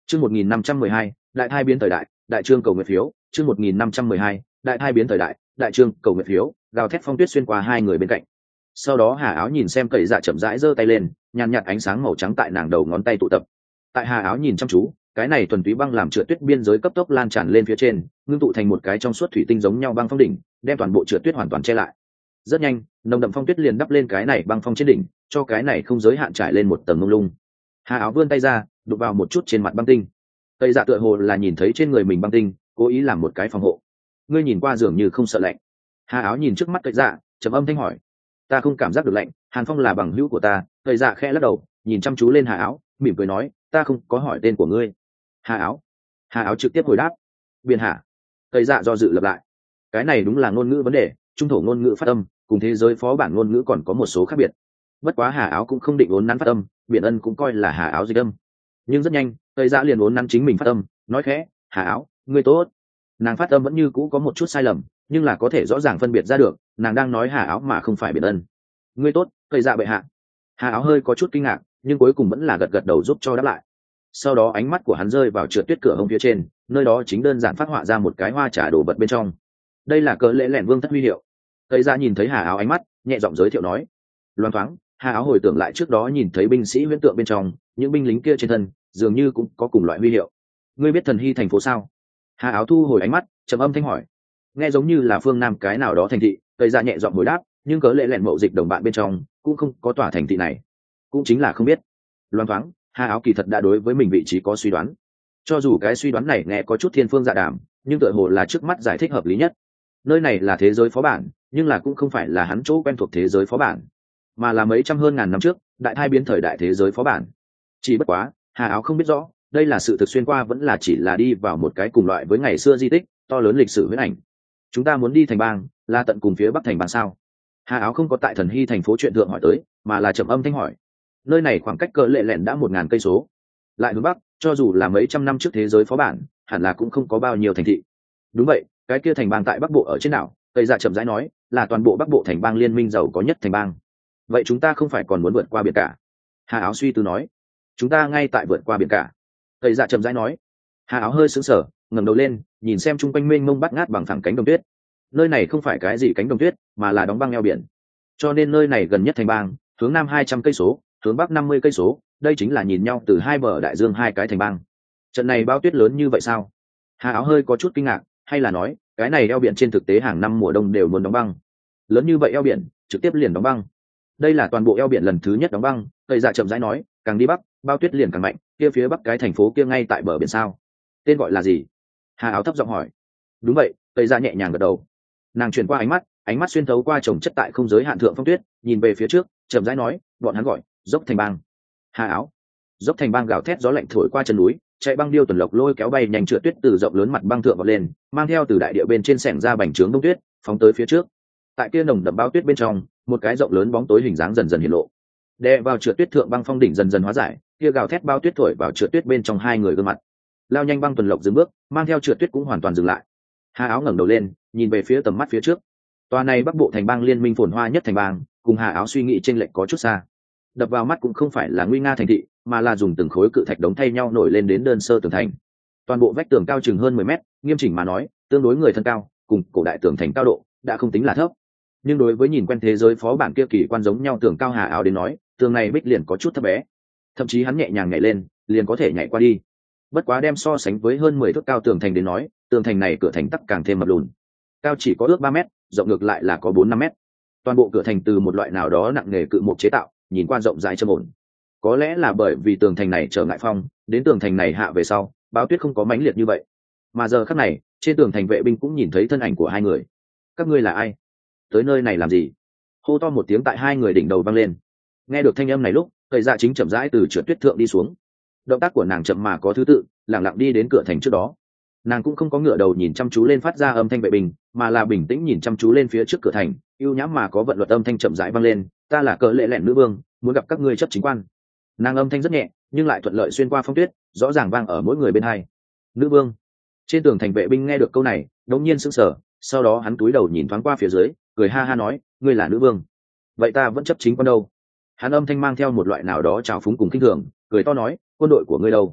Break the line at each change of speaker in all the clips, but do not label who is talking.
Chương 1512, đại thai biến thời đại, đại trương cầu nguyện phiếu, chương 1512, đại thai biến thời đại, đại trương cầu nguyện phiếu, gào thét phong tuyết xuyên qua hai người bên cạnh. Sau đó Hà Áo nhìn xem Cậy Dạ chậm rãi giơ tay lên, nhàn nhạt ánh sáng màu trắng tại nàng đầu ngón tay tụ tập. Tại Hà Áo nhìn chăm chú, cái này thuần túy băng làm trượt tuyết biên giới cấp tốc lan tràn lên phía trên, ngưng tụ thành một cái trong suốt thủy tinh giống nhau băng phong đỉnh, đem toàn bộ trượt tuyết hoàn toàn che lại. Rất nhanh, nồng đậm phong tuyết liền đắp lên cái này băng phong trên đỉnh, cho cái này không giới hạn trải lên một tầng mông lung. Hà Áo vươn tay ra, đụng vào một chút trên mặt băng tinh. Tây Dạ tựa hồ là nhìn thấy trên người mình băng tinh, cố ý làm một cái phòng hộ. Ngươi nhìn qua dường như không sợ lạnh. Hà Áo nhìn trước mắt Tây Dạ, trầm âm thanh hỏi. Ta không cảm giác được lạnh, Hàn Phong là bằng hữu của ta. Tây Dạ khẽ lắc đầu, nhìn chăm chú lên Hà Áo, mỉm cười nói, ta không có hỏi tên của ngươi. Hà Áo. Hà Áo trực tiếp hồi đáp. Biên Hà. Tây Dạ do dự lặp lại. Cái này đúng là ngôn ngữ vấn đề, trung thổ ngôn ngữ phát âm, cùng thế giới phó bản ngôn ngữ còn có một số khác biệt. Bất quá Hà Áo cũng không định uốn nắn phát âm, Biển Ân cũng coi là Hà Áo dịch âm. Nhưng rất nhanh, Tây Dạ liền uốn nắn chính mình phát âm, nói khẽ, Hà Áo, ngươi tốt. Nàng phát âm vẫn như cũ có một chút sai lầm, nhưng là có thể rõ ràng phân biệt ra được, nàng đang nói Hà Áo mà không phải Biển Ân. Ngươi tốt, Tây Dạ bệ hạ. Hà Áo hơi có chút kinh ngạc, nhưng cuối cùng vẫn là gật gật đầu giúp cho đáp lại. Sau đó ánh mắt của hắn rơi vào trượt tuyết cửa hông phía trên, nơi đó chính đơn giản phát họa ra một cái hoa trà đồ vật bên trong. Đây là cờ lễ lẻn vương thất huy hiệu. Tây Dạ nhìn thấy Hà Áo ánh mắt, nhẹ giọng giới thiệu nói. Loan thoáng, Hà Áo hồi tưởng lại trước đó nhìn thấy binh sĩ huyễn tượng bên trong, những binh lính kia trên thân dường như cũng có cùng loại huy hiệu. Ngươi biết Thần Hy thành phố sao? Hà Áo thu hồi ánh mắt, trầm âm thanh hỏi. Nghe giống như là phương nam cái nào đó thành thị. Tây Dạ nhẹ giọng hồi đáp, nhưng cớ lệ lẹn mậu dịch đồng bạn bên trong cũng không có tòa thành thị này, cũng chính là không biết. Loan thoáng, Hà Áo kỳ thật đã đối với mình vị trí có suy đoán, cho dù cái suy đoán này nghe có chút thiên phương dạ đàm, nhưng tựa hồ là trước mắt giải thích hợp lý nhất. Nơi này là thế giới phó bản, nhưng là cũng không phải là hắn chỗ quen thuộc thế giới phó bản, mà là mấy trăm hơn ngàn năm trước đại thai biến thời đại thế giới phó bản. Chỉ bất quá Hà Áo không biết rõ đây là sự thực xuyên qua vẫn là chỉ là đi vào một cái cùng loại với ngày xưa di tích to lớn lịch sử huyễn ảnh. Chúng ta muốn đi thành bang, là tận cùng phía bắc thành bang sao? Hà Áo không có tại Thần Hy thành phố chuyện thượng hỏi tới, mà là trầm âm thanh hỏi. Nơi này khoảng cách cờ lệ lẹn đã 1000 cây số, lại hướng bắc, cho dù là mấy trăm năm trước thế giới phó bản, hẳn là cũng không có bao nhiêu thành thị. Đúng vậy, cái kia thành bang tại bắc bộ ở trên đảo. Tây Dạ chậm rãi nói, là toàn bộ bắc bộ thành bang liên minh giàu có nhất thành bang. Vậy chúng ta không phải còn muốn vượt qua biển cả? Hà Áo suy tư nói. Chúng ta ngay tại vượt qua biển cả. Tây Dạ chậm rãi nói. Hà Áo hơi sững sờ, ngẩng đầu lên, nhìn xem chung quanh mênh mông bắt ngát bằng phẳng cánh đồng tuyết. Nơi này không phải cái gì cánh đồng tuyết, mà là đóng băng eo biển. Cho nên nơi này gần nhất thành bang, hướng nam 200 cây số, hướng bắc 50 cây số, đây chính là nhìn nhau từ hai bờ đại dương hai cái thành bang. Trận này bao tuyết lớn như vậy sao? Hà Áo hơi có chút kinh ngạc, hay là nói cái này eo biển trên thực tế hàng năm mùa đông đều muốn đóng băng. Lớn như vậy eo biển trực tiếp liền đóng băng. Đây là toàn bộ eo biển lần thứ nhất đóng băng. Tây Dạ chậm rãi nói, càng đi bắc bao tuyết liền càng mạnh. Kia phía bắc cái thành phố kia ngay tại bờ biển sao? Tên gọi là gì? Hà Áo thấp giọng hỏi. Đúng vậy. Tây Dạ nhẹ nhàng gật đầu. Nàng chuyển qua ánh mắt xuyên thấu qua chồng chất tại không giới hạn thượng phong tuyết, nhìn về phía trước, chậm rãi nói, bọn hắn gọi dốc thành bang. Hà Áo. Dốc thành bang gào thét gió lạnh thổi qua chân núi, chạy băng điêu tuần lộc lôi kéo bay nhanh trượt tuyết từ rộng lớn mặt băng thượng vọt lên, mang theo từ đại địa bên trên xẻng ra bành trướng đông tuyết, phóng tới phía trước. Tại kia nồng đậm bao tuyết bên trong, một cái rộng lớn bóng tối hình dáng dần dần hiện lộ. Đè vào trượt tuyết thượng băng phong đỉnh dần dần hóa giải, kia gào thét bao tuyết thổi vào trượt tuyết bên trong hai người gương mặt. Lao nhanh băng tuần lộc dừng bước, mang theo trượt tuyết cũng hoàn toàn dừng lại. Hà Áo ngẩng đầu lên, nhìn về phía tầm mắt phía trước. Tòa này bắc bộ thành bang liên minh phồn hoa nhất thành bang, cùng Hà Áo suy nghĩ chênh lệch có chút xa. Đập vào mắt cũng không phải là nguy nga thành thị, mà là dùng từng khối cự thạch đống thay nhau nổi lên đến đơn sơ tường thành. Toàn bộ vách tường cao chừng hơn 10 mét, nghiêm chỉnh mà nói, tương đối người thân cao, cùng cổ đại tường thành cao độ đã không tính là thấp. Nhưng đối với nhìn quen thế giới phó bản kia kỳ quan giống nhau tường cao Hà Áo đến nói, tường này bích liền có chút thấp bé. Thậm chí hắn nhẹ nhàng nhảy lên, liền có thể nhảy qua đi. Bất quá đem so sánh với hơn 10 thước cao tường thành đến nói, tường thành này cửa thành tắc càng thêm mập lùn. Cao chỉ có ước 3 mét, rộng ngược lại là có 4-5 mét. Toàn bộ cửa thành từ một loại nào đó nặng nề cự mục chế tạo, nhìn qua rộng rãi trầm ổn. Có lẽ là bởi vì tường thành này trở ngại phong, đến tường thành này hạ về sau, báo tuyết không có mãnh liệt như vậy. Mà giờ khắc này, trên tường thành vệ binh cũng nhìn thấy thân ảnh của hai người. Các ngươi là ai? Tới nơi này làm gì? Hô to một tiếng tại hai người đỉnh đầu vang lên. Nghe được thanh âm này lúc, Tây Dạ chính chậm rãi từ trượt tuyết thượng đi xuống. Động tác của nàng chậm mà có thứ tự, lặng lặng đi đến cửa thành trước đó. Nàng cũng không có ngửa đầu nhìn chăm chú lên phát ra âm thanh vệ binh, mà là bình tĩnh nhìn chăm chú lên phía trước cửa thành, ưu nhãm mà có vận luật âm thanh chậm rãi vang lên, ta là cờ lệ lẹn nữ vương, muốn gặp các ngươi chấp chính quan. Nàng âm thanh rất nhẹ, nhưng lại thuận lợi xuyên qua phong tuyết, rõ ràng vang ở mỗi người bên hai. Nữ vương. Trên tường thành vệ binh nghe được câu này, đột nhiên sững sờ, sau đó hắn cúi đầu nhìn thoáng qua phía dưới, cười ha ha nói, ngươi là nữ vương, vậy ta vẫn chấp chính quan đâu? Hắn âm thanh mang theo một loại nào đó trào phúng cùng kinh thường, cười to nói, quân đội của ngươi đâu?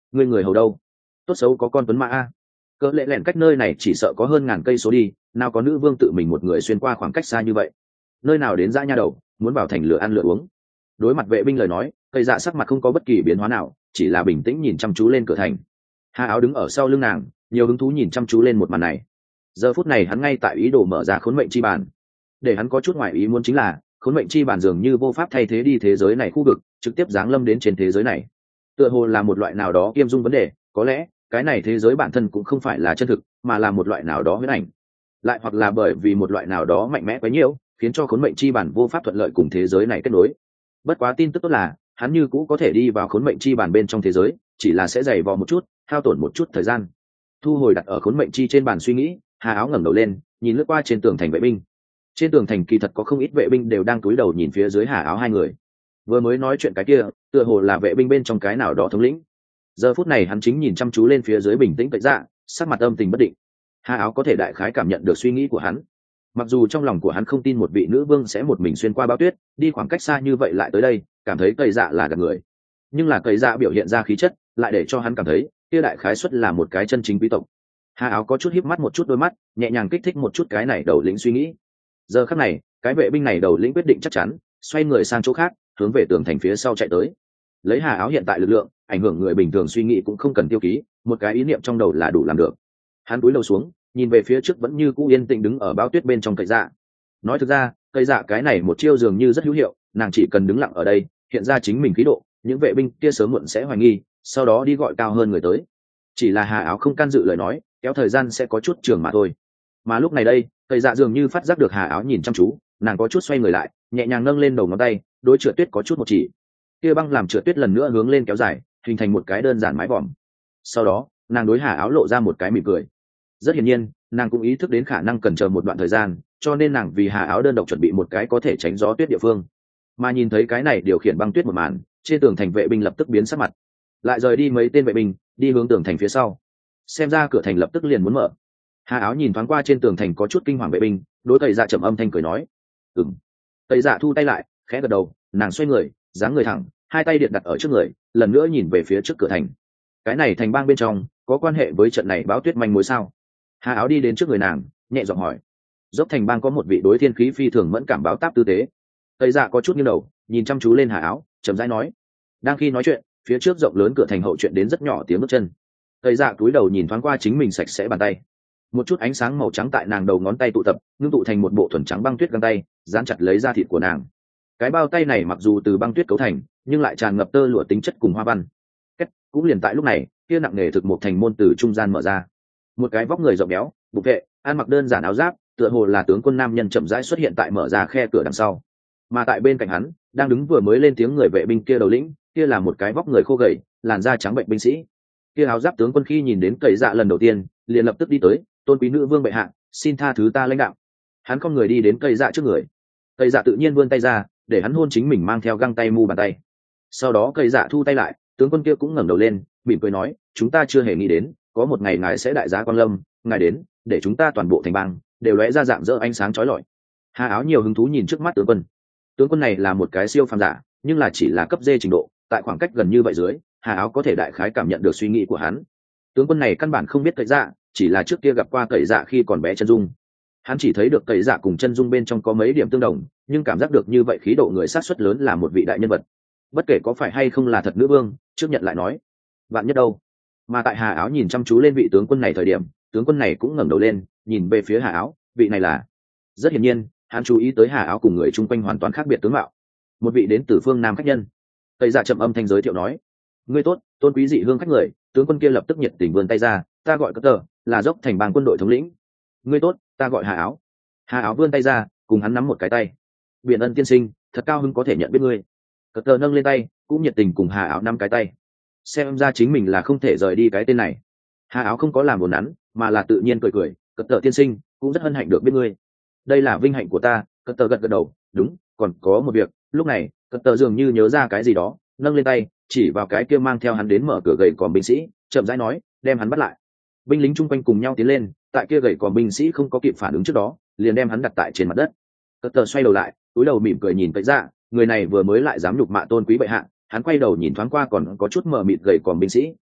ngươi người hầu đâu? Tốt xấu có con tuấn mã a. Cỡ lệ lẹn cách nơi này chỉ sợ có hơn ngàn cây số đi, nào có nữ vương tự mình một người xuyên qua khoảng cách xa như vậy. Nơi nào đến dã nha đầu, muốn vào thành lửa ăn lửa uống. Đối mặt vệ binh lời nói, cây dạ sắc mặt không có bất kỳ biến hóa nào, chỉ là bình tĩnh nhìn chăm chú lên cửa thành. Hà áo đứng ở sau lưng nàng, nhiều hứng thú nhìn chăm chú lên một màn này. Giờ phút này hắn ngay tại ý đồ mở ra khốn mệnh chi bàn. Để hắn có chút ngoại ý muốn chính là khốn mệnh chi bàn dường như vô pháp thay thế đi thế giới này khu vực, trực tiếp giáng lâm đến trên thế giới này. Tựa hồ là một loại nào đó kiêm dung vấn đề, có lẽ cái này thế giới bản thân cũng không phải là chân thực, mà là một loại nào đó huyễn ảnh. Lại hoặc là bởi vì một loại nào đó mạnh mẽ quá nhiều, khiến cho khốn mệnh chi bản vô pháp thuận lợi cùng thế giới này kết nối. Bất quá tin tức tốt là hắn như cũ có thể đi vào khốn mệnh chi bản bên trong thế giới, chỉ là sẽ dày vò một chút, hao tổn một chút thời gian. Thu hồi đặt ở khốn mệnh chi trên bàn suy nghĩ, Hà áo ngẩng đầu lên, nhìn lướt qua trên tường thành vệ binh. Trên tường thành kỳ thật có không ít vệ binh đều đang cúi đầu nhìn phía dưới Hà áo hai người. Vừa mới nói chuyện cái kia, tựa hồ là vệ binh bên trong cái nào đó thống lĩnh. Giờ phút này hắn chính nhìn chăm chú lên phía dưới bình tĩnh cậy dạ, sắc mặt âm tình bất định. Hà áo có thể đại khái cảm nhận được suy nghĩ của hắn. Mặc dù trong lòng của hắn không tin một vị nữ vương sẽ một mình xuyên qua bao tuyết, đi khoảng cách xa như vậy lại tới đây, cảm thấy cậy dạ là gạt người. Nhưng là cậy dạ biểu hiện ra khí chất, lại để cho hắn cảm thấy, kia đại khái xuất là một cái chân chính quý tộc. Hà áo có chút híp mắt một chút đôi mắt, nhẹ nhàng kích thích một chút cái này đầu lĩnh suy nghĩ. Giờ khắc này, cái vệ binh này đầu lĩnh quyết định chắc chắn, xoay người sang chỗ khác, hướng về tường thành phía sau chạy tới. Lấy Hà áo hiện tại lực lượng, ảnh hưởng người bình thường suy nghĩ cũng không cần tiêu ký, một cái ý niệm trong đầu là đủ làm được. Hắn cúi đầu xuống, nhìn về phía trước vẫn như cũ yên tĩnh đứng ở bao tuyết bên trong cây dạ. Nói thực ra, cây dạ cái này một chiêu dường như rất hữu hiệu, nàng chỉ cần đứng lặng ở đây, hiện ra chính mình khí độ, những vệ binh kia sớm muộn sẽ hoài nghi, sau đó đi gọi cao hơn người tới. Chỉ là Hà áo không can dự lời nói, kéo thời gian sẽ có chút trường mà thôi. Mà lúc này đây, cây dạ dường như phát giác được Hà áo nhìn chăm chú, nàng có chút xoay người lại, nhẹ nhàng nâng lên đầu ngón tay, đối Trượt Tuyết có chút một chỉ. Kia băng làm Trượt Tuyết lần nữa hướng lên kéo dài, hình thành một cái đơn giản mái vòm. Sau đó, nàng đối Hà áo lộ ra một cái mỉm cười. Rất hiển nhiên, nàng cũng ý thức đến khả năng cần chờ một đoạn thời gian, cho nên nàng vì Hà áo đơn độc chuẩn bị một cái có thể tránh gió tuyết địa phương. Mà nhìn thấy cái này điều khiển băng tuyết một màn, trên tường thành vệ binh lập tức biến sắc mặt, lại rời đi mấy tên vệ binh, đi hướng tường thành phía sau. Xem ra cửa thành lập tức liền muốn mở. Hà áo nhìn thoáng qua trên tường thành có chút kinh hoàng vệ binh, đối Tây Dạ trầm âm thanh cười nói: "Ừm." Tây Dạ thu tay lại, khẽ gật đầu, nàng xoay người, dáng người thẳng, hai tay điện đặt ở trước người, lần nữa nhìn về phía trước cửa thành. Cái này thành bang bên trong có quan hệ với trận này bão tuyết manh mối sao? Hà áo đi đến trước người nàng, nhẹ giọng hỏi. Dốc thành bang có một vị đối thiên khí phi thường mẫn cảm báo táp tư tế. Tây Dạ có chút nghiêng đầu, nhìn chăm chú lên Hà áo, chậm rãi nói. Đang khi nói chuyện, phía trước rộng lớn cửa thành hậu chuyện đến rất nhỏ tiếng bước chân. Tây Dạ cúi đầu nhìn thoáng qua chính mình sạch sẽ bàn tay. Một chút ánh sáng màu trắng tại nàng đầu ngón tay tụ tập, ngưng tụ thành một bộ thuần trắng băng tuyết găng tay, dán chặt lấy da thịt của nàng. Cái bao tay này mặc dù từ băng tuyết cấu thành, nhưng lại tràn ngập tơ lụa tính chất cùng hoa văn. Cũng liền tại lúc này, kia nặng nề thực một thành môn từ trung gian mở ra. Một cái vóc người rộng béo, bục vệ, ăn mặc đơn giản áo giáp, tựa hồ là tướng quân nam nhân chậm rãi xuất hiện tại mở ra khe cửa đằng sau. Mà tại bên cạnh hắn, đang đứng vừa mới lên tiếng người vệ binh kia đầu lĩnh, kia là một cái vóc người khô gầy, làn da trắng bệnh binh sĩ. Kia áo giáp tướng quân khi nhìn đến Cậy Dạ lần đầu tiên, liền lập tức đi tới, tôn quý nữ vương bệ hạ, xin tha thứ ta lãnh đạo. Hắn không người đi đến Cậy Dạ trước người. Cậy Dạ tự nhiên vươn tay ra, để hắn hôn chính mình mang theo găng tay mu bàn tay. Sau đó Cậy Dạ thu tay lại, tướng quân kia cũng ngẩng đầu lên, mỉm cười nói, chúng ta chưa hề nghĩ đến, có một ngày ngài sẽ đại giá quan lâm, ngài đến, để chúng ta toàn bộ thành bang đều lóe ra dạng dỡ ánh sáng chói lọi. Hà áo nhiều hứng thú nhìn trước mắt tướng quân. Tướng quân này là một cái siêu phàm giả, nhưng là chỉ là cấp D trình độ, tại khoảng cách gần như vậy dưới, Hà áo có thể đại khái cảm nhận được suy nghĩ của hắn. Tướng quân này căn bản không biết Cậy Dạ, chỉ là trước kia gặp qua Cậy Dạ khi còn bé chân dung. Hắn chỉ thấy được Cậy Dạ cùng chân dung bên trong có mấy điểm tương đồng, nhưng cảm giác được như vậy khí độ người sát suất lớn là một vị đại nhân vật. Bất kể có phải hay không là thật nữ vương, trước nhận lại nói, vạn nhất đâu. Mà tại Hà áo nhìn chăm chú lên vị tướng quân này thời điểm, tướng quân này cũng ngẩng đầu lên, nhìn về phía Hà áo, vị này là. Rất hiển nhiên, hắn chú ý tới Hà áo cùng người chung quanh hoàn toàn khác biệt tướng mạo. Một vị đến từ phương Nam khách nhân. Cậy Dạ chậm âm thanh giới thiệu nói, ngươi tốt, tôn quý dị hương khách người. Tướng quân kia lập tức nhiệt tình vươn tay ra, ta gọi Cất Tờ, là dốc thành bang quân đội thống lĩnh. Ngươi tốt, ta gọi Hà áo. Hà áo vươn tay ra, cùng hắn nắm một cái tay. Biển ân tiên sinh, thật cao hứng có thể nhận biết ngươi. Cất Tờ nâng lên tay, cũng nhiệt tình cùng Hà áo nắm cái tay. Xem ra chính mình là không thể rời đi cái tên này. Hà áo không có làm buồn nắn, mà là tự nhiên cười cười, Cất Tờ tiên sinh, cũng rất hân hạnh được biết ngươi. Đây là vinh hạnh của ta. Cất Tờ gật gật đầu, đúng, còn có một việc. Lúc này, Cất Tờ dường như nhớ ra cái gì đó, nâng lên tay, chỉ vào cái kia mang theo hắn đến mở cửa gậy còm binh sĩ, chậm rãi nói, đem hắn bắt lại. Binh lính chung quanh cùng nhau tiến lên, tại kia gậy còm binh sĩ không có kịp phản ứng trước đó, liền đem hắn đặt tại trên mặt đất. Cất Tờ xoay đầu lại, cúi đầu mỉm cười nhìn Cậy Dạ, người này vừa mới lại dám nhục mạ tôn quý bệ hạ. Hắn quay đầu nhìn thoáng qua còn có chút mờ mịt gậy còm binh sĩ,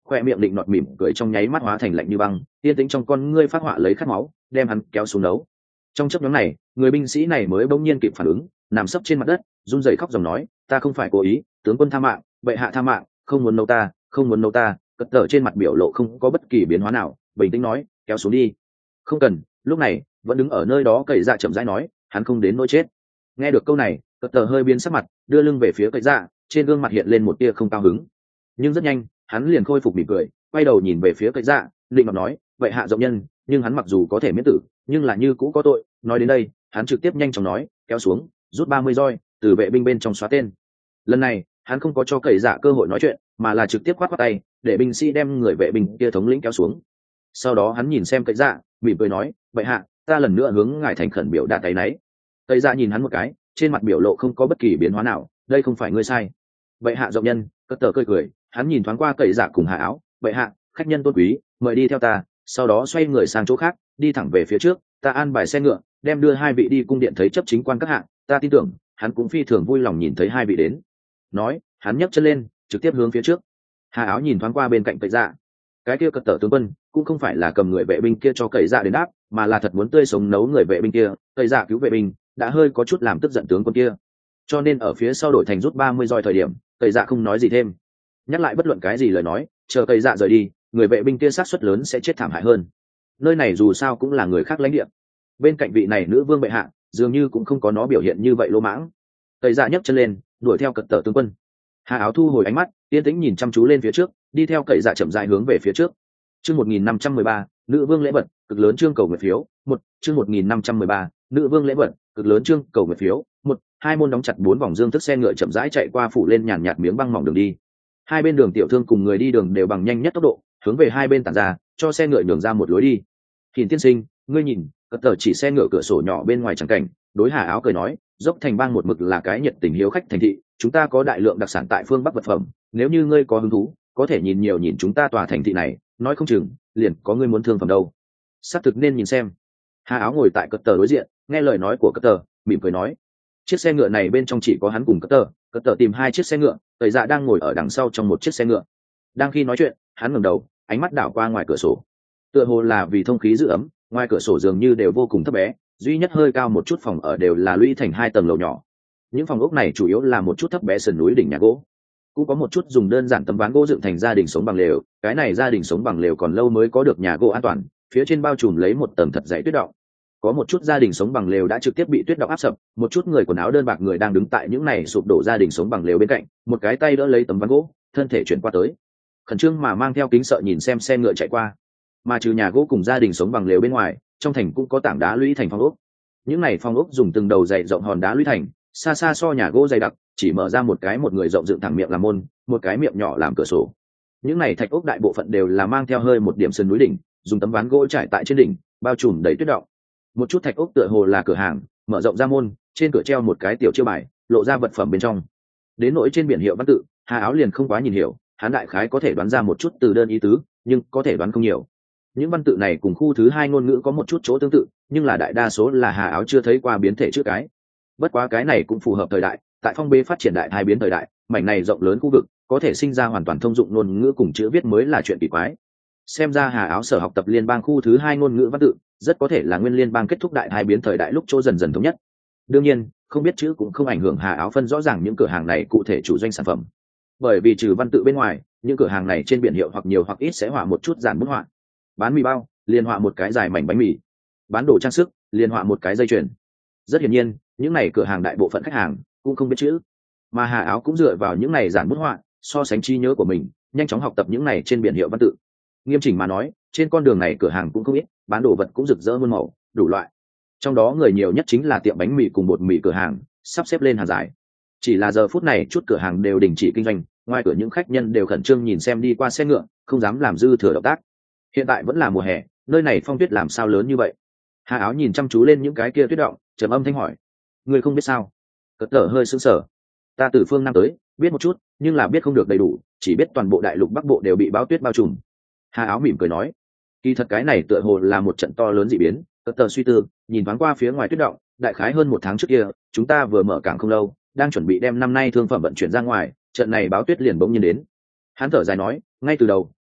khoe miệng định nọt mỉm cười trong nháy mắt hóa thành lạnh như băng, yên tĩnh trong con ngươi phát họa lấy khát máu, đem hắn kéo xuống nấu. Trong chốc ngắn này, người binh sĩ này mới bỗng nhiên kịp phản ứng, nằm sấp trên mặt đất, run rẩy khóc dòng nói, ta không phải cố ý, tướng quân tha mạng, bệ hạ tha mạng, không muốn nấu ta, không muốn nấu ta. Cật tờ trên mặt biểu lộ không có bất kỳ biến hóa nào, bình tĩnh nói, kéo xuống đi. Không cần. Lúc này vẫn đứng ở nơi đó Cậy Dạ chậm rãi nói, hắn không đến nỗi chết. Nghe được câu này, Cật tờ hơi biến sắc mặt, đưa lưng về phía Cậy Dạ, trên gương mặt hiện lên một tia không cao hứng. Nhưng rất nhanh hắn liền khôi phục mỉm cười, quay đầu nhìn về phía Cậy Dạ, định mặt nói, vậy hạ rộng nhân, nhưng hắn mặc dù có thể miễn tử, nhưng là như cũ có tội. Nói đến đây hắn trực tiếp nhanh chóng nói, kéo xuống, rút 30 roi từ vệ binh bên trong xóa tên. Lần này hắn không có cho Cậy Dạ cơ hội nói chuyện, mà là trực tiếp khoát khoát tay để binh sĩ đem người vệ binh kia thống lĩnh kéo xuống. Sau đó hắn nhìn xem Cậy Dạ, mỉm cười nói, vậy hạ, ta lần nữa hướng ngài thành khẩn biểu đạt tay náy. Cậy Dạ nhìn hắn một cái, trên mặt biểu lộ không có bất kỳ biến hóa nào, đây không phải ngươi sai. Vậy hạ rộng nhân. Cất tờ cười, hắn nhìn thoáng qua Cậy Dạ cùng Hà Áo, vậy hạ, khách nhân tôn quý, mời đi theo ta. Sau đó xoay người sang chỗ khác, đi thẳng về phía trước, ta an bài xe ngựa, đem đưa hai vị đi cung điện thấy chấp chính quan các hạng, ta tin tưởng hắn cũng phi thường vui lòng nhìn thấy hai vị đến. Nói hắn nhấc chân lên, trực tiếp hướng phía trước. Hà Áo nhìn thoáng qua bên cạnh Cậy Dạ, cái kia Cật tờ tướng quân cũng không phải là cầm người vệ binh kia cho Cậy Dạ đến đáp, mà là thật muốn tươi sống nấu người vệ binh kia. Cậy Dạ cứu vệ binh đã hơi có chút làm tức giận tướng quân kia, cho nên ở phía sau đổi thành rút 30 roi thời điểm, Cậy Dạ không nói gì thêm, nhắc lại bất luận cái gì lời nói, chờ Cậy Dạ rời đi, người vệ binh kia sát suất lớn sẽ chết thảm hại hơn. Nơi này dù sao cũng là người khác lãnh địa, bên cạnh vị này nữ vương bệ hạ dường như cũng không có nó biểu hiện như vậy lỗ mãng. Cậy Dạ nhấc chân lên, đuổi theo Cật tờ tướng quân. Hà Áo thu hồi ánh mắt, yên tĩnh nhìn chăm chú lên phía trước, đi theo Cậy Dạ chậm rãi hướng về phía trước. Chương 1513, nữ vương lễ vật, cực lớn chương cầu nguyện phiếu, 1, chương 1513, nữ vương lễ vật, cực lớn chương cầu nguyện phiếu, 1, hai môn đóng chặt 4 vòng dương thức xe ngựa chậm rãi chạy qua phủ lên nhàn nhạt miếng băng mỏng đường đi. Hai bên đường tiểu thương cùng người đi đường đều bằng nhanh nhất tốc độ, hướng về hai bên tản ra, cho xe ngựa nhường ra một lối đi. Hiền tiên sinh, ngươi nhìn, Cật tờ chỉ xe ngựa cửa sổ nhỏ bên ngoài chẳng cảnh, đối Hà Áo cười nói, dốc thành bang một mực là cái nhiệt tình hiếu khách thành thị, chúng ta có đại lượng đặc sản tại phương Bắc vật phẩm, nếu như ngươi có hứng thú, có thể nhìn nhiều nhìn chúng ta tòa thành thị này, nói không chừng liền có ngươi muốn thương phẩm đâu. Sắp thực nên nhìn xem. Hà Áo ngồi tại Cật tờ đối diện, nghe lời nói của Cật tờ, mỉm cười nói, chiếc xe ngựa này bên trong chỉ có hắn cùng Cật tờ tìm hai chiếc xe ngựa, Cậy Dạ đang ngồi ở đằng sau trong một chiếc xe ngựa. Đang khi nói chuyện, hắn ngẩng đầu, ánh mắt đảo qua ngoài cửa sổ, tựa hồ là vì thông khí giữ ấm, ngoài cửa sổ dường như đều vô cùng thấp bé, duy nhất hơi cao một chút phòng ở đều là lũy thành 2 tầng lầu nhỏ. Những phòng ốc này chủ yếu là một chút thấp bé sườn núi đỉnh nhà gỗ, cũng có một chút dùng đơn giản tấm ván gỗ dựng thành gia đình sống bằng lều. Cái này gia đình sống bằng lều còn lâu mới có được nhà gỗ an toàn, phía trên bao trùm lấy một tầng thật dày tuyết động. Có một chút gia đình sống bằng lều đã trực tiếp bị tuyết động áp sập, một chút người quần áo đơn bạc người đang đứng tại những này sụp đổ gia đình sống bằng lều bên cạnh, một cái tay đỡ lấy tấm ván gỗ, thân thể chuyển qua tới, khẩn trương mà mang theo kính sợ nhìn xem xe ngựa chạy qua. Mà trừ nhà gỗ cùng gia đình sống bằng lều bên ngoài, trong thành cũng có tảng đá lũy thành phong ốc. Những này phong ốc dùng từng đầu dày rộng hòn đá lũy thành, xa xa so nhà gỗ dày đặc, chỉ mở ra một cái một người rộng dựng thẳng miệng làm môn, một cái miệng nhỏ làm cửa sổ. Những này thạch ốc đại bộ phận đều là mang theo hơi một điểm sườn núi đỉnh, dùng tấm ván gỗ trải tại trên đỉnh, bao trùm đầy tuyết động. Một chút thạch ốc tựa hồ là cửa hàng, mở rộng ra môn, trên cửa treo một cái tiểu chiêu bài, lộ ra vật phẩm bên trong. Đến nỗi trên biển hiệu văn tự, Hà Áo liền không quá nhìn hiểu, hắn đại khái có thể đoán ra một chút từ đơn ý tứ, nhưng có thể đoán không nhiều. Những văn tự này cùng khu thứ 2 ngôn ngữ có một chút chỗ tương tự, nhưng là đại đa số là Hà Áo chưa thấy qua biến thể chữ cái. Bất quá cái này cũng phù hợp thời đại, tại phong bế phát triển đại thai biến thời đại, mảnh này rộng lớn khu vực, có thể sinh ra hoàn toàn thông dụng ngôn ngữ cùng chữ viết mới là chuyện kỳ quái. Xem ra Hà Áo sở học tập liên bang khu thứ 2 ngôn ngữ văn tự, rất có thể là nguyên liên bang kết thúc đại thai biến thời đại lúc chỗ dần dần thống nhất. Đương nhiên, không biết chữ cũng không ảnh hưởng Hà Áo phân rõ ràng những cửa hàng này cụ thể chủ doanh sản phẩm. Bởi vì trừ văn tự bên ngoài, những cửa hàng này trên biển hiệu hoặc nhiều hoặc ít sẽ họa một chút giản bút họa. Bán mì bao, liền họa một cái dài mảnh bánh mì. Bán đồ trang sức, liền họa một cái dây chuyền. Rất hiển nhiên, những này cửa hàng đại bộ phận khách hàng cũng không biết chữ, mà Hà Áo cũng dựa vào những này giản bút họa, so sánh trí nhớ của mình, nhanh chóng học tập những này trên biển hiệu văn tự. Nghiêm chỉnh mà nói, trên con đường này cửa hàng cũng không ít, bán đồ vật cũng rực rỡ muôn màu, đủ loại. Trong đó người nhiều nhất chính là tiệm bánh mì cùng bột mì cửa hàng, sắp xếp lên hàng dài. Chỉ là giờ phút này chút cửa hàng đều đình chỉ kinh doanh, ngoài cửa những khách nhân đều khẩn trương nhìn xem đi qua xe ngựa, không dám làm dư thừa động tác. Hiện tại vẫn là mùa hè, nơi này phong tuyết làm sao lớn như vậy? Hà Áo nhìn chăm chú lên những cái kia tuyết động, trầm âm thanh hỏi: "Ngươi không biết sao?" Cất tở hơi sững sờ. "Ta từ phương Nam tới, biết một chút, nhưng là biết không được đầy đủ, chỉ biết toàn bộ đại lục Bắc Bộ đều bị bão tuyết bao trùm." Hà Áo mỉm cười nói: "Kỳ thật cái này tựa hồ là một trận to lớn dị biến." Cất tở suy tư, nhìn thoáng qua phía ngoài tuyết động, đại khái hơn 1 tháng trước kia, chúng ta vừa mở cảng không lâu, đang chuẩn bị đem năm nay thương phẩm vận chuyển ra ngoài, trận này bão tuyết liền bỗng nhiên đến. Hắn thở dài nói: "Ngay từ đầu,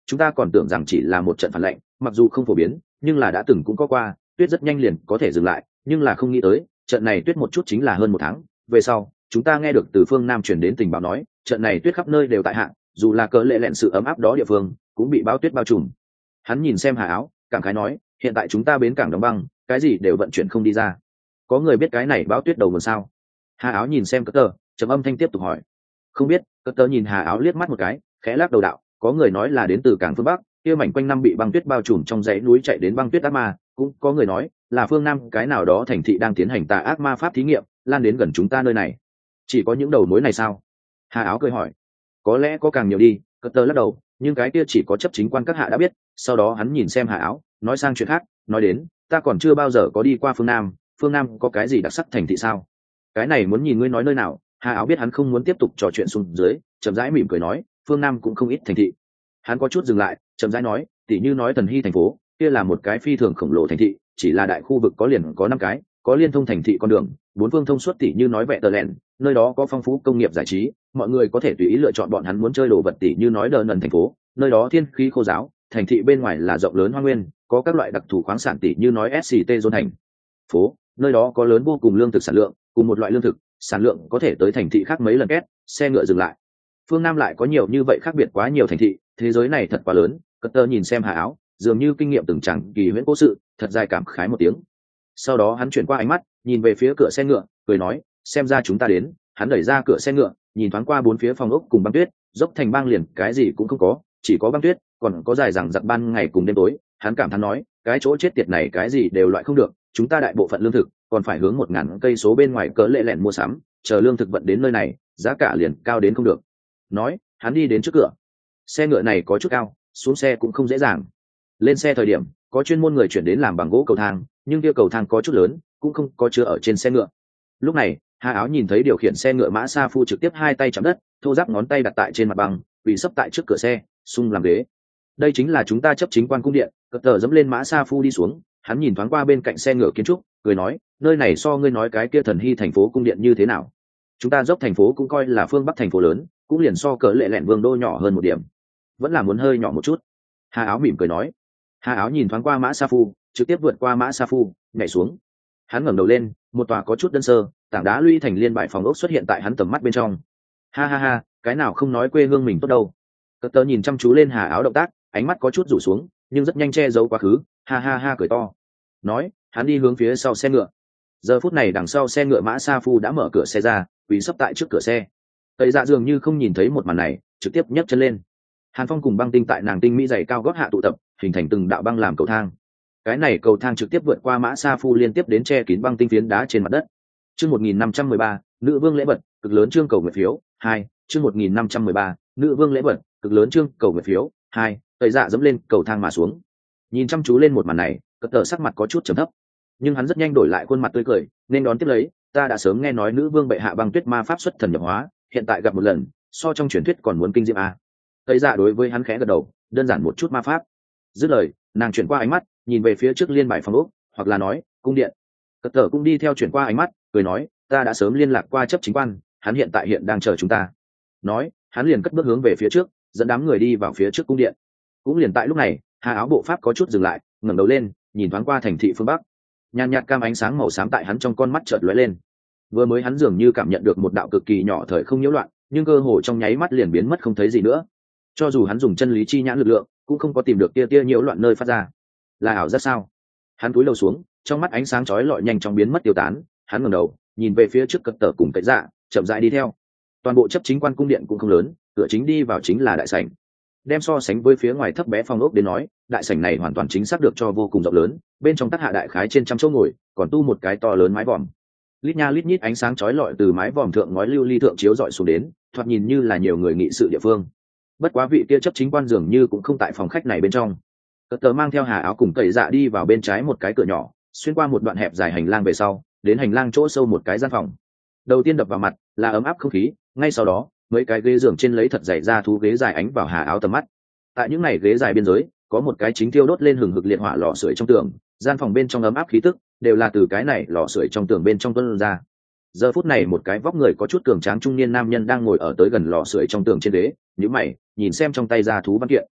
chúng ta còn tưởng rằng chỉ là một trận phản lệnh, mặc dù không phổ biến nhưng là đã từng cũng có qua, tuyết rất nhanh liền có thể dừng lại, nhưng là không nghĩ tới trận này tuyết một chút chính là hơn 1 tháng về sau. Chúng ta nghe được từ phương Nam truyền đến tình báo nói trận này tuyết khắp nơi đều tại hạn, dù là cỡ lệ lẹn sự ấm áp đó địa phương cũng bị bão tuyết bao trùm. Hắn nhìn xem Hà Áo, cảm khái nói, hiện tại chúng ta bến cảng đóng băng, cái gì đều vận chuyển không đi ra. Có người biết cái này bão tuyết đầu nguồn sao? Hà Áo nhìn xem Cất Tơ, trầm âm thanh tiếp tục hỏi. Không biết. Cất Tơ nhìn Hà Áo liếc mắt một cái, khẽ lắc đầu đạo, có người nói là đến từ cảng phương Bắc, kia mảnh quanh năm bị băng tuyết bao trùm trong dãy núi chạy đến băng tuyết ác ma, cũng có người nói là phương Nam cái nào đó thành thị đang tiến hành tà ác ma pháp thí nghiệm, lan đến gần chúng ta nơi này. Chỉ có những đầu mối này sao? Hà Áo cười hỏi. Có lẽ có càng nhiều đi. Cất Tơ lắc đầu, nhưng cái kia chỉ có chấp chính quan các hạ đã biết. Sau đó hắn nhìn xem Hà Áo, nói sang chuyện khác, nói đến, ta còn chưa bao giờ có đi qua phương Nam, phương Nam có cái gì đặc sắc thành thị sao? Cái này muốn nhìn ngươi nói nơi nào. Hà Áo biết hắn không muốn tiếp tục trò chuyện xuống dưới, chậm rãi mỉm cười nói, phương Nam cũng không ít thành thị. Hắn có chút dừng lại, chậm rãi nói, tỉ như nói Thần Hy thành phố, kia là một cái phi thường khổng lồ thành thị, chỉ là đại khu vực có liền có 5 cái, có liên thông thành thị con đường, 4 phương thông suốt, tỉ như nói Vẹ Tờ Lẹn, nơi đó có phong phú công nghiệp giải trí, mọi người có thể tùy ý lựa chọn bọn hắn muốn chơi đồ vật, tỉ như nói Đờ Nần thành phố, nơi đó thiên khí khô giáo, thành thị bên ngoài là rộng lớn hoang nguyên, có các loại đặc thù khoáng sản, tỉ như nói SCT Zone thành phố, nơi đó có lớn vô cùng lương thực sản lượng, cùng một loại lương thực sản lượng có thể tới thành thị khác mấy lần két, xe ngựa dừng lại. Phương Nam lại có nhiều như vậy khác biệt quá nhiều thành thị, thế giới này thật quá lớn. Cất Tơ nhìn xem Hà Áo, dường như kinh nghiệm từng chẳng kỳ huyễn cố sự, thật dài cảm khái một tiếng. Sau đó hắn chuyển qua ánh mắt, nhìn về phía cửa xe ngựa, cười nói, xem ra chúng ta đến. Hắn đẩy ra cửa xe ngựa, nhìn thoáng qua 4 phía phòng ốc cùng băng tuyết, dốc thành băng liền cái gì cũng không có, chỉ có băng tuyết, còn có dài dằng dặc ban ngày cùng đêm tối. Hắn cảm thán nói, cái chỗ chết tiệt này cái gì đều loại không được, chúng ta đại bộ phận lương thực còn phải hướng 1000 cây số bên ngoài cỡ lệ lẹn mua sắm, chờ lương thực vận đến nơi này, giá cả liền cao đến không được. Nói, hắn đi đến trước cửa. Xe ngựa này có chút cao, xuống xe cũng không dễ dàng. Lên xe thời điểm, có chuyên môn người chuyển đến làm bằng gỗ cầu thang, nhưng kia cầu thang có chút lớn, cũng không có chứa ở trên xe ngựa. Lúc này, Hà Áo nhìn thấy điều khiển xe ngựa Mã Sa Phu trực tiếp 2 tay chạm đất, thô ráp ngón tay đặt tại trên mặt bằng, quỳ sấp tại trước cửa xe, sung làm ghế. Đây chính là chúng ta chấp chính quan cung điện. Cất Tơ dẫm lên Mã Sa Phu đi xuống, hắn nhìn thoáng qua bên cạnh xe ngựa kiến trúc, cười nói, nơi này so ngươi nói cái kia Thần Hy thành phố cung điện như thế nào? Chúng ta dốc thành phố cũng coi là phương Bắc thành phố lớn, cũng liền so cỡ lệ lẹn vương đô nhỏ hơn một điểm, vẫn là muốn hơi nhỏ một chút. Hà Áo mỉm cười nói. Hà Áo nhìn thoáng qua Mã Sa Phu, trực tiếp vượt qua Mã Sa Phu, nhảy xuống. Hắn ngẩng đầu lên, một tòa có chút đơn sơ, tảng đá lũy thành liên bại phòng ốc xuất hiện tại hắn tầm mắt bên trong. Ha ha ha, cái nào không nói quê hương mình tốt đâu. Cất Tơ nhìn chăm chú lên Hà Áo động tác, ánh mắt có chút rủ xuống, nhưng rất nhanh che giấu quá khứ. Ha ha ha cười to. Nói, hắn đi hướng phía sau xe ngựa. Giờ phút này đằng sau xe ngựa Mã Sa Phu đã mở cửa xe ra, quỳ sấp tại trước cửa xe. Tây Dạ dường như không nhìn thấy một màn này, trực tiếp nhấc chân lên. Hàn Phong cùng băng tinh tại nàng tinh mỹ dày cao gót hạ tụ tập, hình thành từng đạo băng làm cầu thang. Cái này cầu thang trực tiếp vượt qua Mã Sa Phu liên tiếp đến che kín băng tinh phiến đá trên mặt đất. Chương 1513, nữ vương lễ vật, cực lớn chương cầu nguyện phiếu 2. Chương 1513, nữ vương lễ vật, cực lớn chương cầu nguyện phiếu 2. Tây Dạ dẫm lên cầu thang mà xuống. Nhìn chăm chú lên một màn này, Cất Tơ sắc mặt có chút trầm thấp, nhưng hắn rất nhanh đổi lại khuôn mặt tươi cười, nên đón tiếp lấy. Ta đã sớm nghe nói nữ vương bệ hạ băng tuyết ma pháp xuất thần nhập hóa, hiện tại gặp một lần, so trong truyền thuyết còn muốn kinh diệm a. Tây Dạ đối với hắn khẽ gật đầu, đơn giản một chút ma pháp. Dứt lời, nàng chuyển qua ánh mắt, nhìn về phía trước liên bại phòng ốc, hoặc là nói cung điện. Cất Tơ cũng đi theo chuyển qua ánh mắt, cười nói, ta đã sớm liên lạc qua chấp chính quan, hắn hiện tại hiện đang chờ chúng ta. Nói, hắn liền cất bước hướng về phía trước, dẫn đám người đi vào phía trước cung điện. Cũng liền tại lúc này, Hà Áo bộ pháp có chút dừng lại, ngẩng đầu lên, nhìn thoáng qua thành thị phương Bắc. Nhàn nhạt cam ánh sáng màu xám tại hắn trong con mắt chợt lóe lên. Vừa mới hắn dường như cảm nhận được một đạo cực kỳ nhỏ thời không nhiễu loạn, nhưng cơ hồ trong nháy mắt liền biến mất không thấy gì nữa. Cho dù hắn dùng chân lý chi nhãn lực lượng, cũng không có tìm được tia nhiễu loạn nơi phát ra. Là ảo giác sao? Hắn cúi đầu xuống, trong mắt ánh sáng chói lọi nhanh chóng biến mất tiêu tán. Hắn ngẩng đầu, nhìn về phía trước Cất Tơ cùng Tây Dạ, chậm rãi đi theo. Toàn bộ chấp chính quan cung điện cũng không lớn, cửa chính đi vào chính là đại sảnh. Đem so sánh với phía ngoài thấp bé phòng ốc đến nói, đại sảnh này hoàn toàn chính xác được cho vô cùng rộng lớn, bên trong tác hạ đại khái trên 100 chỗ ngồi, còn tu một cái to lớn mái vòm. Lít nha lít nhít ánh sáng chói lọi từ mái vòm thượng ngói lưu ly thượng chiếu rọi xuống đến, thoạt nhìn như là nhiều người nghị sự địa phương. Bất quá vị kia chấp chính quan dường như cũng không tại phòng khách này bên trong. Cất Tơ mang theo Hà Áo cùng Tây Dạ đi vào bên trái một cái cửa nhỏ, xuyên qua một đoạn hẹp dài hành lang về sau, đến hành lang chỗ sâu một cái gian phòng. Đầu tiên đập vào mặt là ấm áp không khí, ngay sau đó, mấy cái ghế giường trên lấy thật dày da thú ghế dài ánh vào Hà Áo tầm mắt. Tại những này ghế dài biên giới, có một cái chính thiêu đốt lên hừng hực liệt hỏa lò sưởi trong tường, gian phòng bên trong ấm áp khí tức đều là từ cái này lò sưởi trong tường bên trong tuôn ra. Giờ phút này một cái vóc người có chút cường tráng trung niên nam nhân đang ngồi ở tới gần lò sưởi trong tường trên ghế, nhíu mày, nhìn xem trong tay da thú văn kiện.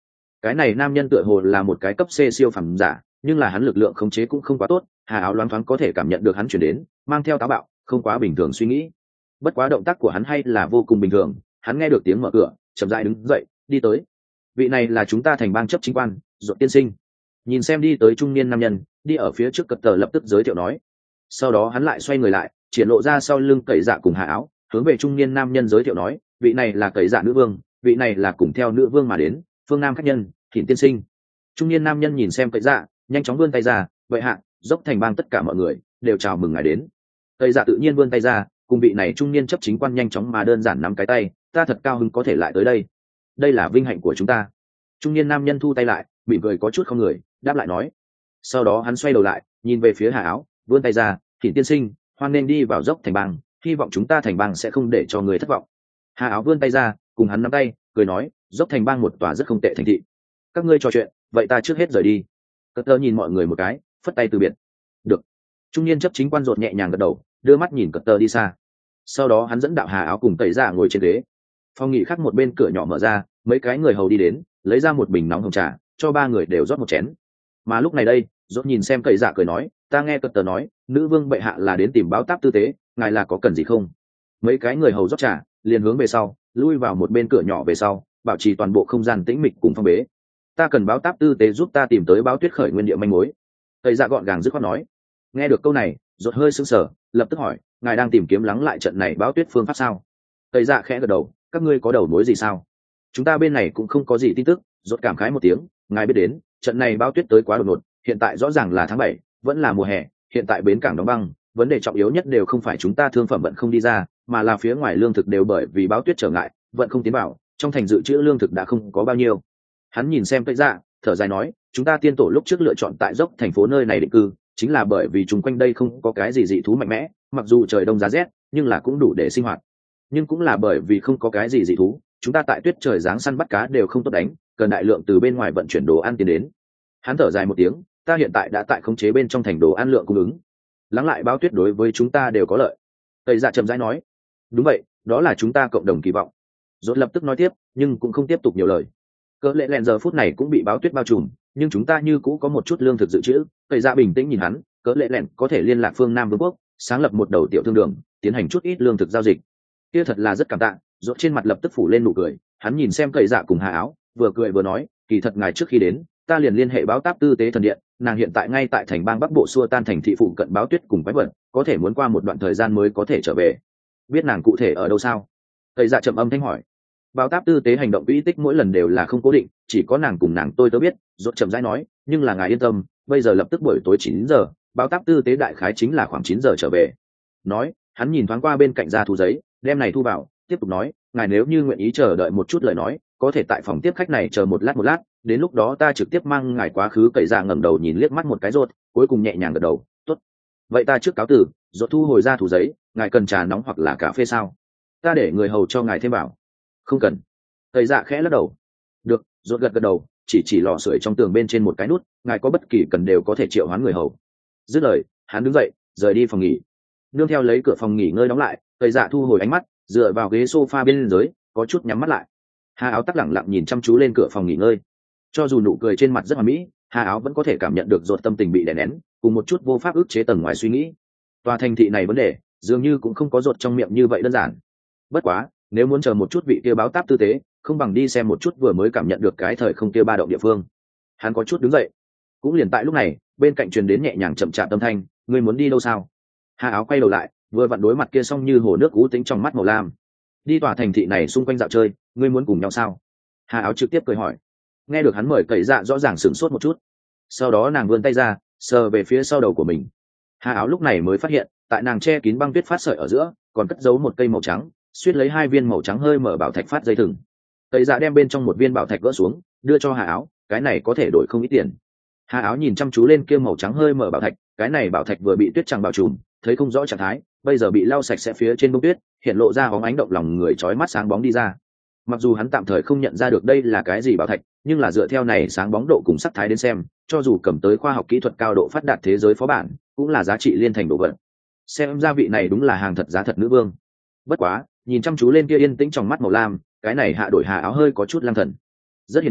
cái này nam nhân tựa hồ là một cái cấp C siêu phẩm giả, nhưng là hắn lực lượng khống chế cũng không quá tốt. Hà áo loáng thoáng có thể cảm nhận được hắn chuyển đến mang theo táo bạo, không quá bình thường suy nghĩ. Bất quá động tác của hắn hay là vô cùng bình thường. Hắn nghe được tiếng mở cửa, chậm rãi đứng dậy đi tới. Vị này là chúng ta thành bang chấp chính quan Dột tiên sinh. Nhìn xem đi tới trung niên nam nhân, đi ở phía trước cật tờ lập tức giới thiệu nói. Sau đó hắn lại xoay người lại, triển lộ ra sau lưng cậy dạ cùng Hà áo, hướng về trung niên nam nhân giới thiệu nói, vị này là cậy dạ nữ vương, vị này là cùng theo nữ vương mà đến phương nam khách nhân Thịnh tiên sinh. Trung niên nam nhân nhìn xem cậy dạ, nhanh chóng vươn tay ra, vậy hạ dốc thành bang tất cả mọi người đều chào mừng ngài đến. Cậy dạ tự nhiên vươn tay ra, cùng vị này trung niên chấp chính quan nhanh chóng mà đơn giản nắm cái tay, ta thật cao hứng có thể lại tới đây, đây là vinh hạnh của chúng ta. Trung niên nam nhân thu tay lại, mỉm cười có chút không người đáp lại nói. Sau đó hắn xoay đầu lại, nhìn về phía Hà áo, vươn tay ra, Thịnh tiên sinh, hoan nên đi vào dốc thành bang, hy vọng chúng ta thành bang sẽ không để cho người thất vọng. Hà áo vươn tay ra, cùng hắn nắm tay, cười nói, dốc thành bang một tòa rất không tệ thành thị, các ngươi trò chuyện, vậy ta trước hết rời đi. Cất tơ nhìn mọi người một cái, phất tay từ biệt. Được. Trung niên chấp chính quan rột nhẹ nhàng gật đầu, đưa mắt nhìn Cất tơ đi xa. Sau đó hắn dẫn đạo Hà áo cùng tẩy ra ngồi trên ghế. Phòng nghỉ khác một bên cửa nhỏ mở ra, mấy cái người hầu đi đến, lấy ra một bình nóng hồng trà, cho ba người đều rót một chén. Mà lúc này đây, rốt nhìn xem cậy dạ cười nói, ta nghe Cất tơ nói, nữ vương bệ hạ là đến tìm báo táp tư tế, ngài là có cần gì không? Mấy cái người hầu rót trà, liền hướng về sau, lui vào một bên cửa nhỏ về sau, bảo trì toàn bộ không gian tĩnh mịch cùng phong bế. Ta cần báo táp tư tế giúp ta tìm tới báo tuyết khởi nguyên địa manh mối. Cậy dạ gọn gàng dứt khoát nói. Nghe được câu này, rốt hơi sững sờ, lập tức hỏi, ngài đang tìm kiếm lắng lại trận này báo tuyết phương pháp sao? Cậy dạ khẽ gật đầu, các ngươi có đầu mối gì sao? Chúng ta bên này cũng không có gì tin tức. Rốt cảm khái một tiếng, ngài biết đến, trận này báo tuyết tới quá đột ngột, hiện tại rõ ràng là tháng 7, vẫn là mùa hè, hiện tại bến cảng đóng băng, vấn đề trọng yếu nhất đều không phải chúng ta thương phẩm vận không đi ra, mà là phía ngoài lương thực đều bởi vì báo tuyết trở ngại, vận không tiến vào, trong thành dự trữ lương thực đã không có bao nhiêu. Hắn nhìn xem Cậy dạ, thở dài nói, chúng ta tiên tổ lúc trước lựa chọn tại dốc thành phố nơi này định cư, chính là bởi vì chúng quanh đây không có cái gì dị thú mạnh mẽ, mặc dù trời đông giá rét, nhưng là cũng đủ để sinh hoạt. Nhưng cũng là bởi vì không có cái gì dị thú, chúng ta tại tuyết trời giáng săn bắt cá đều không tốt đánh, cần đại lượng từ bên ngoài vận chuyển đồ ăn tiến đến. Hắn thở dài một tiếng, ta hiện tại đã tại khống chế bên trong thành đồ ăn lượng cung ứng, lắng lại báo tuyết đối với chúng ta đều có lợi. Cậy dạ chậm rãi nói, đúng vậy, đó là chúng ta cộng đồng kỳ vọng. Rốt lập tức nói tiếp, nhưng cũng không tiếp tục nhiều lời. Cỡ lệ lẹn giờ phút này cũng bị báo tuyết bao trùm, nhưng chúng ta như cũ có một chút lương thực dự trữ. Cậy dạ bình tĩnh nhìn hắn, cỡ lệ lẹn có thể liên lạc phương Nam Vương quốc, sáng lập một đầu tiểu thương đường, tiến hành chút ít lương thực giao dịch. Kia thật là rất cảm tạ. Rốt trên mặt lập tức phủ lên nụ cười, hắn nhìn xem Cậy dạ cùng Hà áo, vừa cười vừa nói, kỳ thật ngài trước khi đến, ta liền liên hệ báo táp tư tế thần điện, nàng hiện tại ngay tại thành bang Bắc Bộ xua tan thành thị phụ cận báo tuyết cùng quái vật, có thể muốn qua một đoạn thời gian mới có thể trở về. Biết nàng cụ thể ở đâu sao? Cậy dạ chậm âm thanh hỏi. Báo táp tư tế hành động quỹ tích mỗi lần đều là không cố định, chỉ có nàng cùng nàng tôi biết. Rốt chậm rãi nói, nhưng là ngài yên tâm, bây giờ lập tức buổi tối 9 giờ, báo táp tư tế đại khái chính là khoảng 9 giờ trở về. Nói, hắn nhìn thoáng qua bên cạnh ra thu giấy, đem này thu vào, tiếp tục nói, ngài nếu như nguyện ý chờ đợi một chút lời nói, có thể tại phòng tiếp khách này chờ một lát, đến lúc đó ta trực tiếp mang ngài quá khứ. Cậy dạ ngẩng đầu nhìn liếc mắt một cái Rốt, cuối cùng nhẹ nhàng gật đầu, tốt. Vậy ta trước cáo từ. Rốt thu hồi ra thu giấy, ngài cần trà nóng hoặc là cà phê sao? Ta để người hầu cho ngài thêm vào. Không cần. Cậy dạ khẽ lắc đầu. Được. Rốt gật đầu, chỉ lò sưởi trong tường bên trên một cái nút, ngài có bất kỳ cần đều có thể triệu hoán người hầu. Dứt lời, hắn đứng dậy, rời đi phòng nghỉ. Nương theo lấy cửa phòng nghỉ ngơi đóng lại, Cậy dạ thu hồi ánh mắt, dựa vào ghế sofa bên dưới, có chút nhắm mắt lại. Hà áo tắc lẳng lặng nhìn chăm chú lên cửa phòng nghỉ ngơi. Cho dù nụ cười trên mặt rất hoàn mỹ, Hà áo vẫn có thể cảm nhận được Rốt tâm tình bị đè nén, cùng một chút vô pháp ức chế tầng ngoài suy nghĩ. Tòa thành thị này vấn đề, dường như cũng không có Rốt trong miệng như vậy đơn giản. Bất quá, nếu muốn chờ một chút vị kia báo táp tư tế, không bằng đi xem một chút vừa mới cảm nhận được cái thời không kia ba động địa phương. Hắn có chút đứng dậy. Cũng liền tại lúc này, bên cạnh truyền đến nhẹ nhàng chậm chạp âm thanh, ngươi muốn đi đâu sao? Hà áo quay đầu lại, vừa vặn đối mặt kia xong như hồ nước u tĩnh trong mắt màu lam. Đi tòa thành thị này xung quanh dạo chơi, ngươi muốn cùng nhau sao? Hà áo trực tiếp cười hỏi. Nghe được hắn mời, Cậy dạ rõ ràng sửng sốt một chút. Sau đó nàng vươn tay ra, sờ về phía sau đầu của mình. Hà áo lúc này mới phát hiện, tại nàng che kín băng tuyết phát sợi ở giữa, còn cất giấu một cây màu trắng, suýt lấy 2 viên màu trắng hơi mở bảo thạch phát dây thừng. Cậy dạ đem bên trong một viên bảo thạch gỡ xuống, đưa cho Hà áo, cái này có thể đổi không ít tiền. Hà áo nhìn chăm chú lên kia màu trắng hơi mở bảo thạch, cái này bảo thạch vừa bị tuyết trắng bao trùm, thấy không rõ trạng thái, bây giờ bị lau sạch sẽ phía trên bông tuyết, hiện lộ ra bóng ánh động lòng người chói mắt sáng bóng đi ra. Mặc dù hắn tạm thời không nhận ra được đây là cái gì bảo thạch, nhưng là dựa theo này sáng bóng độ cùng sắc thái đến xem, cho dù cầm tới khoa học kỹ thuật cao độ phát đạt thế giới phó bản, cũng là giá trị liên thành đồ vật. Xem ra vị này đúng là hàng thật giá thật nữ vương. Bất quá, nhìn chăm chú lên kia yên tĩnh trong mắt màu lam, cái này hạ đổi Hà áo hơi có chút lang thần. Rất hiển nhiên,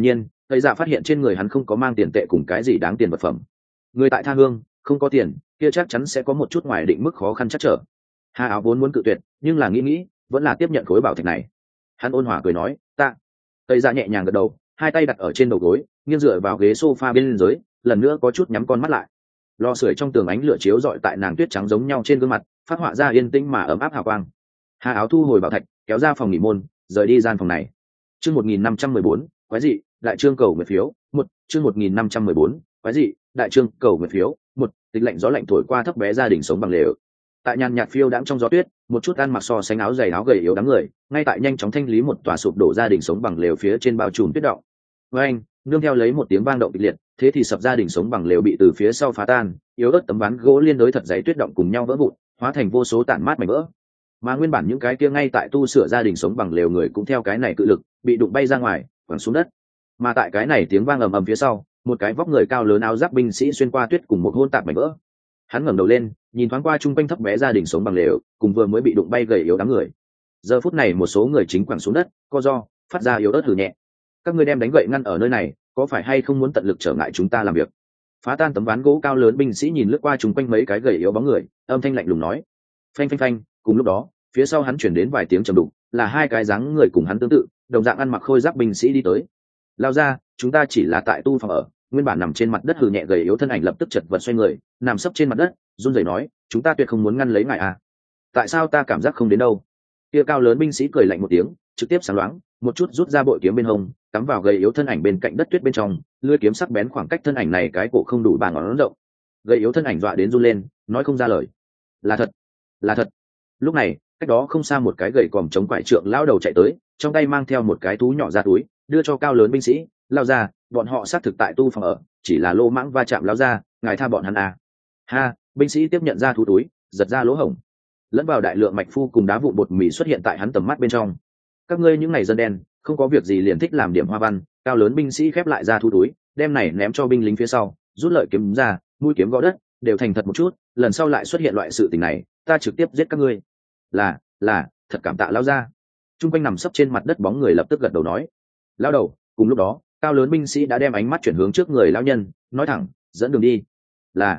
tây dạ phát hiện trên người hắn không có mang tiền tệ cùng cái gì đáng tiền vật phẩm. Người tại tha hương không có tiền kia chắc chắn sẽ có một chút ngoài định mức khó khăn chắc trở. Hà áo vốn muốn cự tuyệt nhưng là nghĩ vẫn là tiếp nhận khối bảo thạch này. Hắn ôn hòa cười nói tạ. Tây dạ nhẹ nhàng gật đầu, hai tay đặt ở trên đầu gối, nghiêng dựa vào ghế sofa bên dưới, lần nữa có chút nhắm con mắt lại. Lò sưởi trong tường ánh lửa chiếu rọi tại nàng tuyết trắng giống nhau trên gương mặt, phát họa ra yên tĩnh mà ấm áp hào quang. Hà áo thu hồi bảo thạch, kéo ra phòng nghỉ môn, rời đi gian phòng này. Chương 1514, quái dị, đại trương cầu nguyện phiếu, một. Chương 1514, quái dị, đại trương cầu nguyện phiếu, một. Tịch lạnh gió lạnh thổi qua thấp bé gia đình sống bằng lều. Tại nhàn nhạt phiêu đãng trong gió tuyết, một chút ăn mặc so sánh áo dày áo gầy yếu đám người, ngay tại nhanh chóng thanh lý một tòa sụp đổ gia đình sống bằng lều phía trên bao trùm tuyết động. Với anh, nương theo lấy một tiếng vang động kịch liệt, thế thì sập gia đình sống bằng lều bị từ phía sau phá tan, yếu ớt tấm ván gỗ liên đối thật dày tuyết động cùng nhau vỡ vụn, hóa thành vô số tản mát mảnh vỡ. Mà nguyên bản những cái kia ngay tại tu sửa gia đình sống bằng lều người cũng theo cái này cự lực bị đụng bay ra ngoài, quẳng xuống đất. Mà tại cái này tiếng vang ầm ầm phía sau, một cái vóc người cao lớn áo giáp binh sĩ xuyên qua tuyết cùng một hôn tạp mảnh vỡ. Hắn ngẩng đầu lên, nhìn thoáng qua chung quanh thấp bé gia đình sống bằng lều, cùng vừa mới bị đụng bay gầy yếu đám người. Giờ phút này một số người chính quẳng xuống đất, co ro, phát ra yếu ớt hừ nhẹ. Các ngươi đem đánh gậy ngăn ở nơi này, có phải hay không muốn tận lực trở ngại chúng ta làm việc? Phá tan tấm ván gỗ cao lớn binh sĩ nhìn lướt qua chung quanh mấy cái gầy yếu bóng người, âm thanh lạnh lùng nói: phanh phanh phanh. Cùng lúc đó, phía sau hắn chuyển đến vài tiếng trầm đục, là hai cái dáng người cùng hắn tương tự, đồng dạng ăn mặc khôi giáp binh sĩ đi tới. Lao ra, chúng ta chỉ là tại tu phòng ở. Nguyên bản nằm trên mặt đất hừ nhẹ gầy yếu thân ảnh lập tức chật vật xoay người, nằm sấp trên mặt đất, run rẩy nói: chúng ta tuyệt không muốn ngăn lấy ngài à? Tại sao ta cảm giác không đến đâu? Kia cao lớn binh sĩ cười lạnh một tiếng, trực tiếp sáng loáng, một chút rút ra bội kiếm bên hông, cắm vào gầy yếu thân ảnh bên cạnh đất tuyết bên trong, lưỡi kiếm sắc bén khoảng cách thân ảnh này cái cổ không đủ ba ngón rộng. Gầy yếu thân ảnh dọa đến run lên, nói không ra lời. Là thật, là thật. Lúc này, cách đó không xa một cái gầy còm chống quải trượng lão đầu chạy tới, trong tay mang theo một cái túi nhỏ ra túi, đưa cho cao lớn binh sĩ. Lao ra, bọn họ xác thực tại tu phòng ở, chỉ là lô mãng va chạm. Lao ra, ngài tha bọn hắn à? Ha, binh sĩ tiếp nhận ra thú túi, giật ra lỗ hổng, lẫn vào đại lượng mạch phu cùng đá vụn bột mì xuất hiện tại hắn tầm mắt bên trong. Các ngươi những ngày dân đen không có việc gì liền thích làm điểm hoa văn. Cao lớn binh sĩ khép lại ra thú túi, đem này ném cho binh lính phía sau, rút lợi kiếm ra, mũi kiếm gõ đất, đều thành thật một chút, lần sau lại xuất hiện loại sự tình này, ta trực tiếp giết các ngươi. Là, thật cảm tạ. Lao ra. Trung quanh nằm sấp trên mặt đất bóng người lập tức gật đầu nói: lao đầu. Cùng lúc đó, cao lớn binh sĩ đã đem ánh mắt chuyển hướng trước người lão nhân, nói thẳng: dẫn đường đi. Là.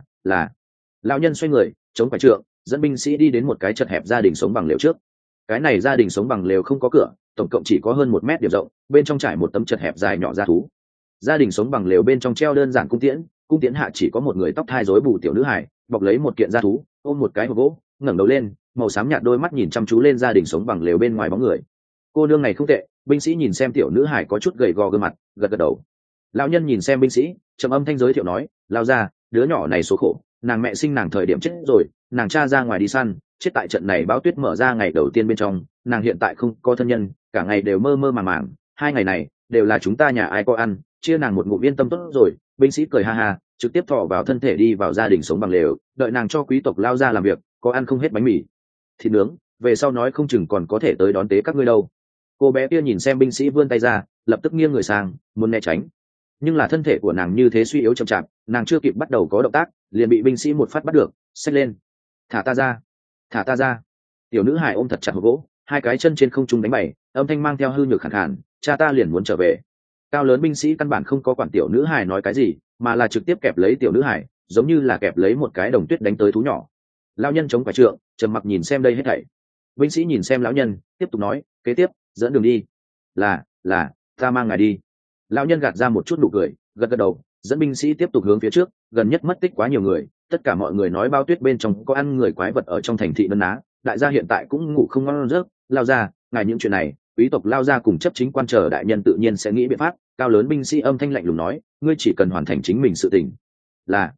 Lão nhân xoay người, chống phải trượng, dẫn binh sĩ đi đến một cái chật hẹp gia đình sống bằng lều trước. Cái này gia đình sống bằng lều không có cửa, tổng cộng chỉ có hơn 1 mét điểm rộng, bên trong trải một tấm chật hẹp dài nhỏ ra thú. Gia đình sống bằng lều bên trong treo đơn giản cung tiễn hạ chỉ có một người tóc thai rối bù tiểu nữ hài, bọc lấy một kiện gia thú, ôm một cái hộp gỗ, ngẩng đầu lên, màu xám nhạt đôi mắt nhìn chăm chú lên gia đình sống bằng lều bên ngoài bóng người. Cô nương này không tệ. Binh sĩ nhìn xem tiểu nữ hài có chút gầy gò gương mặt, gật gật đầu. Lão nhân nhìn xem binh sĩ, trầm âm thanh giới thiệu nói: lao ra, đứa nhỏ này số khổ, nàng mẹ sinh nàng thời điểm chết rồi, nàng cha ra ngoài đi săn, chết tại trận này bão tuyết mở ra ngày đầu tiên bên trong, nàng hiện tại không có thân nhân, cả ngày đều mơ mơ màng màng, 2 ngày này đều là chúng ta nhà ai có ăn, chia nàng một ngụm yên tâm tốt rồi. Binh sĩ cười ha ha, trực tiếp thọ vào thân thể đi vào gia đình sống bằng lều, đợi nàng cho quý tộc lao ra làm việc, có ăn không hết bánh mì thịt nướng, về sau nói không chừng còn có thể tới đón tế các ngươi đâu. Cô bé kia nhìn xem binh sĩ vươn tay ra, lập tức nghiêng người sang, muốn né tránh, nhưng là thân thể của nàng như thế suy yếu chậm chạp, nàng chưa kịp bắt đầu có động tác, liền bị binh sĩ một phát bắt được, xách lên. Thả ta ra, thả ta ra. Tiểu nữ hải ôm thật chặt hộp gỗ, hai cái chân trên không trung đánh bày, âm thanh mang theo hư nhược khàn khàn: cha ta liền muốn trở về. Cao lớn binh sĩ căn bản không có quản tiểu nữ hải nói cái gì, mà là trực tiếp kẹp lấy tiểu nữ hải, giống như là kẹp lấy một cái đồng tuyết đánh tới thú nhỏ. Lão nhân chống quả trượng, trầm mặc nhìn xem đây hết thảy. Binh sĩ nhìn xem lão nhân, tiếp tục nói: kế tiếp, dẫn đường đi. Là, ta mang ngài đi. Lão nhân gạt ra một chút nụ cười, gật gật đầu, dẫn binh sĩ tiếp tục hướng phía trước. Gần nhất mất tích quá nhiều người, tất cả mọi người nói bao tuyết bên trong có ăn người quái vật ở trong thành thị Nân Ná, đại gia hiện tại cũng ngủ không ngon giấc. Lao ra, ngài những chuyện này, quý tộc Lao ra cùng chấp chính quan chờ đại nhân tự nhiên sẽ nghĩ biện pháp. Cao lớn binh sĩ âm thanh lạnh lùng nói: ngươi chỉ cần hoàn thành chính mình sự tình. Là.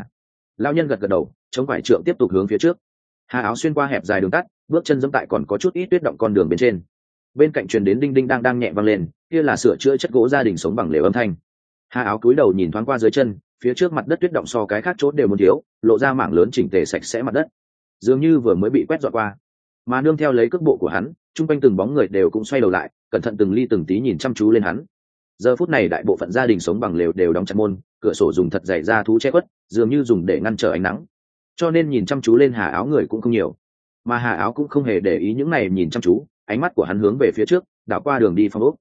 Lão nhân gật gật đầu, chống quải trượng tiếp tục hướng phía trước. Hà áo xuyên qua hẹp dài đường tắt, bước chân dẫm tại còn có chút ít tuyết động con đường bên trên. Bên cạnh truyền đến đinh đinh đang nhẹ vang lên, kia là sửa chữa chất gỗ gia đình sống bằng lều âm thanh. Hà áo cúi đầu nhìn thoáng qua dưới chân, phía trước mặt đất tuyết động so cái khác chốt đều muốn thiếu, lộ ra mảng lớn chỉnh tề sạch sẽ mặt đất, dường như vừa mới bị quét dọn qua. Mà nương theo lấy cước bộ của hắn, chung quanh từng bóng người đều cũng xoay đầu lại, cẩn thận từng ly từng tí nhìn chăm chú lên hắn. Giờ phút này đại bộ phận gia đình sống bằng lều đều đóng chặt môn, cửa sổ dùng thật dày da thú che khuất, dường như dùng để ngăn trở ánh nắng, cho nên nhìn chăm chú lên Hà áo người cũng không nhiều. Mà Hà áo cũng không hề để ý những này nhìn chăm chú, ánh mắt của hắn hướng về phía trước, đảo qua đường đi phong ốc.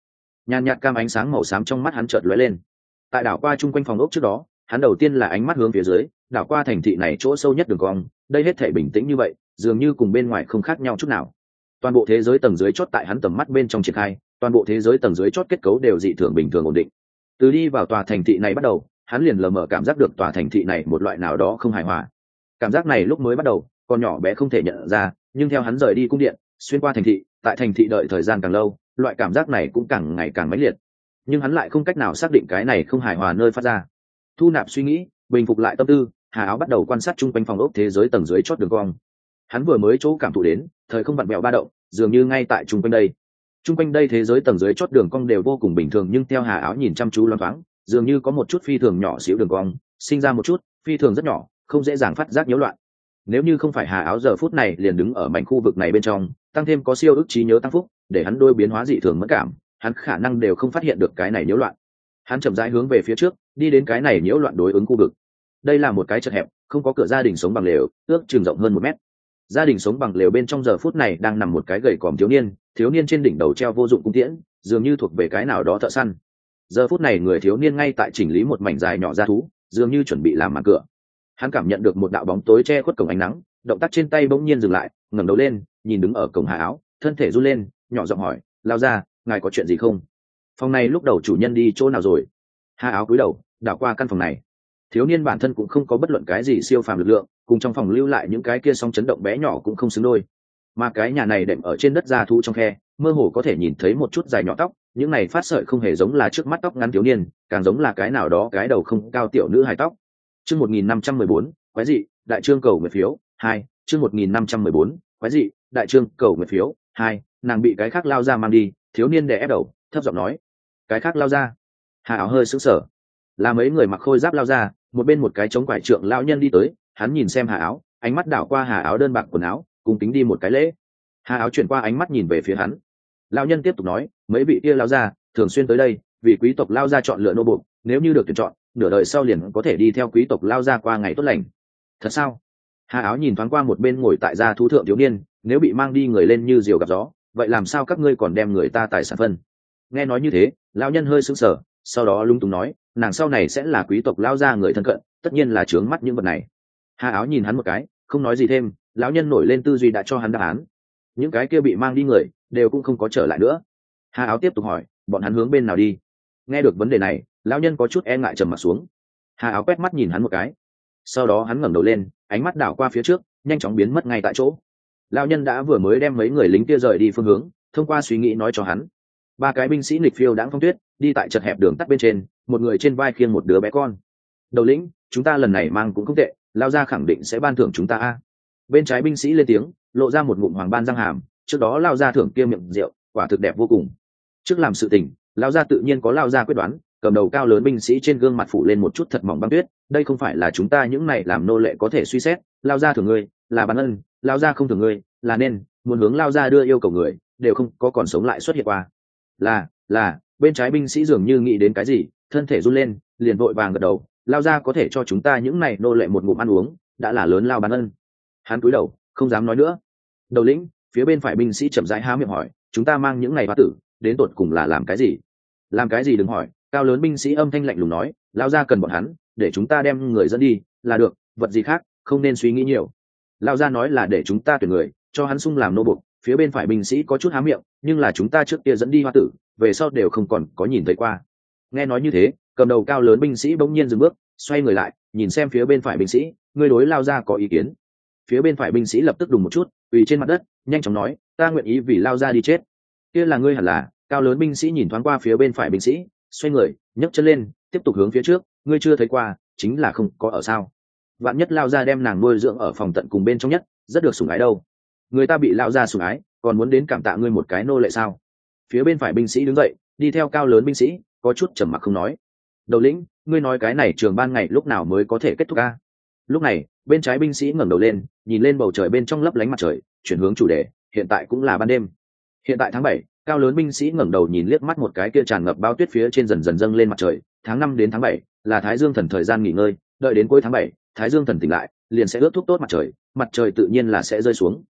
nhàn nhạt cam ánh sáng màu xám trong mắt hắn chợt lóe lên. Tại đảo qua chung quanh phòng ốc trước đó, hắn đầu tiên là ánh mắt hướng phía dưới, đảo qua thành thị này chỗ sâu nhất đường cong, đây hết thể bình tĩnh như vậy, dường như cùng bên ngoài không khác nhau chút nào. Toàn bộ thế giới tầng dưới chót tại hắn tầm mắt bên trong triển khai, toàn bộ thế giới tầng dưới chót kết cấu đều dị thường bình thường ổn định. Từ đi vào tòa thành thị này bắt đầu, hắn liền lờ mờ cảm giác được tòa thành thị này một loại nào đó không hài hòa. Cảm giác này lúc mới bắt đầu còn nhỏ bé không thể nhận ra, nhưng theo hắn rời đi cung điện, xuyên qua thành thị, tại thành thị đợi thời gian càng lâu, loại cảm giác này cũng càng ngày càng mãnh liệt. Nhưng hắn lại không cách nào xác định cái này không hài hòa nơi phát ra. Thu nạp suy nghĩ, bình phục lại tâm tư, Hà Áo bắt đầu quan sát chung quanh phòng ốc thế giới tầng dưới chót đường cong. Hắn vừa mới chỗ cảm thụ đến, thời không vặn vẹo ba động, dường như ngay tại chung quanh đây. Chung quanh đây thế giới tầng dưới chót đường cong đều vô cùng bình thường, nhưng theo Hà Áo nhìn chăm chú loáng thoáng, dường như có một chút phi thường nhỏ xíu đường cong, sinh ra một chút phi thường rất nhỏ, không dễ dàng phát giác nhiễu loạn. Nếu như không phải Hà Áo giờ phút này liền đứng ở mảnh khu vực này bên trong, tăng thêm có siêu ức trí nhớ tăng phúc, để hắn đôi biến hóa dị thường mẫn cảm, hắn khả năng đều không phát hiện được cái này nhiễu loạn. Hắn chậm rãi hướng về phía trước, đi đến cái này nhiễu loạn đối ứng khu vực. Đây là một cái chật hẹp, không có cửa gia đình sống bằng lều, ước chừng rộng hơn 1 mét. Gia đình sống bằng lều bên trong giờ phút này đang nằm một cái gầy còm thiếu niên trên đỉnh đầu treo vô dụng cung tiễn, dường như thuộc về cái nào đó thợ săn. Giờ phút này người thiếu niên ngay tại chỉnh lý một mảnh dài nhỏ da thú, dường như chuẩn bị làm màn cửa. Hắn cảm nhận được một đạo bóng tối che khuất cổng ánh nắng, động tác trên tay bỗng nhiên dừng lại, ngẩng đầu lên, nhìn đứng ở cổng Hà Áo, thân thể run lên, nhỏ giọng hỏi, lao ra, ngài có chuyện gì không? Phòng này lúc đầu chủ nhân đi chỗ nào rồi? Hà Áo cúi đầu, đảo qua căn phòng này. Thiếu niên bản thân cũng không có bất luận cái gì siêu phàm lực lượng, cùng trong phòng lưu lại những cái kia song chấn động bé nhỏ cũng không xứng đôi. Mà cái nhà này đệm ở trên đất da thú trong khe, mơ hồ có thể nhìn thấy một chút dài nhỏ tóc, những này phát sợi không hề giống là trước mắt tóc ngắn thiếu niên, càng giống là cái nào đó cái đầu không cao tiểu nữ hài tóc. Chương 1514, quái dị, đại trương cầu nguyện phiếu 2, chương 1514, quái dị, đại trương cầu nguyện phiếu 2, nàng bị cái khác lao ra mang đi, thiếu niên đè ép đầu, thấp giọng nói, cái khác lao ra. Hà Áo hơi sững sờ. Là mấy người mặc khôi giáp lao ra, một bên một cái chống quải trượng lão nhân đi tới, hắn nhìn xem Hà Áo, ánh mắt đảo qua Hà Áo đơn bạc quần áo, cùng kính đi một cái lễ. Hà Áo chuyển qua ánh mắt nhìn về phía hắn. Lão nhân tiếp tục nói, mấy vị kia lao ra thường xuyên tới đây, vì quý tộc lao ra chọn lựa nô buộc, nếu như được tuyển chọn, nửa đời sau liền có thể đi theo quý tộc lao ra qua ngày tốt lành. Thật sao? Hà Áo nhìn thoáng qua một bên ngồi tại gia thú thượng thiếu niên, nếu bị mang đi người lên như diều gặp gió, vậy làm sao các ngươi còn đem người ta tài sản phân? Nghe nói như thế, lão nhân hơi sững sờ, sau đó lung tung nói, nàng sau này sẽ là quý tộc lao ra người thân cận, tất nhiên là trướng mắt những vật này. Hà Áo nhìn hắn một cái, không nói gì thêm, lão nhân nổi lên tư duy đã cho hắn đáp án. Những cái kia bị mang đi người đều cũng không có trở lại nữa. Hà Áo tiếp tục hỏi, bọn hắn hướng bên nào đi? Nghe được vấn đề này, lão nhân có chút e ngại trầm mặt xuống. Hà Áo quét mắt nhìn hắn một cái, sau đó hắn ngẩng đầu lên, ánh mắt đảo qua phía trước, nhanh chóng biến mất ngay tại chỗ. Lão nhân đã vừa mới đem mấy người lính kia rời đi phương hướng, thông qua suy nghĩ nói cho hắn. 3 cái binh sĩ nghịch phiêu đãng phong tuyết, đi tại chật hẹp đường tắt bên trên, một người trên vai khiêng một đứa bé con. Đầu lĩnh, chúng ta lần này mang cũng không tệ, lao ra khẳng định sẽ ban thưởng chúng ta a. Bên trái binh sĩ lên tiếng, lộ ra một ngụm hoàng ban răng hàm, trước đó lao ra thưởng kia miệng rượu, quả thực đẹp vô cùng. Trước làm sự tình, lao ra tự nhiên có lao ra quyết đoán, cầm đầu cao lớn binh sĩ trên gương mặt phủ lên một chút thật mỏng băng tuyết, đây không phải là chúng ta những này làm nô lệ có thể suy xét, lao ra thưởng ngươi, là ban ân, lao ra không thưởng ngươi, là nên, muốn hướng lao ra đưa yêu cầu người, đều không có còn sống lại xuất hiện qua. Là, bên trái binh sĩ dường như nghĩ đến cái gì, thân thể run lên, liền vội vàng gật đầu, lao ra có thể cho chúng ta những này nô lệ một ngụm ăn uống, đã là lớn lao ban ân. Hắn cúi đầu, không dám nói nữa. Đầu lĩnh, phía bên phải binh sĩ chậm rãi há miệng hỏi, chúng ta mang những này hóa tử, đến tột cùng là làm cái gì? Làm cái gì đừng hỏi, cao lớn binh sĩ âm thanh lạnh lùng nói, lao ra cần bọn hắn, để chúng ta đem người dẫn đi, là được, vật gì khác, không nên suy nghĩ nhiều. Lao ra nói là để chúng ta tuyển người, cho hắn sung làm nô buộc, phía bên phải binh sĩ có chút há miệng, nhưng là chúng ta trước kia dẫn đi hoa tử, về sau đều không còn có nhìn thấy qua. Nghe nói như thế, cầm đầu cao lớn binh sĩ bỗng nhiên dừng bước, xoay người lại, nhìn xem phía bên phải binh sĩ, ngươi đối lao ra có ý kiến? Phía bên phải binh sĩ lập tức đùng một chút, quỳ trên mặt đất, nhanh chóng nói, ta nguyện ý vì lao ra đi chết. Kia là ngươi hẳn là. Cao lớn binh sĩ nhìn thoáng qua phía bên phải binh sĩ, xoay người, nhấc chân lên, tiếp tục hướng phía trước, ngươi chưa thấy qua, chính là không có ở sao? Vạn nhất lao ra đem nàng nuôi dưỡng ở phòng tận cùng bên trong nhất, rất được sủng ái đâu. Người ta bị lao ra sủng ái, còn muốn đến cảm tạ ngươi một cái nô lệ sao? Phía bên phải binh sĩ đứng dậy, đi theo cao lớn binh sĩ, có chút trầm mặc không nói. Đầu lĩnh, ngươi nói cái này trường ban ngày lúc nào mới có thể kết thúc a? Lúc này, bên trái binh sĩ ngẩng đầu lên, nhìn lên bầu trời bên trong lấp lánh mặt trời, chuyển hướng chủ đề, hiện tại cũng là ban đêm. Hiện tại tháng 7, cao lớn binh sĩ ngẩng đầu nhìn liếc mắt một cái kia tràn ngập bao tuyết phía trên dần dần dâng lên mặt trời, tháng 5 đến tháng 7 là Thái Dương thần thời gian nghỉ ngơi, đợi đến cuối tháng 7, Thái Dương thần tỉnh lại, liền sẽ ướt thuốc tốt mặt trời tự nhiên là sẽ rơi xuống.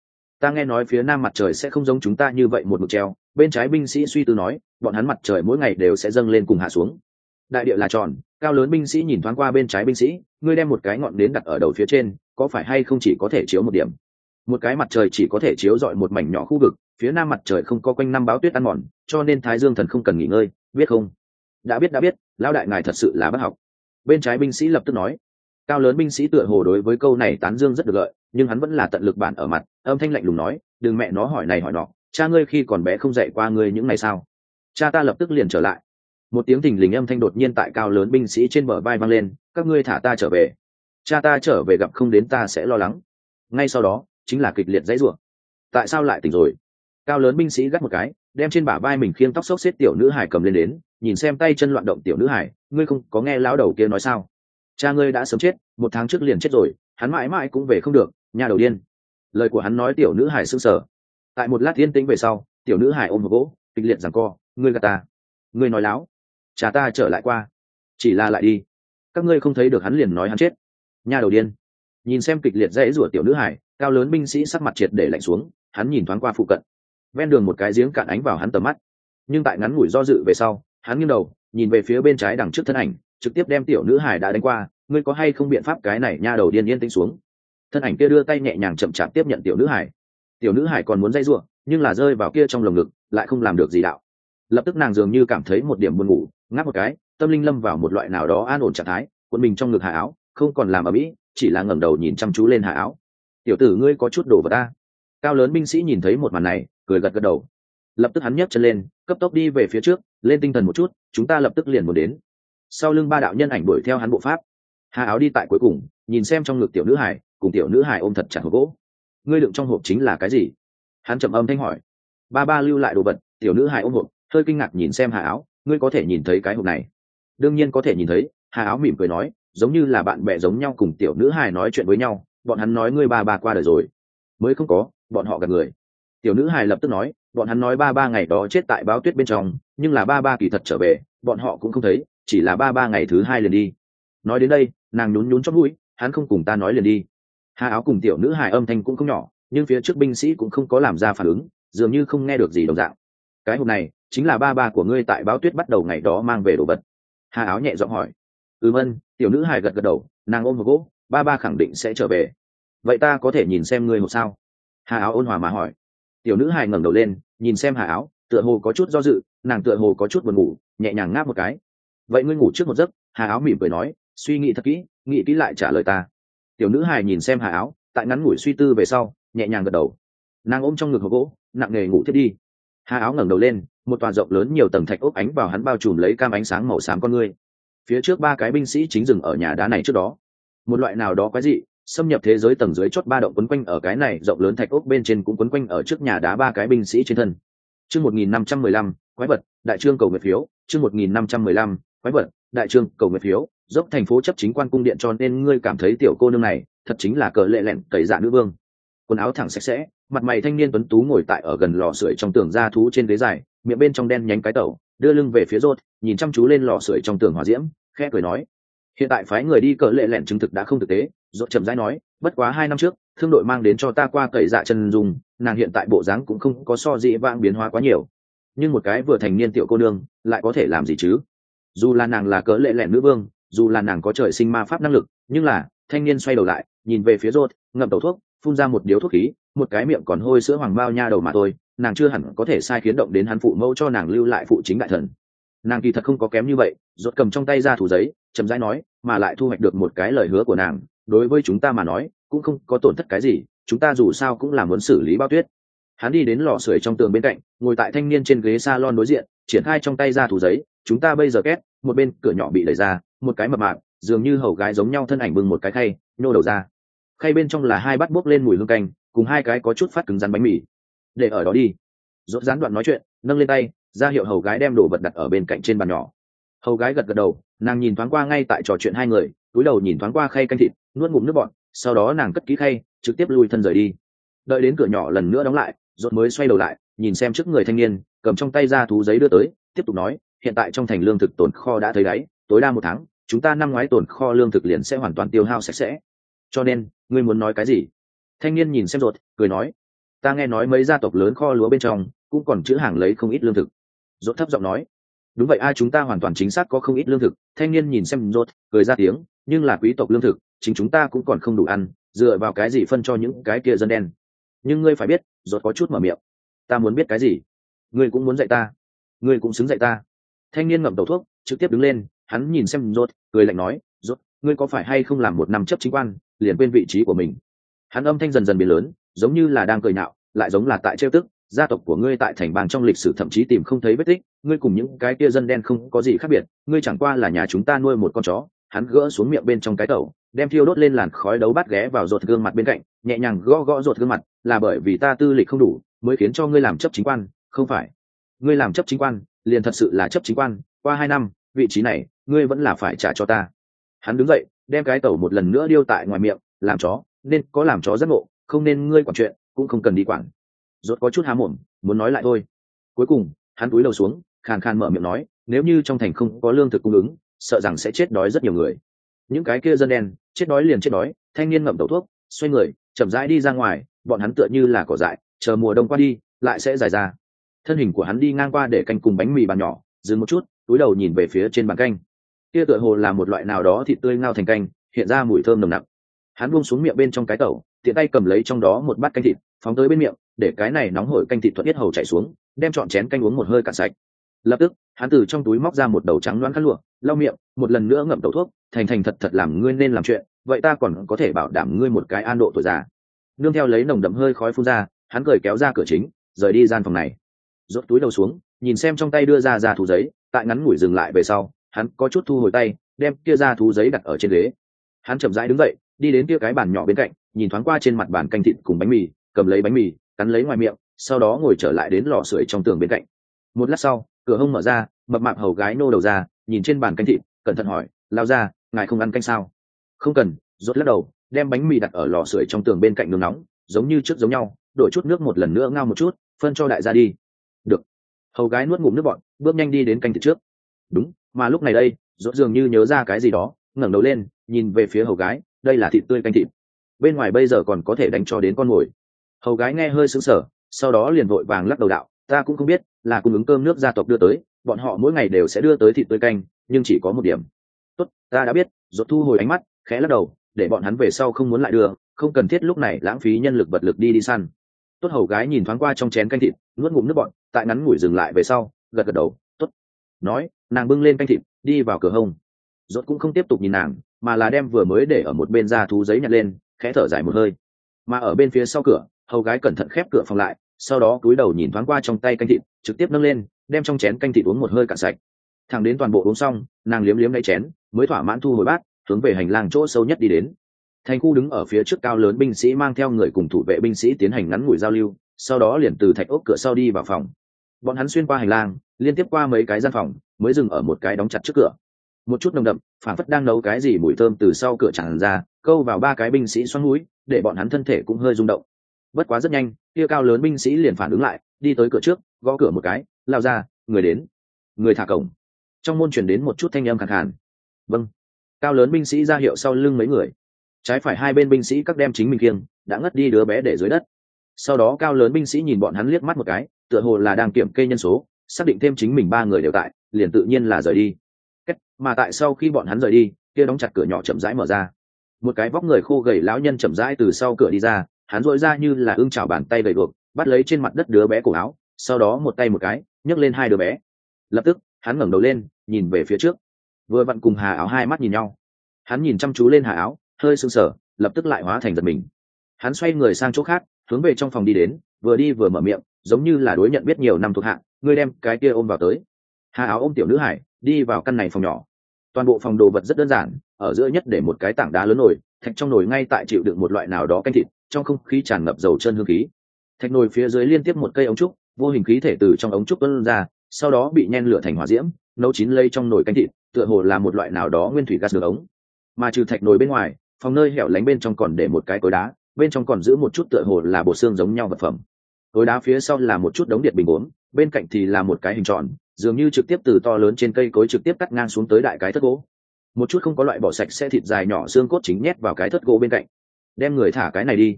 Ta nghe nói phía nam mặt trời sẽ không giống chúng ta như vậy một mực treo. Bên trái binh sĩ suy tư nói, bọn hắn mặt trời mỗi ngày đều sẽ dâng lên cùng hạ xuống. Đại địa là tròn, cao lớn binh sĩ nhìn thoáng qua bên trái binh sĩ, ngươi đem một cái ngọn nến đặt ở đầu phía trên, có phải hay không chỉ có thể chiếu một điểm? Một cái mặt trời chỉ có thể chiếu rọi một mảnh nhỏ khu vực, phía nam mặt trời không có quanh năm báo tuyết ăn mòn, cho nên Thái Dương thần không cần nghỉ ngơi, biết không? Đã biết, lão đại ngài thật sự là bác học. Bên trái binh sĩ lập tức nói. Cao lớn binh sĩ tựa hồ đối với câu này tán dương rất được lợi, nhưng hắn vẫn là tận lực bản ở mặt, âm thanh lạnh lùng nói, đừng mẹ nó hỏi này hỏi nọ, cha ngươi khi còn bé không dạy qua ngươi những này sao? Cha ta lập tức liền trở lại. Một tiếng thình lình âm thanh đột nhiên tại cao lớn binh sĩ trên bờ vai vang lên, các ngươi thả ta trở về. Cha ta trở về gặp không đến ta sẽ lo lắng. Ngay sau đó chính là kịch liệt dãy rủa. Tại sao lại tỉnh rồi? Cao lớn binh sĩ gắt một cái, đem trên bả vai mình khiêng tóc xốc xếp tiểu nữ hải cầm lên đến, nhìn xem tay chân loạn động tiểu nữ hải, ngươi không có nghe lão đầu kia nói sao? Cha ngươi đã sớm chết, 1 tháng trước liền chết rồi, hắn mãi mãi cũng về không được, nhà đầu điên. Lời của hắn nói tiểu nữ hải sững sờ. Tại một lát yên tĩnh về sau, tiểu nữ hải ôm một gỗ, kịch liệt giằng co, ngươi gạt ta, ngươi nói láo, cha ta trở lại qua, chỉ là lại đi, các ngươi không thấy được hắn liền nói hắn chết, nhà đầu điên. Nhìn xem kịch liệt dãy rủa tiểu nữ hải, cao lớn binh sĩ sắc mặt triệt để lạnh xuống, hắn nhìn thoáng qua phụ cận, ven đường một cái giếng cạn ánh vào hắn tầm mắt, nhưng tại ngắn ngủi do dự về sau, hắn nghiêng đầu nhìn về phía bên trái đằng trước thân ảnh, trực tiếp đem tiểu nữ hải đã đánh qua, ngươi có hay không biện pháp cái này nha đầu điên yên tĩnh xuống. Thân ảnh kia đưa tay nhẹ nhàng chậm chạp tiếp nhận tiểu nữ hải. Tiểu nữ hải còn muốn dây giụa, nhưng là rơi vào kia trong lồng ngực lại không làm được gì đạo. Lập tức nàng dường như cảm thấy một điểm buồn ngủ, ngáp một cái, tâm linh lâm vào một loại nào đó an ổn trạng thái, cuộn mình trong ngực Hà Áo, không còn làm ở mỹ, chỉ là ngẩng đầu nhìn chăm chú lên Hà Áo. Tiểu tử ngươi có chút đồ vật ta. Cao lớn binh sĩ nhìn thấy một màn này, cười gật gật đầu. Lập tức hắn nhấc chân lên, cấp tốc đi về phía trước, lên tinh thần một chút, chúng ta lập tức liền muốn đến. Sau lưng 3 đạo nhân ảnh đuổi theo hắn bộ pháp. Hà Áo đi tại cuối cùng, nhìn xem trong ngực tiểu nữ hải, cùng tiểu nữ hải ôm thật chặt hộp gỗ. Ngươi đựng trong hộp chính là cái gì? Hắn trầm âm thanh hỏi. Ba lưu lại đồ vật. Tiểu nữ hải ôm hộp, hơi kinh ngạc nhìn xem Hà Áo, ngươi có thể nhìn thấy cái hộp này? Đương nhiên có thể nhìn thấy. Hà Áo mỉm cười nói, giống như là bạn bè giống nhau cùng tiểu nữ hải nói chuyện với nhau. Bọn hắn nói ngươi ba qua đời rồi. Mới không có, bọn họ gạt người. Tiểu nữ hải lập tức nói, bọn hắn nói ba ngày đó chết tại báo tuyết bên trong, nhưng là ba kỳ thật trở về, bọn họ cũng không thấy, chỉ là ba ngày thứ 2 liền đi. Nói đến đây, nàng nhún chóp mũi, hắn không cùng ta nói liền đi. Hà Áo cùng tiểu nữ hải âm thanh cũng không nhỏ, nhưng phía trước binh sĩ cũng không có làm ra phản ứng, dường như không nghe được gì đồng dạng. Cái hộp này chính là ba của ngươi tại báo tuyết bắt đầu ngày đó mang về đồ vật. Hà Áo nhẹ giọng hỏi. Vâng. Tiểu nữ hải gật đầu, nàng ôm một gỗ, ba khẳng định sẽ trở về. Vậy ta có thể nhìn xem ngươi hộp sao? Hà Áo ôn hòa mà hỏi. Tiểu nữ hải ngẩng đầu lên, nhìn xem Hà Áo, tựa hồ có chút do dự, nàng tựa hồ có chút buồn ngủ, nhẹ nhàng ngáp một cái. Vậy ngươi ngủ trước một giấc. Hà Áo mỉm cười nói, suy nghĩ thật kỹ, nghĩ kỹ lại trả lời ta. Tiểu nữ hài nhìn xem Hà Áo, tại ngắn ngủi suy tư về sau, nhẹ nhàng gật đầu. Nàng ôm trong ngực hộp gỗ, nặng nề ngủ thiết đi. Hà Áo ngẩng đầu lên, một tòa rộng lớn nhiều tầng thạch ốc ánh vào hắn bao trùm lấy cam ánh sáng màu xám con ngươi. Phía trước 3 cái binh sĩ chính dừng ở nhà đá này trước đó. Một loại nào đó quái dị xâm nhập thế giới tầng dưới chót 3 động quấn quanh ở cái này rộng lớn thạch ốc bên trên, cũng quấn quanh ở trước nhà đá 3 cái binh sĩ trên thân. Chương 1515, quái vật, đại trương cầu nguyện phiếu, chương 1515, quái vật, đại trương cầu nguyện phiếu, dốc thành phố chấp chính quan cung điện, cho nên ngươi cảm thấy tiểu cô nương này thật chính là cờ lệ lẹn cậy dạ nữ vương. Quần áo thẳng sạch sẽ, mặt mày thanh niên tuấn tú ngồi tại ở gần lò sưởi trong tường da thú trên ghế dài, miệng bên trong đen nhánh cái tẩu, đưa lưng về phía rốt, nhìn chăm chú lên lò sưởi trong tường hỏa diễm, khẽ cười nói: hiện tại phái người đi cờ lệ lẹn chứng thực đã không thực tế. Rốt chậm rãi nói: bất quá 2 năm trước thương đội mang đến cho ta qua cậy dạ chân dùng, nàng hiện tại bộ dáng cũng không có so dị vãng biến hóa quá nhiều, nhưng một cái vừa thành niên tiểu cô nương lại có thể làm gì chứ? Dù là nàng là cờ lệ lẹn nữ vương, dù là nàng có trời sinh ma pháp năng lực, nhưng là thanh niên xoay đầu lại nhìn về phía rốt, ngậm tẩu thuốc, phun ra một điếu thuốc khí, một cái miệng còn hôi sữa hoàng bao nha đầu mà thôi, nàng chưa hẳn có thể sai khiến động đến hắn phụ mẫu cho nàng lưu lại phụ chính đại thần. Nàng kỳ thật không có kém như vậy. Rốt cầm trong tay ra thủ giấy, chậm rãi nói, mà lại thu hoạch được một cái lời hứa của nàng, đối với chúng ta mà nói cũng không có tổn thất cái gì, chúng ta dù sao cũng là muốn xử lý bao tuyết. Hắn đi đến lò sưởi trong tường bên cạnh, ngồi tại thanh niên trên ghế salon đối diện, triển khai trong tay ra thủ giấy, chúng ta bây giờ két, một bên cửa nhỏ bị đẩy ra, một cái mập mạp dường như hầu gái giống nhau thân ảnh bưng một cái khay, nhô đầu ra. Khay bên trong là 2 bát bốc lên mùi hương canh, cùng 2 cái có chút phát cứng rắn bánh mì. Để ở đó đi. Rốt gián đoạn nói chuyện, nâng lên tay ra hiệu hầu gái đem đồ vật đặt ở bên cạnh trên bàn nhỏ. Hầu gái gật gật đầu, nàng nhìn thoáng qua ngay tại trò chuyện 2 người, cúi đầu nhìn thoáng qua khay canh thịt, nuốt ngụm nước bọt, sau đó nàng cất kỹ khay, trực tiếp lui thân rời đi. Đợi đến cửa nhỏ lần nữa đóng lại, Rốt mới xoay đầu lại, nhìn xem trước người thanh niên, cầm trong tay ra thú giấy đưa tới, tiếp tục nói, hiện tại trong thành lương thực tồn kho đã thấy đáy, tối đa 1 tháng, chúng ta năm ngoái tồn kho lương thực liền sẽ hoàn toàn tiêu hao sạch sẽ. Cho nên, ngươi muốn nói cái gì? Thanh niên nhìn xem Rốt, cười nói, ta nghe nói mấy gia tộc lớn kho lúa bên trong cũng còn chữ hàng lấy không ít lương thực. Rốt thấp giọng nói. Đúng vậy, chúng ta hoàn toàn chính xác có không ít lương thực. Thanh niên nhìn xem Rốt, cười ra tiếng, nhưng là quý tộc lương thực chính chúng ta cũng còn không đủ ăn, dựa vào cái gì phân cho những cái kia dân đen? Nhưng ngươi phải biết. Rốt có chút mở miệng. Ta muốn biết cái gì? Ngươi cũng muốn dạy ta? Ngươi cũng xứng dạy ta? Thanh niên ngậm đầu thuốc, trực tiếp đứng lên, hắn nhìn xem Rốt, cười lạnh nói, Rốt, ngươi có phải hay không làm một năm chấp chính quan liền quên vị trí của mình? Hắn âm thanh dần dần biến lớn, giống như là đang cười nhạo, lại giống là tại trêu tức. Gia tộc của ngươi tại thành bang trong lịch sử thậm chí tìm không thấy vết tích, ngươi cùng những cái kia dân đen không có gì khác biệt, ngươi chẳng qua là nhà chúng ta nuôi một con chó. Hắn gỡ xuống miệng bên trong cái tẩu, đem thiêu đốt lên làn khói đấu bát ghé vào Rốt gương mặt bên cạnh, nhẹ nhàng gõ gõ Rốt gương mặt, là bởi vì ta tư lịch không đủ mới khiến cho ngươi làm chấp chính quan, không phải? Ngươi làm chấp chính quan liền thật sự là chấp chính quan, qua 2 năm vị trí này ngươi vẫn là phải trả cho ta. Hắn đứng dậy, đem cái tẩu một lần nữa điêu tại ngoài miệng, làm chó nên có làm chó giác ngộ, không nên ngươi quản chuyện cũng không cần đi quản. Rốt có chút há mồm muốn nói lại thôi, cuối cùng hắn cúi đầu xuống, khàn khàn mở miệng nói, nếu như trong thành không có lương thực cung ứng, sợ rằng sẽ chết đói rất nhiều người. Những cái kia dân đen chết đói liền chết đói. Thanh niên ngậm tẩu thuốc, xoay người chậm rãi đi ra ngoài, bọn hắn tựa như là cỏ dại, chờ mùa đông qua đi lại sẽ dài ra. Thân hình của hắn đi ngang qua để canh cùng bánh mì bàn nhỏ, dừng một chút, cúi đầu nhìn về phía trên bàn canh. Kia tựa hồ là một loại nào đó thịt tươi ngao thành canh, hiện ra mùi thơm nồng nặc. Hắn buông xuống miệng bên trong cái tẩu, tiện tay cầm lấy trong đó một bát canh thịt, phóng tới bên miệng, để cái này nóng hổi canh thịt thuận yết hầu chảy xuống, đem trọn chén canh uống một hơi cạn sạch. Lập tức hắn từ trong túi móc ra một đầu trắng loáng khăn lụa, lau miệng, một lần nữa ngậm tẩu thuốc, thành thành thật thật làm ngươi nên làm chuyện, vậy ta còn có thể bảo đảm ngươi một cái an độ tuổi già. Nương theo lấy nồng đậm hơi khói phun ra, hắn cười kéo ra cửa chính, rời đi gian phòng này. Rốt túi đầu xuống, nhìn xem trong tay đưa ra thú giấy, tại ngắn ngủi dừng lại về sau, hắn có chút thu hồi tay, đem kia ra thú giấy đặt ở trên ghế. Hắn chậm rãi đứng dậy, đi đến kia cái bàn nhỏ bên cạnh, nhìn thoáng qua trên mặt bàn canh thịt cùng bánh mì, cầm lấy bánh mì, cắn lấy ngoài miệng, sau đó ngồi trở lại đến lò sưởi trong tường bên cạnh. Một lát sau, cửa hông mở ra, mập mạp hầu gái nô đầu ra, nhìn trên bàn canh thịt, cẩn thận hỏi, lao ra, ngài không ăn canh sao? Không cần. Rốt lắc đầu, đem bánh mì đặt ở lò sưởi trong tường bên cạnh nướng nóng, giống như trước giống nhau, đổ chút nước một lần nữa ngao một chút, phân cho đại gia đi. Được. Hầu gái nuốt ngụm nước bọt, bước nhanh đi đến canh thịt trước. Đúng, mà lúc này đây, Rốt dường như nhớ ra cái gì đó, ngẩng đầu lên, nhìn về phía hầu gái, đây là thịt tươi canh thịt. Bên ngoài bây giờ còn có thể đánh cho đến con mồi. Hầu gái nghe hơi sững sờ, sau đó liền vội vàng lắc đầu đạo, ta cũng không biết, là cung ứng cơm nước gia tộc đưa tới, bọn họ mỗi ngày đều sẽ đưa tới thịt tươi canh, nhưng chỉ có một điểm. Tốt, ta đã biết. Rốt thu hồi ánh mắt, khẽ lắc đầu, để bọn hắn về sau không muốn lại đưa, không cần thiết lúc này lãng phí nhân lực vật lực đi săn. Tốt. Hầu gái nhìn thoáng qua trong chén canh thịt, nuốt ngụm nước bọt, tại ngắn ngủi dừng lại về sau, gật gật đầu, tốt. Nói, nàng bưng lên canh thịt, đi vào cửa hông. Rốt cũng không tiếp tục nhìn nàng, mà là đem vừa mới để ở một bên da thú giấy nhặt lên, khẽ thở dài một hơi. Mà ở bên phía sau cửa, hầu gái cẩn thận khép cửa phòng lại, sau đó cúi đầu nhìn thoáng qua trong tay canh thịt, trực tiếp nâng lên, đem trong chén canh thịt uống một hơi cạn sạch. Thẳng đến toàn bộ uống xong, nàng liếm liếm lấy chén, mới thỏa mãn thu hồi bát, hướng về hành lang chỗ sâu nhất đi đến. Thành khu đứng ở phía trước cao lớn binh sĩ mang theo người cùng thủ vệ binh sĩ tiến hành ngắn ngủi giao lưu, sau đó liền từ thạch ốc cửa sau đi vào phòng. Bọn hắn xuyên qua hành lang, liên tiếp qua mấy cái gian phòng, mới dừng ở một cái đóng chặt trước cửa. Một chút nồng đậm, phản phất đang nấu cái gì mùi thơm từ sau cửa tràn ra, câu vào 3 cái binh sĩ xoắn mũi, để bọn hắn thân thể cũng hơi rung động. Bất quá rất nhanh, kia cao lớn binh sĩ liền phản ứng lại, đi tới cửa trước, gõ cửa một cái, lao ra, người đến. Người thả cổng. Trong môn truyền đến một chút thanh âm khàn khàn. Vâng. Cao lớn binh sĩ ra hiệu sau lưng mấy người. Trái phải hai bên binh sĩ các đem chính mình kiêng, đã ngất đi đứa bé để dưới đất. Sau đó cao lớn binh sĩ nhìn bọn hắn liếc mắt một cái, tựa hồ là đang kiểm kê nhân số, xác định thêm chính mình 3 người đều tại, liền tự nhiên là rời đi. Mà tại sau khi bọn hắn rời đi, kia đóng chặt cửa nhỏ chậm rãi mở ra. Một cái vóc người khô gầy lão nhân chậm rãi từ sau cửa đi ra, hắn duỗi ra như là ưng chảo bàn tay gầy guộc, bắt lấy trên mặt đất đứa bé cổ áo, sau đó một tay một cái nhấc lên 2 đứa bé. Lập tức hắn ngẩng đầu lên, nhìn về phía trước, vừa vặn cùng Hà Áo hai mắt nhìn nhau. Hắn nhìn chăm chú lên Hà Áo, hơi sưng sờ, lập tức lại hóa thành giật mình. Hắn xoay người sang chỗ khác, hướng về trong phòng đi đến, vừa đi vừa mở miệng, giống như là đối nhận biết nhiều năm thuộc hạ, ngươi đem cái kia ôm vào tới. Hà Áo ôm tiểu nữ hải, đi vào căn này phòng nhỏ. Toàn bộ phòng đồ vật rất đơn giản, ở giữa nhất để một cái tảng đá lớn nồi, thạch trong nồi ngay tại chịu đựng một loại nào đó canh thịt, trong không khí tràn ngập dầu chân hương khí. Thạch nồi phía dưới liên tiếp một cây ống trúc, vô hình khí thể từ trong ống trúc tuôn ra, sau đó bị nhen lửa thành hỏa diễm, nấu chín lây trong nồi canh thịt, tựa hồ là một loại nào đó nguyên thủy gas đường ống. Mà trừ thạch nồi bên ngoài, phòng nơi hẻo lánh bên trong còn để một cái cối đá, bên trong còn giữ một chút tựa hồ là bộ xương giống nhau vật phẩm. Cối đá phía sau là một chút đống điện bình uống, bên cạnh thì là một cái hình tròn, dường như trực tiếp từ to lớn trên cây cối trực tiếp cắt ngang xuống tới đại cái thất gỗ. Một chút không có loại bỏ sạch sẽ thịt dài nhỏ xương cốt chính nhét vào cái thất gỗ bên cạnh. Đem người thả cái này đi.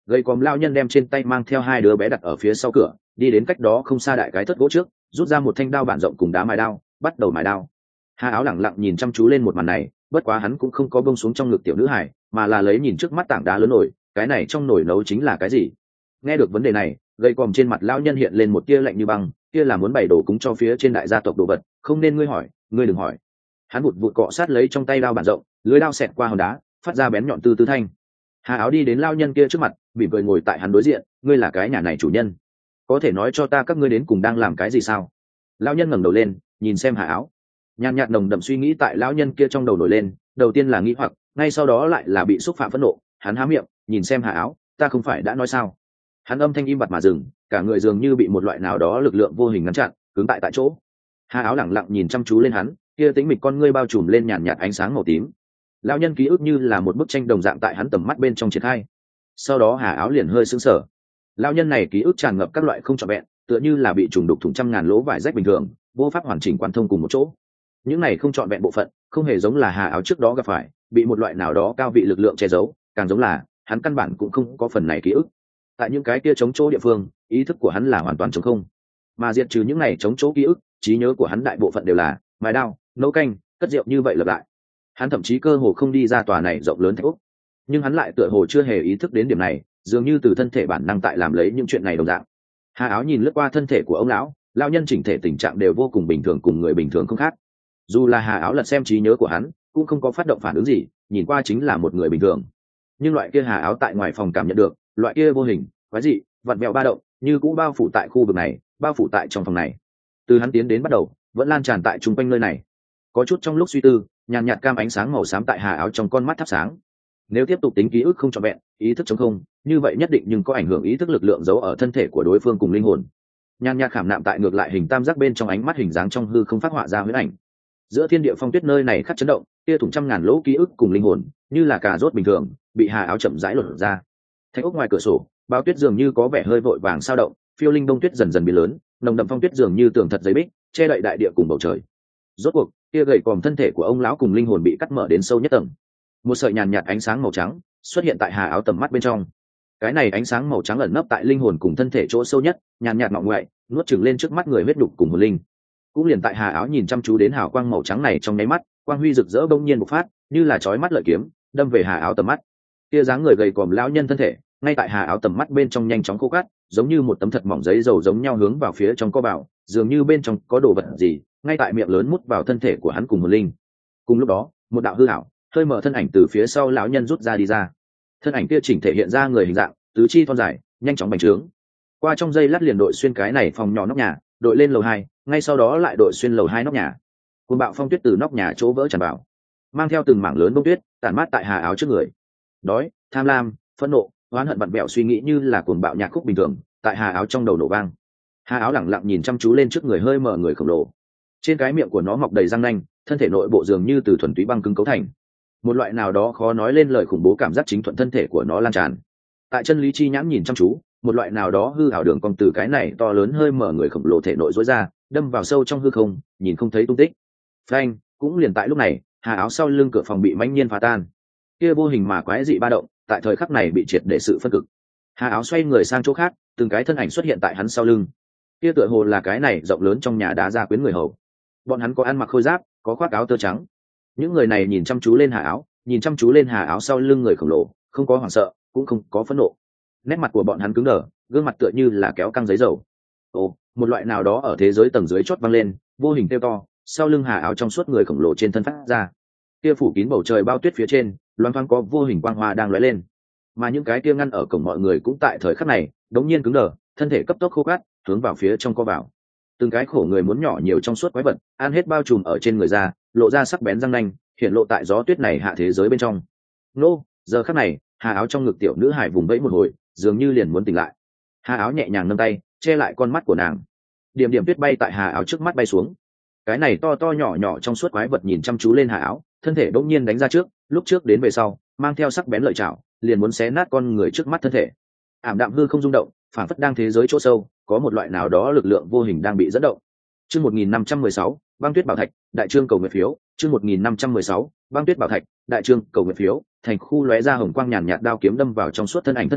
Gầy còm lao nhân đem trên tay mang theo hai đứa bé đặt ở phía sau cửa, đi đến cách đó không xa đại cái thất gỗ trước, rút ra một thanh đao bản rộng cùng đá mài đao, bắt đầu mài đao. Hà Áo lẳng lặng nhìn chăm chú lên một màn này, bất quá hắn cũng không có bông xuống trong ngực tiểu nữ hải, mà là lấy nhìn trước mắt tảng đá lớn nổi, cái này trong nồi nấu chính là cái gì? Nghe được vấn đề này, gầy còm trên mặt lão nhân hiện lên một tia lạnh như băng, kia là muốn bày đồ cúng cho phía trên đại gia tộc đồ vật, không nên ngươi hỏi, ngươi đừng hỏi. Hắn vụt vụt cọ sát lấy trong tay đao bản rộng, lưỡi đao xẹt qua hòn đá, phát ra bén nhọn tư tư thanh. Hà Áo đi đến lão nhân kia trước mặt, mỉm cười ngồi tại hắn đối diện, ngươi là cái nhà này chủ nhân, có thể nói cho ta các ngươi đến cùng đang làm cái gì sao? Lão nhân ngẩng đầu lên, nhìn xem Hà Áo, nhàn nhạt nồng đậm suy nghĩ tại lão nhân kia trong đầu nổi lên, đầu tiên là nghĩ hoặc, ngay sau đó lại là bị xúc phạm phẫn nộ. Hắn há miệng, nhìn xem Hà Áo, ta không phải đã nói sao? Hắn âm thanh im bặt mà dừng, cả người dường như bị một loại nào đó lực lượng vô hình ngăn chặn, cứng tại chỗ. Hà Áo lẳng lặng nhìn chăm chú lên hắn, kia tĩnh mịch con ngươi bao trùm lên nhàn nhạt ánh sáng màu tím. Lão nhân ký ức như là một bức tranh đồng dạng tại hắn tầm mắt bên trong triển khai. Sau đó Hà Áo liền hơi sững sờ. Lão nhân này ký ức tràn ngập các loại không trọn vẹn, tựa như là bị trùng đục thủng trăm ngàn lỗ vải rách bình thường, vô pháp hoàn chỉnh quan thông cùng một chỗ. Những này không trọn vẹn bộ phận, không hề giống là Hà Áo trước đó gặp phải, bị một loại nào đó cao vị lực lượng che giấu, càng giống là hắn căn bản cũng không có phần này ký ức. Tại những cái kia chống chỗ địa phương, ý thức của hắn là hoàn toàn trống không, mà diệt trừ những này chống chỗ ký ức, trí nhớ của hắn đại bộ phận đều là mài đao, nấu canh, cất rượu như vậy lặp lại. Hắn thậm chí cơ hồ không đi ra tòa này rộng lớn thạch úc, nhưng hắn lại tựa hồ chưa hề ý thức đến điểm này, dường như từ thân thể bản năng tại làm lấy những chuyện này đồng dạng. Hà Áo nhìn lướt qua thân thể của ông lão nhân chỉnh thể tình trạng đều vô cùng bình thường, cùng người bình thường không khác. Dù là Hà Áo lật xem trí nhớ của hắn, cũng không có phát động phản ứng gì, nhìn qua chính là một người bình thường. Nhưng loại kia Hà Áo tại ngoài phòng cảm nhận được, loại kia vô hình, quái dị, vặn vẹo ba động, như cũ bao phủ tại khu vực này, bao phủ tại trong phòng này. Từ hắn tiến đến bắt đầu, vẫn lan tràn tại chung quanh nơi này. Có chút trong lúc suy tư, nhàn nhạt cam ánh sáng màu xám tại Hà Áo trong con mắt thắp sáng. Nếu tiếp tục tính ký ức không trọn vẹn, ý thức trống không, như vậy nhất định nhưng có ảnh hưởng ý thức lực lượng giấu ở thân thể của đối phương cùng linh hồn. Nhàn nhạt khảm nạm tại ngược lại hình tam giác bên trong ánh mắt hình dáng trong hư không phát họa ra huyễn ảnh. Giữa thiên địa phong tuyết nơi này khắc chấn động, kia thủng trăm ngàn lỗ ký ức cùng linh hồn, như là cà rốt bình thường, bị Hà Áo chậm rãi lột ra. Thạch ốc ngoài cửa sổ, bao tuyết dường như có vẻ hơi vội vàng sao động, phiêu linh đông tuyết dần dần biến lớn, nồng đậm phong tuyết dường như tường thật giấy bích, che đậy đại địa cùng bầu trời. Rốt cuộc, kia gầy còm thân thể của ông lão cùng linh hồn bị cắt mở đến sâu nhất tầng. Một sợi nhàn nhạt ánh sáng màu trắng xuất hiện tại Hà Áo tầm mắt bên trong. Cái này ánh sáng màu trắng ẩn nấp tại linh hồn cùng thân thể chỗ sâu nhất, nhàn nhạt ngọ ngoại, nuốt chửng lên trước mắt người huyết đục cùng hồn linh. Cũng liền tại Hà Áo nhìn chăm chú đến hào quang màu trắng này trong nháy mắt, quang huy rực rỡ bỗng nhiên bộc phát, như là chói mắt lợi kiếm, đâm về Hà Áo tầm mắt. Kia dáng người gầy còm lão nhân thân thể, ngay tại Hà Áo tầm mắt bên trong nhanh chóng khô cát, giống như một tấm thật mỏng giấy dầu giống nhau hướng vào phía trong co vào, dường như bên trong có đồ vật gì, ngay tại miệng lớn mút vào thân thể của hắn cùng hồn linh. Cùng lúc đó, một đạo hư ảo, hơi mở thân ảnh từ phía sau lão nhân rút ra đi ra. Thân ảnh kia chỉnh thể hiện ra người hình dạng, tứ chi thon dài, nhanh chóng bành trướng. Qua trong giây lát liền đội xuyên cái này phòng nhỏ nóc nhà, đội lên lầu 2, ngay sau đó lại đội xuyên lầu 2 nóc nhà. Cuồng bạo phong tuyết từ nóc nhà chỗ vỡ tràn vào, mang theo từng mảng lớn bông tuyết, tản mát tại Hà Áo trước người. Đói, tham lam, phẫn nộ, oán hận vặn vẹo suy nghĩ như là cuồng bạo nhạc khúc bình thường, tại Hà Áo trong đầu nổ vang. Hà Áo lẳng lặng nhìn chăm chú lên trước người hơi mở người khổng lồ. Trên cái miệng của nó mọc đầy răng nanh, thân thể nội bộ dường như từ thuần túy băng cứng cấu thành. Một loại nào đó khó nói lên lời khủng bố cảm giác chính thuận thân thể của nó lan tràn. Tại chân lý chi nhãn nhìn chăm chú, một loại nào đó hư ảo đường cong từ cái này to lớn hơi mở người khổng lồ thể nội rối ra, đâm vào sâu trong hư không, nhìn không thấy tung tích. Phanh, cũng liền tại lúc này, Hà Áo sau lưng cửa phòng bị mãnh nhiên phá tan. Kia vô hình mà quái dị ba động, tại thời khắc này bị triệt để sự phân cực. Hà Áo xoay người sang chỗ khác, từng cái thân ảnh xuất hiện tại hắn sau lưng. Kia tựa hồ là cái này rộng lớn trong nhà đá gia quyến người hầu. Bọn hắn có ăn mặc khôi giáp, có khoác áo tơ trắng. Những người này nhìn chăm chú lên Hà Áo, nhìn chăm chú lên Hà Áo sau lưng người khổng lồ, không có hoảng sợ, cũng không có phẫn nộ. Nét mặt của bọn hắn cứng đờ, gương mặt tựa như là kéo căng giấy dầu. Ồ, một loại nào đó ở thế giới tầng dưới chót vang lên, vô hình kêu to, sau lưng Hà Áo trong suốt người khổng lồ trên thân phát ra. Kia phủ kín bầu trời bao tuyết phía trên, loáng thoáng có vô hình quang hoa đang lóe lên. Mà những cái kia ngăn ở cổng mọi người cũng tại thời khắc này, đống nhiên cứng đờ, thân thể cấp tốc khô cát, hướng vào phía trong co vào. Từng cái khổ người muốn nhỏ nhiều trong suốt quái vật, ăn hết bao trùm ở trên người ra, lộ ra sắc bén răng nanh, hiện lộ tại gió tuyết này hạ thế giới bên trong. Nô, giờ khắc này, Hà Áo trong ngực tiểu nữ hải vùng vẫy một hồi, dường như liền muốn tỉnh lại. Hà Áo nhẹ nhàng nâng tay, che lại con mắt của nàng. Điểm điểm tuyết bay tại Hà Áo trước mắt bay xuống. Cái này to to nhỏ nhỏ trong suốt quái vật nhìn chăm chú lên Hà Áo, thân thể đột nhiên đánh ra trước, lúc trước đến về sau, mang theo sắc bén lợi chảo, liền muốn xé nát con người trước mắt thân thể. Ảm đạm hư không rung động, phản phất đang thế giới chỗ sâu, có một loại nào đó lực lượng vô hình đang bị dẫn động. Chương 1516, băng tuyết bảo thạch, đại trương cầu nguyện phiếu, chương 1516, băng tuyết bảo thạch, đại trương cầu nguyện phiếu, thành khu lóe ra hồng quang nhàn nhạt đao kiếm đâm vào trong suốt thân ảnh thân thể,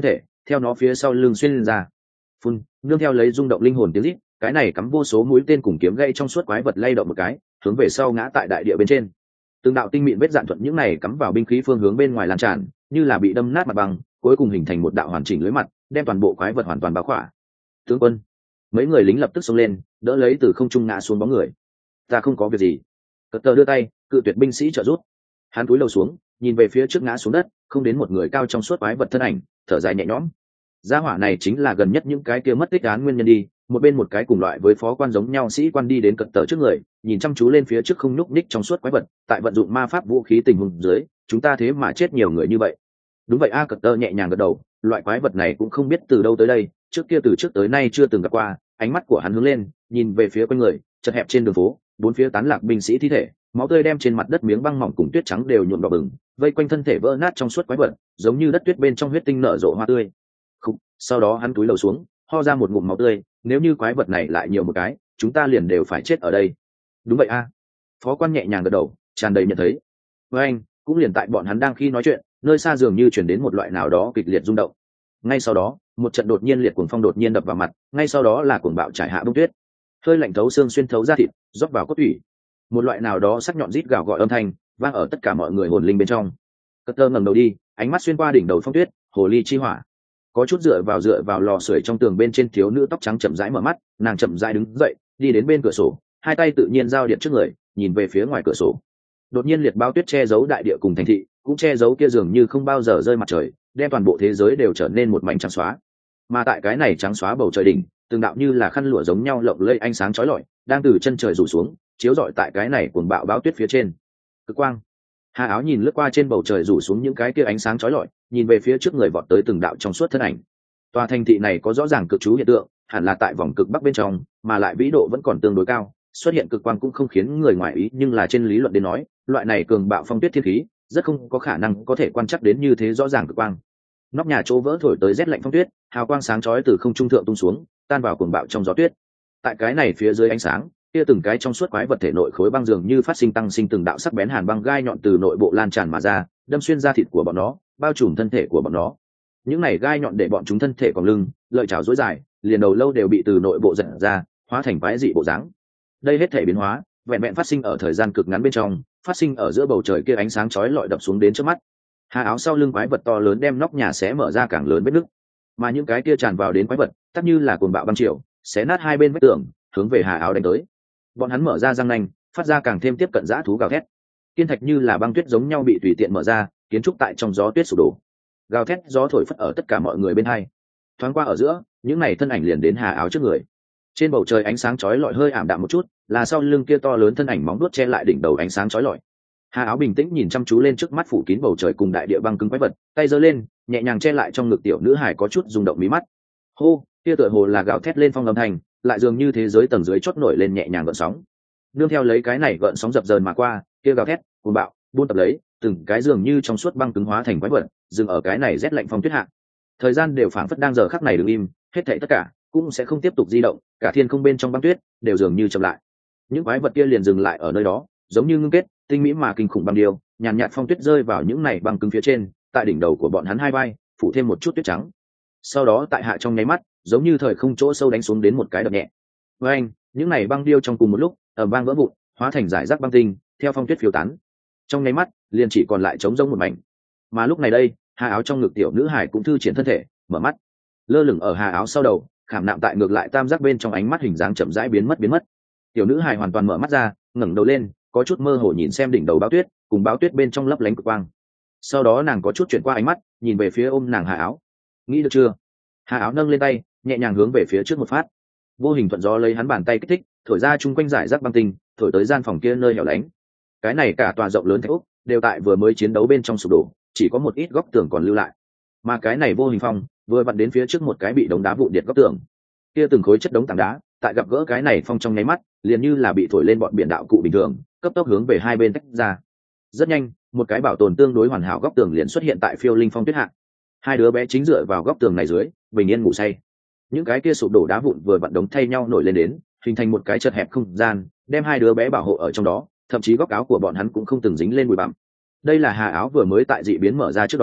theo nó phía sau lưng xuyên lên ra. Phun, nương theo lấy rung động linh hồn tiếng rít, cái này cắm vô số mũi tên cùng kiếm gãy trong suốt quái vật lay động một cái, hướng về sau ngã tại đại địa bên trên. Từng đạo tinh mịn vết dạn thuận những này cắm vào binh khí phương hướng bên ngoài lan tràn, như là bị đâm nát mặt bằng, cuối cùng hình thành một đạo hoàn chỉnh lưới mặt, đem toàn bộ quái vật hoàn toàn bao khỏa. Tướng quân, mấy người lính lập tức xông lên, đỡ lấy từ không trung ngã xuống bóng người. Ta không có việc gì. Cật tờ đưa tay, cự tuyệt binh sĩ trợ giúp. Hắn cúi đầu xuống, nhìn về phía trước ngã xuống đất, không đến một người cao trong suốt quái vật thân ảnh, thở dài nhẹ nhõm. Gia hỏa này chính là gần nhất những cái kia mất tích án nguyên nhân đi. Một bên một cái cùng loại với phó quan giống nhau sĩ quan đi đến cật tờ trước người, nhìn chăm chú lên phía trước không nhúc nhích trong suốt quái vật, tại vận dụng ma pháp vũ khí tình huống dưới, chúng ta thế mà chết nhiều người như vậy. Đúng vậy a, cật tờ nhẹ nhàng gật đầu, loại quái vật này cũng không biết từ đâu tới đây, trước kia từ trước tới nay chưa từng gặp qua. Ánh mắt của hắn hướng lên, nhìn về phía quanh người, chật hẹp trên đường phố, bốn phía tán lạc binh sĩ thi thể, máu tươi đem trên mặt đất miếng băng mỏng cùng tuyết trắng đều nhuộm đỏ bừng, vây quanh thân thể vỡ nát trong suốt quái vật, giống như đất tuyết bên trong huyết tinh nở rộ hoa tươi. Khúc, sau đó hắn cúi đầu xuống, ho ra một ngụm máu tươi, nếu như quái vật này lại nhiều một cái, chúng ta liền đều phải chết ở đây. Đúng vậy a. Phó quan nhẹ nhàng gật đầu, tràn đầy nhận thấy. Với anh, cũng liền tại bọn hắn đang khi nói chuyện, nơi xa dường như chuyển đến một loại nào đó kịch liệt rung động. Ngay sau đó, một trận đột nhiên liệt cuồng phong đột nhiên đập vào mặt, ngay sau đó là cuồng bạo trải hạ bông tuyết, hơi lạnh thấu xương xuyên thấu da thịt, rót vào cốt tủy. Một loại nào đó sắc nhọn rít gào gọi âm thanh vang ở tất cả mọi người hồn linh bên trong. Cất tơ ngẩng đầu đi, ánh mắt xuyên qua đỉnh đầu phong tuyết, hồ ly chi hỏa. Có chút dựa vào lò sưởi trong tường bên trên thiếu nữ tóc trắng chậm rãi mở mắt, nàng chậm rãi đứng dậy, đi đến bên cửa sổ, hai tay tự nhiên giao điện trước người, nhìn về phía ngoài cửa sổ. Đột nhiên liệt bao tuyết che giấu đại địa cùng thành thị, cũng che giấu kia dường như không bao giờ rơi mặt trời, đem toàn bộ thế giới đều trở nên một mảnh trắng xóa. Mà tại cái này trắng xóa bầu trời đỉnh, từng đạo như là khăn lụa giống nhau lộng lẫy ánh sáng chói lọi, đang từ chân trời rủ xuống, chiếu rọi tại cái này cuồng bạo bão tuyết phía trên. Cực quang. Hà Áo nhìn lướt qua trên bầu trời rủ xuống những cái kia ánh sáng chói lọi, nhìn về phía trước người vọt tới từng đạo trong suốt thân ảnh. Tòa thành thị này có rõ ràng cực chú hiện tượng, hẳn là tại vòng cực bắc bên trong, mà lại vĩ độ vẫn còn tương đối cao, xuất hiện cực quang cũng không khiến người ngoài ý, nhưng là trên lý luận đến nói, loại này cường bạo phong tuyết thiên khí, rất không có khả năng có thể quan trắc đến như thế rõ ràng cực quang. Nóc nhà chỗ vỡ thổi tới rét lạnh phong tuyết, hào quang sáng chói từ không trung thượng tung xuống, tan vào cuồng bạo trong gió tuyết. Tại cái này phía dưới ánh sáng, kia từng cái trong suốt quái vật thể nội khối băng dường như phát sinh tăng sinh từng đạo sắc bén hàn băng gai nhọn từ nội bộ lan tràn mà ra, đâm xuyên da thịt của bọn nó, bao trùm thân thể của bọn nó. Những này gai nhọn để bọn chúng thân thể còn lưng, lợi chảo rối dài, liền đầu lâu đều bị từ nội bộ giật ra, hóa thành quái dị bộ dáng. Đây hết thể biến hóa, vẹn vẹn phát sinh ở thời gian cực ngắn bên trong, phát sinh ở giữa bầu trời kia ánh sáng chói lọi đập xuống đến trước mắt. Hà Áo sau lưng quái vật to lớn đem nóc nhà xé mở ra càng lớn vết nứt, mà những cái kia tràn vào đến quái vật, tất như là cuồng bạo băng triệu, xé nát hai bên vách tường, hướng về Hà Áo đánh tới. Bọn hắn mở ra răng nanh, phát ra càng thêm tiếp cận dã thú gào thét. Kiên thạch như là băng tuyết giống nhau bị tùy tiện mở ra, kiến trúc tại trong gió tuyết sụp đổ. Gào thét gió thổi phất ở tất cả mọi người bên hai. Thoáng qua ở giữa, những này thân ảnh liền đến Hà Áo trước người. Trên bầu trời ánh sáng chói lọi hơi ảm đạm một chút, là sau lưng kia to lớn thân ảnh móng vuốt che lại đỉnh đầu ánh sáng chói lọi. Hà Áo bình tĩnh nhìn chăm chú lên trước mắt phủ kín bầu trời cùng đại địa băng cứng quái vật, tay giơ lên, nhẹ nhàng che lại trong ngực tiểu nữ hải có chút rung động mí mắt. Hô, kia tựa hồ là gào thét lên phong âm thanh, lại dường như thế giới tầng dưới chót nổi lên nhẹ nhàng gợn sóng. Nương theo lấy cái này gợn sóng dập dờn mà qua, kia gào thét, cuồng bạo, buôn tập lấy, từng cái dường như trong suốt băng cứng hóa thành quái vật, dừng ở cái này rét lạnh phong tuyết hạ. Thời gian đều phảng phất đang giờ khắc này đứng im, hết thảy tất cả cũng sẽ không tiếp tục di động, cả thiên không bên trong băng tuyết đều dường như chậm lại. Những quái vật kia liền dừng lại ở nơi đó, giống như ngưng kết, tinh mỹ mà kinh khủng băng điêu, nhàn nhạt phong tuyết rơi vào những này băng cứng phía trên, tại đỉnh đầu của bọn hắn hai vai, phủ thêm một chút tuyết trắng. Sau đó tại hạ trong nháy mắt, giống như thời không chỗ sâu đánh xuống đến một cái đập nhẹ. Với anh, những này băng điêu trong cùng một lúc, ầm vang vỡ vụn, hóa thành giải rác băng tinh, theo phong tuyết phiêu tán. Trong nháy mắt, liền chỉ còn lại trống rỗng một mảnh. Mà lúc này đây, Hà Áo trong ngực tiểu nữ hải cũng thư triển thân thể, mở mắt. Lơ lửng ở Hà Áo sau đầu, khảm nạm tại ngược lại tam giác bên trong ánh mắt hình dáng chậm rãi biến mất. Tiểu nữ hải hoàn toàn mở mắt ra, ngẩng đầu lên, có chút mơ hồ nhìn xem đỉnh đầu báo tuyết, cùng báo tuyết bên trong lấp lánh cực quang. Sau đó nàng có chút chuyển qua ánh mắt, nhìn về phía ôm nàng Hà Áo. Nghĩ được chưa? Hà Áo nâng lên tay, nhẹ nhàng hướng về phía trước một phát. Vô hình thuận gió lấy hắn bàn tay kích thích, thổi ra chung quanh giải rác băng tinh, thổi tới gian phòng kia nơi hẻo lánh. Cái này cả tòa rộng lớn thạch ốc đều tại vừa mới chiến đấu bên trong sụp đổ, chỉ có một ít góc tường còn lưu lại. Mà cái này vô hình phong vừa vặn đến phía trước một cái bị đống đá vụn điện góc tường. Kia từng khối chất đống tảng đá, tại gặp gỡ cái này phong trong nháy mắt, liền như là bị thổi lên bọn biển đạo cụ bình thường, cấp tốc hướng về hai bên tách ra. Rất nhanh, một cái bảo tồn tương đối hoàn hảo góc tường liền xuất hiện tại phiêu linh phong tuyết hạ. Hai đứa bé chính dựa vào góc tường này dưới, bình yên ngủ say. Những cái kia sụp đổ đá vụn vừa vặn đống thay nhau nổi lên đến, hình thành một cái chật hẹp không gian, đem hai đứa bé bảo hộ ở trong đó, thậm chí góc áo của bọn hắn cũng không từng dính lên bụi bặm. Đây là Hà Áo vừa mới tại dị biến mở ra trước đó,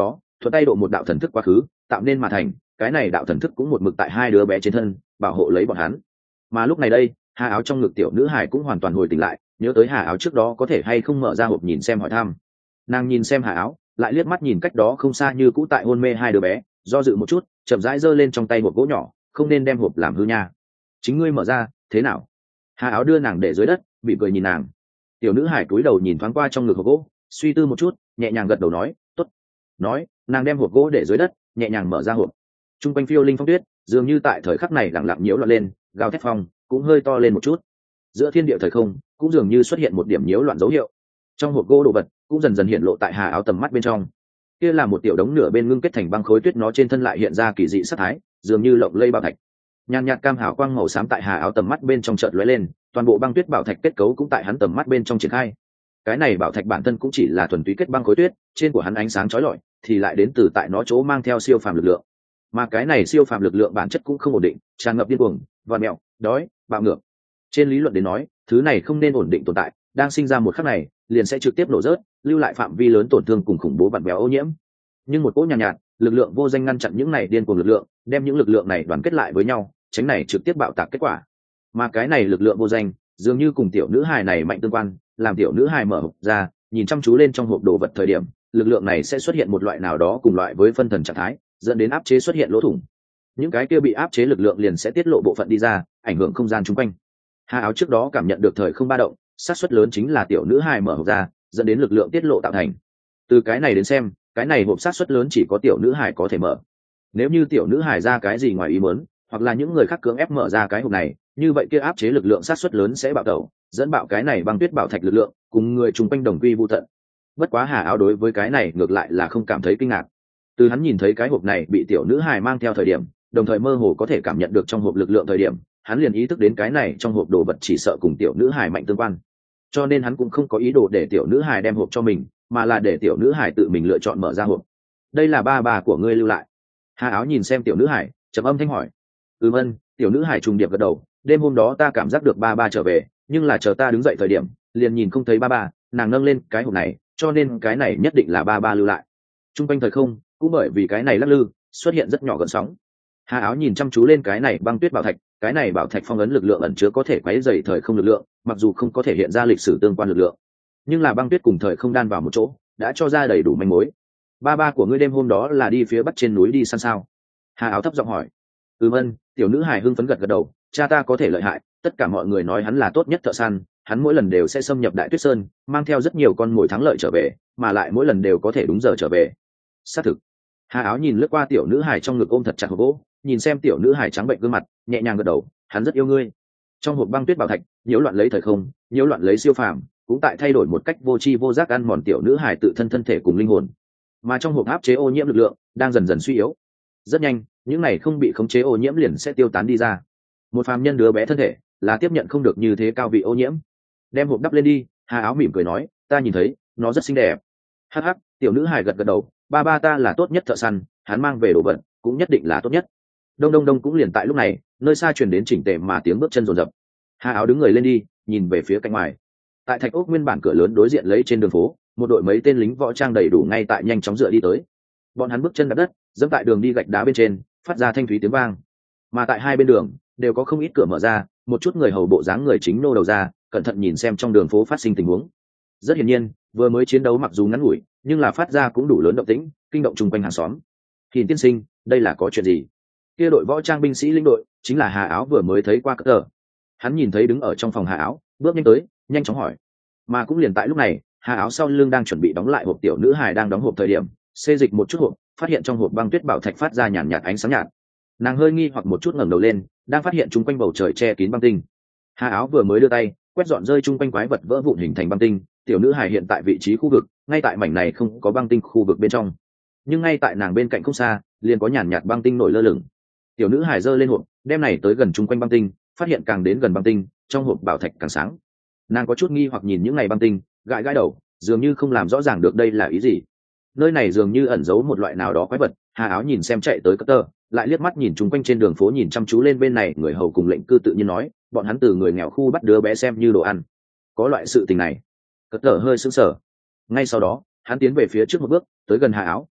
thuận tay độ một đạo thần thức quá khứ tạo nên mà thành. Cái này đạo thần thức cũng một mực tại hai đứa bé trên thân bảo hộ lấy bọn hắn. Mà lúc này đây, hà áo trong ngực tiểu nữ hải cũng hoàn toàn hồi tỉnh lại, nhớ tới hà áo trước đó có thể hay không mở ra hộp nhìn xem hỏi thăm. Nàng nhìn xem hà áo, lại liếc mắt nhìn cách đó không xa như cũ tại hôn mê hai đứa bé, do dự một chút, chậm rãi giơ lên trong tay hộp gỗ nhỏ, không nên đem hộp làm hư nha. Chính ngươi mở ra, thế nào? Hà áo đưa nàng để dưới đất, bị cười nhìn nàng. Tiểu nữ hải cúi đầu nhìn thoáng qua trong ngực hộp gỗ, suy tư một chút, nhẹ nhàng gật đầu nói, tốt. Nói, nàng đem hộp gỗ để dưới đất, nhẹ nhàng mở ra hộp. Trung quanh phiêu linh phong tuyết, dường như tại thời khắc này lặng lặng nhiễu loạn lên, gào thét phong cũng hơi to lên một chút. Giữa thiên địa thời không, cũng dường như xuất hiện một điểm nhiễu loạn dấu hiệu. Trong hộp gỗ đồ vật cũng dần dần hiện lộ tại hà áo tầm mắt bên trong. Kia là một tiểu đống nửa bên ngưng kết thành băng khối tuyết, nó trên thân lại hiện ra kỳ dị sắc thái, dường như lộng lây bảo thạch. Nhàn nhạt cam hào quang màu xám tại hà áo tầm mắt bên trong chợt lóe lên, toàn bộ băng tuyết bảo thạch kết cấu cũng tại hắn tầm mắt bên trong triển khai. Cái này bảo thạch bản thân cũng chỉ là thuần túy kết băng khối tuyết, trên của hắn ánh sáng chói lọi thì lại đến từ tại nó chỗ mang theo siêu phàm lực lượng. Mà cái này siêu phàm lực lượng bản chất cũng không ổn định, tràn ngập điên cuồng, vặn mèo, đói, bạo ngược. Trên lý luận đến nói, thứ này không nên ổn định tồn tại, đang sinh ra một khắc này liền sẽ trực tiếp nổ rớt, lưu lại phạm vi lớn tổn thương cùng khủng bố vặn vẹo ô nhiễm. Nhưng một cỗ nhàn nhạt, lực lượng vô danh ngăn chặn những này điên cuồng lực lượng, đem những lực lượng này đoàn kết lại với nhau, tránh này trực tiếp bạo tạc kết quả. Mà cái này lực lượng vô danh dường như cùng tiểu nữ hài này mạnh tương quan, làm tiểu nữ hài mở hộp ra, nhìn chăm chú lên trong hộp đồ vật thời điểm, lực lượng này sẽ xuất hiện một loại nào đó cùng loại với phân thần trạng thái, dẫn đến áp chế xuất hiện lỗ thủng. Những cái kia bị áp chế lực lượng liền sẽ tiết lộ bộ phận đi ra, ảnh hưởng không gian chung quanh. Hà áo trước đó cảm nhận được thời không ba động, xác suất lớn chính là tiểu nữ hài mở hộp ra, dẫn đến lực lượng tiết lộ tạo thành. Từ cái này đến xem, cái này hộp xác suất lớn chỉ có tiểu nữ hài có thể mở. Nếu như tiểu nữ hài ra cái gì ngoài ý muốn, hoặc là những người khác cưỡng ép mở ra cái hộp này, như vậy kia áp chế lực lượng xác suất lớn sẽ bạo tẩu, dẫn bạo cái này băng tuyết bảo thạch lực lượng, cùng người chung quanh đồng quy vu tận. Bất quá Hà áo đối với cái này ngược lại là không cảm thấy kinh ngạc. Từ hắn nhìn thấy cái hộp này bị tiểu nữ hài mang theo thời điểm, đồng thời mơ hồ có thể cảm nhận được trong hộp lực lượng thời điểm, hắn liền ý thức đến cái này trong hộp đồ vật chỉ sợ cùng tiểu nữ hài mạnh tương quan. Cho nên hắn cũng không có ý đồ để tiểu nữ hài đem hộp cho mình, mà là để tiểu nữ hài tự mình lựa chọn mở ra hộp. Đây là ba bà của ngươi lưu lại. Hà áo nhìn xem tiểu nữ hài, trầm âm thanh hỏi. Ân, tiểu nữ hài trùng điệp gật đầu. Đêm hôm đó ta cảm giác được ba ba trở về, nhưng là chờ ta đứng dậy thời điểm, liền nhìn không thấy ba ba. Nàng nâng lên cái hộp này, cho nên cái này nhất định là ba ba lưu lại. Trung quanh thời không cũng bởi vì cái này lắc lư, xuất hiện rất nhỏ gợn sóng. Hà áo nhìn chăm chú lên cái này băng tuyết bảo thạch, cái này bảo thạch phong ấn lực lượng ẩn chứa có thể quấy rầy thời không lực lượng, mặc dù không có thể hiện ra lịch sử tương quan lực lượng, nhưng là băng tuyết cùng thời không đan vào một chỗ, đã cho ra đầy đủ manh mối. Ba ba của ngươi đêm hôm đó là đi phía bắc trên núi đi săn sao? Hà áo thấp giọng hỏi. Ân, tiểu nữ hài hưng phấn gật gật đầu. Cha ta có thể lợi hại, tất cả mọi người nói hắn là tốt nhất thợ săn, hắn mỗi lần đều sẽ xâm nhập Đại Tuyết Sơn, mang theo rất nhiều con mồi thắng lợi trở về, mà lại mỗi lần đều có thể đúng giờ trở về. Xác thực. Hà áo nhìn lướt qua tiểu nữ hài trong ngực ôm thật chặt hộp gỗ, nhìn xem tiểu nữ hài trắng bệnh gương mặt, nhẹ nhàng gật đầu. Hắn rất yêu ngươi. Trong hộp băng tuyết bảo thạch, nhiễu loạn lấy thời không, nhiễu loạn lấy siêu phàm, cũng tại thay đổi một cách vô tri vô giác ăn mòn tiểu nữ hài tự thân thân thể cùng linh hồn. Mà trong hộp áp chế ô nhiễm lực lượng đang dần dần suy yếu. Rất nhanh, những này không bị khống chế ô nhiễm liền sẽ tiêu tán đi ra. Một phàm nhân đứa bé thân thể là tiếp nhận không được như thế cao vị ô nhiễm. Đem hộp đắp lên đi. Hà áo mỉm cười nói, ta nhìn thấy nó rất xinh đẹp. Hắc hắc, tiểu nữ hài gật gật đầu. Ba ba ta là tốt nhất thợ săn, hắn mang về đồ vật cũng nhất định là tốt nhất. Đông đông đông cũng liền tại lúc này, nơi xa truyền đến chỉnh tề mà tiếng bước chân rồn rập. Hà áo đứng người lên đi, nhìn về phía cạnh ngoài. Tại thạch ốc nguyên bản cửa lớn đối diện lấy trên đường phố, một đội mấy tên lính võ trang đầy đủ ngay tại nhanh chóng dựa đi tới. Bọn hắn bước chân đạp đất, dẫm tại đường đi gạch đá bên trên, phát ra thanh thúy tiếng vang. Mà tại hai bên đường đều có không ít cửa mở ra, một chút người hầu bộ dáng người chính nô đầu ra, cẩn thận nhìn xem trong đường phố phát sinh tình huống. Rất hiển nhiên, vừa mới chiến đấu mặc dù ngắn ngủi, nhưng là phát ra cũng đủ lớn động tĩnh, kinh động chung quanh hàng xóm. Hiền tiên sinh, đây là có chuyện gì? Kia đội võ trang binh sĩ linh đội chính là Hà áo vừa mới thấy qua cỡ tờ. Hắn nhìn thấy đứng ở trong phòng Hà áo, bước nhanh tới, nhanh chóng hỏi. Mà cũng liền tại lúc này, Hà áo sau lưng đang chuẩn bị đóng lại hộp, tiểu nữ hài đang đóng hộp thời điểm, xê dịch một chút hộp, phát hiện trong hộp băng tuyết bảo thạch phát ra nhàn nhạt ánh sáng nhạt. Nàng hơi nghi hoặc một chút ngẩng đầu lên, đang phát hiện chung quanh bầu trời che kín băng tinh. Hà áo vừa mới đưa tay quét dọn rơi chung quanh quái vật vỡ vụn hình thành băng tinh, tiểu nữ hài hiện tại vị trí khu vực, ngay tại mảnh này không có băng tinh khu vực bên trong, nhưng ngay tại nàng bên cạnh không xa, liền có nhàn nhạt băng tinh nổi lơ lửng. Tiểu nữ hài giơ lên hộp, đem này tới gần chung quanh băng tinh, phát hiện càng đến gần băng tinh, trong hộp bảo thạch càng sáng. Nàng có chút nghi hoặc nhìn những ngày băng tinh, gãi gãi đầu, dường như không làm rõ ràng được đây là ý gì. Nơi này dường như ẩn giấu một loại nào đó quái vật. Hà áo nhìn xem chạy tới Cutter, lại liếc mắt nhìn chung quanh trên đường phố, nhìn chăm chú lên bên này người hầu cùng lệnh cư tự nhiên nói, bọn hắn từ người nghèo khu bắt đứa bé xem như đồ ăn. Có loại sự tình này. Cutter hơi sững sờ. Ngay sau đó, hắn tiến về phía trước một bước, tới gần Hà áo,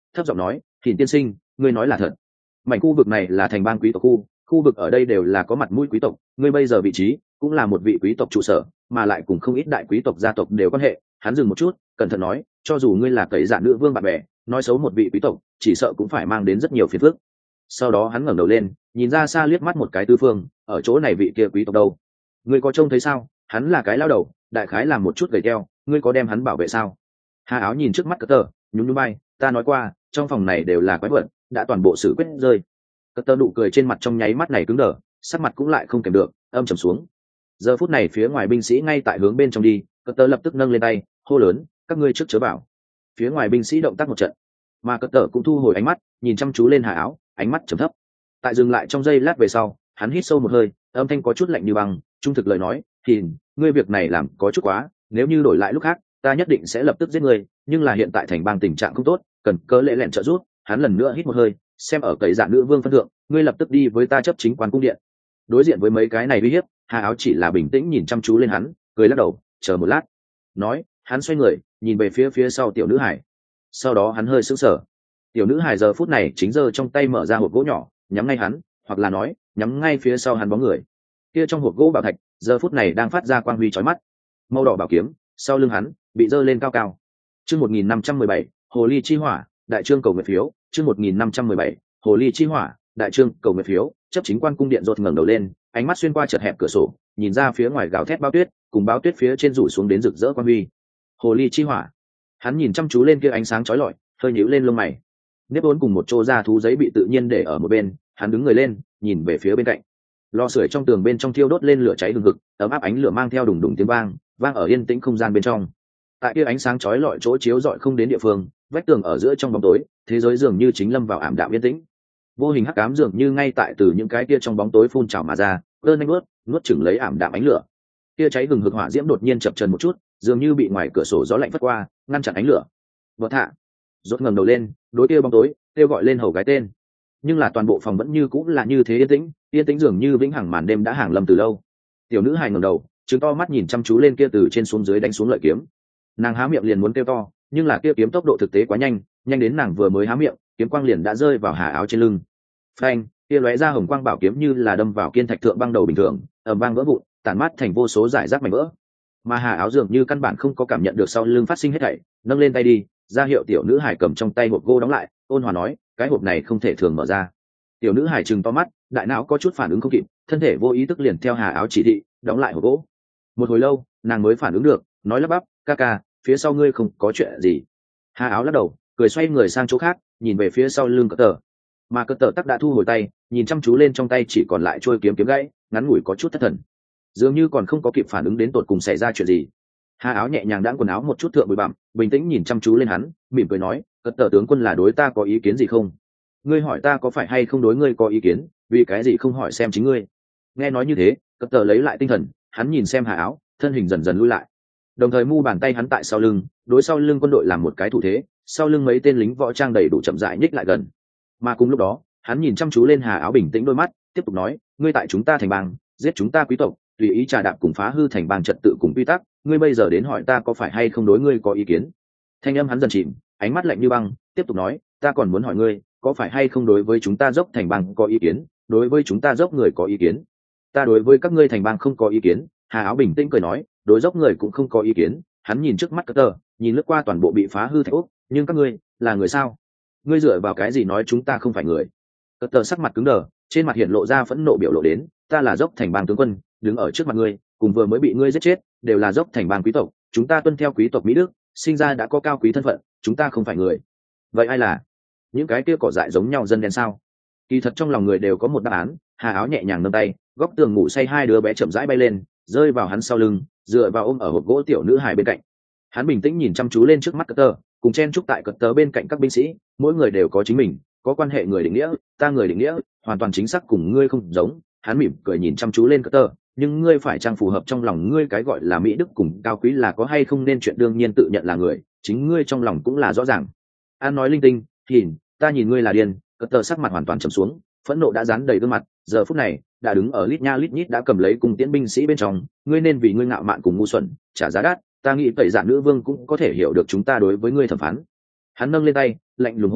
thấp giọng nói, Thìn tiên sinh, ngươi nói là thật. Mảnh khu vực này là thành bang quý tộc khu vực ở đây đều là có mặt mũi quý tộc, ngươi bây giờ vị trí cũng là một vị quý tộc trụ sở, mà lại cùng không ít đại quý tộc gia tộc đều quan hệ. Hắn dừng một chút, cẩn thận nói, cho dù ngươi là cậy dạ nữ vương bạn bè, nói xấu một vị quý tộc chỉ sợ cũng phải mang đến rất nhiều phiền phức. Sau đó hắn ngẩng đầu lên, nhìn ra xa liếc mắt một cái tứ phương, ở chỗ này vị kia quý tộc đâu? Ngươi có trông thấy sao? Hắn là cái lao đầu, đại khái làm một chút gầy teo, ngươi có đem hắn bảo vệ sao? Hà Áo nhìn trước mắt Cutter, nhún nhún bay, ta nói qua, trong phòng này đều là quái vật, đã toàn bộ xử quyết rơi. Cutter nụ cười trên mặt trong nháy mắt này cứng đờ, sắc mặt cũng lại không kèm được, âm trầm xuống. Giờ phút này phía ngoài binh sĩ ngay tại hướng bên trong đi, Cutter lập tức nâng lên tay, hô lớn, các ngươi trước chớ bảo. Phía ngoài binh sĩ động tác một trận, mà Cutter cũng thu hồi ánh mắt, nhìn chăm chú lên Hà Áo, ánh mắt trầm thấp. Tại dừng lại trong giây lát về sau, hắn hít sâu một hơi, âm thanh có chút lạnh như băng, trung thực lời nói, thì ngươi việc này làm có chút quá, nếu như đổi lại lúc khác, ta nhất định sẽ lập tức giết ngươi, nhưng là hiện tại thành bang tình trạng không tốt, cần cớ lễ lẹn trợ giúp. Hắn lần nữa hít một hơi, xem ở cậy dạ nữ vương phân thượng, ngươi lập tức đi với ta chấp chính quan cung điện. Đối diện với mấy cái này uy hiếp, Hà Áo chỉ là bình tĩnh nhìn chăm chú lên hắn, cười lắc đầu, chờ một lát. Nói, hắn xoay người, nhìn về phía sau tiểu nữ hải. Sau đó hắn hơi sững sờ. Tiểu nữ hải giờ phút này chính giơ trong tay mở ra hộp gỗ nhỏ, nhắm ngay hắn, hoặc là nói, nhắm ngay phía sau hắn bóng người. Kia trong hộp gỗ bảo thạch, giờ phút này đang phát ra quang huy chói mắt. Màu đỏ bảo kiếm, sau lưng hắn bị giơ lên cao cao. Chương 1517, Hồ ly chi hỏa, đại trương cầu nguyện phiếu, chương 1517, Hồ ly chi hỏa, đại trương cầu nguyện phiếu, chấp chính quan cung điện rốt ngẩng đầu lên, ánh mắt xuyên qua chật hẹp cửa sổ, nhìn ra phía ngoài gào thét bao tuyết, cùng bao tuyết phía trên rủ xuống đến rực rỡ quang huy. Hồ ly chi hỏa. Hắn nhìn chăm chú lên kia ánh sáng chói lọi, hơi nhíu lên lông mày. Nếp vốn cùng một chỗ da thú giấy bị tự nhiên để ở một bên, hắn đứng người lên, nhìn về phía bên cạnh. Lò sưởi trong tường bên trong thiêu đốt lên lửa cháy hừng hực, ấm áp ánh lửa mang theo đùng đùng tiếng vang ở yên tĩnh không gian bên trong. Tại kia ánh sáng chói lọi chỗ chiếu rọi không đến địa phương, vách tường ở giữa trong bóng tối, thế giới dường như chính lâm vào ảm đạm yên tĩnh. Vô hình hắc ám dường như ngay tại từ những cái kia trong bóng tối phun trào mà ra, cơn nhanh nuốt chửng lấy ảm đạm ánh lửa. Kia cháy hừng hực hỏa diễm đột nhiên chập chờn một chút, dường như bị ngoài cửa sổ gió lạnh phất qua, ngăn chặn ánh lửa. Vỡ thạ. Rốt ngẩng đầu lên, đối kia bóng tối, kêu gọi lên hầu gái tên. Nhưng là toàn bộ phòng vẫn như cũng là như thế yên tĩnh dường như vĩnh hằng màn đêm đã hàng lâm từ lâu. Tiểu nữ hài ngẩng đầu, trừng to mắt nhìn chăm chú lên kia từ trên xuống dưới đánh xuống lợi kiếm. Nàng há miệng liền muốn kêu to, nhưng là kia kiếm tốc độ thực tế quá nhanh, nhanh đến nàng vừa mới há miệng, kiếm quang liền đã rơi vào Hà Áo trên lưng. Phanh, kia lóe ra hồng quang bảo kiếm như là đâm vào kiên thạch thượng băng đầu bình thường, ầm vang vỡ vụn, tản mát thành vô số giải rác mảnh vỡ. Mà Hà Áo dường như căn bản không có cảm nhận được sau lưng phát sinh hết thảy, nâng lên tay đi, ra hiệu tiểu nữ hải cầm trong tay hộp gỗ đóng lại, ôn hòa nói, cái hộp này không thể thường mở ra. Tiểu nữ hải trừng to mắt, đại não có chút phản ứng không kịp, thân thể vô ý thức liền theo Hà Áo chỉ thị, đóng lại hộp gỗ. Một hồi lâu, nàng mới phản ứng được, nói lắp bắp, ca ca, phía sau ngươi không có chuyện gì. Hà Áo lắc đầu, cười xoay người sang chỗ khác, nhìn về phía sau lưng Cutter. Mà Cutter tắc đã thu hồi tay, nhìn chăm chú lên trong tay chỉ còn lại trôi kiếm gãy, ngắn ngủi có chút thất thần, dường như còn không có kịp phản ứng đến tột cùng xảy ra chuyện gì. Hà Áo nhẹ nhàng đãng quần áo một chút thượng bụi bặm, bình tĩnh nhìn chăm chú lên hắn, mỉm cười nói, Cutter tướng quân là đối ta có ý kiến gì không? Ngươi hỏi ta có phải hay không đối ngươi có ý kiến, vì cái gì không hỏi xem chính ngươi? Nghe nói như thế, Cutter lấy lại tinh thần, hắn nhìn xem Hà Áo, thân hình dần dần lui lại, đồng thời mu bàn tay hắn tại sau lưng, đối sau lưng quân đội làm một cái thủ thế, sau lưng mấy tên lính võ trang đầy đủ chậm rãi nhích lại gần. Mà cùng lúc đó, hắn nhìn chăm chú lên Hà Áo bình tĩnh đôi mắt, tiếp tục nói, ngươi tại chúng ta thành bang, giết chúng ta quý tộc, tùy ý trà đạp cùng phá hư thành bang trật tự cùng quy tắc, ngươi bây giờ đến hỏi ta có phải hay không đối ngươi có ý kiến? Thanh âm hắn dần chìm, ánh mắt lạnh như băng, tiếp tục nói, ta còn muốn hỏi ngươi, có phải hay không đối với chúng ta dốc thành bang có ý kiến, đối với chúng ta dốc người có ý kiến? Ta đối với các ngươi thành bang không có ý kiến. Hà Áo bình tĩnh cười nói, đối dốc người cũng không có ý kiến. Hắn nhìn trước mắt Cutter, nhìn lướt qua toàn bộ bị phá hư thạch ốc, nhưng các ngươi là người sao? Ngươi dựa vào cái gì nói chúng ta không phải người? Cutter sắc mặt cứng đờ, trên mặt hiện lộ ra phẫn nộ biểu lộ đến, ta là dốc thành bang tướng quân, đứng ở trước mặt ngươi, cùng vừa mới bị ngươi giết chết, đều là dốc thành bang quý tộc, chúng ta tuân theo quý tộc Mỹ Đức, sinh ra đã có cao quý thân phận, chúng ta không phải người. Vậy ai là? Những cái kia cỏ dại giống nhau dân đen sao? Kỳ thật trong lòng người đều có một đáp án. Hà Áo nhẹ nhàng nâng tay, góc tường ngủ say hai đứa bé chậm rãi bay lên, rơi vào hắn sau lưng, dựa vào ôm ở hộp gỗ tiểu nữ hài bên cạnh. Hắn bình tĩnh nhìn chăm chú lên trước mắt Cutter, cùng chen chúc tại Cutter bên cạnh các binh sĩ, mỗi người đều có chính mình, có quan hệ người định nghĩa, ta người định nghĩa, hoàn toàn chính xác cùng ngươi không giống. Hắn mỉm cười nhìn chăm chú lên Cutter, nhưng ngươi phải trang phù hợp trong lòng ngươi cái gọi là mỹ đức cùng cao quý là có hay không nên chuyện đương nhiên tự nhận là người, chính ngươi trong lòng cũng là rõ ràng. An nói linh tinh, nhìn, ta nhìn ngươi là điên. Cutter sắc mặt hoàn toàn trầm xuống, phẫn nộ đã dán đầy gương mặt, giờ phút này đã đứng ở lít nha lít nhít đã cầm lấy cung tiễn binh sĩ bên trong, ngươi nên vì ngươi ngạo mạn cùng ngu xuẩn trả giá đắt, ta nghĩ tẩy giả nữ vương cũng có thể hiểu được chúng ta đối với ngươi thẩm phán. Hắn nâng lên tay, lạnh lùng hô,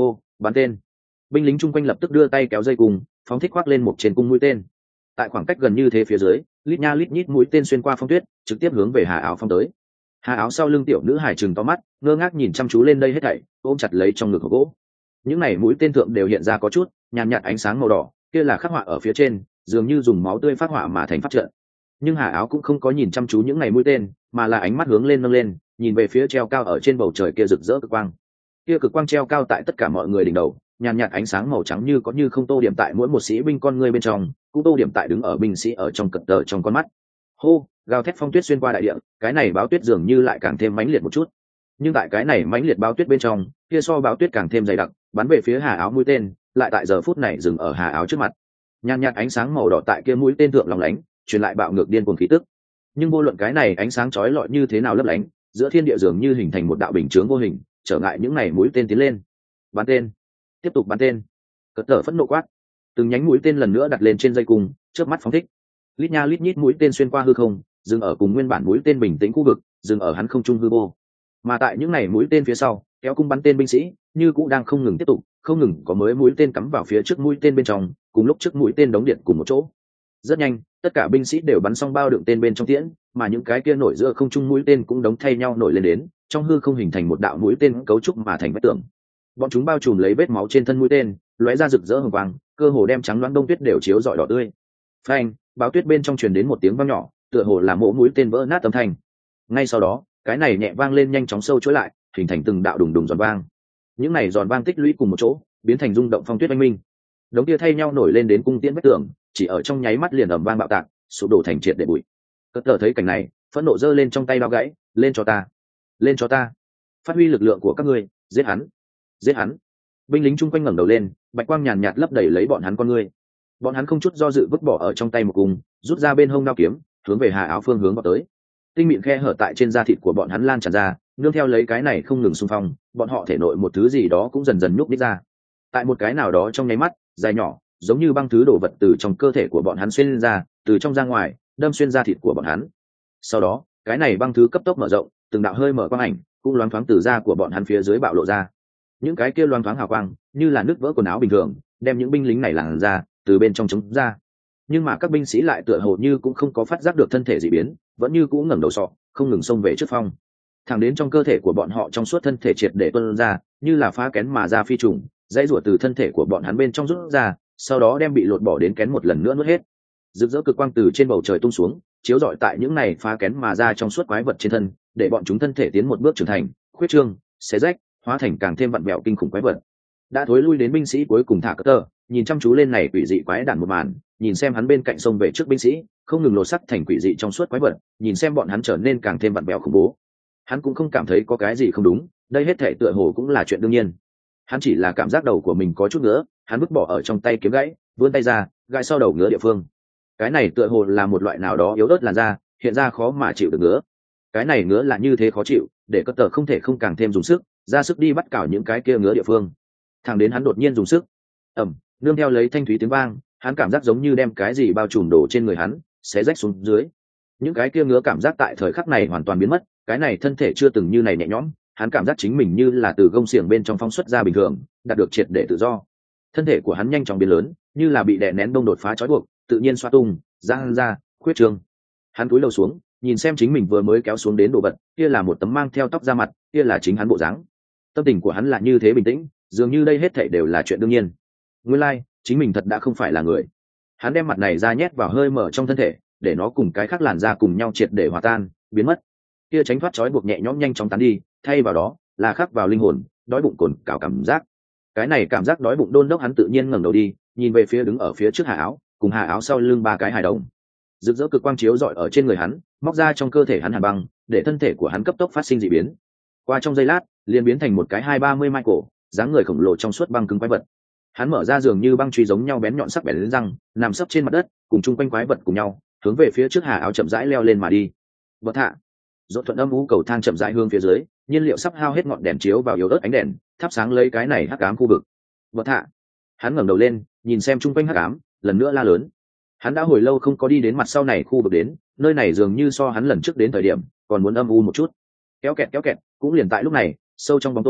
bắn tên. Binh lính chung quanh lập tức đưa tay kéo dây cung, phóng thích khoác lên một trên cung mũi tên. Tại khoảng cách gần như thế phía dưới, lít nha lít nhít mũi tên xuyên qua phong tuyết, trực tiếp hướng về Hà Áo phong tới. Hà Áo sau lưng tiểu nữ hải trừng to mắt, ngơ ngác nhìn chăm chú lên đây hết thảy, ôm chặt lấy trong ngực hộp gỗ. Những này mũi tên thượng đều hiện ra có chút nhàn nhạt ánh sáng màu đỏ, kia là khắc họa ở phía trên, dường như dùng máu tươi phát họa mà thành pháp trận. Nhưng Hà Áo cũng không có nhìn chăm chú những này mũi tên, mà là ánh mắt hướng lên nâng lên, nhìn về phía treo cao ở trên bầu trời kia rực rỡ cực quang. Kia cực quang treo cao tại tất cả mọi người đỉnh đầu, nhàn nhạt ánh sáng màu trắng như có như không tô điểm tại mỗi một sĩ binh con người bên trong, cũng tô điểm tại đứng ở binh sĩ ở trong cật tờ trong con mắt. Hô, gào thét phong tuyết xuyên qua đại địa, cái này báo tuyết dường như lại càng thêm mãnh liệt một chút. Nhưng tại cái này mãnh liệt báo tuyết bên trong, kia so báo tuyết càng thêm dày đặc, bắn về phía Hà Áo mũi tên, lại tại giờ phút này dừng ở Hà Áo trước mặt. Nhàn nhạt ánh sáng màu đỏ tại kia mũi tên thượng lóng lánh, truyền lại bạo ngược điên cuồng khí tức. Nhưng vô luận cái này ánh sáng chói lọi như thế nào lấp lánh, giữa thiên địa dường như hình thành một đạo bình chướng vô hình, trở ngại những này mũi tên tiến lên. Bắn tên, tiếp tục bắn tên. Cất tở phẫn nộ quát, từng nhánh mũi tên lần nữa đặt lên trên dây cung, chớp mắt phóng thích. Lít nha lít nhít mũi tên xuyên qua hư không, dừng ở cùng nguyên bản mũi tên bình tĩnh khu vực, dừng ở hắn không trung hư vô. Mà tại những này mũi tên phía sau, kéo cung bắn tên binh sĩ, như cũng đang không ngừng tiếp tục, không ngừng có mới mũi tên cắm vào phía trước mũi tên bên trong, cùng lúc trước mũi tên đóng điện cùng một chỗ. Rất nhanh, tất cả binh sĩ đều bắn xong bao đựng tên bên trong tiễn, mà những cái kia nổi giữa không trung mũi tên cũng đóng thay nhau nổi lên đến, trong hư không hình thành một đạo mũi tên cấu trúc mà thành vách tường. Bọn chúng bao trùm lấy vết máu trên thân mũi tên, lóe ra rực rỡ hồng quang, cơ hồ đem trắng loáng đông tuyết đều chiếu rọi đỏ tươi. Phanh, báo tuyết bên trong truyền đến một tiếng vang nhỏ, tựa hồ là mỗ mũi tên vỡ nát âm thanh. Ngay sau đó, cái này nhẹ vang lên nhanh chóng sâu chối lại, hình thành từng đạo đùng đùng giòn vang. Những này giòn vang tích lũy cùng một chỗ, biến thành rung động phong tuyết oanh minh. Đống kia thay nhau nổi lên đến cung tiễn vách tường, chỉ ở trong nháy mắt liền ầm vang bạo tạc, sụp đổ thành triệt để bụi. Cất tờ thấy cảnh này, phẫn nộ giơ lên trong tay dao gãy, lên cho ta, lên cho ta, phát huy lực lượng của các ngươi, giết hắn, giết hắn. Binh lính chung quanh ngẩng đầu lên, bạch quang nhàn nhạt lấp đầy lấy bọn hắn con ngươi. Bọn hắn không chút do dự vứt bỏ ở trong tay một cung, rút ra bên hông đao kiếm, hướng về Hà Áo phương hướng vào tới. Tinh mịn khe hở tại trên da thịt của bọn hắn lan tràn ra, nương theo lấy cái này không ngừng xung phong, bọn họ thể nội một thứ gì đó cũng dần dần nhúc nhích ra. Tại một cái nào đó trong nháy mắt, dài nhỏ, giống như băng thứ đổ vật từ trong cơ thể của bọn hắn xuyên ra, từ trong ra ngoài, đâm xuyên da thịt của bọn hắn. Sau đó, cái này băng thứ cấp tốc mở rộng, từng đạo hơi mở quang ảnh, cũng loáng thoáng từ da của bọn hắn phía dưới bạo lộ ra. Những cái kia loáng thoáng hào quang, như là nứt vỡ quần áo bình thường, đem những binh lính này làn ra, từ bên trong chống ra. Nhưng mà các binh sĩ lại tựa hồ như cũng không có phát giác được thân thể dị biến, vẫn như cũng ngẩng đầu sọ, không ngừng xông về trước phong. Thẳng đến trong cơ thể của bọn họ trong suốt thân thể triệt để tuôn ra, như là phá kén mà ra phi trùng, dãy rủa từ thân thể của bọn hắn bên trong rút ra, sau đó đem bị lột bỏ đến kén một lần nữa nuốt hết. Rực rỡ cực quang từ trên bầu trời tung xuống, chiếu rọi tại những này phá kén mà ra trong suốt quái vật trên thân, để bọn chúng thân thể tiến một bước trưởng thành, khuyết trương, xé rách, hóa thành càng thêm vặn vẹo kinh khủng quái vật. Đã thối lui đến binh sĩ cuối cùng thả cờ tờ, nhìn chăm chú lên này quỷ dị quái đản một màn, nhìn xem hắn bên cạnh sông về trước binh sĩ, không ngừng lột sắc thành quỷ dị trong suốt quái vật, nhìn xem bọn hắn trở nên càng thêm vặn vẹo khủng bố. Hắn cũng không cảm thấy có cái gì không đúng, đây hết thể tựa hồ cũng là chuyện đương nhiên. Hắn chỉ là cảm giác đầu của mình có chút nữa, hắn vứt bỏ ở trong tay kiếm gãy, vươn tay ra, gãi sau đầu ngứa địa phương. Cái này tựa hồ là một loại nào đó yếu ớt làn da, hiện ra khó mà chịu được ngứa. Cái này ngứa là như thế khó chịu, để cất tờ không thể không càng thêm dùng sức, ra sức đi bắt cào những cái kia ngứa địa phương. Thằng đến hắn đột nhiên dùng sức, nương theo lấy thanh thúy tiếng vang, hắn cảm giác giống như đem cái gì bao trùm đổ trên người hắn, xé rách xuống dưới. Những cái kia ngứa cảm giác tại thời khắc này hoàn toàn biến mất, cái này thân thể chưa từng như này nhẹ nhõm, hắn cảm giác chính mình như là từ gông xiềng bên trong phóng xuất ra bình thường, đạt được triệt để tự do. Thân thể của hắn nhanh chóng biến lớn, như là bị đè nén đông đột phá trói buộc, tự nhiên xoa tung, giang ra, khuyết trường. Hắn cúi đầu xuống, nhìn xem chính mình vừa mới kéo xuống đến đồ vật, kia là một tấm mang theo tóc da mặt, kia là chính hắn bộ dáng. Tâm tình của hắn là như thế bình tĩnh, dường như đây hết thảy đều là chuyện đương nhiên. Nguyên lai, chính mình thật đã không phải là người. Hắn đem mặt này ra nhét vào hơi mở trong thân thể, để nó cùng cái khác làn da cùng nhau triệt để hòa tan, biến mất. Kia tránh thoát trói buộc nhẹ nhõm nhanh chóng tán đi, thay vào đó là khắc vào linh hồn, đói bụng cồn cào cảm giác. Cái này cảm giác đói bụng đôn đốc hắn tự nhiên ngẩng đầu đi, nhìn về phía đứng ở phía trước Hà Áo, cùng Hà Áo sau lưng ba cái hài đồng. Rực rỡ cực quang chiếu rọi ở trên người hắn, móc ra trong cơ thể hắn hàn băng, để thân thể của hắn cấp tốc phát sinh dị biến. Qua trong giây lát, liền biến thành một cái 230 Michael, dáng người khổng lồ trong suốt băng cứng quái vật. Hắn mở ra giường như băng truy giống nhau bén nhọn sắc bén lên răng, nằm sấp trên mặt đất, cùng chung quanh quái vật cùng nhau, hướng về phía trước Hà Áo chậm rãi leo lên mà đi. Bật hạ, dỗ thuận âm u cầu thang chậm rãi hướng phía dưới, nhiên liệu sắp hao hết, ngọn đèn chiếu vào yếu ớt ánh đèn, thắp sáng lấy cái này hắc ám khu vực. Bật hạ, hắn ngẩng đầu lên, nhìn xem chung quanh hắc ám, lần nữa la lớn. Hắn đã hồi lâu không có đi đến mặt sau này khu vực đến, nơi này dường như so hắn lần trước đến thời điểm còn muốn âm u một chút. Kéo kẹt, cũng liền tại lúc này, sâu trong bóng tối,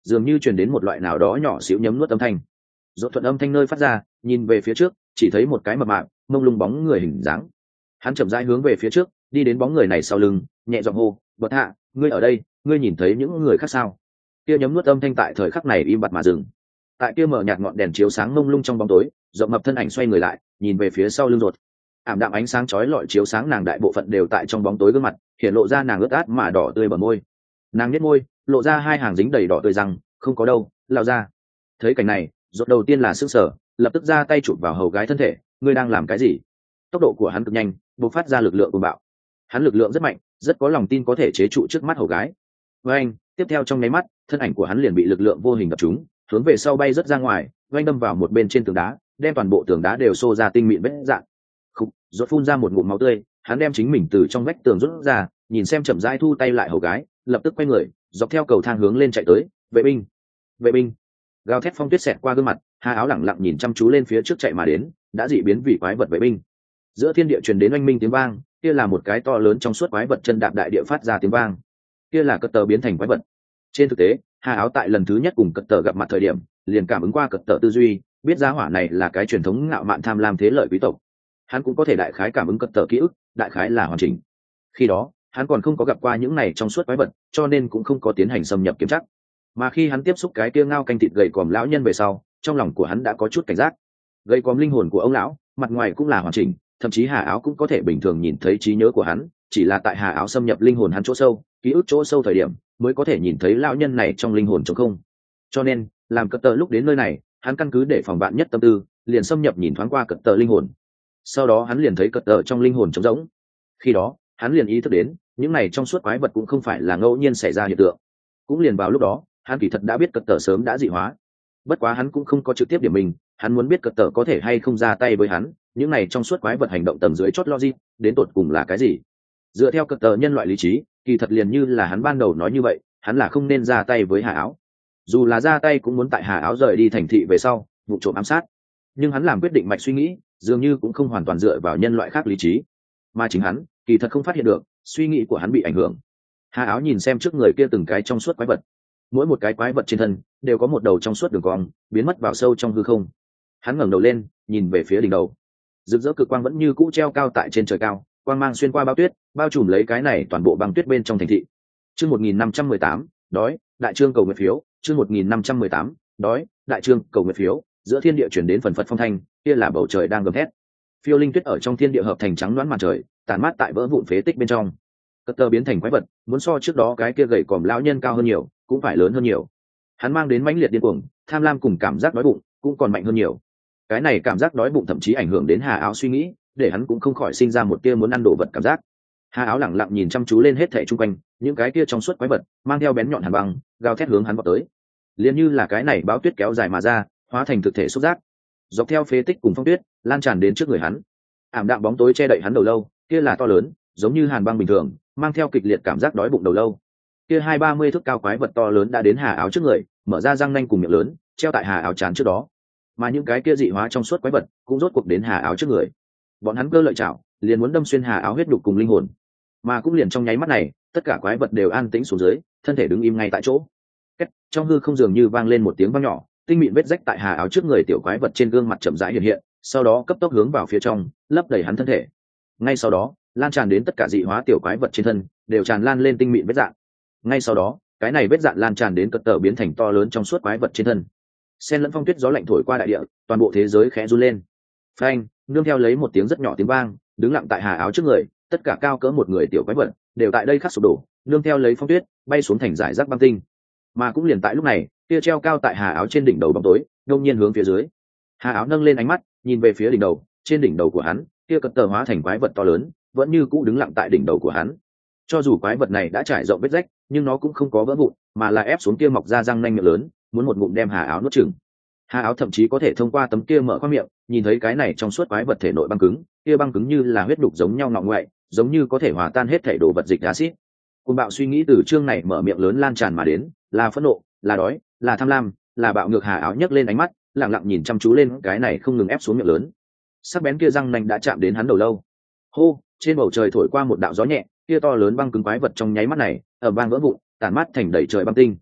dường như truyền đến một loại nào đó nhỏ xíu nhấm nuốt âm thanh. Dỗ thuận âm thanh nơi phát ra, nhìn về phía trước, chỉ thấy một cái mập mạp mông lung bóng người hình dáng. Hắn chậm rãi hướng về phía trước, đi đến bóng người này sau lưng, nhẹ giọng hô, bật hạ, ngươi ở đây, ngươi nhìn thấy những người khác sao? Kia nhấm nuốt âm thanh tại thời khắc này im bặt mà dừng. Tại kia mở nhạt ngọn đèn chiếu sáng mông lung trong bóng tối, rộng mập thân ảnh xoay người lại, nhìn về phía sau lưng ruột. Ảm đạm ánh sáng chói lọi chiếu sáng nàng đại bộ phận đều tại trong bóng tối gương mặt, hiện lộ ra nàng ướt át mà đỏ tươi bờ môi. Nàng nhếch môi, lộ ra hai hàng dính đầy đỏ tươi răng, không có đâu, lao ra. Thấy cảnh này, ruột đầu tiên là sững sờ, lập tức ra tay chụp vào hầu gái thân thể. Ngươi đang làm cái gì? Tốc độ của hắn cực nhanh, bộc phát ra lực lượng cuồng bạo. Hắn lực lượng rất mạnh, rất có lòng tin có thể chế trụ trước mắt hầu gái. Với anh, tiếp theo trong nháy mắt, thân ảnh của hắn liền bị lực lượng vô hình đập trúng, hướng về sau bay rất ra ngoài, oanh đâm vào một bên trên tường đá, đem toàn bộ tường đá đều xô ra tinh mịn vết dạn. Khục, rốt phun ra một ngụm máu tươi, hắn đem chính mình từ trong vách tường rút ra, nhìn xem chậm rãi thu tay lại hầu gái, lập tức quay người, dọc theo cầu thang hướng lên chạy tới. Vệ binh, vệ binh! Gào thét phong tuyết xẹt qua gương mặt, Hà Áo lẳng lặng nhìn chăm chú lên phía trước chạy mà đến, đã dị biến vì quái vật vệ binh. Giữa thiên địa truyền đến oanh minh tiếng vang, kia là một cái to lớn trong suốt quái vật chân đạp đại địa phát ra tiếng vang. Kia là cật tờ biến thành quái vật. Trên thực tế, Hà Áo tại lần thứ nhất cùng cật tờ gặp mặt thời điểm, liền cảm ứng qua cật tờ tư duy, biết giá hỏa này là cái truyền thống ngạo mạn tham lam thế lợi quý tộc. Hắn cũng có thể đại khái cảm ứng cật tờ ký ức, đại khái là hoàn chỉnh. Khi đó, hắn còn không có gặp qua những này trong suốt quái vật, cho nên cũng không có tiến hành xâm nhập kiểm tra. Mà khi hắn tiếp xúc cái kia ngao canh thịt gầy còm lão nhân về sau, trong lòng của hắn đã có chút cảnh giác. Gầy còm linh hồn của ông lão, mặt ngoài cũng là hoàn chỉnh, thậm chí Hà Áo cũng có thể bình thường nhìn thấy trí nhớ của hắn, chỉ là tại Hà Áo xâm nhập linh hồn hắn chỗ sâu, ký ức chỗ sâu thời điểm, mới có thể nhìn thấy lão nhân này trong linh hồn trống không. Cho nên, làm cật tờ lúc đến nơi này, hắn căn cứ để phòng bạn nhất tâm tư, liền xâm nhập nhìn thoáng qua cật tờ linh hồn. Sau đó hắn liền thấy cật tờ trong linh hồn trống rỗng. Khi đó, hắn liền ý thức đến, những này trong suốt quái vật cũng không phải là ngẫu nhiên xảy ra hiện tượng. Cũng liền vào lúc đó, hắn kỳ thật đã biết cật tờ sớm đã dị hóa. Bất quá hắn cũng không có trực tiếp điểm mình, hắn muốn biết cật tờ có thể hay không ra tay với hắn, những này trong suốt quái vật hành động tầm dưới chót logic, đến tột cùng là cái gì? Dựa theo cật tờ nhân loại lý trí, kỳ thật liền như là hắn ban đầu nói như vậy, hắn là không nên ra tay với Hà Áo. Dù là ra tay cũng muốn tại Hà Áo rời đi thành thị về sau, vụ trộm ám sát. Nhưng hắn làm quyết định mạch suy nghĩ, dường như cũng không hoàn toàn dựa vào nhân loại khác lý trí, mà chính hắn, kỳ thật không phát hiện được, suy nghĩ của hắn bị ảnh hưởng. Hà Áo nhìn xem trước người kia từng cái trong suốt quái vật, mỗi một cái quái vật trên thân đều có một đầu trong suốt đường cong, biến mất vào sâu trong hư không. Hắn ngẩng đầu lên, nhìn về phía đỉnh đầu, rực rỡ cực quang vẫn như cũ treo cao tại trên trời cao, quang mang xuyên qua bao tuyết, bao trùm lấy cái này toàn bộ băng tuyết bên trong thành thị. Chương 1518, đói, đại trương cầu nguyện phiếu, chương 1518, đói, đại trương cầu nguyện phiếu, giữa thiên địa chuyển đến phần phật phong thanh, kia là bầu trời đang gầm thét. Phiêu linh tuyết ở trong thiên địa hợp thành trắng loãng màn trời, tàn mát tại vỡ vụn phế tích bên trong. Cật tờ biến thành quái vật, muốn so trước đó cái kia gầy còm lão nhân cao hơn nhiều, cũng phải lớn hơn nhiều. Hắn mang đến mãnh liệt điên cuồng, tham lam cùng cảm giác đói bụng, cũng còn mạnh hơn nhiều. Cái này cảm giác đói bụng thậm chí ảnh hưởng đến Hà Áo suy nghĩ, để hắn cũng không khỏi sinh ra một tia muốn ăn đồ vật cảm giác. Hà Áo lẳng lặng nhìn chăm chú lên hết thảy xung quanh, những cái kia trong suốt quái vật mang theo bén nhọn hàn băng, gào thét hướng hắn vọt tới. Liền như là cái này báo tuyết kéo dài mà ra, hóa thành thực thể xúc giác, dọc theo phế tích cùng phong tuyết, lan tràn đến trước người hắn. Ảm đạm bóng tối che đậy hắn đầu lâu, kia là to lớn, giống như hàn băng bình thường, mang theo kịch liệt cảm giác đói bụng đầu lâu. Kia 20-30 thước cao quái vật to lớn đã đến Hà Áo trước người, mở ra răng nanh cùng miệng lớn, treo tại Hà Áo trán trước đó. Mà những cái kia dị hóa trong suốt quái vật cũng rốt cuộc đến Hà Áo trước người. Bọn hắn cơ lợi chảo, liền muốn đâm xuyên Hà Áo huyết đục cùng linh hồn. Mà cũng liền trong nháy mắt này, tất cả quái vật đều an tĩnh xuống dưới, thân thể đứng im ngay tại chỗ. Kết, trong hư không dường như vang lên một tiếng vang nhỏ, tinh mịn vết rách tại Hà Áo trước người tiểu quái vật trên gương mặt chậm rãi hiện hiện, sau đó cấp tốc hướng vào phía trong, lấp đầy hắn thân thể. Ngay sau đó, lan tràn đến tất cả dị hóa tiểu quái vật trên thân, đều tràn lan lên tinh mịn vết dạn. Ngay sau đó, cái này vết dạn lan tràn đến cật tờ biến thành to lớn trong suốt quái vật trên thân. Xen lẫn phong tuyết gió lạnh thổi qua đại địa, toàn bộ thế giới khẽ run lên. Phanh, nương theo lấy một tiếng rất nhỏ tiếng vang, đứng lặng tại Hà Áo trước người, tất cả cao cỡ một người tiểu quái vật đều tại đây khắc sụp đổ, nương theo lấy phong tuyết bay xuống thành dải rác băng tinh. Mà cũng liền tại lúc này, kia treo cao tại Hà Áo trên đỉnh đầu bóng tối, đột nhiên hướng phía dưới. Hà Áo nâng lên ánh mắt, nhìn về phía đỉnh đầu, trên đỉnh đầu của hắn, kia cật tờ hóa thành quái vật to lớn, vẫn như cũ đứng lặng tại đỉnh đầu của hắn. Cho dù quái vật này đã trải rộng vết rách, nhưng nó cũng không có vỡ vụn, mà là ép xuống kia mọc ra răng nanh miệng lớn, muốn một ngụm đem Hà Áo nuốt chửng. Hà Áo thậm chí có thể thông qua tấm kia mở khoang miệng, nhìn thấy cái này trong suốt quái vật thể nội băng cứng, kia băng cứng như là huyết đục giống nhau ngọ ngoại, giống như có thể hòa tan hết thể đồ vật dịch axit. Cơn bạo suy nghĩ từ chương này mở miệng lớn lan tràn mà đến, là phẫn nộ, là đói, là tham lam, là bạo ngược. Hà Áo nhấc lên ánh mắt, lặng lặng nhìn chăm chú lên cái này không ngừng ép xuống miệng lớn. Sắc bén kia răng nanh đã chạm đến hắn đầu lâu. Hô, trên bầu trời thổi qua một đạo gió nhẹ, kia to lớn băng cứng quái vật trong nháy mắt này, ở bang vỡ vụn, tản mát thành đầy trời băng tinh.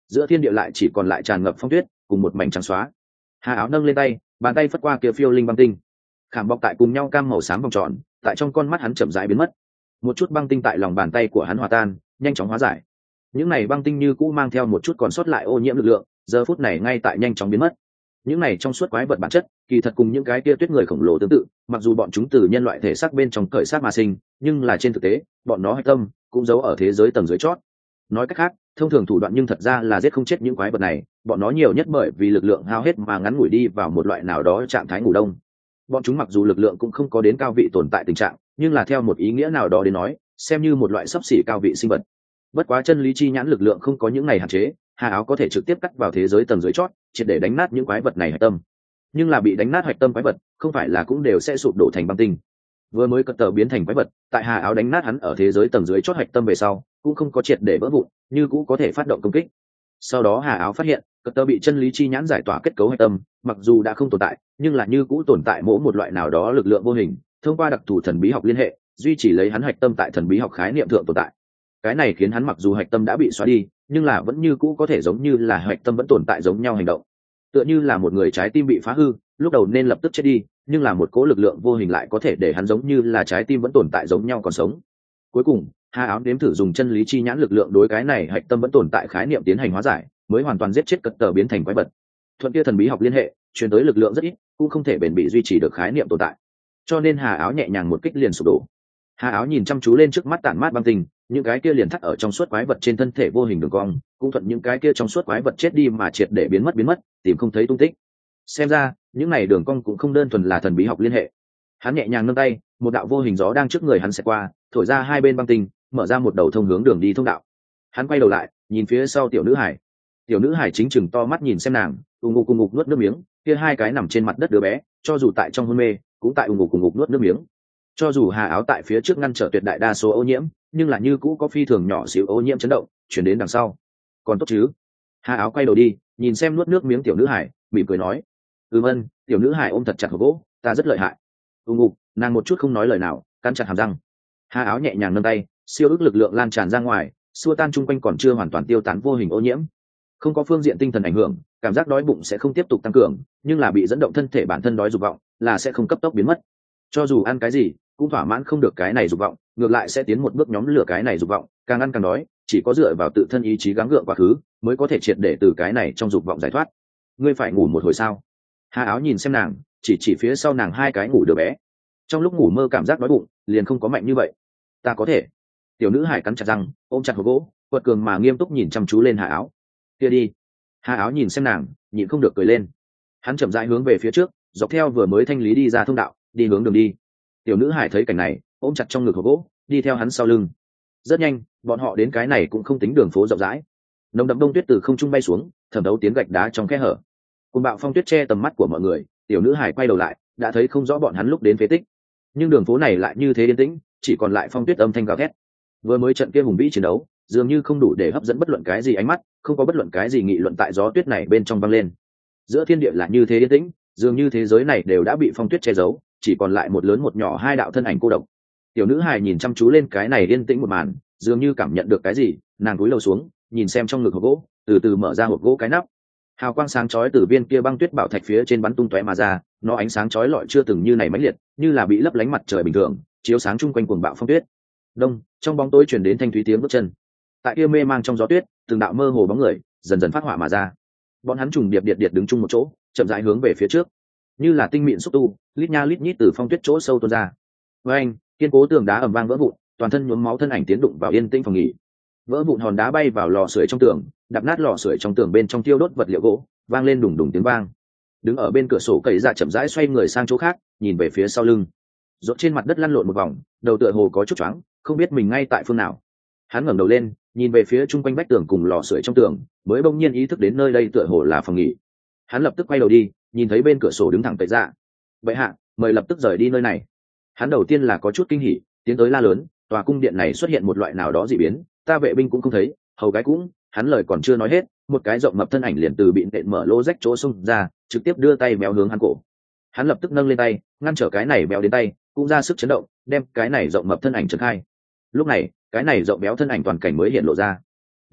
giữa thiên địa lại chỉ còn lại tràn ngập phong tuyết cùng một mảnh trắng xóa. Hà áo nâng lên tay, bàn tay phất qua kia phiêu linh băng tinh, khảm bọc tại cùng nhau cam màu xám vòng tròn, tại trong con mắt hắn chậm rãi biến mất. Một chút băng tinh tại lòng bàn tay của hắn hòa tan, nhanh chóng hóa giải. Những này băng tinh như cũ mang theo một chút còn sót lại ô nhiễm lực lượng, giờ phút này ngay tại nhanh chóng biến mất. Những này trong suốt quái vật bản chất, kỳ thật cùng những cái kia tuyết người khổng lồ tương tự, mặc dù bọn chúng từ nhân loại thể xác bên trong cởi xác mà sinh, nhưng là trên thực tế, bọn nó hạch tâm cũng giấu ở thế giới tầng dưới chót. Nói cách khác, thông thường thủ đoạn nhưng thật ra là giết không chết những quái vật này, bọn nó nhiều nhất bởi vì lực lượng hao hết mà ngắn ngủi đi vào một loại nào đó trạng thái ngủ đông. Bọn chúng mặc dù lực lượng cũng không có đến cao vị tồn tại tình trạng, nhưng là theo một ý nghĩa nào đó đến nói, xem như một loại sấp xỉ cao vị sinh vật. Bất quá chân lý chi nhãn lực lượng không có những này hạn chế, Hà áo có thể trực tiếp cắt vào thế giới tầng dưới chót, triệt để đánh nát những quái vật này hạch tâm. Nhưng là bị đánh nát hạch tâm quái vật, không phải là cũng đều sẽ sụp đổ thành băng tinh. Vừa mới cất tờ biến thành quái vật, tại Hà áo đánh nát hắn ở thế giới tầng dưới chót hạch tâm về sau, cũng không có triệt để vỡ vụn, như cũng có thể phát động công kích. Sau đó Hà áo phát hiện, cất tờ bị chân lý chi nhãn giải tỏa kết cấu hạch tâm, mặc dù đã không tồn tại, nhưng là như cũ tồn tại mỗi một loại nào đó lực lượng vô hình, thông qua đặc thù thần bí học liên hệ, duy trì lấy hắn hạch tâm tại thần bí học khái niệm thượng tồn tại. Cái này khiến hắn mặc dù hạch tâm đã bị xóa đi, nhưng là vẫn như cũ có thể giống như là hạch tâm vẫn tồn tại giống nhau hành động. Tựa như là một người trái tim bị phá hư, lúc đầu nên lập tức chết đi, nhưng là một cỗ lực lượng vô hình lại có thể để hắn giống như là trái tim vẫn tồn tại giống nhau còn sống. Cuối cùng, Hà áo nếm thử dùng chân lý chi nhãn lực lượng đối cái này hạch tâm vẫn tồn tại khái niệm tiến hành hóa giải, mới hoàn toàn giết chết cật tờ biến thành quái vật. Thuận kia thần bí học liên hệ, truyền tới lực lượng rất ít, cũng không thể bền bỉ duy trì được khái niệm tồn tại. Cho nên Hà áo nhẹ nhàng một kích liền sụp đổ. Hà áo nhìn chăm chú lên trước mắt tản mát băng tinh, những cái kia liền thắt ở trong suốt quái vật trên thân thể vô hình đường cong, cũng thuận những cái kia trong suốt quái vật chết đi mà triệt để biến mất, tìm không thấy tung tích. Xem ra, những này đường cong cũng không đơn thuần là thần bí học liên hệ. Hắn nhẹ nhàng nâng tay, một đạo vô hình gió đang trước người hắn sẽ qua, thổi ra hai bên băng tinh, mở ra một đầu thông hướng đường đi thông đạo. Hắn quay đầu lại, nhìn phía sau tiểu nữ hải. Tiểu nữ hải chính chừng to mắt nhìn xem nàng, ù ngục nuốt nước miếng, kia hai cái nằm trên mặt đất đứa bé, cho dù tại trong hôn mê, cũng tại ù ngục nuốt nước miếng. Cho dù Hà áo tại phía trước ngăn trở tuyệt đại đa số ô nhiễm, nhưng là như cũ có phi thường nhỏ xíu ô nhiễm chấn động chuyển đến đằng sau. Còn tốt chứ? Hà áo quay đầu đi, nhìn xem nuốt nước miếng tiểu nữ hải, mỉm cười nói. Ân. Tiểu nữ hải ôm thật chặt hộp gỗ, ta rất lợi hại. Ngục, nàng một chút không nói lời nào, cắn chặt hàm răng. Hà áo nhẹ nhàng nâng tay, siêu ức lực lượng lan tràn ra ngoài, xua tan chung quanh còn chưa hoàn toàn tiêu tán vô hình ô nhiễm. Không có phương diện tinh thần ảnh hưởng, cảm giác đói bụng sẽ không tiếp tục tăng cường, nhưng là bị dẫn động thân thể bản thân đói dục vọng là sẽ không cấp tốc biến mất. Cho dù ăn cái gì cũng thỏa mãn không được cái này dục vọng, ngược lại sẽ tiến một bước nhóm lửa cái này dục vọng, càng ăn càng đói, chỉ có dựa vào tự thân ý chí gắng gượng quá khứ mới có thể triệt để từ cái này trong dục vọng giải thoát. Ngươi phải ngủ một hồi sao? Hà áo nhìn xem nàng, chỉ phía sau nàng hai cái ngủ đứa bé. Trong lúc ngủ mơ cảm giác đói bụng liền không có mạnh như vậy. Ta có thể. Tiểu nữ hải cắn chặt răng, ôm chặt hộp gỗ, quật cường mà nghiêm túc nhìn chăm chú lên Hà áo. Kia đi. Hà áo nhìn xem nàng, nhịn không được cười lên. Hắn chậm rãi hướng về phía trước, dọc theo vừa mới thanh lý đi ra thông đạo, đi hướng đường đi. Tiểu nữ hải thấy cảnh này, ôm chặt trong ngực hộp gỗ, đi theo hắn sau lưng. Rất nhanh, bọn họ đến cái này cũng không tính đường phố rộng rãi. Nồng đậm đông tuyết từ không trung bay xuống, thẩm thấu tiến gạch đá trong khe hở. Cùng bạo phong tuyết che tầm mắt của mọi người, tiểu nữ hải quay đầu lại, đã thấy không rõ bọn hắn lúc đến phế tích. Nhưng đường phố này lại như thế yên tĩnh, chỉ còn lại phong tuyết âm thanh gào thét. Vừa mới trận kia hùng vĩ chiến đấu, dường như không đủ để hấp dẫn bất luận cái gì ánh mắt, không có bất luận cái gì nghị luận tại gió tuyết này bên trong vang lên. Giữa thiên địa là như thế yên tĩnh, dường như thế giới này đều đã bị phong tuyết che giấu, chỉ còn lại một lớn một nhỏ hai đạo thân ảnh cô độc. Tiểu nữ hài nhìn chăm chú lên cái này yên tĩnh một màn, dường như cảm nhận được cái gì, nàng cúi đầu xuống, nhìn xem trong ngực hộp gỗ, từ từ mở ra hộp gỗ cái nắp. Hào quang sáng chói từ viên kia băng tuyết bảo thạch phía trên bắn tung tóe mà ra, nó ánh sáng chói lọi chưa từng như này mãnh liệt, như là bị lấp lánh mặt trời bình thường, chiếu sáng chung quanh cuồng bạo phong tuyết. Đông, trong bóng tối truyền đến thanh thúy tiếng bước chân. Tại kia mê mang trong gió tuyết, từng đạo mơ hồ bóng người dần dần phát họa mà ra. Bọn hắn trùng điệp điệp đứng chung một chỗ, chậm rãi hướng về phía trước, như là tinh mịn xúc tu, lít nha lít nhít từ phong tuyết chỗ sâu tuôn ra. Với anh, kiên cố tường đá ầm vang vỡ vụn, toàn thân nhuốm máu thân ảnh tiến đụng vào yên tĩnh phòng nghỉ. Vỡ vụn hòn đá bay vào lò sưởi trong tường, đập nát lò sưởi trong tường bên trong tiêu đốt vật liệu gỗ, vang lên đùng đùng tiếng vang. Đứng ở bên cửa sổ cậy ra chậm rãi xoay người sang chỗ khác, nhìn về phía sau lưng. Rốt trên mặt đất lăn lộn một vòng, đầu tựa hồ có chút choáng, không biết mình ngay tại phương nào. Hắn ngẩng đầu lên, nhìn về phía chung quanh vách tường cùng lò sưởi trong tường, mới bỗng nhiên ý thức đến nơi đây tựa hồ là phòng nghỉ. Hắn lập tức quay đầu đi, nhìn thấy bên cửa sổ đứng thẳng cậy ra. Bệ hạ, mời lập tức rời đi nơi này. Hắn đầu tiên là có chút kinh hỉ, tiến tới la lớn, tòa cung điện này xuất hiện một loại nào đó dị biến, ta vệ binh cũng không thấy, hầu gái cũng. Hắn lời còn chưa nói hết, một cái rộng mập thân ảnh liền từ bị nện mở lỗ rách chỗ xung ra, trực tiếp đưa tay béo hướng hắn cổ. Hắn lập tức nâng lên tay, ngăn trở cái này béo đến tay, cũng ra sức chấn động, đem cái này rộng mập thân ảnh trấn khai. Lúc này, cái này rộng béo thân ảnh toàn cảnh mới hiện lộ ra.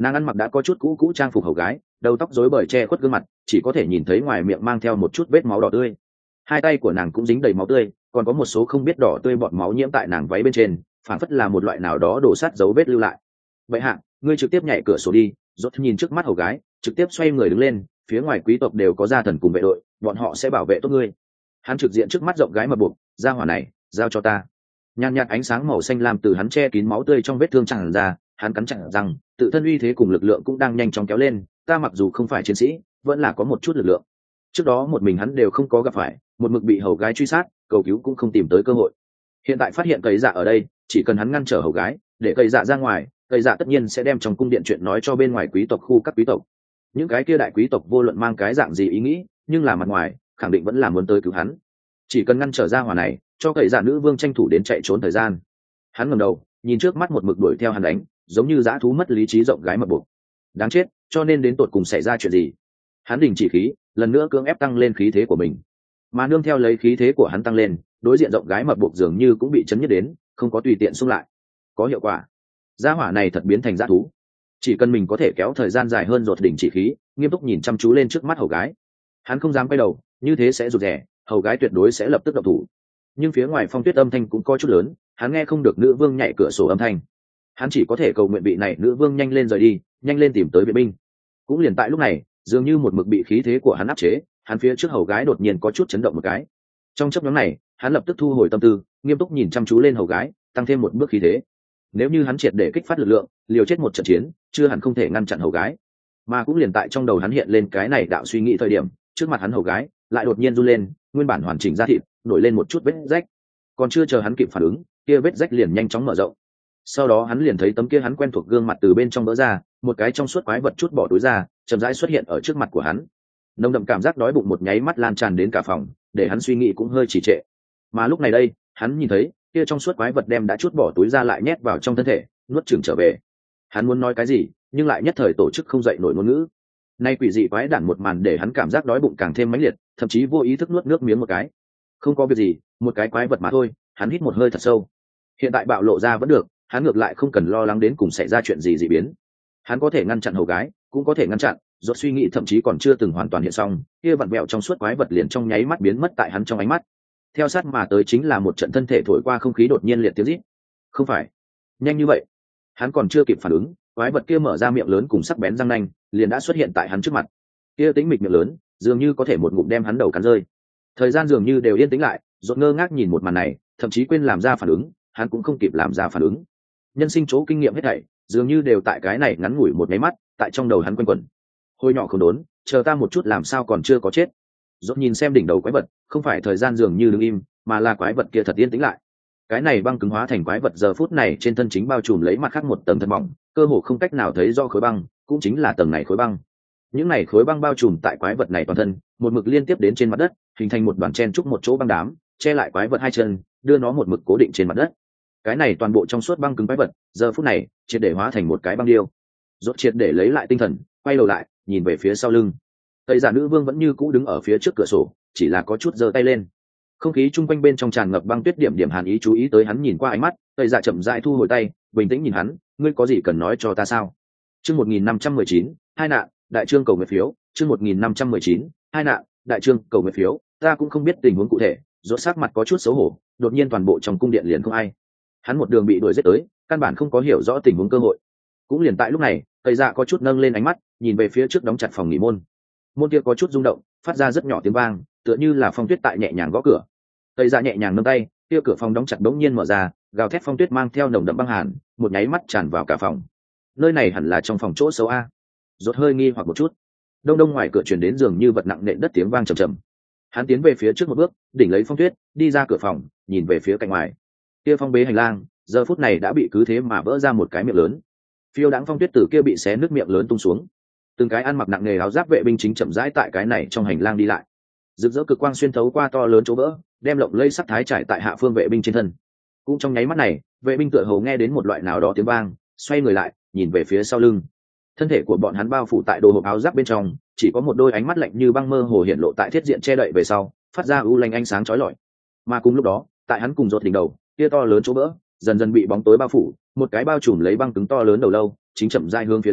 Nàng ăn mặc đã có chút cũ cũ trang phục hầu gái, đầu tóc rối bời che khuất gương mặt, chỉ có thể nhìn thấy ngoài miệng mang theo một chút vết máu đỏ tươi. Hai tay của nàng cũng dính đầy máu tươi, còn có một số không biết đỏ tươi bọt máu nhiễm tại nàng váy bên trên, phản phất là một loại nào đó đổ sát dấu vết lưu lại. Vậy hạ, ngươi trực tiếp nhảy cửa sổ đi. Rốt nhìn trước mắt hầu gái, trực tiếp xoay người đứng lên, phía ngoài quý tộc đều có gia thần cùng vệ đội, bọn họ sẽ bảo vệ tốt ngươi. Hắn trực diện trước mắt rộng gái mà buộc, gia hỏa này, giao cho ta. Nhàn nhạt ánh sáng màu xanh lam từ hắn che kín máu tươi trong vết thương tràn ra, hắn cắn chặt răng, tự thân uy thế cùng lực lượng cũng đang nhanh chóng kéo lên, ta mặc dù không phải chiến sĩ, vẫn là có một chút lực lượng. Trước đó một mình hắn đều không có gặp phải, một mực bị hầu gái truy sát, cầu cứu cũng không tìm tới cơ hội. Hiện tại phát hiện Cậy Dạ ở đây, chỉ cần hắn ngăn trở hầu gái, để Cậy Dạ ra ngoài, Cậy Dạ tất nhiên sẽ đem trong cung điện chuyện nói cho bên ngoài quý tộc khu các quý tộc. Những cái kia đại quý tộc vô luận mang cái dạng gì ý nghĩ, nhưng là mặt ngoài, khẳng định vẫn là muốn tới cứu hắn. Chỉ cần ngăn trở ra hỏa này, cho Cậy Dạ nữ vương tranh thủ đến chạy trốn thời gian. Hắn ngẩng đầu, nhìn trước mắt một mực đuổi theo hắn đánh, giống như dã thú mất lý trí rộng gái mập buộc. Đáng chết, cho nên đến tột cùng xảy ra chuyện gì? Hắn đình chỉ khí, lần nữa cưỡng ép tăng lên khí thế của mình. Mà nương theo lấy khí thế của hắn tăng lên, đối diện rộng gái mập buộc dường như cũng bị chấn nhất đến, không có tùy tiện xung lại. Có hiệu quả. Gia hỏa này thật biến thành dã thú. Chỉ cần mình có thể kéo thời gian dài hơn rột đỉnh chỉ khí, nghiêm túc nhìn chăm chú lên trước mắt hầu gái. Hắn không dám quay đầu, như thế sẽ rụt rè, hầu gái tuyệt đối sẽ lập tức động thủ. Nhưng phía ngoài phong tuyết âm thanh cũng có chút lớn, hắn nghe không được nữ vương nhảy cửa sổ âm thanh. Hắn chỉ có thể cầu nguyện vị này nữ vương nhanh lên rời đi, nhanh lên tìm tới viện binh. Cũng liền tại lúc này, dường như một mực bị khí thế của hắn áp chế, hắn phía trước hầu gái đột nhiên có chút chấn động một cái. Trong chốc ngắn này, hắn lập tức thu hồi tâm tư, nghiêm túc nhìn chăm chú lên hầu gái, tăng thêm một bước khí thế. Nếu như hắn triệt để kích phát lực lượng, liều chết một trận chiến, chưa hẳn không thể ngăn chặn hầu gái. Mà cũng liền tại trong đầu hắn hiện lên cái này đạo suy nghĩ thời điểm, trước mặt hắn hầu gái lại đột nhiên run lên, nguyên bản hoàn chỉnh da thịt nổi lên một chút vết rách. Còn chưa chờ hắn kịp phản ứng, kia vết rách liền nhanh chóng mở rộng. Sau đó hắn liền thấy tấm kia hắn quen thuộc gương mặt từ bên trong vỡ ra, một cái trong suốt quái vật chút bỏ túi ra, chậm rãi xuất hiện ở trước mặt của hắn. Nồng đậm cảm giác đói bụng một nháy mắt lan tràn đến cả phòng, để hắn suy nghĩ cũng hơi trì trệ. Mà lúc này đây, hắn nhìn thấy kia trong suốt quái vật đem đã chút bỏ túi ra lại nhét vào trong thân thể, nuốt chửng trở về. Hắn muốn nói cái gì, nhưng lại nhất thời tổ chức không dậy nổi ngôn ngữ. Nay quỷ dị quái đản một màn để hắn cảm giác đói bụng càng thêm mãnh liệt, thậm chí vô ý thức nuốt nước miếng một cái. Không có việc gì, một cái quái vật mà thôi. Hắn hít một hơi thật sâu. Hiện tại bạo lộ ra vẫn được, hắn ngược lại không cần lo lắng đến cùng xảy ra chuyện gì dị biến. Hắn có thể ngăn chặn hầu gái, cũng có thể ngăn chặn. Rốt suy nghĩ thậm chí còn chưa từng hoàn toàn hiện xong, kia vặn vẹo trong suốt quái vật liền trong nháy mắt biến mất tại hắn trong ánh mắt. Theo sát mà tới chính là một trận thân thể thổi qua không khí đột nhiên liệt tiếng rít. Không phải, nhanh như vậy. Hắn còn chưa kịp phản ứng, quái vật kia mở ra miệng lớn cùng sắc bén răng nanh, liền đã xuất hiện tại hắn trước mặt. Kia tĩnh mịch miệng lớn, dường như có thể một ngụm đem hắn đầu cắn rơi. Thời gian dường như đều yên tĩnh lại, Rốt ngơ ngác nhìn một màn này, thậm chí quên làm ra phản ứng, hắn cũng không kịp làm ra phản ứng. Nhân sinh chỗ kinh nghiệm hết thảy, dường như đều tại cái này ngắn ngủi một cái mắt, tại trong đầu hắn quanh quẩn. Hồi nhỏ không đốn, chờ ta một chút làm sao còn chưa có chết. Rốt nhìn xem đỉnh đầu quái vật, không phải thời gian dường như đứng im, mà là quái vật kia thật yên tĩnh lại. Cái này băng cứng hóa thành quái vật giờ phút này trên thân chính bao trùm lấy mặt khác một tầng thật mỏng, cơ hồ không cách nào thấy do khối băng, cũng chính là tầng này khối băng. Những này khối băng bao trùm tại quái vật này toàn thân, một mực liên tiếp đến trên mặt đất, hình thành một đoàn chen trúc một chỗ băng đám, che lại quái vật hai chân, đưa nó một mực cố định trên mặt đất. Cái này toàn bộ trong suốt băng cứng quái vật, giờ phút này triệt để hóa thành một cái băng điêu. Rốt triệt để lấy lại tinh thần, quay đầu lại, nhìn về phía sau lưng. Tây giả nữ vương vẫn như cũ đứng ở phía trước cửa sổ, chỉ là có chút giơ tay lên. Không khí chung quanh bên trong tràn ngập băng tuyết, điểm điểm hàn ý chú ý tới hắn nhìn qua ánh mắt, Tây giả chậm rãi thu hồi tay, bình tĩnh nhìn hắn, ngươi có gì cần nói cho ta sao? Chương 1519, hai nạn, đại trương cầu nguyện phiếu, chương 1519, hai nạn, đại trương cầu nguyện phiếu, ta cũng không biết tình huống cụ thể, rốt sắc mặt có chút xấu hổ, đột nhiên toàn bộ trong cung điện liền không ai. Hắn một đường bị đuổi giết tới, căn bản không có hiểu rõ tình huống cơ hội. Cũng liền tại lúc này, Tây Dạ có chút nâng lên ánh mắt, nhìn về phía trước đóng chặt phòng nghỉ môn. Môn kia có chút rung động, phát ra rất nhỏ tiếng vang, tựa như là phong tuyết tại nhẹ nhàng gõ cửa. Tây Dạ nhẹ nhàng nâng tay, kia cửa phòng đóng chặt bỗng nhiên mở ra, gào thét phong tuyết mang theo nồng đậm băng hàn, một nháy mắt tràn vào cả phòng. Nơi này hẳn là trong phòng chỗ xấu a. Rốt hơi nghi hoặc một chút. Đông đông ngoài cửa truyền đến dường như vật nặng nện đất tiếng vang trầm trầm. Hắn tiến về phía trước một bước, đỉnh lấy phong tuyết, đi ra cửa phòng, nhìn về phía cạnh ngoài. Kia phong bế hành lang, giờ phút này đã bị cứ thế mà vỡ ra một cái miệng lớn. Phiêu đãng phong tuyết từ kia bị xé nứt miệng lớn tung xuống. Từng cái ăn mặc nặng nề áo giáp vệ binh chính chậm rãi tại cái này trong hành lang đi lại. Rực rỡ cực quang xuyên thấu qua to lớn chỗ vỡ, đem lộng lây sắc thái trải tại hạ phương vệ binh trên thân. Cũng trong nháy mắt này, vệ binh tựa hồ nghe đến một loại nào đó tiếng vang, xoay người lại, nhìn về phía sau lưng. Thân thể của bọn hắn bao phủ tại đồ hộp áo giáp bên trong, chỉ có một đôi ánh mắt lạnh như băng mơ hồ hiện lộ tại thiết diện che đậy về sau, phát ra u lanh ánh sáng chói lọi. Mà cùng lúc đó, tại hắn cùng rột đỉnh đầu, kia to lớn chỗ vỡ, dần dần bị bóng tối bao phủ, một cái bao trùm lấy băng cứng to lớn đầu lâu, chính chậm rãi hướng phía dưới,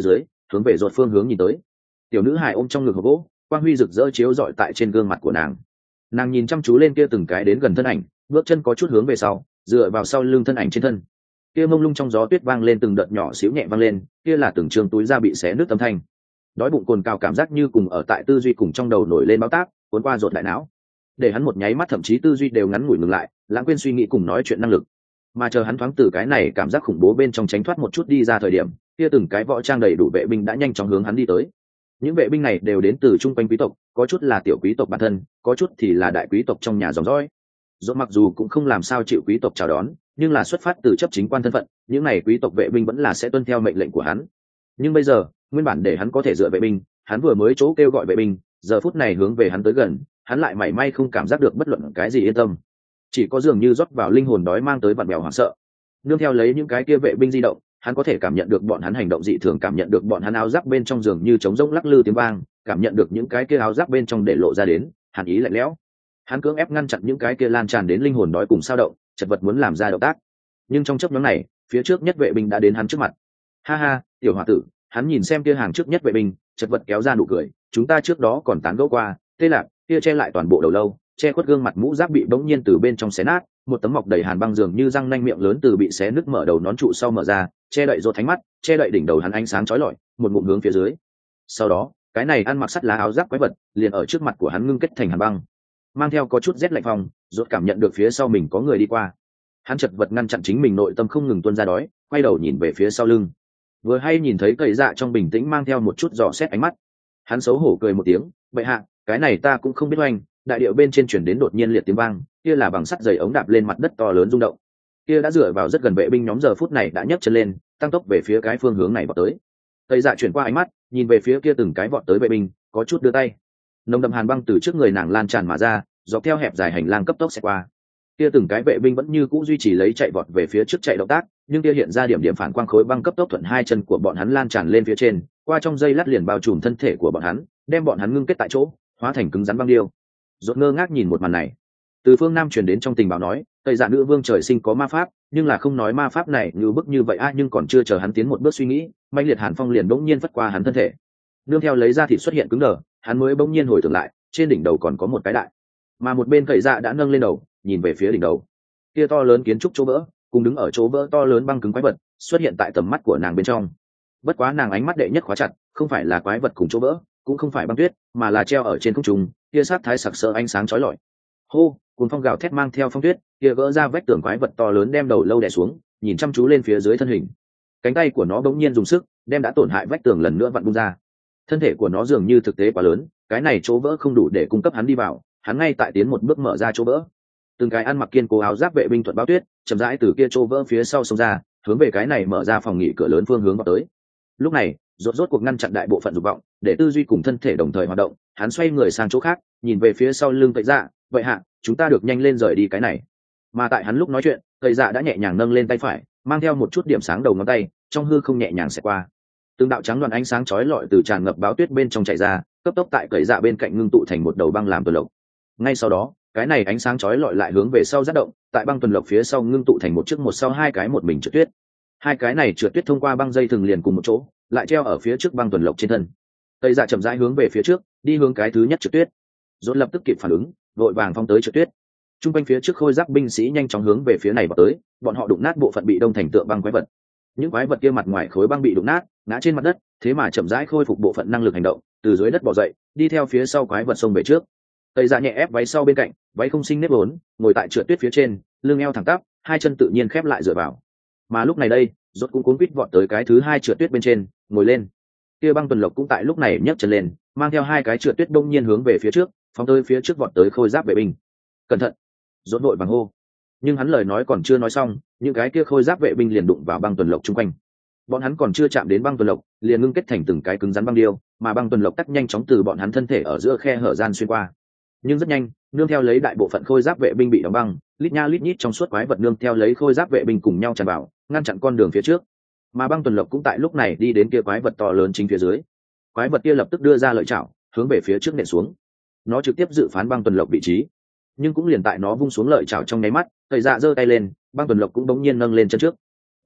hướng về ruột phương hướng nhìn tới. Tiểu nữ hài ôm trong ngực hộp gỗ, quang huy rực rỡ chiếu rọi tại trên gương mặt của nàng nhìn chăm chú lên kia từng cái đến gần thân ảnh, bước chân có chút hướng về sau, dựa vào sau lưng thân ảnh trên thân. Kia mông lung trong gió tuyết vang lên từng đợt nhỏ xíu nhẹ vang lên, kia là từng trường túi da bị xé nứt âm thanh. Đói bụng cồn cào cảm giác như cùng ở tại tư duy cùng trong đầu nổi lên báo tác, cuốn qua rột đại não, để hắn một nháy mắt thậm chí tư duy đều ngắn ngủi ngừng lại, lãng quên suy nghĩ cùng nói chuyện năng lực. Mà chờ hắn thoáng từ cái này cảm giác khủng bố bên trong tránh thoát một chút đi ra thời điểm, kia từng cái võ trang đầy đủ vệ binh đã nhanh chóng hướng hắn đi tới. Những vệ binh này đều đến từ trung quanh quý tộc, có chút là tiểu quý tộc bản thân, có chút thì là đại quý tộc trong nhà dòng dõi. Dốt mặc dù cũng không làm sao chịu quý tộc chào đón, nhưng là xuất phát từ chấp chính quan thân phận, những này quý tộc vệ binh vẫn là sẽ tuân theo mệnh lệnh của hắn. Nhưng bây giờ, nguyên bản để hắn có thể dựa vệ binh, hắn vừa mới chỗ kêu gọi vệ binh, giờ phút này hướng về hắn tới gần, hắn lại mảy may không cảm giác được bất luận cái gì yên tâm. Chỉ có dường như rót vào linh hồn đói mang tới vặn vẹo hoảng sợ. Nương theo lấy những cái kia vệ binh di động, hắn có thể cảm nhận được bọn hắn hành động dị thường, cảm nhận được bọn hắn áo giáp bên trong giường như trống rỗng lắc lư tiếng vang, cảm nhận được những cái kia áo giáp bên trong để lộ ra đến hàn ý lạnh lẽo. Hắn cưỡng ép ngăn chặn những cái kia lan tràn đến linh hồn đói cùng sao động, chật vật muốn làm ra động tác. Nhưng trong chớp nhoáng này, phía trước nhất vệ binh đã đến hắn trước mặt. Ha ha, tiểu hòa tử, hắn nhìn xem kia hàng trước nhất vệ binh, chật vật kéo ra nụ cười, chúng ta trước đó còn tán gẫu qua, tê lạc, kia che lại toàn bộ đầu lâu, che khuất gương mặt mũ giáp bị bỗng nhiên từ bên trong xé nát, một tấm mọc đầy hàn băng dường như răng nanh miệng lớn từ bị xé nứt mở đầu nón trụ sau mở ra, che đậy rốt thánh mắt, che đậy đỉnh đầu hắn ánh sáng chói lọi, một ngụm hướng phía dưới. Sau đó, cái này ăn mặc sắt lá áo giáp quái vật, liền ở trước mặt của hắn ngưng kết thành hàn băng, mang theo có chút rét lạnh phong, rốt cảm nhận được phía sau mình có người đi qua. Hắn chật vật ngăn chặn chính mình nội tâm không ngừng tuôn ra đói, quay đầu nhìn về phía sau lưng. Vừa hay nhìn thấy cậy dạ trong bình tĩnh mang theo một chút dò xét ánh mắt, hắn xấu hổ cười một tiếng, bệ hạ, cái này ta cũng không biết oanh. Đại điệu bên trên chuyển đến đột nhiên liệt tiếng vang, kia là bằng sắt dày ống đạp lên mặt đất to lớn rung động. Kia đã dựa vào rất gần vệ binh nhóm giờ phút này đã nhấc chân lên, tăng tốc về phía cái phương hướng này vọt tới. Tây Dạ chuyển qua ánh mắt, nhìn về phía kia từng cái vọt tới vệ binh, có chút đưa tay. Nồng đậm hàn băng từ trước người nàng lan tràn mà ra, dọc theo hẹp dài hành lang cấp tốc sẽ qua. Kia từng cái vệ binh vẫn như cũ duy trì lấy chạy vọt về phía trước chạy động tác, nhưng kia hiện ra điểm điểm phản quang khối băng cấp tốc thuận hai chân của bọn hắn lan tràn lên phía trên, qua trong dây lát liền bao trùm thân thể của bọn hắn, đem bọn hắn ngưng kết tại chỗ, hóa thành cứng rắn băng điêu. Rốt ngơ ngác nhìn một màn này. Từ phương Nam truyền đến trong tình báo nói, Tây Dạ nữ vương trời sinh có ma pháp, nhưng là không nói ma pháp này như bức như vậy nhưng còn chưa chờ hắn tiến một bước suy nghĩ, mãnh liệt hàn phong liền bỗng nhiên phất qua hắn thân thể. Nương theo lấy ra thịt xuất hiện cứng đờ, hắn mới bỗng nhiên hồi tưởng lại, trên đỉnh đầu còn có một cái đại. Mà một bên Tây Dạ đã nâng lên đầu, nhìn về phía đỉnh đầu. Kia to lớn kiến trúc chỗ vỡ, cùng đứng ở chỗ vỡ to lớn băng cứng quái vật, xuất hiện tại tầm mắt của nàng bên trong. Bất quá nàng ánh mắt đệ nhất khóa chặt, không phải là quái vật cùng chỗ vỡ, cũng không phải băng tuyết, mà là treo ở trên không trung, kia sát thái sặc sỡ ánh sáng chói lọi. Hô, cuồng phong gào thét mang theo phong tuyết, kia gỡ ra vách tường quái vật to lớn đem đầu lâu đè xuống, nhìn chăm chú lên phía dưới thân hình. Cánh tay của nó bỗng nhiên dùng sức, đem đã tổn hại vách tường lần nữa vặn bung ra. Thân thể của nó dường như thực tế quá lớn, cái này chỗ vỡ không đủ để cung cấp hắn đi vào, hắn ngay tại tiến một bước mở ra chỗ vỡ. Từng cái ăn mặc kiên cố áo giáp vệ binh thuận bao tuyết, chậm rãi từ kia chỗ vỡ phía sau xông ra, hướng về cái này mở ra phòng nghỉ cửa lớn phương hướng vào tới. Lúc này, rốt cuộc ngăn chặn đại bộ phận dục vọng, để tư duy cùng thân thể đồng thời hoạt động, hắn xoay người sang chỗ khác, nhìn về phía sau lưng Tây Dạ, vậy hạ, chúng ta được nhanh lên rời đi cái này. Mà tại hắn lúc nói chuyện, Tây Dạ đã nhẹ nhàng nâng lên tay phải, mang theo một chút điểm sáng đầu ngón tay, trong hư không nhẹ nhàng xẹt qua. Từng đạo trắng đoàn ánh sáng chói lọi từ tràn ngập báo tuyết bên trong chạy ra, cấp tốc tại Tây Dạ bên cạnh ngưng tụ thành một đầu băng làm tuần lộc. Ngay sau đó, cái này ánh sáng chói lọi lại hướng về sau giáp động, tại băng tuần lộc phía sau ngưng tụ thành một trước một sau hai cái một mình trượt tuyết. Hai cái này trượt tuyết thông qua băng dây thừng liền cùng một chỗ, lại treo ở phía trước băng tuần lộc trên thân. Tây Dạ chậm rãi hướng về phía trước, đi hướng cái thứ nhất trượt tuyết. Rốt lập tức kịp phản ứng, vội vàng phóng tới trượt tuyết. Trung quanh phía trước khôi giáp binh sĩ nhanh chóng hướng về phía này vào tới, bọn họ đụng nát bộ phận bị đông thành tượng băng quái vật. Những quái vật kia mặt ngoài khối băng bị đụng nát, ngã trên mặt đất, thế mà chậm rãi khôi phục bộ phận năng lực hành động, từ dưới đất bò dậy, đi theo phía sau quái vật xông về trước. Tây Dạ nhẹ ép váy sau bên cạnh, váy không sinh nếp vốn, ngồi tại trượt tuyết phía trên, lưng eo thẳng tắp, hai chân tự nhiên khép lại dựa vào. Mà lúc này đây, rốt cũng cuốn quýt vọt tới cái thứ hai trượt tuyết bên trên, ngồi lên. Kia băng tuần lộc cũng tại lúc này nhấc chân lên, mang theo hai cái trượt tuyết đông nhiên hướng về phía trước, phóng tới phía trước vọt tới khôi giáp vệ binh. Cẩn thận! Rốt vội vàng hô. Nhưng hắn lời nói còn chưa nói xong, những cái kia khôi giáp vệ binh liền đụng vào băng tuần lộc chung quanh. Bọn hắn còn chưa chạm đến băng tuần lộc, liền ngưng kết thành từng cái cứng rắn băng điêu, mà băng tuần lộc tắt nhanh chóng từ bọn hắn thân thể ở giữa khe hở gian xuyên qua. Nhưng rất nhanh, nương theo lấy đại bộ phận khôi giáp vệ binh bị đóng băng, lít nha lít nhít trong suốt quái vật nương theo lấy khôi giáp vệ binh cùng nhau tràn vào, ngăn chặn con đường phía trước. Mà băng tuần lộc cũng tại lúc này đi đến kia quái vật to lớn chính phía dưới. Quái vật kia lập tức đưa ra lợi chảo, hướng về phía trước nện xuống. Nó trực tiếp dự phán băng tuần lộc vị trí, nhưng cũng liền tại nó vung xuống lợi chảo trong nháy mắt, Tây Dạ giơ tay lên, băng tuần lộc cũng đống nhiên nâng lên chân trước.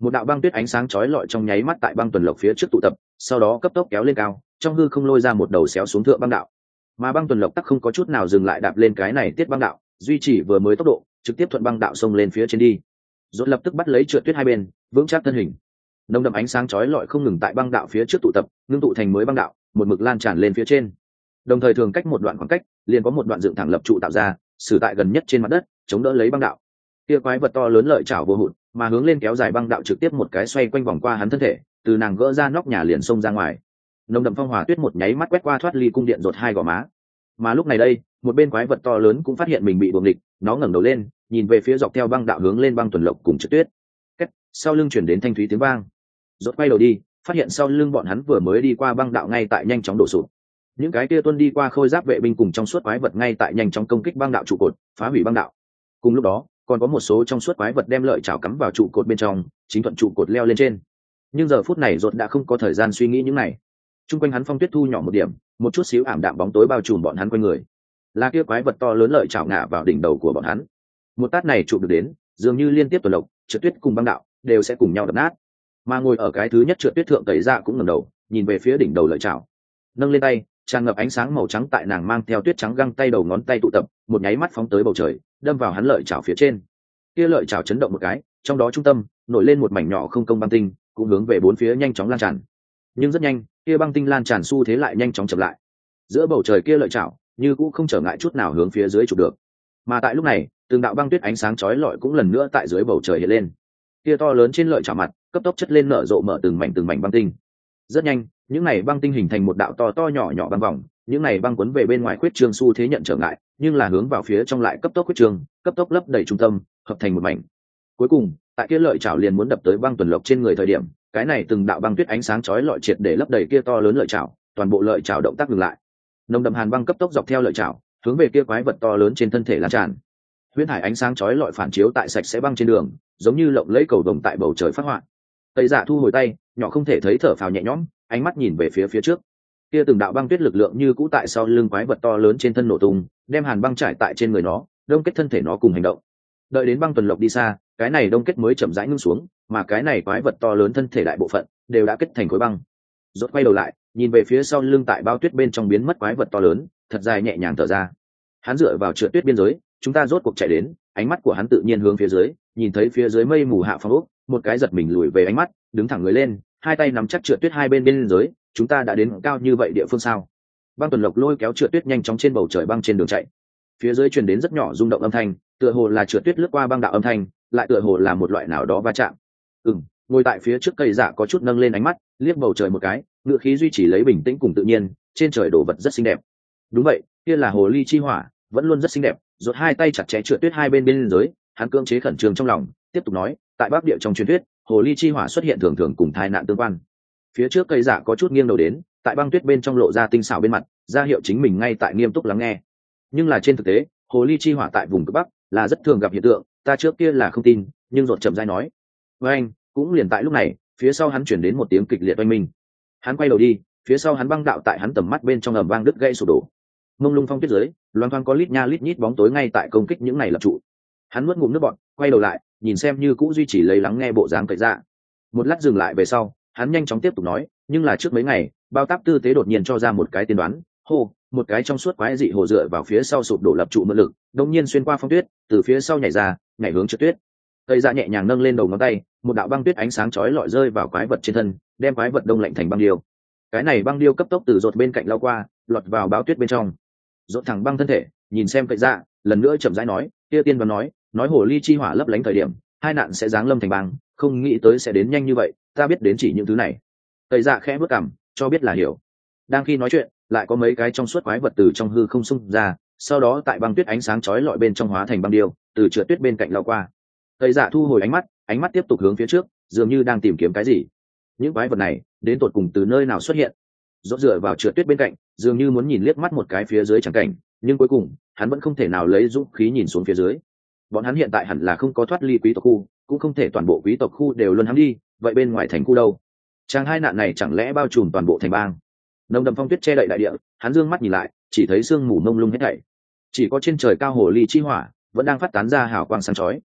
một đạo băng tuyết ánh sáng chói lọi trong nháy mắt tại băng tuần lộc phía trước tụ tập, sau đó cấp tốc kéo lên cao, trong hư không lôi ra một đầu xéo xuống thượng băng đạo. Mà băng tuần lộc tắc không có chút nào dừng lại đạp lên cái này tiết băng đạo, duy trì vừa mới tốc độ, trực tiếp thuận băng đạo xông lên phía trên đi. Rốt lập tức bắt lấy trượt tuyết hai bên, vững chắc thân hình. Nồng đậm ánh sáng chói lọi không ngừng tại băng đạo phía trước tụ tập, ngưng tụ thành mới băng đạo, một mực lan tràn lên phía trên. Đồng thời thường cách một đoạn khoảng cách, liền có một đoạn dựng thẳng lập trụ tạo ra, xử tại gần nhất trên mặt đất, chống đỡ lấy băng đạo. Kia quái vật to lớn lợi chảo vô hụt, mà hướng lên kéo dài băng đạo trực tiếp một cái xoay quanh vòng qua hắn thân thể, từ nàng gỡ ra nóc nhà liền xông ra ngoài. Nồng đậm phong hỏa tuyết một nháy mắt quét qua thoát ly cung điện rột hai gò má. Mà lúc này đây, một bên quái vật to lớn cũng phát hiện mình bị buồng địch, nó ngẩng đầu lên, nhìn về phía dọc theo băng đạo hướng lên băng tuần lộc cùng trượt tuyết. Cách, sau lưng chuyển đến thanh thúy tiếng vang. Rốt quay đầu đi, phát hiện sau lưng bọn hắn vừa mới đi qua băng đạo ngay tại nhanh chóng đổ sụp. Những cái kia tuân đi qua khôi giáp vệ binh cùng trong suốt quái vật ngay tại nhanh chóng công kích băng đạo trụ cột, phá hủy băng đạo. Cùng lúc đó, còn có một số trong suốt quái vật đem lợi chảo cắm vào trụ cột bên trong, chính thuận trụ cột leo lên trên. Nhưng giờ phút này Rốt đã không có thời gian suy nghĩ những này. Trung quanh hắn phong tuyết thu nhỏ một điểm, một chút xíu ảm đạm bóng tối bao trùm bọn hắn quanh người. Là kia quái vật to lớn lợi chảo ngã vào đỉnh đầu của bọn hắn. Một tát này chụp được đến, dường như liên tiếp tuần lộc, trượt tuyết cùng băng đạo đều sẽ cùng nhau đập nát. Mà ngồi ở cái thứ nhất trượt tuyết thượng tẩy dạ cũng ngẩng đầu, nhìn về phía đỉnh đầu lợi chảo. Nâng lên tay, tràn ngập ánh sáng màu trắng tại nàng mang theo tuyết trắng găng tay đầu ngón tay tụ tập, một nháy mắt phóng tới bầu trời, đâm vào hắn lợi chảo phía trên. Kia lợi chảo chấn động một cái, trong đó trung tâm nổi lên một mảnh nhỏ không công băng tinh, cũng hướng về bốn phía nhanh chóng lan tràn. Nhưng rất nhanh, kia băng tinh lan tràn xu thế lại nhanh chóng chậm lại. Giữa bầu trời kia lợi chảo, như cũng không trở ngại chút nào hướng phía dưới chụp được. Mà tại lúc này, từng đạo băng tuyết ánh sáng chói lọi cũng lần nữa tại dưới bầu trời hiện lên. Kia to lớn trên lợi chảo mặt, cấp tốc chất lên nở rộ mở từng mảnh băng tinh. Rất nhanh, những này băng tinh hình thành một đạo to to nhỏ nhỏ băng vòng, những này băng cuốn về bên ngoài khuyết trương xu thế nhận trở ngại, nhưng là hướng vào phía trong lại cấp tốc khuyết trương, cấp tốc lấp đầy trung tâm, hợp thành một mảnh. Cuối cùng, tại kia lợi chảo liền muốn đập tới băng tuần lộc trên người thời điểm, cái này từng đạo băng tuyết ánh sáng chói lọi triệt để lấp đầy kia to lớn lợi chảo, toàn bộ lợi chảo động tác ngừng lại. Nồng đậm hàn băng cấp tốc dọc theo lợi chảo, hướng về kia quái vật to lớn trên thân thể lan tràn. Huyễn hải ánh sáng chói lọi phản chiếu tại sạch sẽ băng trên đường, giống như lộng lẫy cầu vồng tại bầu trời phát họa. Tây Dạ thu hồi tay, nhỏ không thể thấy thở phào nhẹ nhõm, ánh mắt nhìn về phía trước. Kia từng đạo băng tuyết lực lượng như cũ tại sau lưng quái vật to lớn trên thân nổ tung, đem hàn băng trải tại trên người nó, đông kết thân thể nó cùng hành động. Đợi đến băng tuần lộc đi xa, cái này đông kết mới chậm rãi ngưng xuống, mà cái này quái vật to lớn thân thể đại bộ phận đều đã kết thành khối băng. Rốt quay đầu lại, nhìn về phía sau lưng tại bao tuyết bên trong biến mất quái vật to lớn, thật dài nhẹ nhàng thở ra. Hắn dựa vào trượt tuyết biên giới, chúng ta rốt cuộc chạy đến, ánh mắt của hắn tự nhiên hướng phía dưới, nhìn thấy phía dưới mây mù hạ phong ốc, một cái giật mình lùi về ánh mắt, đứng thẳng người lên, hai tay nắm chắc trượt tuyết hai bên biên giới, chúng ta đã đến cao như vậy địa phương sao? Băng tuần lộc lôi kéo trượt tuyết nhanh chóng trên bầu trời băng trên đường chạy. Phía dưới truyền đến rất nhỏ rung động âm thanh, tựa hồ là trượt tuyết lướt qua băng đạo âm thanh, lại tựa hồ là một loại nào đó va chạm. Ngồi tại phía trước cây dạ có chút nâng lên ánh mắt, liếc bầu trời một cái, ngựa khí duy trì lấy bình tĩnh cùng tự nhiên, trên trời đổ vật rất xinh đẹp. Đúng vậy, kia là hồ ly chi hỏa, vẫn luôn rất xinh đẹp. Rốt hai tay chặt chẽ trượt tuyết hai bên biên giới, hắn cưỡng chế khẩn trương trong lòng, tiếp tục nói, tại Bắc Địa trong truyền thuyết, hồ ly chi hỏa xuất hiện thường thường cùng tai nạn tương quan. Phía trước cây dạ có chút nghiêng đầu đến, tại băng tuyết bên trong lộ ra tinh xảo bên mặt, ra hiệu chính mình ngay tại nghiêm túc lắng nghe. Nhưng là trên thực tế, hồ ly chi hỏa tại vùng cực Bắc là rất thường gặp hiện tượng, ta trước kia là không tin, nhưng Rốt chậm rãi nói. Với anh, cũng liền tại lúc này, phía sau hắn chuyển đến một tiếng kịch liệt oanh minh. Hắn quay đầu đi, phía sau hắn băng đạo tại hắn tầm mắt bên trong ầm vang đứt gãy sụp đổ. Mông lung phong tuyết dưới, loang thoáng có lít nha lít nhít bóng tối ngay tại công kích những này lập trụ. Hắn nuốt ngụm nước bọt, quay đầu lại, nhìn xem như cũ duy trì lấy lắng nghe bộ dáng cậy dạ. Một lát dừng lại về sau, hắn nhanh chóng tiếp tục nói, nhưng là trước mấy ngày, bao táp tư tế đột nhiên cho ra một cái tiên đoán, hô, một cái trong suốt quái dị hồ dựa vào phía sau sụp đổ lập trụ mượn lực, đột nhiên xuyên qua phong tuyết, từ phía sau nhảy ra, nhảy hướng trượt tuyết. Cậy dạ nhẹ nhàng nâng lên đầu ngón tay, một đạo băng tuyết ánh sáng chói lọi rơi vào quái vật trên thân, đem quái vật đông lạnh thành băng điêu. Cái này băng điêu cấp tốc từ rột bên cạnh lao qua, lọt vào báo tuyết bên trong. Rột thẳng băng thân thể, nhìn xem cậy dạ, lần nữa chậm rãi nói, kia tiên đoán nói hồ ly chi hỏa lấp lánh thời điểm, hai nạn sẽ giáng lâm thành băng, không nghĩ tới sẽ đến nhanh như vậy, ta biết đến chỉ những thứ này. Cậy dạ khẽ bước cằm, cho biết là hiểu. Đang khi nói chuyện, lại có mấy cái trong suốt quái vật từ trong hư không xung ra, sau đó tại băng tuyết ánh sáng chói lọi bên trong hóa thành băng điêu, từ trượt tuyết bên cạnh lao qua. Cậy dạ thu hồi ánh mắt tiếp tục hướng phía trước, dường như đang tìm kiếm cái gì. Những quái vật này đến tột cùng từ nơi nào xuất hiện? Rốt dựa vào trượt tuyết bên cạnh, dường như muốn nhìn liếc mắt một cái phía dưới chẳng cảnh, nhưng cuối cùng hắn vẫn không thể nào lấy dũng khí nhìn xuống phía dưới. Bọn hắn hiện tại hẳn là không có thoát ly quý tộc khu, cũng không thể toàn bộ quý tộc khu đều luôn hắn đi, vậy bên ngoài thành khu đâu? Trang hai nạn này chẳng lẽ bao trùm toàn bộ thành bang? Nồng đậm phong tuyết che đậy đại địa, hắn dương mắt nhìn lại, chỉ thấy sương mù mông lung hết thảy. Chỉ có trên trời cao hồ ly chi hỏa vẫn đang phát tán ra hào quang sáng chói.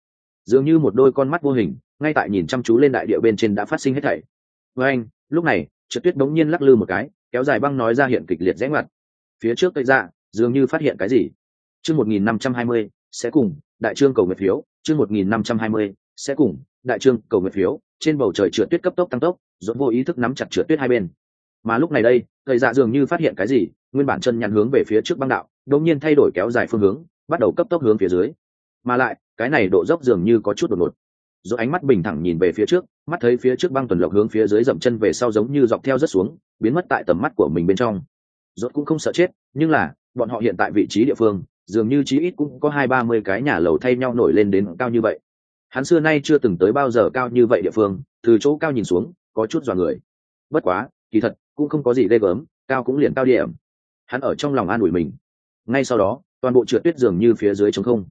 dường như một đôi con mắt vô hình ngay tại nhìn chăm chú lên đại địa bên trên đã phát sinh hết thảy. Với anh lúc này Trượt Tuyết bỗng nhiên lắc lư một cái, kéo dài băng nói ra hiện kịch liệt rẽ ngoặt. Phía trước cây dạ dường như phát hiện cái gì. Chương 1520 sẽ cùng đại trương cầu nguyện phiếu. Chương 1520 sẽ cùng đại trương cầu nguyện phiếu. Trên bầu trời Trượt Tuyết cấp tốc tăng tốc, dồn vô ý thức nắm chặt Trượt Tuyết hai bên. Mà lúc này đây cây dạ dường như phát hiện cái gì, nguyên bản chân nhắn hướng về phía trước băng đạo đột nhiên thay đổi kéo dài phương hướng, bắt đầu cấp tốc hướng phía dưới. Mà lại cái này độ dốc dường như có chút đột ngột. Rồi ánh mắt bình thẳng nhìn về phía trước, mắt thấy phía trước băng tuần lộc hướng phía dưới dậm chân về sau giống như dọc theo rất xuống, biến mất tại tầm mắt của mình bên trong. Rốt cũng không sợ chết, nhưng là bọn họ hiện tại vị trí địa phương dường như chí ít cũng có 20-30 cái nhà lầu thay nhau nổi lên đến cao như vậy. Hắn xưa nay chưa từng tới bao giờ cao như vậy địa phương, từ chỗ cao nhìn xuống có chút dọa người. Bất quá kỳ thật cũng không có gì ghê gớm, cao cũng liền cao điểm. Hắn ở trong lòng an ủi mình. Ngay sau đó toàn bộ Trượt Tuyết dường như phía dưới trống không.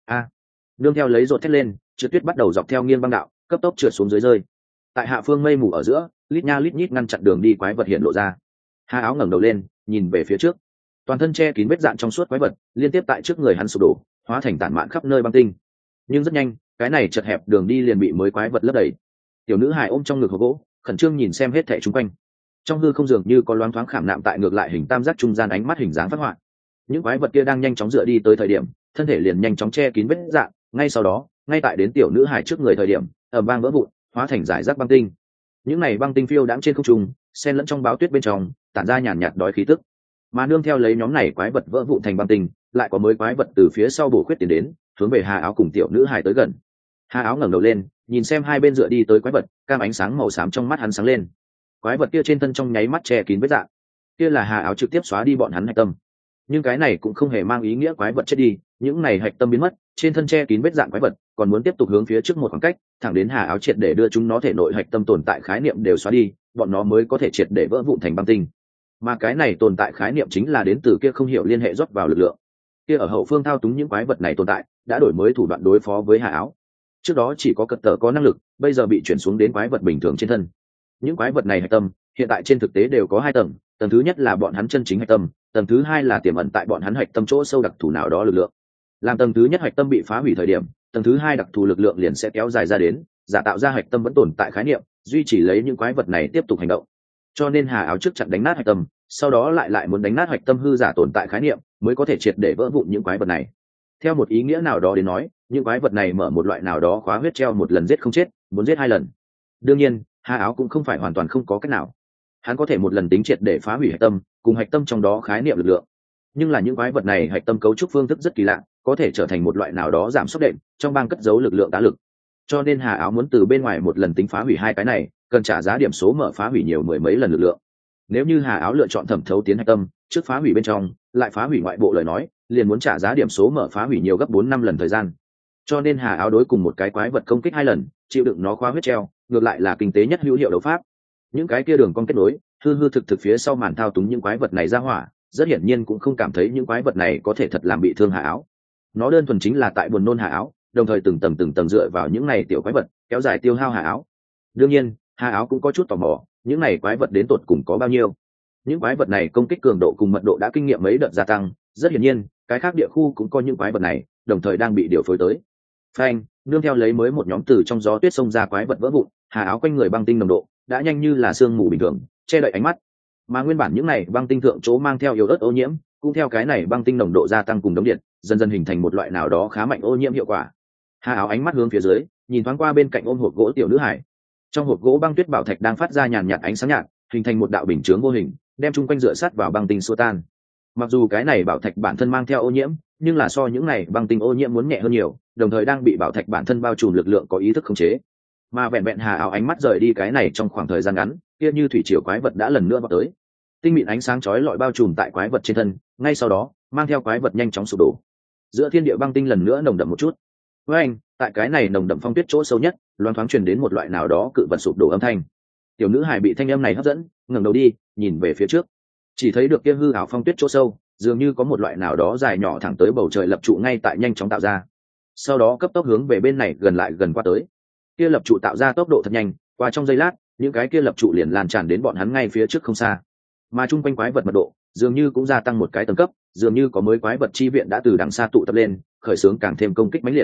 Nương theo lấy rột thét lên, Trượt Tuyết bắt đầu dọc theo nghiêng băng đạo cấp tốc trượt xuống dưới rơi. Tại hạ phương mây mù ở giữa, lít nha lít nhít ngăn chặn đường đi quái vật hiện lộ ra. Hà Áo ngẩng đầu lên nhìn về phía trước, toàn thân che kín vết dạn trong suốt quái vật liên tiếp tại trước người hắn sụp đổ, hóa thành tản mạn khắp nơi băng tinh. Nhưng rất nhanh cái này chật hẹp đường đi liền bị mới quái vật lấp đầy. Tiểu nữ hài ôm trong ngực hộp gỗ, khẩn trương nhìn xem hết thảy xung quanh. Trong hư không dường như có loáng thoáng khảm nạm tại ngược lại hình tam giác trung gian ánh mắt hình dáng phát họa. Những quái vật kia đang nhanh chóng dựa đi tới thời điểm, thân thể liền nhanh chóng che kín vết dạn, ngay sau đó ngay tại đến tiểu nữ hài trước người thời điểm ầm vang vỡ vụn, hóa thành giải rác băng tinh. Những này băng tinh phiêu đãng trên không trung, xen lẫn trong báo tuyết bên trong, tản ra nhàn nhạt đói khí tức. Mà nương theo lấy nhóm này quái vật vỡ vụn thành băng tinh, lại có mới quái vật từ phía sau bổ khuyết tiến đến, hướng về Hà Áo cùng tiểu nữ hài tới gần. Hà Áo ngẩng đầu lên, nhìn xem hai bên dựa đi tới quái vật, cam ánh sáng màu xám trong mắt hắn sáng lên. Quái vật kia trên thân trong nháy mắt che kín vết dạn, kia là Hà Áo trực tiếp xóa đi bọn hắn hạch tâm. Nhưng cái này cũng không hề mang ý nghĩa quái vật chết đi, những này hạch tâm biến mất, trên thân che kín vết dạn quái vật còn muốn tiếp tục hướng phía trước một khoảng cách, thẳng đến Hà Áo triệt để đưa chúng nó thể nội hạch tâm tồn tại khái niệm đều xóa đi, bọn nó mới có thể triệt để vỡ vụn thành băng tinh. Mà cái này tồn tại khái niệm chính là đến từ kia không hiểu liên hệ rót vào lực lượng. Kia ở hậu phương thao túng những quái vật này tồn tại, đã đổi mới thủ đoạn đối phó với Hà Áo. Trước đó chỉ có cật tờ có năng lực, bây giờ bị chuyển xuống đến quái vật bình thường trên thân. Những quái vật này hạch tâm, hiện tại trên thực tế đều có hai tầng, tầng thứ nhất là bọn hắn chân chính hạch tâm, tầng thứ hai là tiềm ẩn tại bọn hắn hạch tâm chỗ sâu đặc thù nào đó lực lượng. Làm tầng thứ nhất hạch tâm bị phá hủy thời điểm, tầng thứ hai đặc thù lực lượng liền sẽ kéo dài ra đến, giả tạo ra hạch tâm vẫn tồn tại khái niệm, duy trì lấy những quái vật này tiếp tục hành động. Cho nên Hà Áo trước chặn đánh nát hạch tâm, sau đó lại muốn đánh nát hạch tâm hư giả tồn tại khái niệm, mới có thể triệt để vỡ vụn những quái vật này. Theo một ý nghĩa nào đó đến nói, những quái vật này mở một loại nào đó khóa huyết treo một lần giết không chết, muốn giết hai lần. Đương nhiên, Hà Áo cũng không phải hoàn toàn không có cách nào. Hắn có thể một lần tính triệt để phá hủy hạch tâm, cùng hạch tâm trong đó khái niệm lực lượng. Nhưng là những quái vật này hạch tâm cấu trúc phương thức rất kỳ lạ, có thể trở thành một loại nào đó giảm sốc đệm, trong bang cất giấu lực lượng tá lực. Cho nên Hà Áo muốn từ bên ngoài một lần tính phá hủy hai cái này, cần trả giá điểm số mở phá hủy nhiều mười mấy lần lực lượng. Nếu như Hà Áo lựa chọn thẩm thấu tiến hạch tâm, trước phá hủy bên trong, lại phá hủy ngoại bộ lời nói, liền muốn trả giá điểm số mở phá hủy nhiều gấp 4-5 lần thời gian. Cho nên Hà Áo đối cùng một cái quái vật công kích hai lần, chịu đựng nó khóa huyết treo, ngược lại là kinh tế nhất hữu hiệu đấu pháp. Những cái kia đường cong kết nối, hư thực phía sau màn thao túng những quái vật này ra hỏa, rất hiển nhiên cũng không cảm thấy những quái vật này có thể thật làm bị thương Hà Áo. Nó đơn thuần chính là tại buồn nôn Hà Áo, đồng thời từng tầng dựa vào những này tiểu quái vật kéo dài tiêu hao Hà Áo. Đương nhiên Hà Áo cũng có chút tò mò, những này quái vật đến tột cùng có bao nhiêu. Những quái vật này công kích cường độ cùng mật độ đã kinh nghiệm mấy đợt gia tăng, rất hiển nhiên cái khác địa khu cũng có những quái vật này đồng thời đang bị điều phối tới. Phanh, nương theo lấy mới một nhóm từ trong gió tuyết xông ra quái vật vỡ vụn, Hà Áo quanh người băng tinh nồng độ đã nhanh như là sương mù bình thường che đậy ánh mắt. Mà nguyên bản những này băng tinh thượng chỗ mang theo yếu ớt ô nhiễm, cũng theo cái này băng tinh nồng độ gia tăng cùng đống điện, dần dần hình thành một loại nào đó khá mạnh ô nhiễm hiệu quả. Hà Áo ánh mắt hướng phía dưới, nhìn thoáng qua bên cạnh ôm hộp gỗ tiểu nữ hải. Trong hộp gỗ băng tuyết bảo thạch đang phát ra nhàn nhạt ánh sáng nhạt, hình thành một đạo bình chướng vô hình, đem chung quanh dựa sát vào băng tinh xua tan. Mặc dù cái này bảo thạch bản thân mang theo ô nhiễm, nhưng là so những này băng tinh ô nhiễm muốn nhẹ hơn nhiều, đồng thời đang bị bảo thạch bản thân bao trùm lực lượng có ý thức khống chế. Mà vẹn vẹn Hà Áo ánh mắt rời đi cái này trong khoảng thời gian ngắn, kia như thủy triều quái vật đã lần nữa vào tới. Tinh mịn ánh sáng chói lọi bao trùm tại quái vật trên thân, ngay sau đó mang theo quái vật nhanh chóng sụp đổ. Giữa thiên địa băng tinh lần nữa nồng đậm một chút. Với anh, tại cái này nồng đậm phong tuyết chỗ sâu nhất, loáng thoáng truyền đến một loại nào đó cự vật sụp đổ âm thanh. Tiểu nữ hài bị thanh âm này hấp dẫn, ngẩng đầu đi, nhìn về phía trước, chỉ thấy được kia hư ảo phong tuyết chỗ sâu, dường như có một loại nào đó dài nhỏ thẳng tới bầu trời lập trụ ngay tại nhanh chóng tạo ra. Sau đó cấp tốc hướng về bên này gần qua tới. Kia lập trụ tạo ra tốc độ thật nhanh, qua trong giây lát, những cái kia lập trụ liền lan tràn đến bọn hắn ngay phía trước không xa. Mà chung quanh quái vật mật độ dường như cũng gia tăng một cái tầng cấp, dường như có mới quái vật chi viện đã từ đằng xa tụ tập lên, khởi xướng càng thêm công kích mãnh liệt.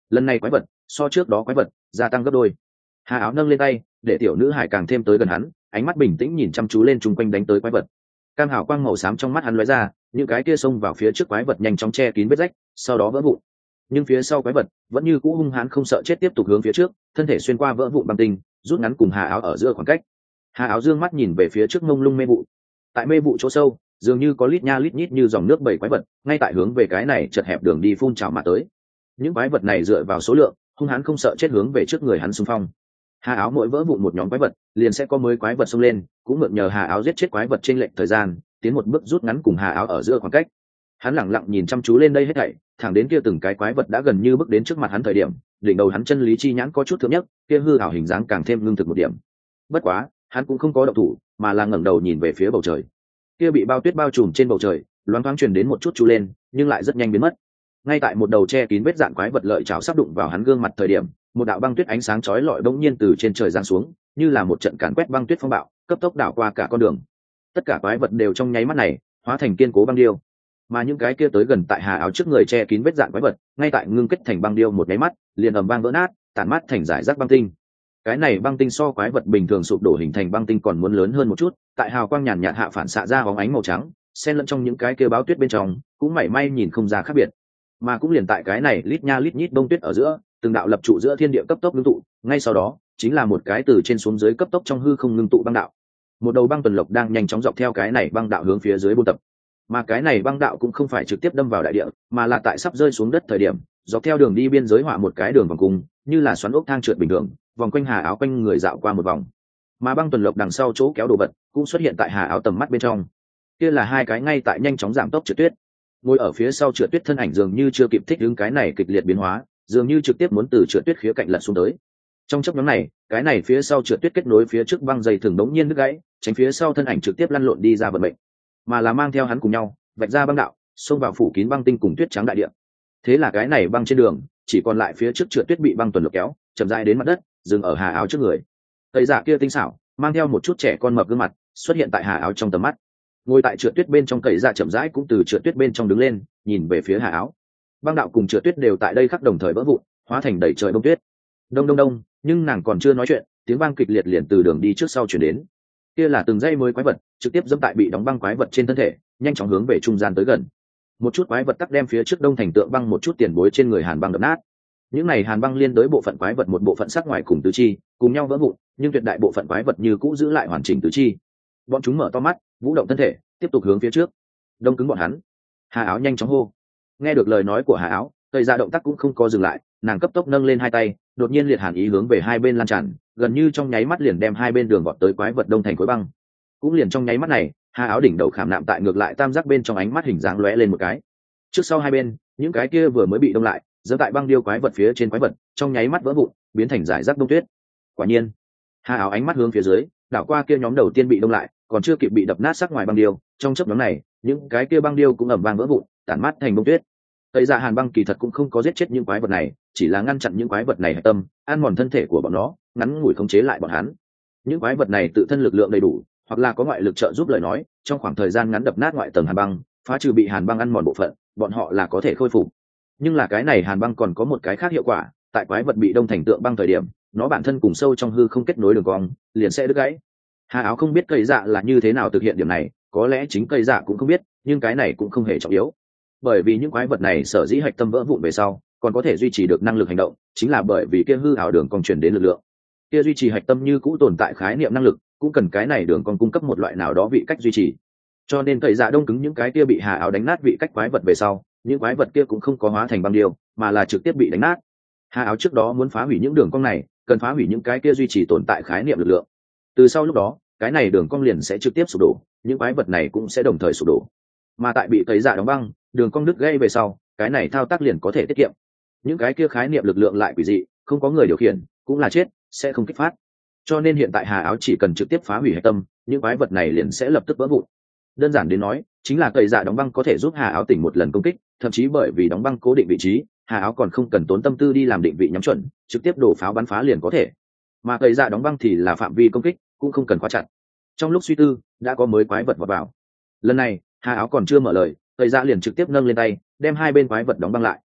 lần này quái vật so trước đó quái vật gia tăng gấp đôi. Hà áo nâng lên tay để tiểu nữ hải càng thêm tới gần hắn, ánh mắt bình tĩnh nhìn chăm chú lên chung quanh đánh tới quái vật. Cam hào quang màu xám trong mắt hắn lóe ra, những cái kia xông vào phía trước quái vật nhanh chóng che kín vết rách, sau đó vỡ vụn. Nhưng phía sau quái vật vẫn như cũ hung hãn không sợ chết tiếp tục hướng phía trước, thân thể xuyên qua vỡ vụn băng tinh, rút ngắn cùng Hà áo ở giữa khoảng cách. Hà áo dương mắt nhìn về phía trước mông lung mê vụ. Tại mê vụ chỗ sâu, dường như có lít nha lít nhít như dòng nước bảy quái vật, ngay tại hướng về cái này chật hẹp đường đi phun trào mà tới. Những quái vật này dựa vào số lượng, hung hãn không sợ chết hướng về trước người hắn xung phong. Hà áo mỗi vỡ vụn một nhóm quái vật, liền sẽ có mới quái vật xông lên, cũng mượn nhờ Hà áo giết chết quái vật trên lệch thời gian, tiến một bước rút ngắn cùng Hà áo ở giữa khoảng cách. Hắn lẳng lặng nhìn chăm chú lên đây hết thảy, thẳng đến kia từng cái quái vật đã gần như bước đến trước mặt hắn thời điểm, đỉnh đầu hắn chân lý chi nhãn có chút thượng nhất, kia hư ảo hình dáng càng thêm ngưng thực một điểm. Bất quá, hắn cũng không có động thủ, mà là ngẩng đầu nhìn về phía bầu trời. Kia bị bao tuyết bao trùm trên bầu trời, loáng thoáng truyền đến một chút chú lên, nhưng lại rất nhanh biến mất. Ngay tại một đầu che kín vết dạn quái vật lợi chảo sắp đụng vào hắn gương mặt thời điểm, một đạo băng tuyết ánh sáng chói lọi bỗng nhiên từ trên trời giáng xuống, như là một trận càn quét băng tuyết phong bạo, cấp tốc đảo qua cả con đường. Tất cả quái vật đều trong nháy mắt này hóa thành kiên cố băng điêu, mà những cái kia tới gần tại Hà áo trước người che kín vết dạn quái vật, ngay tại ngưng kết thành băng điêu một nháy mắt, liền ầm vang vỡ nát, tản mát thành giải rác băng tinh. Cái này băng tinh so quái vật bình thường sụp đổ hình thành băng tinh còn muốn lớn hơn một chút, tại hào quang nhàn nhạt hạ phản xạ ra bóng ánh màu trắng, xen lẫn trong những cái kia báo tuyết bên trong, cũng mảy may nhìn không ra khác biệt. Mà cũng liền tại cái này lít nha lít nhít bông tuyết ở giữa, từng đạo lập trụ giữa thiên địa cấp tốc ngưng tụ, ngay sau đó chính là một cái từ trên xuống dưới cấp tốc trong hư không ngưng tụ băng đạo. Một đầu băng tuần lộc đang nhanh chóng dọc theo cái này băng đạo hướng phía dưới buôn tập. Mà cái này băng đạo cũng không phải trực tiếp đâm vào đại địa, mà là tại sắp rơi xuống đất thời điểm, dọc theo đường đi biên giới họa một cái đường vòng cung, như là xoắn ốc thang trượt bình thường, vòng quanh Hà áo quanh người dạo qua một vòng. Mà băng tuần lộc đằng sau chỗ kéo đồ vật cũng xuất hiện tại Hà áo tầm mắt bên trong. Kia là hai cái ngay tại nhanh chóng giảm tốc trượt tuyết. Ngồi ở phía sau trượt tuyết thân ảnh dường như chưa kịp thích ứng cái này kịch liệt biến hóa, dường như trực tiếp muốn từ trượt tuyết khía cạnh lật xuống tới. Trong chốc ngắn này, cái này phía sau trượt tuyết kết nối phía trước băng dây thường đống nhiên đứt gãy, tránh phía sau thân ảnh trực tiếp lăn lộn đi ra vận mệnh, mà là mang theo hắn cùng nhau vạch ra băng đạo, xông vào phủ kín băng tinh cùng tuyết trắng đại địa. Thế là cái này băng trên đường chỉ còn lại phía trước trượt tuyết bị băng tuần lộc kéo chậm rãi đến mặt đất, dừng ở Hà áo trước người. Tây Dạ kia tinh xảo mang theo một chút trẻ con mập gương mặt xuất hiện tại Hà áo trong tầm mắt. Ngồi tại trượt tuyết bên trong Tây Dạ chậm rãi cũng từ trượt tuyết bên trong đứng lên, nhìn về phía Hà áo. Băng đạo cùng trượt tuyết đều tại đây khắc đồng thời vỡ vụn, hóa thành đầy trời bông tuyết. Đông đông đông, nhưng nàng còn chưa nói chuyện, tiếng vang kịch liệt liền từ đường đi trước sau chuyển đến. Kia là từng dây mới quái vật trực tiếp dẫm tại bị đóng băng quái vật trên thân thể, nhanh chóng hướng về trung gian tới gần. Một chút quái vật tắc đem phía trước đông thành tượng băng một chút tiền bối trên người hàn băng đập nát. Những này hàn băng liên đối bộ phận quái vật một bộ phận sắc ngoài cùng tứ chi cùng nhau vỡ vụn, nhưng tuyệt đại bộ phận quái vật như cũ giữ lại hoàn chỉnh tứ chi. Bọn chúng mở to mắt, vũ động thân thể, tiếp tục hướng phía trước. Đông cứng bọn hắn. Hà áo nhanh chóng hô. Nghe được lời nói của Hà áo, Tây Dạ động tác cũng không có dừng lại, nàng cấp tốc nâng lên hai tay, đột nhiên liệt hàn ý hướng về hai bên lan tràn, gần như trong nháy mắt liền đem hai bên đường vọt tới quái vật đông thành khối băng. Cũng liền trong nháy mắt này, Hà áo đỉnh đầu khảm nạm tại ngược lại tam giác bên trong ánh mắt hình dáng lóe lên một cái. Trước sau hai bên, những cái kia vừa mới bị đông lại, giẫm tại băng điêu quái vật phía trên quái vật, trong nháy mắt vỡ vụn, biến thành giải rác đông tuyết. Quả nhiên, Hà áo ánh mắt hướng phía dưới, đảo qua kia nhóm đầu tiên bị đông lại, còn chưa kịp bị đập nát sắc ngoài băng điêu, trong chớp nhoáng này, những cái kia băng điêu cũng ầm vang vỡ vụn, tản mát thành bông tuyết. Tây Dạ hàn băng kỳ thật cũng không có giết chết những quái vật này, chỉ là ngăn chặn những quái vật này hạch tâm, ăn mòn thân thể của bọn nó, ngắn ngủi khống chế lại bọn hắn. Những quái vật này tự thân lực lượng đầy đủ, hoặc là có ngoại lực trợ giúp lời nói, trong khoảng thời gian ngắn đập nát ngoại tầng hàn băng, phá trừ bị hàn băng ăn mòn bộ phận, bọn họ là có thể khôi phục. Nhưng là cái này hàn băng còn có một cái khác hiệu quả, tại quái vật bị đông thành tượng băng thời điểm, nó bản thân cùng sâu trong hư không kết nối đường cong, liền sẽ đứt gãy. Hà áo không biết cây dạ là như thế nào thực hiện điểm này, có lẽ chính cây dạ cũng không biết, nhưng cái này cũng không hề trọng yếu. Bởi vì những quái vật này sở dĩ hạch tâm vỡ vụn về sau, còn có thể duy trì được năng lực hành động, chính là bởi vì kia hư ảo đường cong truyền đến lực lượng. Kia duy trì hạch tâm như cũ tồn tại khái niệm năng lực, cũng cần cái này đường cong cung cấp một loại nào đó vị cách duy trì. Cho nên cây dạ đông cứng những cái kia bị Hà áo đánh nát vị cách quái vật về sau, những quái vật kia cũng không có hóa thành băng điêu, mà là trực tiếp bị đánh nát. Hà áo trước đó muốn phá hủy những đường cong này, cần phá hủy những cái kia duy trì tồn tại khái niệm lực lượng. Từ sau lúc đó, cái này đường cong liền sẽ trực tiếp sụp đổ, những quái vật này cũng sẽ đồng thời sụp đổ. Mà tại bị cây dạ đóng băng, đường cong đứt gãy về sau, cái này thao tác liền có thể tiết kiệm. Những cái kia khái niệm lực lượng lại quỷ dị, không có người điều khiển, cũng là chết, sẽ không kích phát. Cho nên hiện tại Hà áo chỉ cần trực tiếp phá hủy hạch tâm, những quái vật này liền sẽ lập tức vỡ vụn. Đơn giản đến nói, chính là cây dạ đóng băng có thể giúp Hà áo tỉnh một lần công kích, thậm chí bởi vì đóng băng cố định vị trí, Hà áo còn không cần tốn tâm tư đi làm định vị nhắm chuẩn, trực tiếp đổ pháo bắn phá liền có thể. Mà cây dạ đóng băng thì là phạm vi công kích, cũng không cần khóa chặt. Trong lúc suy tư, đã có mới quái vật vọt vào. Lần này, Hà áo còn chưa mở lời, cây dạ liền trực tiếp nâng lên tay, đem hai bên quái vật đóng băng lại.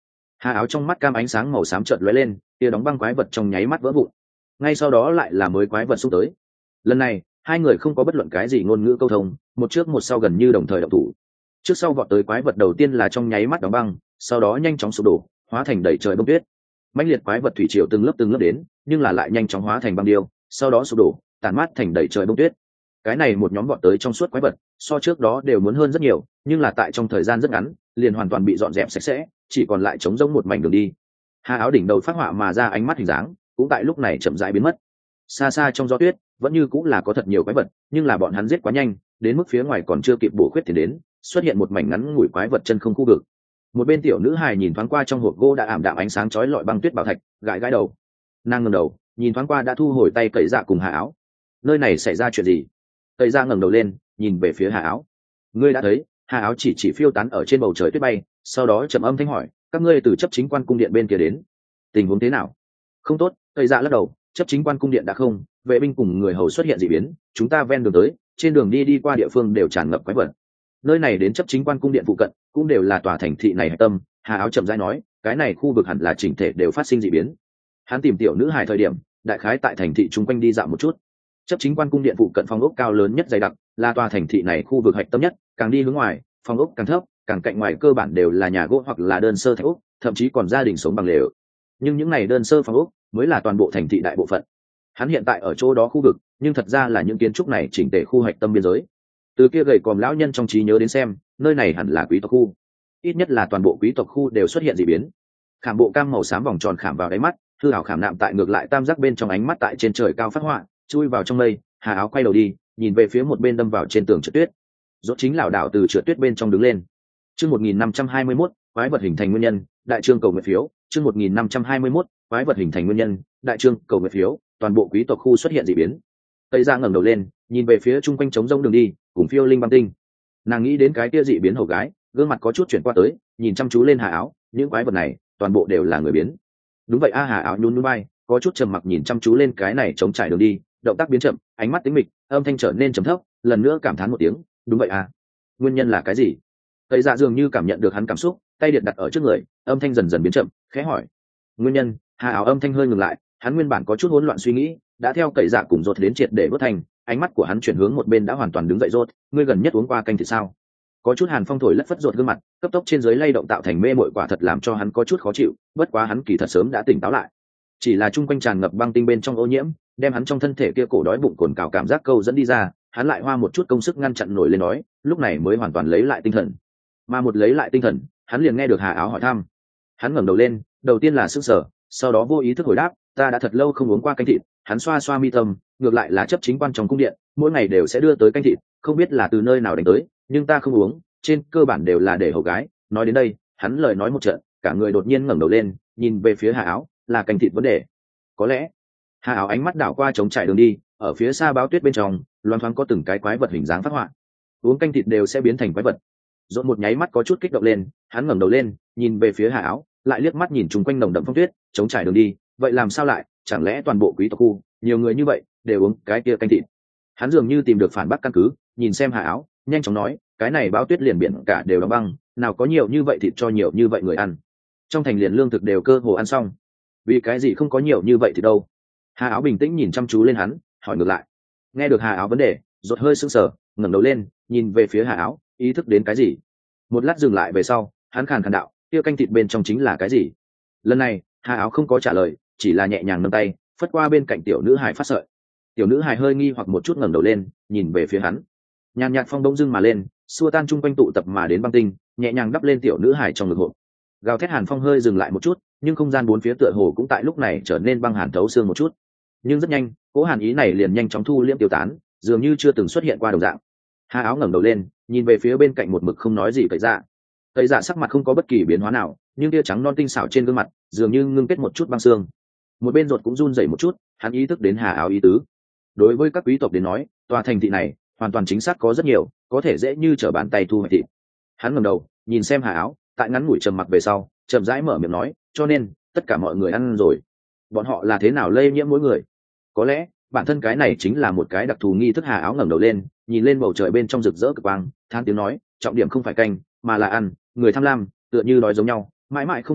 Hà áo trong mắt cam ánh sáng màu xám chợt lóe lên, tia đóng băng quái vật trong nháy mắt vỡ vụn. Ngay sau đó lại là mới quái vật xung tới. Lần này hai người không có bất luận cái gì ngôn ngữ câu thông, một trước một sau gần như đồng thời động thủ. Trước sau vọt tới quái vật đầu tiên là trong nháy mắt đóng băng, sau đó nhanh chóng sụp đổ, hóa thành đầy trời bông tuyết. Mãnh liệt quái vật thủy triều từng lớp đến, nhưng là lại nhanh chóng hóa thành băng điêu, sau đó sụp đổ, tàn mát thành đầy trời bông tuyết. Cái này một nhóm vọt tới trong suốt quái vật, so trước đó đều muốn hơn rất nhiều, nhưng là tại trong thời gian rất ngắn, liền hoàn toàn bị dọn dẹp sạch sẽ, chỉ còn lại trống rỗng một mảnh đường đi. Hà áo đỉnh đầu phát họa mà ra ánh mắt hình dáng, cũng tại lúc này chậm rãi biến mất. Xa xa trong gió tuyết, vẫn như cũng là có thật nhiều quái vật, nhưng là bọn hắn giết quá nhanh, đến mức phía ngoài còn chưa kịp bổ khuyết thì đến, xuất hiện một mảnh ngắn ngủi quái vật chân không khu vực. Một bên tiểu nữ hài nhìn thoáng qua trong hộp gỗ đã ảm đạm ánh sáng chói lọi băng tuyết bảo thạch, gãi gãi đầu. Nàng ngẩng đầu, nhìn thoáng qua đã thu hồi tay cậy dạ cùng Hà áo. Nơi này xảy ra chuyện gì? Cậy dạ ngẩng đầu lên, nhìn về phía Hà áo. Ngươi đã thấy? Hà áo chỉ phiêu tán ở trên bầu trời tuyết bay, sau đó trầm âm thanh hỏi, các ngươi từ chấp chính quan cung điện bên kia đến, tình huống thế nào? Không tốt. Cậy dạ lắc đầu, chấp chính quan cung điện đã không, vệ binh cùng người hầu xuất hiện dị biến, chúng ta ven đường tới, trên đường đi qua địa phương đều tràn ngập quái vật. Nơi này đến chấp chính quan cung điện phụ cận cũng đều là tòa thành thị này hạch tâm. Hà áo chậm rãi nói, cái này khu vực hẳn là chỉnh thể đều phát sinh dị biến. Hắn tìm tiểu nữ hài thời điểm, đại khái tại thành thị chung quanh đi dạo một chút. Chấp chính quan cung điện phụ cận phòng ốc cao lớn nhất dày đặc, là tòa thành thị này khu vực hạch tâm nhất, càng đi hướng ngoài, phòng ốc càng thấp, càng cạnh ngoài cơ bản đều là nhà gỗ hoặc là đơn sơ thạch ốc, thậm chí còn gia đình sống bằng lều. Nhưng những này đơn sơ phòng ốc mới là toàn bộ thành thị đại bộ phận. Hắn hiện tại ở chỗ đó khu vực, nhưng thật ra là những kiến trúc này chỉnh tề khu hạch tâm biên giới. Từ kia gầy còm lão nhân trong trí nhớ đến xem, nơi này hẳn là quý tộc khu. Ít nhất là toàn bộ quý tộc khu đều xuất hiện dị biến. Khảm bộ cam màu xám vòng tròn khảm vào đáy mắt, hư ảo khảm nạm tại ngược lại tam giác bên trong ánh mắt tại trên trời cao phát họa, chui vào trong mây. Hà áo quay đầu đi, nhìn về phía một bên đâm vào trên tường trượt tuyết. Rốt chính lảo đảo từ trượt tuyết bên trong đứng lên. Chương 1521, quái vật hình thành nguyên nhân, đại trương cầu nguyện phiếu. Chương 1521, quái vật hình thành nguyên nhân, đại trương cầu nguyện phiếu. Toàn bộ quý tộc khu xuất hiện dị biến. Tây Giang ngẩng đầu lên, nhìn về phía chung quanh trống rỗng đường đi, cùng phiêu linh băng tinh. Nàng nghĩ đến cái kia dị biến hầu gái, gương mặt có chút chuyển qua tới, nhìn chăm chú lên Hà áo, những quái vật này, toàn bộ đều là người biến. Đúng vậy a. Hà áo nhún nhún vai, có chút trầm mặc nhìn chăm chú lên cái này trống trải đường đi, động tác biến chậm, ánh mắt tĩnh mịch, âm thanh trở nên trầm thấp, lần nữa cảm thán một tiếng, đúng vậy a. Nguyên nhân là cái gì? Tây Dạ dường như cảm nhận được hắn cảm xúc, tay điện đặt ở trước người, âm thanh dần dần biến chậm, khẽ hỏi. Nguyên nhân? Hà áo âm thanh hơi ngừng lại, hắn nguyên bản có chút hỗn loạn suy nghĩ, đã theo cậy dạ cùng rốt đến triệt để vớt thành, ánh mắt của hắn chuyển hướng một bên đã hoàn toàn đứng dậy rốt, ngươi gần nhất uống qua canh thì sao? Có chút hàn phong thổi lất phất rốt gương mặt, cấp tốc trên dưới lay động tạo thành mê mội quả thật làm cho hắn có chút khó chịu, bất quá hắn kỳ thật sớm đã tỉnh táo lại. Chỉ là chung quanh tràn ngập băng tinh bên trong ô nhiễm, đem hắn trong thân thể kia cổ đói bụng cồn cào cảm giác câu dẫn đi ra, hắn lại hoa một chút công sức ngăn chặn nổi lên nói, lúc này mới hoàn toàn lấy lại tinh thần. Mà một lấy lại tinh thần, hắn liền nghe được Hà áo hỏi thăm. Hắn ngẩng đầu lên, đầu tiên là sững sờ, sau đó vô ý thức hồi đáp, ta đã thật lâu không uống qua canh thịt. Hắn xoa xoa mi tâm, ngược lại là chấp chính quan trong cung điện, mỗi ngày đều sẽ đưa tới canh thịt, không biết là từ nơi nào đánh tới, nhưng ta không uống, trên cơ bản đều là để hầu gái. Nói đến đây, hắn lời nói một trận, cả người đột nhiên ngẩng đầu lên, nhìn về phía Hà áo, là canh thịt vấn đề. Có lẽ. Hà áo ánh mắt đảo qua trống trải đường đi, ở phía xa báo tuyết bên trong, loáng thoáng có từng cái quái vật hình dáng phát họa. Uống canh thịt đều sẽ biến thành quái vật. Rốt một nháy mắt có chút kích động lên, hắn ngẩng đầu lên, nhìn về phía Hà áo, lại liếc mắt nhìn chung quanh nồng đậm phong tuyết, trống trải đường đi, vậy làm sao lại, chẳng lẽ toàn bộ quý tộc khu, nhiều người như vậy, đều uống cái kia canh thịt? Hắn dường như tìm được phản bác căn cứ, nhìn xem Hà áo, nhanh chóng nói, cái này báo tuyết liền biển cả đều đóng băng, nào có nhiều như vậy thịt cho nhiều như vậy người ăn. Trong thành liền lương thực đều cơ hồ ăn xong, vì cái gì không có nhiều như vậy thì đâu? Hà áo bình tĩnh nhìn chăm chú lên hắn, hỏi ngược lại. Nghe được Hà áo vấn đề, rốt hơi sững sờ, ngẩng đầu lên, nhìn về phía Hà áo, ý thức đến cái gì. Một lát dừng lại về sau, hắn khàn khàn đạo, kia canh thịt bên trong chính là cái gì? Lần này, Hà áo không có trả lời, chỉ là nhẹ nhàng nâng tay, phất qua bên cạnh tiểu nữ hài phát sợi. Tiểu nữ hài hơi nghi hoặc một chút ngẩng đầu lên, nhìn về phía hắn. Nhàn nhạt phong đông dưng mà lên, xua tan chung quanh tụ tập mà đến băng tinh, nhẹ nhàng đắp lên tiểu nữ hài trong ngực hộp. Gào thét hàn phong hơi dừng lại một chút, nhưng không gian bốn phía tựa hồ cũng tại lúc này trở nên băng hàn thấu xương một chút. Nhưng rất nhanh, cố hàn ý này liền nhanh chóng thu liễm tiêu tán, dường như chưa từng xuất hiện qua đồng dạng. Hà áo ngẩng đầu lên, nhìn về phía bên cạnh một mực không nói gì cậy dạ. Cậy dạ sắc mặt không có bất kỳ biến hóa nào, nhưng tia trắng non tinh xảo trên gương mặt dường như ngưng kết một chút băng xương. Một bên ruột cũng run rẩy một chút, hắn ý thức đến Hà áo ý tứ. Đối với các quý tộc đến nói, tòa thành thị này hoàn toàn chính xác có rất nhiều, có thể dễ như trở bàn tay thu hoạch thịt. Hắn ngẩng đầu, nhìn xem Hà áo, tại ngắn ngủi trầm mặc về sau, chậm rãi mở miệng nói, cho nên tất cả mọi người ăn rồi. Bọn họ là thế nào lây nhiễm mỗi người? Có lẽ bản thân cái này chính là một cái đặc thù nghi thức. Hà áo ngẩng đầu lên, nhìn lên bầu trời bên trong rực rỡ cực quang, than tiếng nói, trọng điểm không phải canh, mà là ăn. Người tham lam, tựa như đói giống nhau, mãi mãi không kết thúc,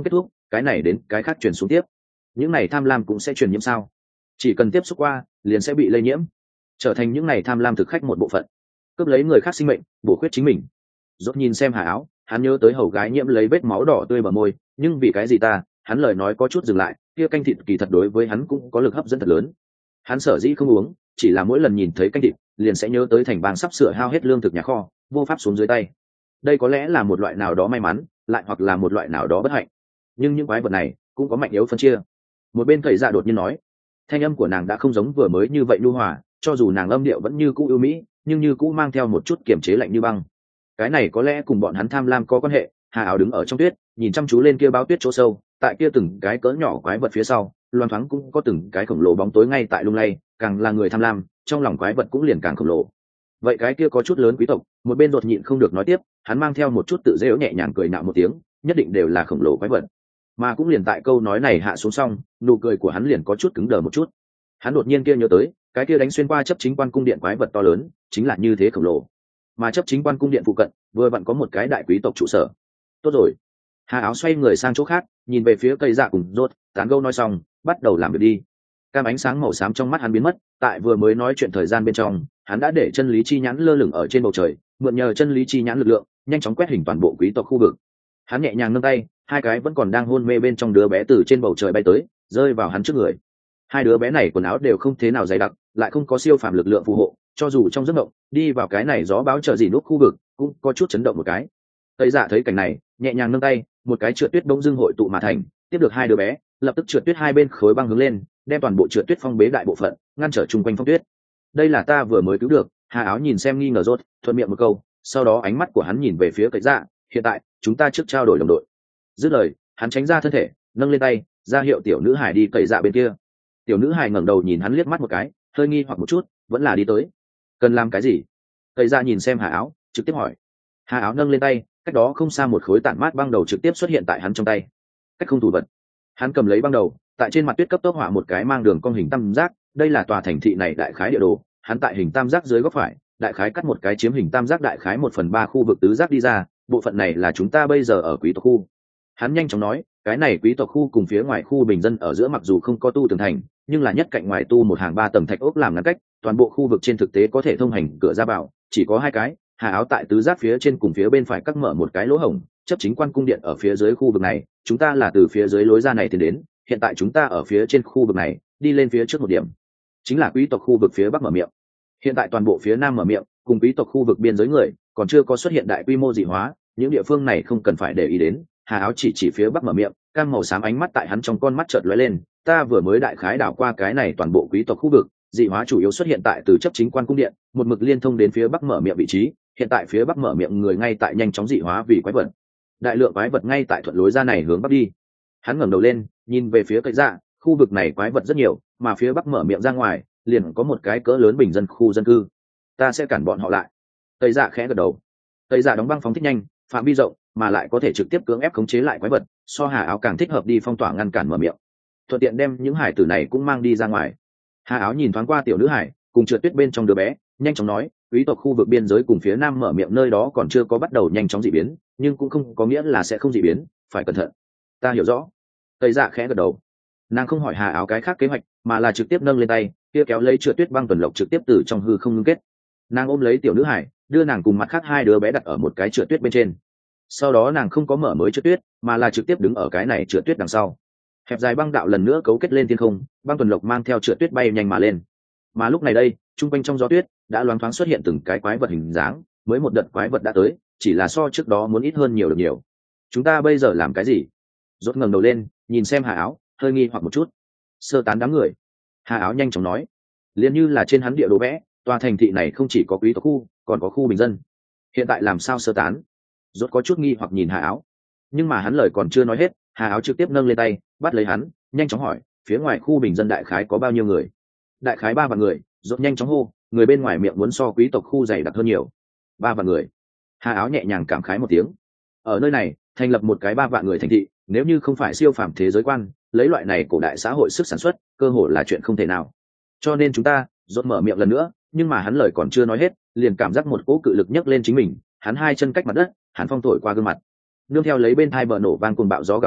cái này đến cái khác truyền xuống tiếp, những này tham lam cũng sẽ truyền nhiễm sao? Chỉ cần tiếp xúc qua liền sẽ bị lây nhiễm, trở thành những này tham lam thực khách một bộ phận, cướp lấy người khác sinh mệnh, bổ khuyết chính mình. Rốt nhìn xem Hà Áo, hắn nhớ tới hầu gái nhiễm lấy vết máu đỏ tươi bờ môi, nhưng vì cái gì ta, hắn lời nói có chút dừng lại, kia canh thịt kỳ thật đối với hắn cũng có lực hấp dẫn thật lớn. Hắn sở dĩ không uống, chỉ là mỗi lần nhìn thấy canh thịt, liền sẽ nhớ tới thành bang sắp sửa hao hết lương thực nhà kho, vô pháp xuống dưới tay. Đây có lẽ là một loại nào đó may mắn, lại hoặc là một loại nào đó bất hạnh. Nhưng những quái vật này cũng có mạnh yếu phân chia. Một bên Thầy Dạ đột nhiên nói, thanh âm của nàng đã không giống vừa mới như vậy nhu hòa, cho dù nàng âm điệu vẫn như cũ ưu mỹ, nhưng như cũ mang theo một chút kiềm chế lạnh như băng. Cái này có lẽ cùng bọn hắn tham lam có quan hệ. Hà Áo đứng ở trong tuyết, nhìn chăm chú lên kia báo tuyết chỗ sâu, tại kia từng cái cỡ nhỏ quái vật phía sau, loan thoáng cũng có từng cái khổng lồ bóng tối ngay tại lung lay, càng là người tham lam, trong lòng quái vật cũng liền càng khổng lồ. Vậy cái kia có chút lớn quý tộc, một bên đột nhịn không được nói tiếp, hắn mang theo một chút tự giễu nhẹ nhàng cười nạo một tiếng, nhất định đều là khổng lồ quái vật. Mà cũng liền tại câu nói này hạ xuống xong, nụ cười của hắn liền có chút cứng đờ một chút. Hắn đột nhiên kia nhớ tới, cái kia đánh xuyên qua chấp chính quan cung điện quái vật to lớn, chính là như thế khổng lồ. Mà chấp chính quan cung điện phụ cận, vừa vặn có một cái đại quý tộc trụ sở. Tốt rồi. Hà Áo xoay người sang chỗ khác, nhìn về phía cây dạ cùng rốt, tán gẫu nói xong, bắt đầu làm việc đi. Cam ánh sáng màu xám trong mắt hắn biến mất, tại vừa mới nói chuyện thời gian bên trong, hắn đã để chân lý chi nhãn lơ lửng ở trên bầu trời, mượn nhờ chân lý chi nhãn lực lượng, nhanh chóng quét hình toàn bộ quý tộc khu vực. Hắn nhẹ nhàng nâng tay, hai cái vẫn còn đang hôn mê bên trong đứa bé từ trên bầu trời bay tới, rơi vào hắn trước người. Hai đứa bé này quần áo đều không thế nào dày đặc, lại không có siêu phàm lực lượng phù hộ, cho dù trong giấc mộng đi vào cái này gió báo trợ gì nút khu vực cũng có chút chấn động một cái. Tây Dạ thấy cảnh này, nhẹ nhàng nâng tay, một cái trượt tuyết bỗng dưng hội tụ mà thành, tiếp được hai đứa bé, lập tức trượt tuyết hai bên khối băng hướng lên, đem toàn bộ trượt tuyết phong bế đại bộ phận, ngăn trở chung quanh phong tuyết. Đây là ta vừa mới cứu được. Hà Áo nhìn xem nghi ngờ rốt, thuận miệng một câu, sau đó ánh mắt của hắn nhìn về phía Tây Dạ, hiện tại chúng ta trước trao đổi đồng đội. Dứt lời, hắn tránh ra thân thể, nâng lên tay, ra hiệu tiểu nữ hải đi Tây Dạ bên kia. Tiểu nữ hải ngẩng đầu nhìn hắn liếc mắt một cái, hơi nghi hoặc một chút, vẫn là đi tới. Cần làm cái gì? Tây Dạ nhìn xem Hà Áo, trực tiếp hỏi. Hà Áo nâng lên tay, cách đó không xa một khối tản mát băng đầu trực tiếp xuất hiện tại hắn trong tay. Cách không thủ vật. Hắn cầm lấy băng đầu, tại trên mặt tuyết cấp tốc họa một cái mang đường cong hình tam giác, đây là tòa thành thị này đại khái địa đồ. Hắn tại hình tam giác dưới góc phải, đại khái cắt một cái chiếm hình tam giác đại khái 1/3 khu vực tứ giác đi ra, bộ phận này là chúng ta bây giờ ở quý tộc khu. Hắn nhanh chóng nói, cái này quý tộc khu cùng phía ngoài khu bình dân ở giữa mặc dù không có tu tường thành, nhưng là nhất cạnh ngoài tu một hàng 3 tầng thạch ốc làm ngăn cách, toàn bộ khu vực trên thực tế có thể thông hành cửa ra vào, chỉ có hai cái. Hà Áo tại tứ giác phía trên cùng phía bên phải cắt mở một cái lỗ hổng, chấp chính quan cung điện ở phía dưới khu vực này, chúng ta là từ phía dưới lối ra này tiến đến, hiện tại chúng ta ở phía trên khu vực này, đi lên phía trước một điểm, chính là quý tộc khu vực phía bắc mở miệng. Hiện tại toàn bộ phía nam mở miệng, cùng quý tộc khu vực biên giới người, còn chưa có xuất hiện đại quy mô dị hóa, những địa phương này không cần phải để ý đến. Hà Áo chỉ phía bắc mở miệng, cam màu xám ánh mắt tại hắn trong con mắt chợt lóe lên, ta vừa mới đại khái đảo qua cái này toàn bộ quý tộc khu vực, dị hóa chủ yếu xuất hiện tại từ chấp chính quan cung điện, một mực liên thông đến phía bắc mở miệng vị trí, hiện tại phía bắc mở miệng người ngay tại nhanh chóng dị hóa vì quái vật. Đại lượng quái vật ngay tại thuận lối ra này hướng bắc đi. Hắn ngẩng đầu lên, nhìn về phía Cây Dạ, khu vực này quái vật rất nhiều, mà phía bắc mở miệng ra ngoài, liền có một cái cỡ lớn bình dân khu dân cư. Ta sẽ cản bọn họ lại. Cây Dạ khẽ gật đầu. Cây Dạ đóng băng phóng thích nhanh, phạm vi rộng, mà lại có thể trực tiếp cưỡng ép khống chế lại quái vật, so Hà Áo càng thích hợp đi phong tỏa ngăn cản mở miệng, thuận tiện đem những hải tử này cũng mang đi ra ngoài. Hà Áo nhìn thoáng qua tiểu nữ hải cùng trượt tuyết bên trong đứa bé, nhanh chóng nói, quý tộc khu vực biên giới cùng phía nam mở miệng nơi đó còn chưa có bắt đầu nhanh chóng dị biến, nhưng cũng không có nghĩa là sẽ không dị biến, phải cẩn thận. Ta hiểu rõ. Tây Dạ khẽ gật đầu. Nàng không hỏi Hà Áo cái khác kế hoạch, mà là trực tiếp nâng lên tay, kia kéo lấy trượt tuyết băng tuần lộc trực tiếp từ trong hư không ngưng kết. Nàng ôm lấy tiểu nữ hải, đưa nàng cùng mặt khác hai đứa bé đặt ở một cái trượt tuyết bên trên. Sau đó nàng không có mở mới trượt tuyết, mà là trực tiếp đứng ở cái này trượt tuyết đằng sau. Hẹp dài băng đạo lần nữa cấu kết lên thiên không, băng tuần lộc mang theo trượt tuyết bay nhanh mà lên. Mà lúc này đây, trung quanh trong gió tuyết đã loáng thoáng xuất hiện từng cái quái vật hình dáng, mới một đợt quái vật đã tới, chỉ là so trước đó muốn ít hơn nhiều được nhiều. Chúng ta bây giờ làm cái gì? Rốt ngẩng đầu lên, nhìn xem Hà Áo, hơi nghi hoặc một chút. Sơ tán đám người. Hà Áo nhanh chóng nói, liền như là trên hắn địa đồ vẽ, tòa thành thị này không chỉ có quý tộc khu, còn có khu bình dân. Hiện tại làm sao sơ tán? Rốt có chút nghi hoặc nhìn Hà Áo, nhưng mà hắn lời còn chưa nói hết, Hà Áo trực tiếp nâng lên tay, bắt lấy hắn, nhanh chóng hỏi, phía ngoài khu bình dân đại khái có bao nhiêu người? Đại khái 3 vạn người. Rốt nhanh chóng hô, người bên ngoài miệng muốn so quý tộc khu dày đặc hơn nhiều. 3 vạn người. Hà Áo nhẹ nhàng cảm khái một tiếng. Ở nơi này, thành lập một cái 3 vạn người thành thị, nếu như không phải siêu phàm thế giới quan, lấy loại này cổ đại xã hội sức sản xuất, cơ hội là chuyện không thể nào. Cho nên chúng ta, Rốt mở miệng lần nữa, nhưng mà hắn lời còn chưa nói hết, liền cảm giác một cỗ cự lực nhấc lên chính mình, hắn hai chân cách mặt đất, hắn phong thổi qua gương mặt, nương theo lấy bên thai bờ nổ vang cuồng bạo gió gào thét,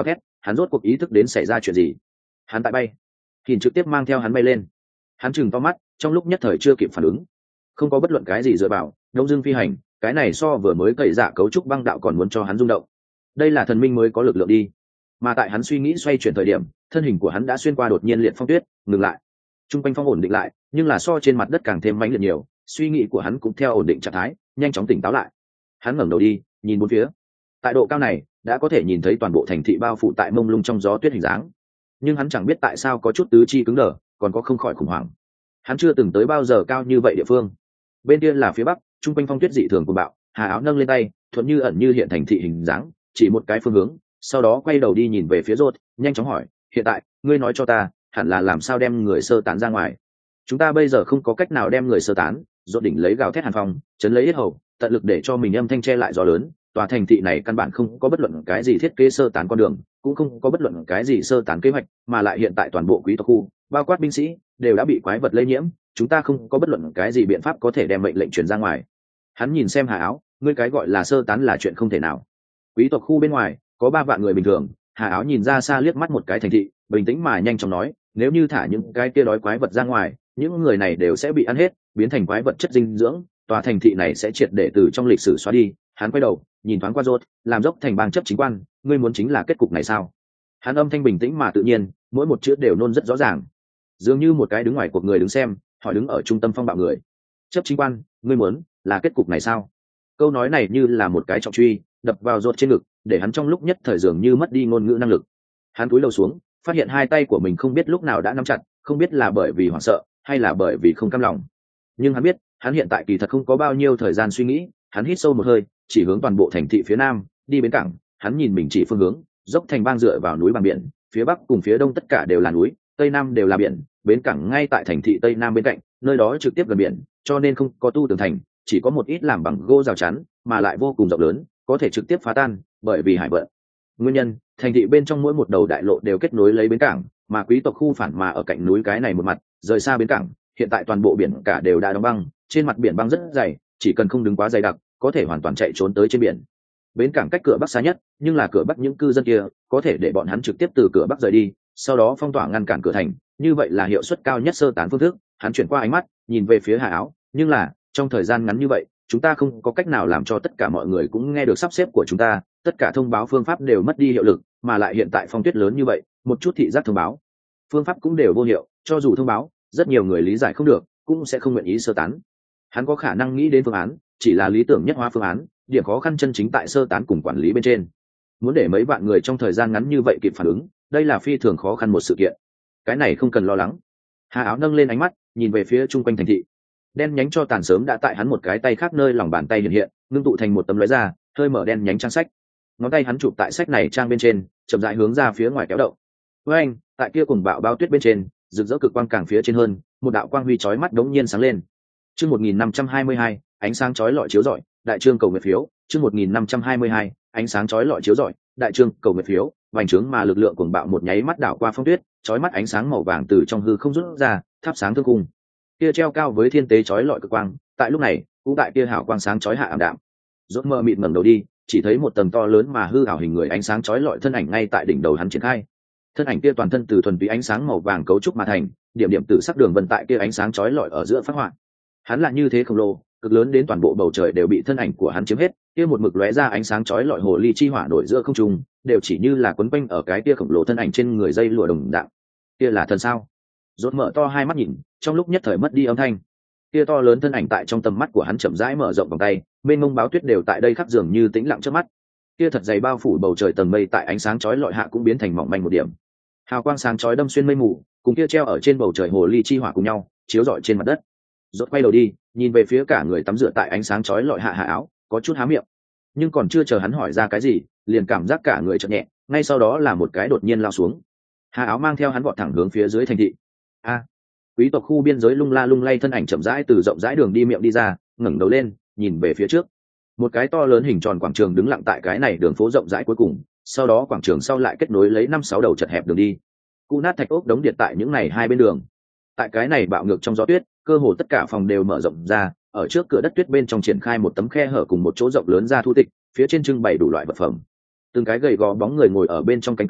hắn rốt cuộc ý thức đến xảy ra chuyện gì. Hắn tại bay, Hìn trực tiếp mang theo hắn bay lên. Hắn chừng to mắt, trong lúc nhất thời chưa kịp phản ứng. Không có bất luận cái gì dựa vào, đông dương phi hành, cái này so vừa mới cậy dạ cấu trúc băng đạo còn muốn cho hắn rung động. Đây là thần minh mới có lực lượng đi. Mà tại hắn suy nghĩ xoay chuyển thời điểm, thân hình của hắn đã xuyên qua đột nhiên liệt phong tuyết, ngừng lại. Trung quanh phong ổn định lại, nhưng là so trên mặt đất càng thêm mãnh liệt nhiều, suy nghĩ của hắn cũng theo ổn định trạng thái, nhanh chóng tỉnh táo lại. Hắn ngẩng đầu đi, nhìn bốn phía. Tại độ cao này, đã có thể nhìn thấy toàn bộ thành thị bao phủ tại mông lung trong gió tuyết hình dáng. Nhưng hắn chẳng biết tại sao có chút tứ chi cứng đờ, còn có không khỏi khủng hoảng. Hắn chưa từng tới bao giờ cao như vậy địa phương. Bên kia là phía bắc, trung quanh phong tuyết dị thường của bạo, Hà Áo nâng lên tay, thuận như ẩn như hiện thành thị hình dáng, chỉ một cái phương hướng, sau đó quay đầu đi nhìn về phía Rốt, nhanh chóng hỏi, hiện tại, ngươi nói cho ta, hẳn là làm sao đem người sơ tán ra ngoài? Chúng ta bây giờ không có cách nào đem người sơ tán. Rốt đỉnh lấy gào thét hàn phong, chấn lấy yết hầu, tận lực để cho mình âm thanh che lại gió lớn. Tòa thành thị này căn bản không có bất luận cái gì thiết kế sơ tán con đường, cũng không có bất luận cái gì sơ tán kế hoạch, mà lại hiện tại toàn bộ quý tộc khu, bao quát binh sĩ, đều đã bị quái vật lây nhiễm, chúng ta không có bất luận cái gì biện pháp có thể đem mệnh lệnh truyền ra ngoài. Hắn nhìn xem Hà Áo, ngươi cái gọi là sơ tán là chuyện không thể nào. Quý tộc khu bên ngoài có 3 vạn người bình thường. Hà Áo nhìn ra xa liếc mắt một cái thành thị, bình tĩnh mà nhanh chóng nói, nếu như thả những cái kia đói quái vật ra ngoài, những người này đều sẽ bị ăn hết, biến thành quái vật chất dinh dưỡng, tòa thành thị này sẽ triệt để từ trong lịch sử xóa đi. Hắn quay đầu nhìn thoáng qua Rốt, làm dốc thành bang chấp chính quan, ngươi muốn chính là kết cục này sao? Hắn âm thanh bình tĩnh mà tự nhiên, mỗi một chữ đều nôn rất rõ ràng, dường như một cái đứng ngoài cuộc người đứng xem, hỏi đứng ở trung tâm phong bạo người. Chấp chính quan, ngươi muốn là kết cục này sao? Câu nói này như là một cái trọng truy đập vào Rốt trên ngực, để hắn trong lúc nhất thời dường như mất đi ngôn ngữ năng lực. Hắn cúi đầu xuống, phát hiện hai tay của mình không biết lúc nào đã nắm chặt, không biết là bởi vì hoảng sợ hay là bởi vì không cam lòng. Nhưng hắn biết, hắn hiện tại kỳ thật không có bao nhiêu thời gian suy nghĩ. Hắn hít sâu một hơi, chỉ hướng toàn bộ thành thị phía nam, đi bến cảng. Hắn nhìn mình chỉ phương hướng, dốc thành bang dựa vào núi bằng biển, phía bắc cùng phía đông tất cả đều là núi, tây nam đều là biển, bến cảng ngay tại thành thị tây nam bên cạnh, nơi đó trực tiếp gần biển, cho nên không có tu tường thành, chỉ có một ít làm bằng gỗ rào chắn, mà lại vô cùng rộng lớn, có thể trực tiếp phá tan, bởi vì hải vận. Nguyên nhân, thành thị bên trong mỗi một đầu đại lộ đều kết nối lấy bến cảng, mà quý tộc khu phản mà ở cạnh núi cái này một mặt, rời xa bến cảng, hiện tại toàn bộ biển cả đều đã đóng băng, trên mặt biển băng rất dày, chỉ cần không đứng quá dày đặc, có thể hoàn toàn chạy trốn tới trên biển. Bến cảng cách cửa bắc xa nhất, nhưng là cửa bắc những cư dân kia có thể để bọn hắn trực tiếp từ cửa bắc rời đi, sau đó phong tỏa ngăn cản cửa thành, như vậy là hiệu suất cao nhất sơ tán phương thức. Hắn chuyển qua ánh mắt, nhìn về phía Hà Áo, nhưng là trong thời gian ngắn như vậy, chúng ta không có cách nào làm cho tất cả mọi người cũng nghe được sắp xếp của chúng ta, tất cả thông báo phương pháp đều mất đi hiệu lực, mà lại hiện tại phong tuyết lớn như vậy, một chút thị giác thông báo phương pháp cũng đều vô hiệu, cho dù thông báo, rất nhiều người lý giải không được, cũng sẽ không nguyện ý sơ tán. Hắn có khả năng nghĩ đến phương án, chỉ là lý tưởng nhất hóa phương án, điểm khó khăn chân chính tại sơ tán cùng quản lý bên trên. Muốn để mấy vạn người trong thời gian ngắn như vậy kịp phản ứng, đây là phi thường khó khăn một sự kiện. Cái này không cần lo lắng. Hà Áo nâng lên ánh mắt, nhìn về phía chung quanh thành thị. Đen nhánh cho tàn sớm đã tại hắn một cái tay khác nơi lòng bàn tay hiện hiện, ngưng tụ thành một tấm lưới ra, hơi mở đen nhánh trang sách. Ngón tay hắn chụp tại sách này trang bên trên, chậm rãi hướng ra phía ngoài kéo động. Với anh, tại kia cùng bạo bao tuyết bên trên, rực rỡ cực quang càng phía trên hơn, một đạo quang huy chói mắt đống nhiên sáng lên. Chương 1522, ánh sáng chói lọi chiếu rọi, đại trương cầu nguyện phiếu. Chương 1522, ánh sáng chói lọi chiếu rọi, đại trương cầu nguyện phiếu. Vành trướng mà lực lượng cuồng bạo một nháy mắt đảo qua phong tuyết, chói mắt ánh sáng màu vàng từ trong hư không rút ra, thắp sáng thương cung. Kia treo cao với thiên tế chói lọi cực quang, tại lúc này, cũng tại kia hào quang sáng chói hạ ảm đạm. Rốt mơ mịt ngẩng đầu đi, chỉ thấy một tầng to lớn mà hư ảo hình người ánh sáng chói lọi thân ảnh ngay tại đỉnh đầu hắn triển khai. Thân ảnh kia toàn thân từ thuần túy ánh sáng màu vàng cấu trúc mà thành, điểm điểm tử sắc đường vân tại kia ánh sáng chói lọi ở giữa phát họa. Hắn là như thế khổng lồ, cực lớn đến toàn bộ bầu trời đều bị thân ảnh của hắn chiếm hết, kia một mực lóe ra ánh sáng chói lọi hồ ly chi hỏa nổi giữa không trung, đều chỉ như là quấn quanh ở cái kia khổng lồ thân ảnh trên người dây lụa đồng dạng. Kia là thần sao? Rốt mở to hai mắt nhìn, trong lúc nhất thời mất đi âm thanh. Kia to lớn thân ảnh tại trong tầm mắt của hắn chậm rãi mở rộng vòng tay, mênh mông báo tuyết đều tại đây khắc dường như tĩnh lặng trước mắt. Kia thật dày bao phủ bầu trời tầng mây tại ánh sáng chói lọi hạ cũng biến thành mỏng manh một điểm. Hào quang sáng chói đâm xuyên mây mù, cùng kia treo ở trên bầu trời hồ ly chi hỏa cùng nhau, chiếu rọi trên mặt đất. Rốt quay đầu đi, nhìn về phía cả người tắm rửa tại ánh sáng chói lọi hạ Hà Áo, có chút há miệng. Nhưng còn chưa chờ hắn hỏi ra cái gì, liền cảm giác cả người chợt nhẹ, ngay sau đó là một cái đột nhiên lao xuống. Hà Áo mang theo hắn vọt thẳng hướng phía dưới thành thị. Quý tộc khu biên giới lung la lung lay thân ảnh chậm rãi từ rộng rãi đường đi miệng đi ra, ngẩng đầu lên, nhìn về phía trước. Một cái to lớn hình tròn quảng trường đứng lặng tại cái này đường phố rộng rãi cuối cùng, sau đó quảng trường sau lại kết nối lấy 5-6 đầu chật hẹp đường đi. Cụ nát thạch ốc đống điện tại những này hai bên đường. Tại cái này bạo ngược trong gió tuyết, cơ hồ tất cả phòng đều mở rộng ra, ở trước cửa đất tuyết bên trong triển khai một tấm khe hở cùng một chỗ rộng lớn ra thu tịch, phía trên trưng bày đủ loại vật phẩm. Từng cái gầy gò bóng người ngồi ở bên trong cánh cửa,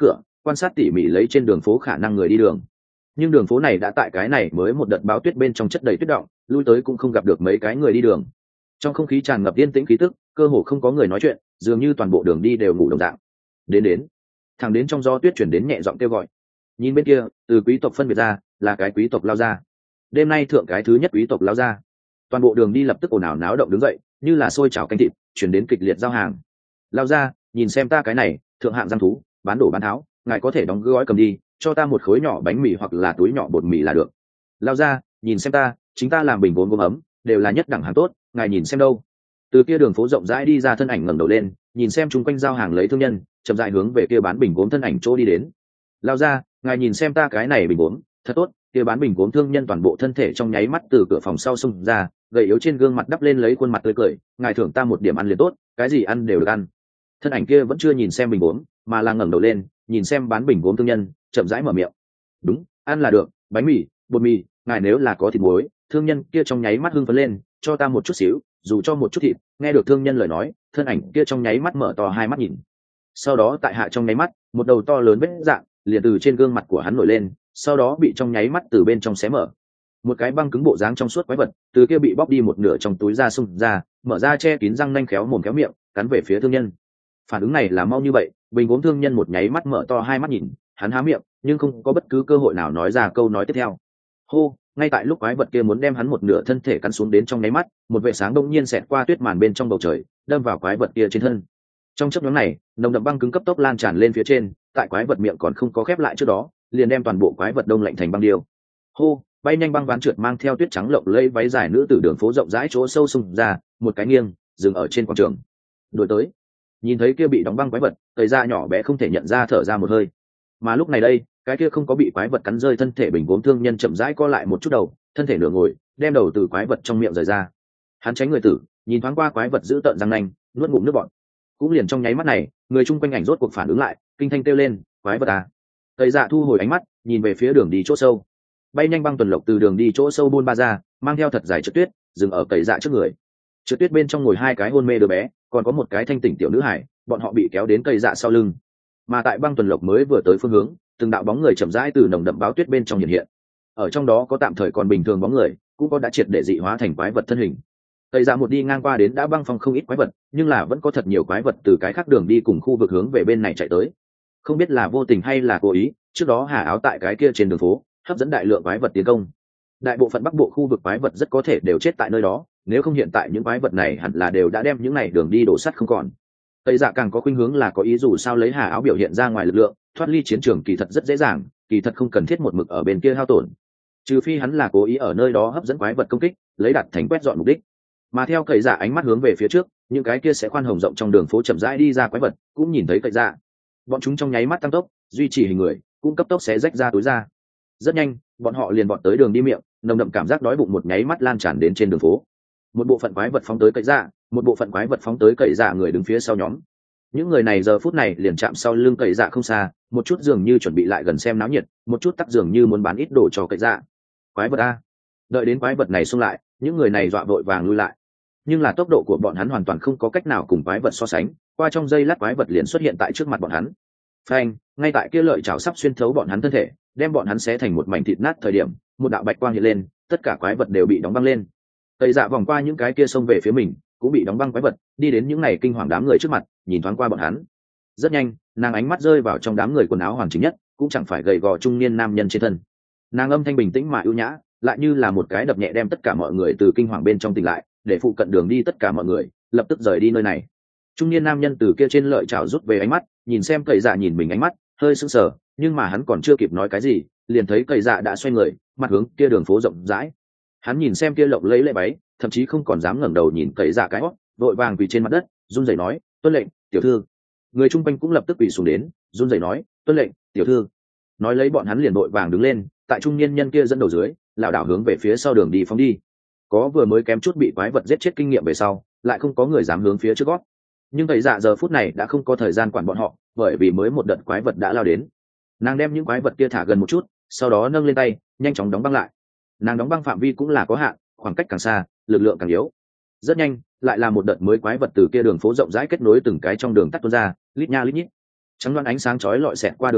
quan sát tỉ mỉ lấy trên đường phố khả năng người đi đường. Nhưng đường phố này đã tại cái này mới một đợt báo tuyết bên trong chất đầy tuyết động, lui tới cũng không gặp được mấy cái người đi đường. Trong không khí tràn ngập yên tĩnh khí tức, cơ hồ không có người nói chuyện, dường như toàn bộ đường đi đều ngủ đồng dạng. Đến thẳng đến trong gió tuyết chuyển đến nhẹ giọng kêu gọi. Nhìn bên kia, từ quý tộc phân biệt ra, là cái quý tộc lao ra. Đêm nay thượng cái thứ nhất quý tộc lao ra. Toàn bộ đường đi lập tức ồn ào náo động đứng dậy, như là xôi chảo canh thịt, chuyển đến kịch liệt giao hàng. Lao ra, nhìn xem ta cái này, thượng hạng giang thú, bán đổ bán tháo, ngài có thể đóng gói cầm đi, cho ta một khối nhỏ bánh mì hoặc là túi nhỏ bột mì là được. Lao ra, nhìn xem ta, chính ta làm bình gốm ấm, đều là nhất đẳng hàng tốt, ngài nhìn xem đâu. Từ kia đường phố rộng rãi đi ra thân ảnh ngẩng đầu lên, nhìn xem chung quanh giao hàng lấy thương nhân, chậm rãi hướng về kia bán bình gốm thân ảnh chỗ đi đến. Lao ra, ngài nhìn xem ta cái này bình gốm, thật tốt. Kia bán bình gốm thương nhân toàn bộ thân thể trong nháy mắt từ cửa phòng sau xông ra, gầy yếu trên gương mặt đắp lên lấy khuôn mặt tươi cười, ngài thưởng ta một điểm ăn liền tốt, cái gì ăn đều được ăn. Thân ảnh kia vẫn chưa nhìn xem bình gốm, mà là ngẩng đầu lên, nhìn xem bán bình gốm thương nhân, chậm rãi mở miệng. Đúng, ăn là được, bánh mì, bột mì, ngài nếu là có thịt muối. Thương nhân kia trong nháy mắt hưng phấn lên, cho ta một chút xíu, dù cho một chút thịt. Nghe được thương nhân lời nói, thân ảnh kia trong nháy mắt mở to hai mắt nhìn. Sau đó tại hạ trong nháy mắt, một đầu to lớn vết dạng liền từ trên gương mặt của hắn nổi lên, sau đó bị trong nháy mắt từ bên trong xé mở. Một cái băng cứng bộ dáng trong suốt quái vật từ kia bị bóc đi một nửa trong túi da xung ra, mở ra che kín răng nanh khéo mồm khéo miệng, cắn về phía thương nhân. Phản ứng này là mau như vậy, bình gốm thương nhân một nháy mắt mở to hai mắt nhìn, hắn há miệng nhưng không có bất cứ cơ hội nào nói ra câu nói tiếp theo. Hô, ngay tại lúc quái vật kia muốn đem hắn một nửa thân thể cắn xuống đến trong nháy mắt, một vệt sáng đông nhiên xẹt qua tuyết màn bên trong bầu trời, đâm vào quái vật kia trên thân. Trong chớp nhoáng này, nồng đậm băng cứng cấp tốc lan tràn lên phía trên, tại quái vật miệng còn không có khép lại trước đó, liền đem toàn bộ quái vật đông lạnh thành băng điêu. Hô, bay nhanh băng ván trượt mang theo tuyết trắng lộng lẫy váy dài nữ từ đường phố rộng rãi chỗ sâu xung ra, một cái nghiêng, dừng ở trên quảng trường. Đuổi tới. Nhìn thấy kia bị đóng băng quái vật, thời ra nhỏ bé không thể nhận ra thở ra một hơi. Mà lúc này đây, cái kia không có bị quái vật cắn rơi thân thể bình gốm thương nhân chậm rãi co lại một chút đầu, thân thể nửa ngồi, đem đầu từ quái vật trong miệng rời ra. Hắn tránh người tử, nhìn thoáng qua quái vật giữ tợn răng nanh, nuốt ngụm nước bọt. Cũng liền trong nháy mắt này, người chung quanh ảnh rốt cuộc phản ứng lại, kinh thanh kêu lên, quái vật à. Tây Dạ thu hồi ánh mắt, nhìn về phía đường đi chỗ sâu. Bay nhanh băng tuần lộc từ đường đi chỗ sâu buôn ba ra, mang theo thật dài trượt tuyết, dừng ở Tây Dạ trước người. Trượt tuyết bên trong ngồi hai cái hôn mê đứa bé, còn có một cái thanh tỉnh tiểu nữ hải, bọn họ bị kéo đến Tây Dạ sau lưng. Mà tại băng tuần lộc mới vừa tới phương hướng, từng đạo bóng người chậm rãi từ nồng đậm báo tuyết bên trong hiện hiện. Ở trong đó có tạm thời còn bình thường bóng người, cũng có đã triệt để dị hóa thành quái vật thân hình. Tây Dạ một đi ngang qua đến đã băng phong không ít quái vật, nhưng là vẫn có thật nhiều quái vật từ cái khác đường đi cùng khu vực hướng về bên này chạy tới. Không biết là vô tình hay là cố ý, trước đó Hà Áo tại cái kia trên đường phố hấp dẫn đại lượng quái vật tiến công. Đại bộ phận bắc bộ khu vực quái vật rất có thể đều chết tại nơi đó, nếu không hiện tại những quái vật này hẳn là đều đã đem những này đường đi đổ sắt không còn. Tây Dạ càng có khuynh hướng là có ý, dù sao lấy Hà Áo biểu hiện ra ngoài lực lượng, thoát ly chiến trường kỳ thật rất dễ dàng, kỳ thật không cần thiết một mực ở bên kia hao tổn, trừ phi hắn là cố ý ở nơi đó hấp dẫn quái vật công kích, lấy đạt thành quét dọn mục đích. Mà theo Cậy Dạ ánh mắt hướng về phía trước, những cái kia sẽ khoan hồng rộng trong đường phố chậm rãi đi ra quái vật cũng nhìn thấy Cậy Dạ, bọn chúng trong nháy mắt tăng tốc, duy trì hình người, cũng cấp tốc xé rách ra túi ra. Rất nhanh, bọn họ liền vọt tới đường đi miệng, nồng đậm cảm giác đói bụng một nháy mắt lan tràn đến trên đường phố. Một bộ phận quái vật phóng tới Cậy Dạ, một bộ phận quái vật phóng tới Cậy Dạ người đứng phía sau nhóm. Những người này giờ phút này liền chạm sau lưng Cậy Dạ không xa, một chút dường như chuẩn bị lại gần xem náo nhiệt, một chút tắc dường như muốn bán ít đồ cho Cậy Dạ. Quái vật a! Đợi đến quái vật này xông lại, những người này dọa vội vàng lui lại. Nhưng là tốc độ của bọn hắn hoàn toàn không có cách nào cùng quái vật so sánh, qua trong giây lát quái vật liền xuất hiện tại trước mặt bọn hắn. Phanh, ngay tại kia lợi chảo sắp xuyên thấu bọn hắn thân thể, đem bọn hắn xé thành một mảnh thịt nát thời điểm, một đạo bạch quang hiện lên, tất cả quái vật đều bị đóng băng lên. Tây Dạ vòng qua những cái kia xông về phía mình, cũng bị đóng băng quái vật, đi đến những này kinh hoàng đám người trước mặt, nhìn thoáng qua bọn hắn. Rất nhanh, nàng ánh mắt rơi vào trong đám người quần áo hoàn chỉnh nhất, cũng chẳng phải gầy gò trung niên nam nhân trên thân. Nàng âm thanh bình tĩnh mà ưu nhã, lại như là một cái đập nhẹ đem tất cả mọi người từ kinh hoàng bên trong tỉnh lại, để phụ cận đường đi tất cả mọi người lập tức rời đi nơi này. Trung niên nam nhân từ kia trên lợi chảo rút về ánh mắt, nhìn xem Cậy Dạ nhìn mình ánh mắt, hơi sững sờ, nhưng mà hắn còn chưa kịp nói cái gì, liền thấy Cậy Dạ đã xoay người, mặt hướng kia đường phố rộng rãi. Hắn nhìn xem kia lộng lẫy lễ váy, thậm chí không còn dám ngẩng đầu nhìn Cậy Dạ cái hót, vội vàng quỳ trên mặt đất, run rẩy nói, "Tuân lệnh, tiểu thư." Người chung quanh cũng lập tức quỳ xuống đến, run rẩy nói, "Tuân lệnh, tiểu thư." Nói lấy bọn hắn liền vội vàng đứng lên, tại trung niên nhân kia dẫn đầu dưới, lảo đảo hướng về phía sau đường đi phóng đi. Có vừa mới kém chút bị quái vật giết chết kinh nghiệm về sau, lại không có người dám hướng phía trước gót. Nhưng Cậy Dạ giờ phút này đã không có thời gian quản bọn họ, bởi vì mới một đợt quái vật đã lao đến. Nàng đem những quái vật kia thả gần một chút, sau đó nâng lên tay, nhanh chóng đóng băng lại. Nàng đóng băng phạm vi cũng là có hạn, khoảng cách càng xa, lực lượng càng yếu. Rất nhanh, lại là một đợt mới quái vật từ kia đường phố rộng rãi kết nối từng cái trong đường tắt tuôn ra, lít nha lít nhít. Trắng loáng ánh sáng chói lọi xẹt qua đường đi,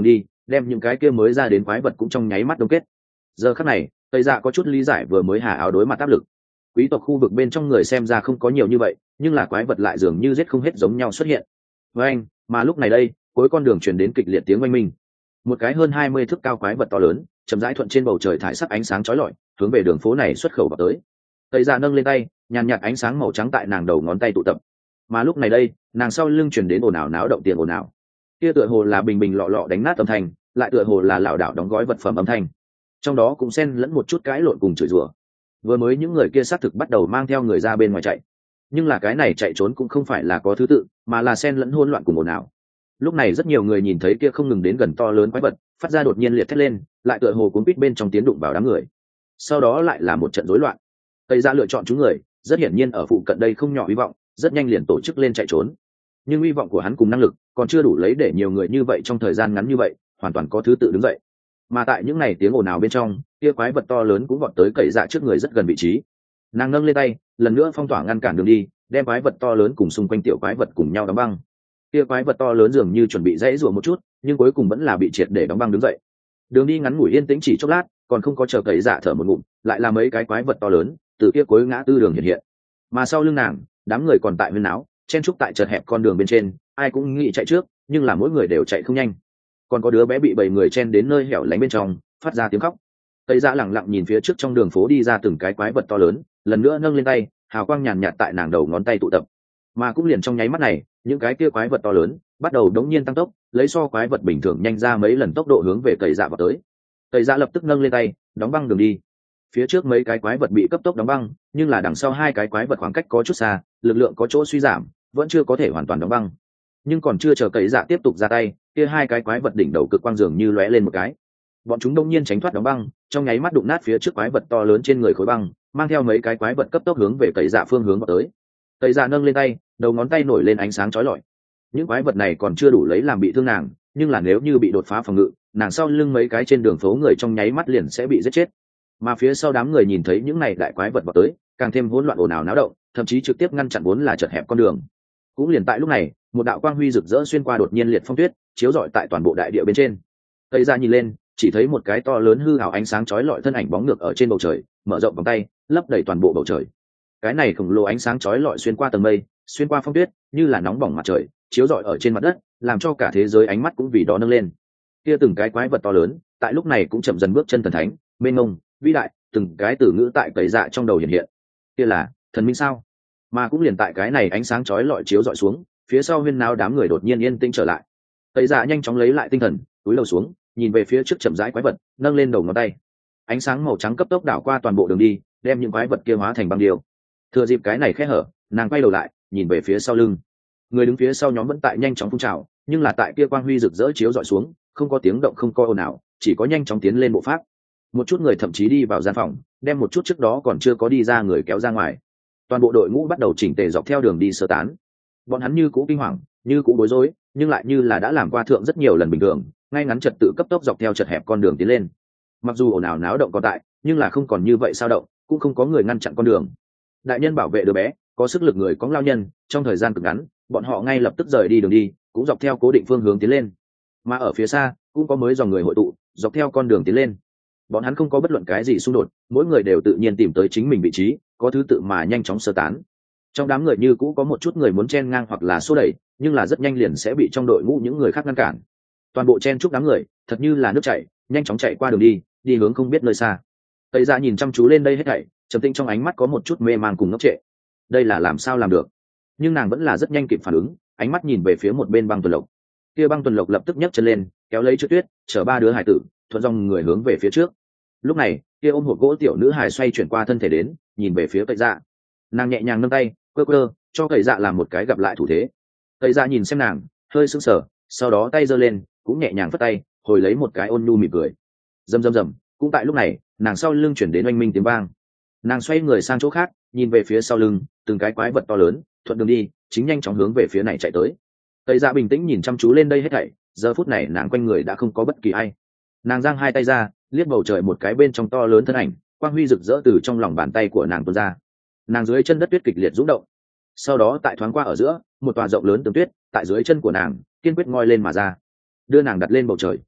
đem những cái kia mới ra đến quái vật cũng trong nháy mắt đông kết. Giờ khắc này tây dạ có chút lý giải vừa mới Hà Áo đối mặt áp lực. Quý tộc khu vực bên trong người xem ra không có nhiều như vậy, nhưng là quái vật lại dường như giết không hết giống nhau xuất hiện với anh. Mà lúc này đây cuối con đường truyền đến kịch liệt tiếng oanh minh, một cái hơn 20 thước cao quái vật to lớn chậm rãi thuận trên bầu trời thải sắc ánh sáng chói lọi hướng về đường phố này xuất khẩu vào tới. Tây dạ nâng lên tay, nhàn nhạt ánh sáng màu trắng tại nàng đầu ngón tay tụ tập. Mà lúc này đây nàng sau lưng truyền đến ồn ào náo động tiền ồn ào, kia tựa hồ là bình bình lọ lọ đánh nát âm thanh, lại tựa hồ là lảo đảo đóng gói vật phẩm âm thanh, trong đó cũng xen lẫn một chút cãi lộn cùng chửi rủa. Vừa mới những người kia xác thực bắt đầu mang theo người ra bên ngoài chạy, nhưng là cái này chạy trốn cũng không phải là có thứ tự, mà là xen lẫn hỗn loạn cùng ồn ào. Lúc này rất nhiều người nhìn thấy kia không ngừng đến gần to lớn quái vật phát ra đột nhiên liệt thét lên, lại tựa hồ cuốn quýt bên trong tiến đụng vào đám người, sau đó lại là một trận rối loạn. Tây Gia lựa chọn chúng người, rất hiển nhiên ở phụ cận đây không nhỏ hy vọng, rất nhanh liền tổ chức lên chạy trốn. Nhưng hy vọng của hắn cùng năng lực còn chưa đủ lấy để nhiều người như vậy trong thời gian ngắn như vậy hoàn toàn có thứ tự đứng dậy. Mà tại những ngày tiếng ồn ào bên trong, kia quái vật to lớn cũng vọt tới cậy dạ trước người rất gần vị trí. Nàng nâng lên tay, lần nữa phong tỏa ngăn cản đường đi, đem quái vật to lớn cùng xung quanh tiểu quái vật cùng nhau đóng băng. Kia quái vật to lớn dường như chuẩn bị dãy rủa một chút, nhưng cuối cùng vẫn là bị triệt để đóng băng đứng dậy. Đường đi ngắn ngủi yên tĩnh chỉ chốc lát, còn không có chờ cậy dạ thở một ngụm, lại là mấy cái quái vật to lớn từ kia cuối ngã tư đường hiện hiện. Mà sau lưng nàng, đám người còn tại huyên náo, chen trúc tại chật hẹp con đường bên trên, ai cũng nghĩ chạy trước, nhưng là mỗi người đều chạy không nhanh. Còn có đứa bé bị bầy người chen đến nơi hẻo lánh bên trong, phát ra tiếng khóc. Tây Dạ lẳng lặng nhìn phía trước trong đường phố đi ra từng cái quái vật to lớn, lần nữa nâng lên tay, hào quang nhàn nhạt tại nàng đầu ngón tay tụ tập. Mà cũng liền trong nháy mắt này, những cái kia quái vật to lớn bắt đầu đống nhiên tăng tốc, lấy so quái vật bình thường nhanh ra mấy lần tốc độ hướng về Tây Dạ vào tới. Tây Dạ lập tức nâng lên tay, đóng băng đường đi. Phía trước mấy cái quái vật bị cấp tốc đóng băng, nhưng là đằng sau hai cái quái vật khoảng cách có chút xa, lực lượng có chỗ suy giảm, vẫn chưa có thể hoàn toàn đóng băng. Nhưng còn chưa chờ Tây Dạ tiếp tục ra tay, kia hai cái quái vật đỉnh đầu cực quang dường như lóe lên một cái, bọn chúng đông nhiên tránh thoát đóng băng, trong nháy mắt đụng nát phía trước quái vật to lớn trên người khối băng, mang theo mấy cái quái vật cấp tốc hướng về Tây Dạ phương hướng vào tới. Tây Dạ nâng lên tay, đầu ngón tay nổi lên ánh sáng chói lọi. Những quái vật này còn chưa đủ lấy làm bị thương nàng, nhưng là nếu như bị đột phá phòng ngự, nàng sau lưng mấy cái trên đường phố người trong nháy mắt liền sẽ bị giết chết. Mà phía sau đám người nhìn thấy những này đại quái vật vào tới, càng thêm hỗn loạn ồn ào náo động, thậm chí trực tiếp ngăn chặn vốn là chật hẹp con đường. Cũng liền tại lúc này, một đạo quang huy rực rỡ xuyên qua đột nhiên liệt phong tuyết, chiếu rọi tại toàn bộ đại địa bên trên. Tây Dạ nhìn lên, chỉ thấy một cái to lớn hư ảo ánh sáng chói lọi thân ảnh bóng ngược ở trên bầu trời, mở rộng vòng tay, lấp đầy toàn bộ bầu trời. Cái này khổng lồ ánh sáng chói lọi xuyên qua tầng mây, xuyên qua phong tuyết, như là nóng bỏng mặt trời, chiếu rọi ở trên mặt đất, làm cho cả thế giới ánh mắt cũng vì đó nâng lên. Kia từng cái quái vật to lớn, tại lúc này cũng chậm dần bước chân thần thánh, mênh mông, vĩ đại, từng cái từ ngữ tại Tây Dạ trong đầu hiện hiện. Kia là thần minh sao? Mà cũng liền tại cái này ánh sáng chói lọi chiếu rọi xuống, phía sau huyên náo đám người đột nhiên yên tĩnh trở lại. Tây Dạ nhanh chóng lấy lại tinh thần, cúi đầu xuống, nhìn về phía trước chậm rãi quái vật, nâng lên đầu ngón tay. Ánh sáng màu trắng cấp tốc đảo qua toàn bộ đường đi, đem những quái vật kia hóa thành băng điêu. Thừa dịp cái này khe hở, nàng quay đầu lại, nhìn về phía sau lưng. Người đứng phía sau nhóm vẫn tại nhanh chóng phun trào, nhưng là tại kia quang huy rực rỡ chiếu rọi xuống, không có tiếng động không có ồn ào, chỉ có nhanh chóng tiến lên bộ pháp. Một chút người thậm chí đi vào gian phòng, đem một chút trước đó còn chưa có đi ra người kéo ra ngoài. Toàn bộ đội ngũ bắt đầu chỉnh tề dọc theo đường đi sơ tán. Bọn hắn như cũ kinh hoàng, như cũ bối rối, nhưng lại như là đã làm qua thượng rất nhiều lần bình thường, ngay ngắn trật tự cấp tốc dọc theo chật hẹp con đường tiến lên. Mặc dù ồn ào náo động còn tại, nhưng là không còn như vậy sao động, cũng không có người ngăn chặn con đường. Đại nhân bảo vệ đứa bé, có sức lực người có lao nhân, trong thời gian cực ngắn, bọn họ ngay lập tức rời đi đường đi, cũng dọc theo cố định phương hướng tiến lên. Mà ở phía xa, cũng có mới dòng người hội tụ, dọc theo con đường tiến lên. Bọn hắn không có bất luận cái gì xung đột, mỗi người đều tự nhiên tìm tới chính mình vị trí, có thứ tự mà nhanh chóng sơ tán. Trong đám người như cũ có một chút người muốn chen ngang hoặc là xô đẩy, nhưng là rất nhanh liền sẽ bị trong đội ngũ những người khác ngăn cản. Toàn bộ chen chúc đám người thật như là nước chảy, nhanh chóng chạy qua đường đi, đi hướng không biết nơi xa. Tây Dạ nhìn chăm chú lên đây hết thảy, trầm tĩnh trong ánh mắt có một chút mê man cùng ngốc trệ. Đây là làm sao làm được? Nhưng nàng vẫn là rất nhanh kịp phản ứng, ánh mắt nhìn về phía một bên Băng Tuần Lộc. Kia Băng Tuần Lộc lập tức nhấc chân lên, kéo lấy Trượt Tuyết, chở ba đứa hải tử, thuận dòng người hướng về phía trước. Lúc này, kia ôm hộp gỗ tiểu nữ hải xoay chuyển qua thân thể đến, nhìn về phía Tây Dạ. Nàng nhẹ nhàng nâng tay, quơ quơ, cho Tây Dạ làm một cái gặp lại thủ thế. Tây Dạ nhìn xem nàng, hơi sững sờ, sau đó tay giơ lên, cũng nhẹ nhàng phất tay, hồi lấy một cái ôn nhu mỉm cười. Rầm rầm rầm, cũng tại lúc này, nàng sau lưng chuyển đến oanh minh tiếng vang. Nàng xoay người sang chỗ khác, nhìn về phía sau lưng, từng cái quái vật to lớn thuận đường đi, chính nhanh chóng hướng về phía này chạy tới. Tây Dạ bình tĩnh nhìn chăm chú lên đây hết thảy, giờ phút này nàng quanh người đã không có bất kỳ ai. Nàng giang hai tay ra, liếc bầu trời một cái bên trong to lớn thân ảnh, quang huy rực rỡ từ trong lòng bàn tay của nàng tuôn ra. Nàng dưới chân đất tuyết kịch liệt rung động, sau đó tại thoáng qua ở giữa, một tòa rộng lớn tường tuyết tại dưới chân của nàng kiên quyết ngoi lên mà ra, đưa nàng đặt lên bầu trời.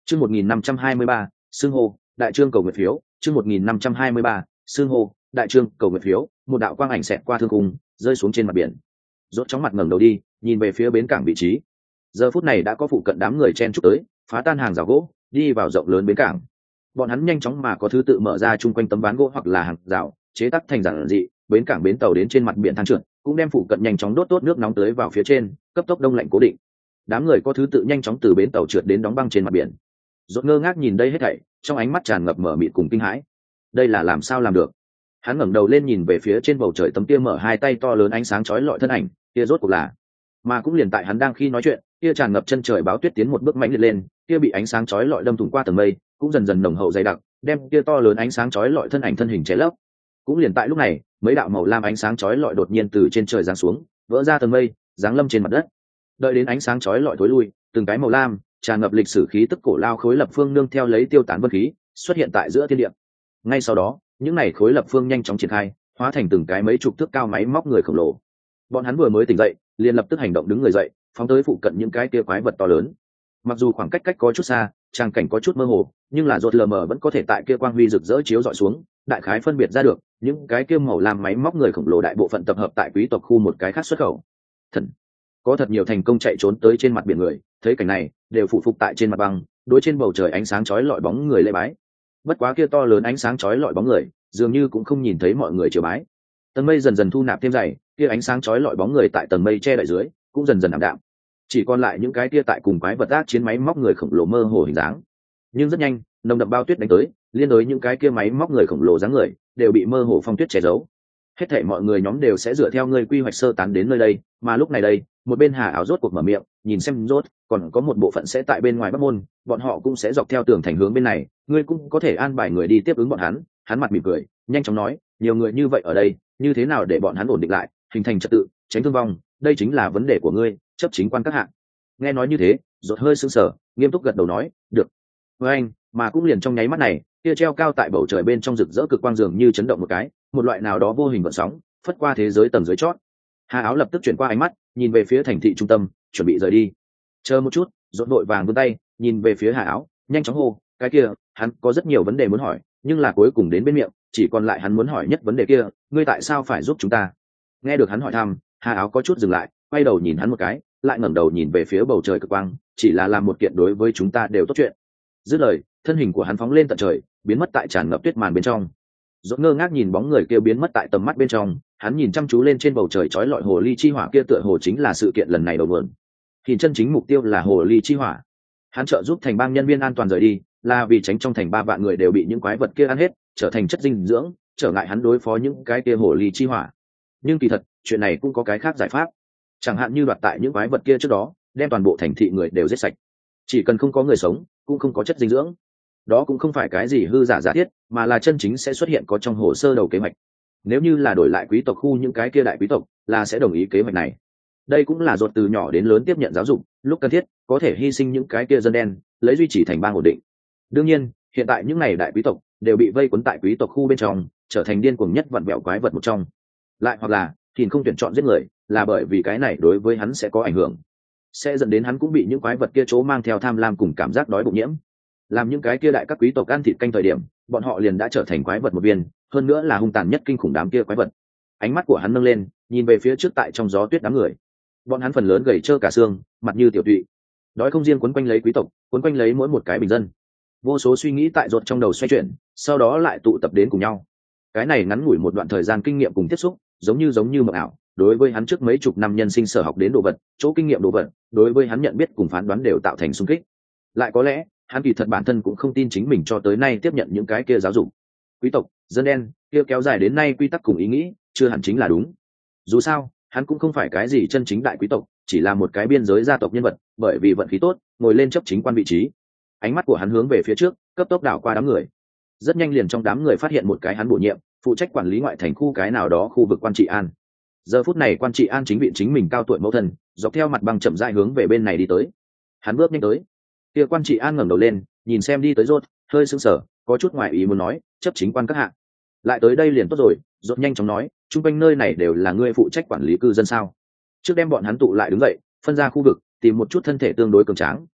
Chương 1523, xưng hô, đại trương cầu nguyện phiếu, chương 1523, xưng hô, đại trương cầu nguyện phiếu, một đạo quang ảnh xẹt qua thương cung, rơi xuống trên mặt biển. Rốt chóng mặt ngẩng đầu đi, nhìn về phía bến cảng vị trí. Giờ phút này đã có phụ cận đám người chen chúc tới, phá tan hàng rào gỗ, đi vào rộng lớn bến cảng. Bọn hắn nhanh chóng mà có thứ tự mở ra chung quanh tấm ván gỗ hoặc là hàng rào, chế tác thành giản dị, bến cảng bến tàu đến trên mặt biển thang trượt, cũng đem phụ cận nhanh chóng đốt tốt nước nóng tới vào phía trên, cấp tốc đông lạnh cố định. Đám người có thứ tự nhanh chóng từ bến tàu trượt đến đóng băng trên mặt biển. Rốt ngơ ngác nhìn đây hết thảy, trong ánh mắt tràn ngập mở mịt cùng kinh hãi. Đây là làm sao làm được? Hắn ngẩng đầu lên nhìn về phía trên bầu trời tấm kia mở hai tay to lớn ánh sáng chói lọi thân ảnh, kia rốt cuộc là. Mà cũng liền tại hắn đang khi nói chuyện, kia tràn ngập chân trời báo tuyết tiến một bước mãnh liệt lên, kia bị ánh sáng chói lọi đâm thủng qua tầng mây, cũng dần dần nồng hậu dày đặc, đem kia to lớn ánh sáng chói lọi thân ảnh thân hình che lấp. Cũng liền tại lúc này, mấy đạo màu lam ánh sáng chói lọi đột nhiên từ trên trời giáng xuống, vỡ ra tầng mây, giáng lâm trên mặt đất. Đợi đến ánh sáng chói lọi tối lui, từng cái màu lam tràn ngập lịch sử khí tức cổ lao khối lập phương nương theo lấy tiêu tán vân khí xuất hiện tại giữa thiên địa. Ngay sau đó, những này khối lập phương nhanh chóng triển khai, hóa thành từng cái mấy chục thước cao máy móc người khổng lồ. Bọn hắn vừa mới tỉnh dậy, liền lập tức hành động đứng người dậy, phóng tới phụ cận những cái kia quái vật to lớn. Mặc dù khoảng cách có chút xa, trang cảnh có chút mơ hồ, nhưng là rốt lờ mờ vẫn có thể tại kia quang huy rực rỡ chiếu rọi xuống, đại khái phân biệt ra được những cái kia màu lam máy móc người khổng lồ đại bộ phận tập hợp tại quý tộc khu một cái khác xuất khẩu. Thần, có thật nhiều thành công chạy trốn tới trên mặt biển người, thấy cảnh này đều phụ phục tại trên mặt băng, đối trên bầu trời ánh sáng chói lọi bóng người lễ bái. Bất quá kia to lớn ánh sáng chói lọi bóng người dường như cũng không nhìn thấy mọi người chiều bái. Tầng mây dần dần thu nạp thêm dày, kia ánh sáng chói lọi bóng người tại tầng mây che đậy dưới cũng dần dần ảm đạm, chỉ còn lại những cái kia tại cùng quái vật ác chiến máy móc người khổng lồ mơ hồ hình dáng. Nhưng rất nhanh, nồng đậm bao tuyết đánh tới, liên đối những cái kia máy móc người khổng lồ dáng người đều bị mơ hồ phong tuyết che giấu. Hết thảy mọi người nhóm đều sẽ dựa theo ngươi quy hoạch sơ tán đến nơi đây, mà lúc này đây, một bên Hà Áo rốt cuộc mở miệng, nhìn xem rốt, còn có một bộ phận sẽ tại bên ngoài Bắc môn, bọn họ cũng sẽ dọc theo tường thành hướng bên này, ngươi cũng có thể an bài người đi tiếp ứng bọn hắn. Hắn mặt mỉm cười, nhanh chóng nói, nhiều người như vậy ở đây, như thế nào để bọn hắn ổn định lại, hình thành trật tự, tránh thương vong, đây chính là vấn đề của ngươi, chấp chính quan các hạng. Nghe nói như thế, rốt hơi sững sờ, nghiêm túc gật đầu nói, được. Với anh, mà cũng liền trong nháy mắt này, kia treo cao tại bầu trời bên trong rực rỡ cực quang dường như chấn động một cái, một loại nào đó vô hình gợn sóng phất qua thế giới tầng dưới chót. Hà Áo lập tức chuyển qua ánh mắt, nhìn về phía thành thị trung tâm, chuẩn bị rời đi. Chờ một chút, rốt vội vàng vươn tay, nhìn về phía Hà Áo, nhanh chóng hô, cái kia, hắn có rất nhiều vấn đề muốn hỏi, nhưng là cuối cùng đến bên miệng, chỉ còn lại hắn muốn hỏi nhất vấn đề kia, ngươi tại sao phải giúp chúng ta? Nghe được hắn hỏi thăm, Hà Áo có chút dừng lại, quay đầu nhìn hắn một cái, lại ngẩng đầu nhìn về phía bầu trời cực quang, chỉ là làm một kiện đối với chúng ta đều tốt chuyện. Dứt lời, thân hình của hắn phóng lên tận trời, biến mất tại tràn ngập tuyết màn bên trong. Rốt ngơ ngác nhìn bóng người kia biến mất tại tầm mắt bên trong, hắn nhìn chăm chú lên trên bầu trời chói lọi hồ ly chi hỏa kia, tựa hồ chính là sự kiện lần này đầu nguồn. Thì chân chính mục tiêu là hồ ly chi hỏa. Hắn trợ giúp thành bang nhân viên an toàn rời đi, là vì tránh trong thành 3 vạn người đều bị những quái vật kia ăn hết, trở thành chất dinh dưỡng, trở ngại hắn đối phó những cái kia hồ ly chi hỏa. Nhưng kỳ thật, chuyện này cũng có cái khác giải pháp. Chẳng hạn như đoạt tại những quái vật kia trước đó, đem toàn bộ thành thị người đều giết sạch. Chỉ cần không có người sống, cũng không có chất dinh dưỡng. Đó cũng không phải cái gì hư giả giả thiết, mà là chân chính sẽ xuất hiện có trong hồ sơ đầu kế hoạch. Nếu như là đổi lại quý tộc khu những cái kia đại quý tộc, là sẽ đồng ý kế hoạch này. Đây cũng là ruột từ nhỏ đến lớn tiếp nhận giáo dục, lúc cần thiết có thể hy sinh những cái kia dân đen, lấy duy trì thành bang ổn định. Đương nhiên, hiện tại những này đại quý tộc đều bị vây quấn tại quý tộc khu bên trong, trở thành điên cuồng nhất vặn vẹo quái vật một trong. Lại hoặc là, Thìn không tuyển chọn giết người, là bởi vì cái này đối với hắn sẽ có ảnh hưởng, sẽ dẫn đến hắn cũng bị những quái vật kia chỗ mang theo tham lam cùng cảm giác đói bụng nhiễm. Làm những cái kia đại các quý tộc ăn thịt canh thời điểm, bọn họ liền đã trở thành quái vật một viên, hơn nữa là hung tàn nhất kinh khủng đám kia quái vật. Ánh mắt của hắn nâng lên, nhìn về phía trước tại trong gió tuyết đám người. Bọn hắn phần lớn gầy trơ cả xương, mặt như tiểu tụy, đói không riêng quấn quanh lấy quý tộc, quấn quanh lấy mỗi một cái bình dân. Vô số suy nghĩ tại ruột trong đầu xoay chuyển, sau đó lại tụ tập đến cùng nhau. Cái này ngắn ngủi một đoạn thời gian kinh nghiệm cùng tiếp xúc, giống như mộng ảo, đối với hắn trước mấy chục năm nhân sinh sở học đến đồ vật, chỗ kinh nghiệm đồ vật, đối với hắn nhận biết cùng phán đoán đều tạo thành xung kích. Lại có lẽ, hắn kỳ thật bản thân cũng không tin chính mình cho tới nay tiếp nhận những cái kia giáo dục. Quý tộc, dân đen, kia kéo dài đến nay quy tắc cùng ý nghĩ, chưa hẳn chính là đúng. Dù sao, hắn cũng không phải cái gì chân chính đại quý tộc, chỉ là một cái biên giới gia tộc nhân vật, bởi vì vận khí tốt, ngồi lên chấp chính quan vị trí. Ánh mắt của hắn hướng về phía trước, cấp tốc đảo qua đám người. Rất nhanh liền trong đám người phát hiện một cái hắn bổ nhiệm, phụ trách quản lý ngoại thành khu cái nào đó khu vực quan trị an. Giờ phút này quan trị an chính vị chính mình cao tuổi mẫu thân, dọc theo mặt băng chậm rãi hướng về bên này đi tới. Hắn bước nhanh tới. Kia quan trị an ngẩng đầu lên, nhìn xem đi tới rốt, hơi sững sờ, có chút ngoài ý muốn nói, chấp chính quan các hạng. Lại tới đây liền tốt rồi, rốt nhanh chóng nói, chung quanh nơi này đều là ngươi phụ trách quản lý cư dân sao? Trước đem bọn hắn tụ lại đứng dậy, phân ra khu vực, tìm một chút thân thể tương đối cường tráng,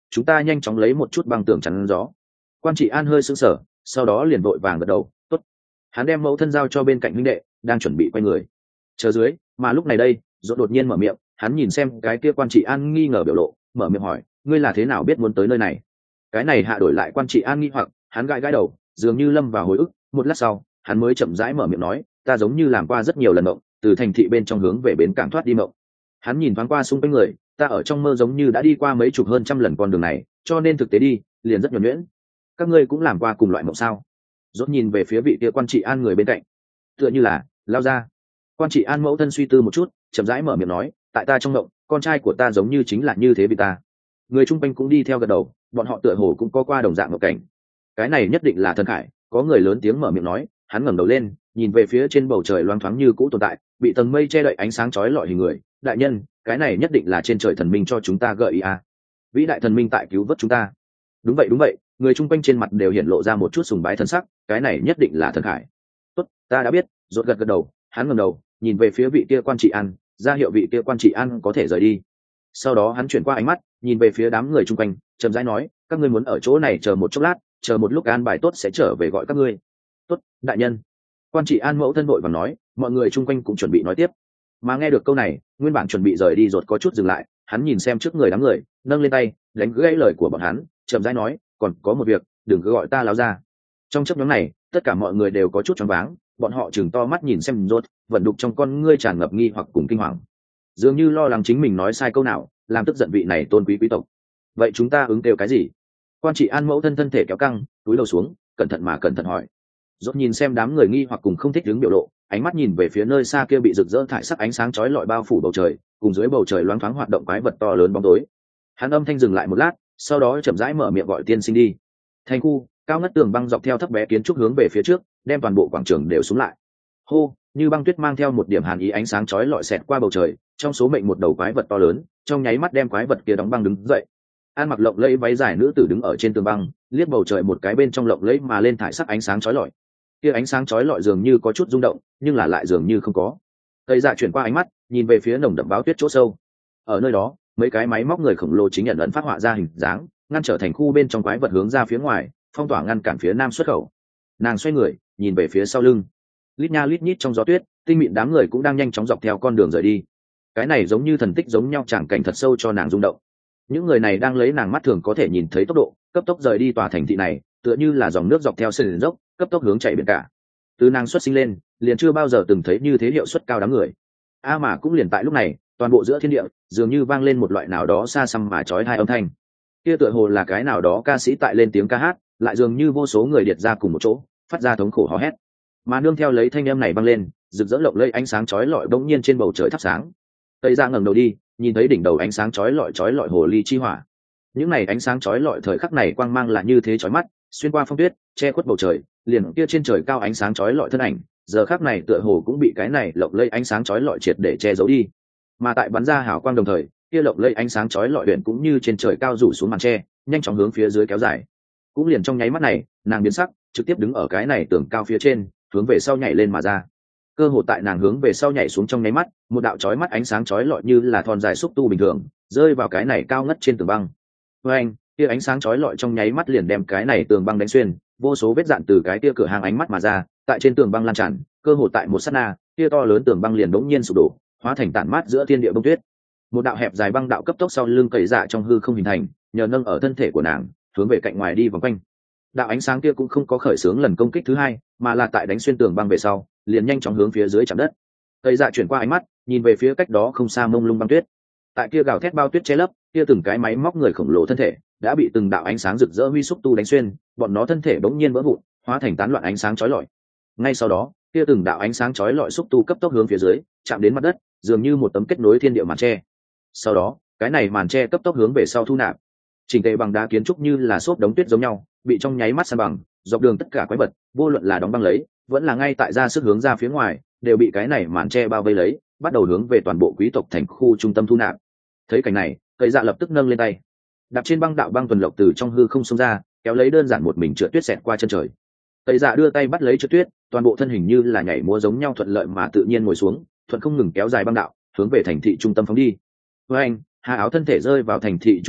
chúng ta nhanh chóng lấy một chút băng tường chắn gió. Quan trị an hơi sững sờ, sau đó liền vội vàng gật đầu, tốt. Hắn đem mẫu thân giao cho bên cạnh huynh đệ, đang chuẩn bị quay người chờ dưới. Mà lúc này đây, Dỗ đột nhiên mở miệng, hắn nhìn xem cái kia quan trị an nghi ngờ biểu lộ, mở miệng hỏi, ngươi là thế nào biết muốn tới nơi này? Cái này hạ đổi lại quan trị an nghi hoặc, hắn gãi gãi đầu, dường như lâm vào hồi ức. Một lát sau, hắn mới chậm rãi mở miệng nói, ta giống như làm qua rất nhiều lần mộng, từ thành thị bên trong hướng về bến cảng thoát đi mộng. Hắn nhìn thoáng qua xung quanh người, ta ở trong mơ giống như đã đi qua mấy chục hơn trăm lần con đường này, cho nên thực tế đi liền rất nhuần nhuyễn. Các ngươi cũng làm qua cùng loại mộng sao? Rốt nhìn về phía vị kia quan trị an người bên cạnh, tựa như là lao ra. Quan trị an mẫu thân suy tư một chút, chậm rãi mở miệng nói, tại ta trong mộng, con trai của ta giống như chính là như thế bị ta. Người chung quanh cũng đi theo gật đầu, bọn họ tựa hồ cũng có qua đồng dạng mộng cảnh. Cái này nhất định là thần khải. Có người lớn tiếng mở miệng nói, hắn ngẩng đầu lên, nhìn về phía trên bầu trời loáng thoáng như cũ tồn tại, bị tầng mây che đậy ánh sáng chói lọi hình người. Đại nhân, cái này nhất định là trên trời thần minh cho chúng ta gợi ý à? Vĩ đại thần minh tại cứu vớt chúng ta. Đúng vậy, người chung quanh trên mặt đều hiện lộ ra một chút sùng bái thần sắc, cái này nhất định là thần khải. Tốt, ta đã biết. Rốt gật đầu, hắn ngẩng đầu, nhìn về phía vị kia quan trị an, ra hiệu vị kia quan trị an có thể rời đi. Sau đó hắn chuyển qua ánh mắt, nhìn về phía đám người chung quanh, chậm rãi nói, các ngươi muốn ở chỗ này chờ một chốc lát, chờ một lúc an bài tốt sẽ trở về gọi các ngươi. Tốt, đại nhân. Quan trị an mẫu thân vội vàng nói, mọi người chung quanh cũng chuẩn bị nói tiếp. Mà nghe được câu này, nguyên bản chuẩn bị rời đi Rốt có chút dừng lại, hắn nhìn xem trước người đám người, nâng lên tay, đánh gãy lời của bọn hắn, chậm rãi nói, còn có một việc, đừng cứ gọi ta láo ra. Trong chốc ngắn này, tất cả mọi người đều có chút choáng váng, bọn họ chừng to mắt nhìn xem Rốt, vận đục trong con ngươi tràn ngập nghi hoặc cùng kinh hoàng, dường như lo lắng chính mình nói sai câu nào, làm tức giận vị này tôn quý quý tộc. Vậy chúng ta ứng kêu cái gì? Quan trị an mẫu thân thân thể kéo căng, túi đầu xuống, cẩn thận hỏi. Rốt nhìn xem đám người nghi hoặc cùng không thích đứng biểu lộ, ánh mắt nhìn về phía nơi xa kia bị rực rỡ thải sắc ánh sáng chói lọi bao phủ bầu trời, cùng dưới bầu trời loáng thoáng hoạt động quái vật to lớn bóng tối. Hắn âm thanh dừng lại một lát, sau đó chậm rãi mở miệng gọi tiên sinh đi. Thành khu, cao ngất tường băng dọc theo thấp bé kiến trúc hướng về phía trước, đem toàn bộ quảng trường đều xuống lại. Hô, như băng tuyết mang theo một điểm hàn ý ánh sáng chói lọi xẹt qua bầu trời, trong số mệnh một đầu quái vật to lớn, trong nháy mắt đem quái vật kia đóng băng đứng dậy. An mặc lộng lẫy váy dài nữ tử đứng ở trên tường băng, liếc bầu trời một cái bên trong lộng lẫy mà lên thải sắc ánh sáng chói lọi. Kia ánh sáng chói lọi dường như có chút rung động, nhưng là lại dường như không có. Tây Dạ chuyển qua ánh mắt, nhìn về phía nồng đậm báo tuyết chỗ sâu. Ở nơi đó, mấy cái máy móc người khổng lồ chính nhận ấn phát họa ra hình dáng, ngăn trở thành khu bên trong quái vật hướng ra phía ngoài, phong tỏa ngăn cản phía nam xuất khẩu. Nàng xoay người, nhìn về phía sau lưng. Lít nha lít nhít trong gió tuyết, tinh mịn đám người cũng đang nhanh chóng dọc theo con đường rời đi. Cái này giống như thần tích giống nhau, chẳng cảnh thật sâu cho nàng rung động. Những người này đang lấy nàng mắt thường có thể nhìn thấy tốc độ, cấp tốc rời đi tòa thành thị này, tựa như là dòng nước dọc theo sườn dốc, cấp tốc hướng chạy biển cả. Từ nàng xuất sinh lên, liền chưa bao giờ từng thấy như thế hiệu suất cao đám người. Mà cũng liền tại lúc này, toàn bộ giữa thiên địa dường như vang lên một loại nào đó xa xăm mà chói tai âm thanh. Kia tựa hồ là cái nào đó ca sĩ tại lên tiếng ca hát, lại dường như vô số người điệt ra cùng một chỗ, phát ra thống khổ hò hét. Mà nương theo lấy thanh âm này vang lên, rực rỡ lộng lẫy ánh sáng chói lọi bỗng nhiên trên bầu trời thắp sáng. Tây Dạ ngẩng đầu đi, nhìn thấy đỉnh đầu ánh sáng chói lọi hồ ly chi hỏa. Những này ánh sáng chói lọi thời khắc này quang mang là như thế chói mắt, xuyên qua phong tuyết, che khuất bầu trời, liền kia trên trời cao ánh sáng chói lọi thân ảnh, giờ khắc này tựa hồ cũng bị cái này lộng lẫy ánh sáng chói lọi triệt để che giấu đi. Mà tại bắn ra hào quang đồng thời, kia lộng lẫy ánh sáng chói lọi huyện cũng như trên trời cao rủ xuống màn che, nhanh chóng hướng phía dưới kéo dài. Cũng liền trong nháy mắt này, nàng biến sắc, trực tiếp đứng ở cái này tường cao phía trên, hướng về sau nhảy lên mà ra. Cơ hồ tại nàng hướng về sau nhảy xuống trong nháy mắt, một đạo chói mắt ánh sáng chói lọi như là thon dài xúc tu bình thường, rơi vào cái này cao ngất trên tường băng. Với anh, kia ánh sáng chói lọi trong nháy mắt liền đem cái này tường băng đánh xuyên, vô số vết dạn từ cái kia cửa hàng ánh mắt mà ra, tại trên tường băng lan tràn, cơ hồ tại một sát na, kia to lớn tường băng liền đống nhiên sụp đổ, hóa thành tản mát giữa thiên địa bông tuyết. Một đạo hẹp dài băng đạo cấp tốc sau lưng cậy dạ trong hư không hình thành, nhờ nâng ở thân thể của nàng, hướng về cạnh ngoài đi vòng quanh. Đạo ánh sáng kia cũng không có khởi xướng lần công kích thứ hai, mà là tại đánh xuyên tường băng về sau, liền nhanh chóng hướng phía dưới chạm đất. Cậy dạ chuyển qua ánh mắt, nhìn về phía cách đó không xa mông lung băng tuyết. Tại kia gào thét bao tuyết che lấp, kia từng cái máy móc người khổng lồ thân thể đã bị từng đạo ánh sáng rực rỡ huy xúc tu đánh xuyên, bọn nó thân thể bỗng nhiên vỡ vụn, hóa thành tán loạn ánh sáng chói lọi. Ngay sau đó, kia từng đạo ánh sáng chói lọi xúc tu cấp tốc hướng phía dưới, chạm đến mặt đất, dường như một tấm kết nối thiên địa màn che. Sau đó, cái này màn che cấp tốc hướng về sau thu nạp. Chỉnh tề bằng đá kiến trúc như là xốp đống tuyết giống nhau, bị trong nháy mắt san bằng, dọc đường tất cả quái vật, vô luận là đóng băng lấy, vẫn là ngay tại ra sức hướng ra phía ngoài, đều bị cái này màn che bao vây lấy, bắt đầu hướng về toàn bộ quý tộc thành khu trung tâm thu nạp. Thấy cảnh này, Cậy Dạ lập tức nâng lên tay, đạp trên băng đạo băng tuần lộc từ trong hư không xông ra, kéo lấy đơn giản một mình trượt tuyết xẹt qua chân trời. Cậy Dạ đưa tay bắt lấy trượt tuyết, toàn bộ thân hình như là nhảy múa giống nhau thuận lợi mà tự nhiên ngồi xuống, thuận không ngừng kéo dài băng đạo, hướng về thành thị trung tâm phóng đi. Với anh, hà áo thân thể rơi vào thành thị trung tâm,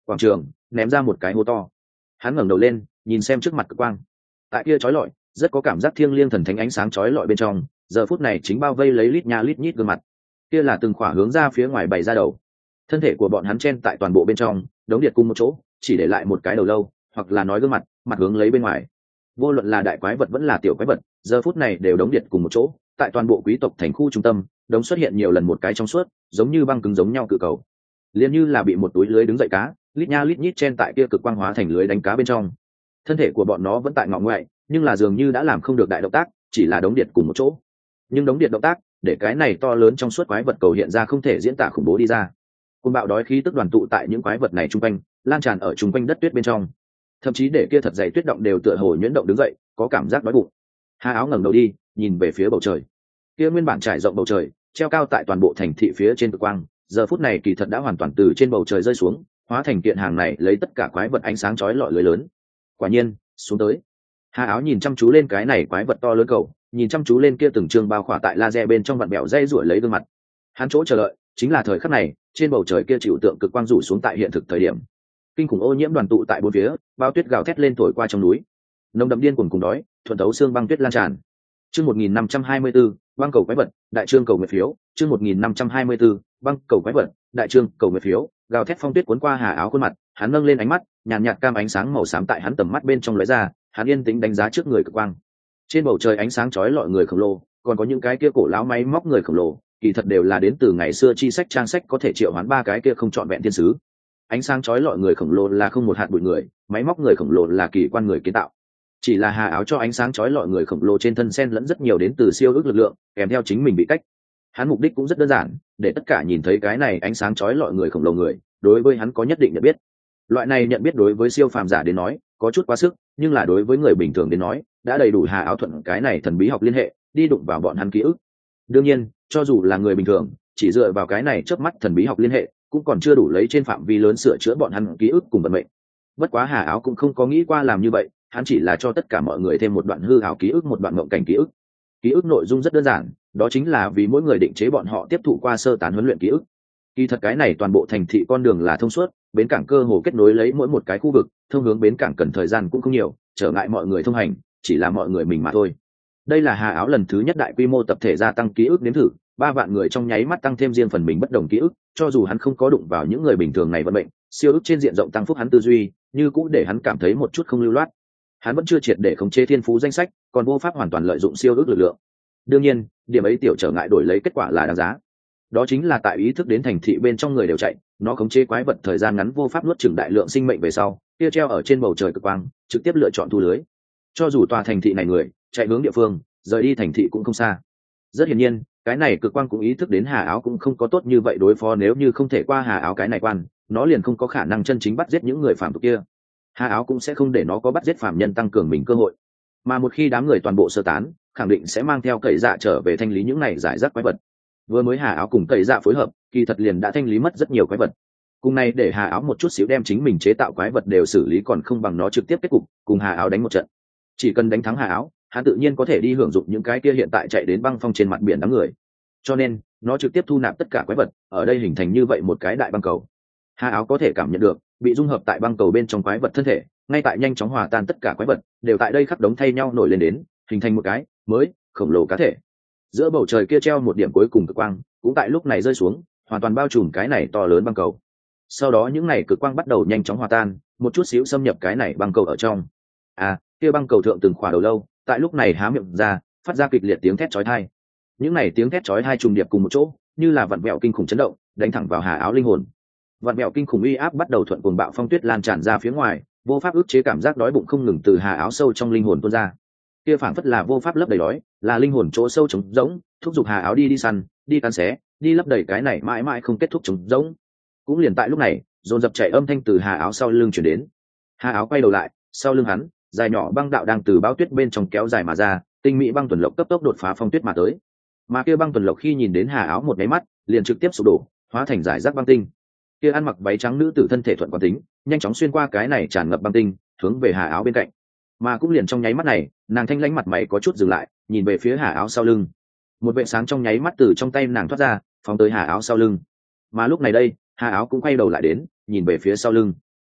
quảng trường ném ra một cái hố to. Hắn ngẩng đầu lên nhìn xem trước mặt cực quang, tại kia chói lọi rất có cảm giác thiêng liêng thần thánh ánh sáng chói lọi bên trong, giờ phút này chính bao vây lấy lít nha lít nhít gương mặt. Kia là từng khỏa hướng ra phía ngoài bày ra đầu, thân thể của bọn hắn chen tại toàn bộ bên trong đống điện cùng một chỗ, chỉ để lại một cái đầu lâu, hoặc là nói gương mặt mặt hướng lấy bên ngoài. Vô luận là đại quái vật vẫn là tiểu quái vật, giờ phút này đều đống điện cùng một chỗ, tại toàn bộ quý tộc thành khu trung tâm đống xuất hiện nhiều lần một cái trong suốt giống như băng cứng giống nhau cự cầu, liền như là bị một túi lưới đứng dậy cá, lít nha lít nhít chen tại kia cực quang hóa thành lưới đánh cá bên trong. Thân thể của bọn nó vẫn tại ngọ ngoại, nhưng là dường như đã làm không được đại động tác, chỉ là đống điện cùng một chỗ. Nhưng đống điện động tác để cái này to lớn trong suốt quái vật cầu hiện ra không thể diễn tả khủng bố đi ra. Cơn bạo đói khí tức đoàn tụ tại những quái vật này trung quanh, lan tràn ở trung quanh đất tuyết bên trong, thậm chí để kia thật dày tuyết động đều tựa hồ nhuyễn động đứng dậy, có cảm giác đói bụng. Hà Áo ngẩng đầu đi nhìn về phía bầu trời, kia nguyên bản trải rộng bầu trời treo cao tại toàn bộ thành thị phía trên cực quang, giờ phút này kỳ thật đã hoàn toàn từ trên bầu trời rơi xuống, hóa thành kiện hàng này lấy tất cả quái vật ánh sáng chói lọi lưới lớn. Quả nhiên xuống tới. Hà Áo nhìn chăm chú lên cái này quái vật to lớn cầu, nhìn chăm chú lên kia từng trường bao khỏa tại laser bên trong vặn bẹo dây ruổi lấy gương mặt. Hắn chỗ chờ đợi chính là thời khắc này, trên bầu trời kia chịu tượng cực quang rủ xuống tại hiện thực thời điểm. Kinh khủng ô nhiễm đoàn tụ tại bốn phía, bao tuyết gào thét lên thổi qua trong núi. Nồng đậm điên cuồng cùng đói, thuần tấu xương băng tuyết lan tràn. Chương 1524, băng cầu quái vật, đại trương cầu nguyện phiếu, chương 1524, băng cầu quái vật, đại trương cầu nguyện phiếu, gào thét phong tuyết cuốn qua Hà Áo khuôn mặt, hắn nâng lên ánh mắt, nhàn nhạt cam ánh sáng màu xám tại hắn tầm mắt bên trong lóe ra, hắn yên tĩnh đánh giá trước người cực quang. Trên bầu trời ánh sáng chói lọi người khổng lồ, còn có những cái kia cổ lão máy móc người khổng lồ, kỳ thật đều là đến từ ngày xưa chi sách trang sách có thể triệu hoán ba cái kia không trọn vẹn thiên sứ. Ánh sáng chói lọi người khổng lồ là không một hạt bụi người, máy móc người khổng lồ là kỳ quan người kiến tạo. Chỉ là Hà Áo cho ánh sáng chói lọi người khổng lồ trên thân xen lẫn rất nhiều đến từ siêu ước lực lượng, kèm theo chính mình bị cách. Hắn mục đích cũng rất đơn giản, để tất cả nhìn thấy cái này ánh sáng chói lọi người khổng lồ người, đối với hắn có nhất định nhận biết. Loại này nhận biết đối với siêu phàm giả đến nói có chút quá sức, nhưng là đối với người bình thường đến nói đã đầy đủ Hà Áo thuận cái này thần bí học liên hệ đi đụng vào bọn hắn ký ức. Đương nhiên cho dù là người bình thường chỉ dựa vào cái này chớp mắt thần bí học liên hệ cũng còn chưa đủ lấy trên phạm vi lớn sửa chữa bọn hắn ký ức cùng vận mệnh. Bất quá Hà Áo cũng không có nghĩ qua làm như vậy, hắn chỉ là cho tất cả mọi người thêm một đoạn hư ảo ký ức, một đoạn mộng cảnh ký ức. Ký ức nội dung rất đơn giản, đó chính là vì mỗi người định chế bọn họ tiếp thụ qua sơ tán huấn luyện ký ức. Kỳ thật cái này toàn bộ thành thị con đường là thông suốt, bến cảng cơ hồ kết nối lấy mỗi một cái khu vực, thông hướng bến cảng cần thời gian cũng không nhiều, trở ngại mọi người thông hành chỉ là mọi người mình mà thôi. Đây là Hà Áo lần thứ nhất đại quy mô tập thể gia tăng ký ức nếm thử, 3 vạn người trong nháy mắt tăng thêm riêng phần mình bất đồng ký ức, cho dù hắn không có đụng vào những người bình thường này vận mệnh, siêu ức trên diện rộng tăng phúc hắn tư duy, như cũng để hắn cảm thấy một chút không lưu loát. Hắn vẫn chưa triệt để khống chế thiên phú danh sách, còn vô pháp hoàn toàn lợi dụng siêu ức lực lượng. Đương nhiên, điểm ấy tiểu trở ngại đổi lấy kết quả là đáng giá. Đó chính là tại ý thức đến thành thị bên trong người đều chạy, nó khống chế quái vật thời gian ngắn vô pháp nuốt chửng đại lượng sinh mệnh về sau, kia treo ở trên bầu trời cực quang, trực tiếp lựa chọn thu lưới. Cho dù tòa thành thị này người chạy hướng địa phương, rời đi thành thị cũng không xa. Rất hiển nhiên, cái này cực quang cũng ý thức đến Hà Áo cũng không có tốt như vậy đối phó, nếu như không thể qua Hà Áo cái này quan, nó liền không có khả năng chân chính bắt giết những người phạm tục kia. Hà Áo cũng sẽ không để nó có bắt giết phạm nhân tăng cường mình cơ hội. Mà một khi đám người toàn bộ sơ tán, khẳng định sẽ mang theo cậy dạ trở về thanh lý những này giải rác quái vật. Vừa mới Hà Áo cùng cậy dạ phối hợp, kỳ thật liền đã thanh lý mất rất nhiều quái vật. Cùng này để Hà Áo một chút xíu đem chính mình chế tạo quái vật đều xử lý, còn không bằng nó trực tiếp kết cục cùng Hà Áo đánh một trận. Chỉ cần đánh thắng Hà Áo, hắn tự nhiên có thể đi hưởng dụng những cái kia hiện tại chạy đến băng phong trên mặt biển đám người. Cho nên nó trực tiếp thu nạp tất cả quái vật, ở đây hình thành như vậy một cái đại băng cầu. Hà Áo có thể cảm nhận được bị dung hợp tại băng cầu bên trong quái vật thân thể ngay tại nhanh chóng hòa tan, tất cả quái vật đều tại đây khắp đống thay nhau nổi lên đến, hình thành một cái mới khổng lồ cá thể. Giữa bầu trời kia treo một điểm cuối cùng cực quang, cũng tại lúc này rơi xuống, hoàn toàn bao trùm cái này to lớn băng cầu. Sau đó những này cực quang bắt đầu nhanh chóng hòa tan, một chút xíu xâm nhập cái này băng cầu ở trong. Kia băng cầu thượng từng khỏa đầu lâu tại lúc này há miệng ra, phát ra kịch liệt tiếng thét chói tai. Những này tiếng thét chói tai trùng điệp cùng một chỗ, như là vặn vẹo kinh khủng chấn động, đánh thẳng vào Hà Áo linh hồn. Vặn vẹo kinh khủng uy áp bắt đầu thuận cuồng bạo phong tuyết lan tràn ra phía ngoài, vô pháp ức chế cảm giác đói bụng không ngừng từ Hà Áo sâu trong linh hồn tuôn ra. Kia phảng phất là vô pháp lấp đầy đói, là linh hồn chỗ sâu trống rỗng, thúc giục Hà Áo đi săn, đi cắn xé, đi lấp đầy cái này mãi mãi không kết thúc trống rỗng. Cũng liền tại lúc này, dồn dập chạy âm thanh từ Hà Áo sau lưng truyền đến. Hà Áo quay đầu lại, sau lưng hắn, dài nhỏ băng đạo đang từ bao tuyết bên trong kéo dài mà ra, tinh mỹ băng tuần lộc cấp tốc đột phá phong tuyết mà tới. Mà kia băng tuần lộc khi nhìn đến Hà Áo một cái mắt, liền trực tiếp sụp đổ, hóa thành giải rác băng tinh. Kia ăn mặc váy trắng nữ tử thân thể thuận quán tính, nhanh chóng xuyên qua cái này tràn ngập băng tinh, hướng về Hà Áo bên cạnh. Mà cũng liền trong nháy mắt này, nàng thanh lãnh mặt mày có chút dừng lại, nhìn về phía Hà Áo sau lưng. Một vệt sáng trong nháy mắt từ trong tay nàng thoát ra, phóng tới Hà Áo sau lưng. Mà lúc này đây, Hà Áo cũng quay đầu lại đến, nhìn về phía sau lưng.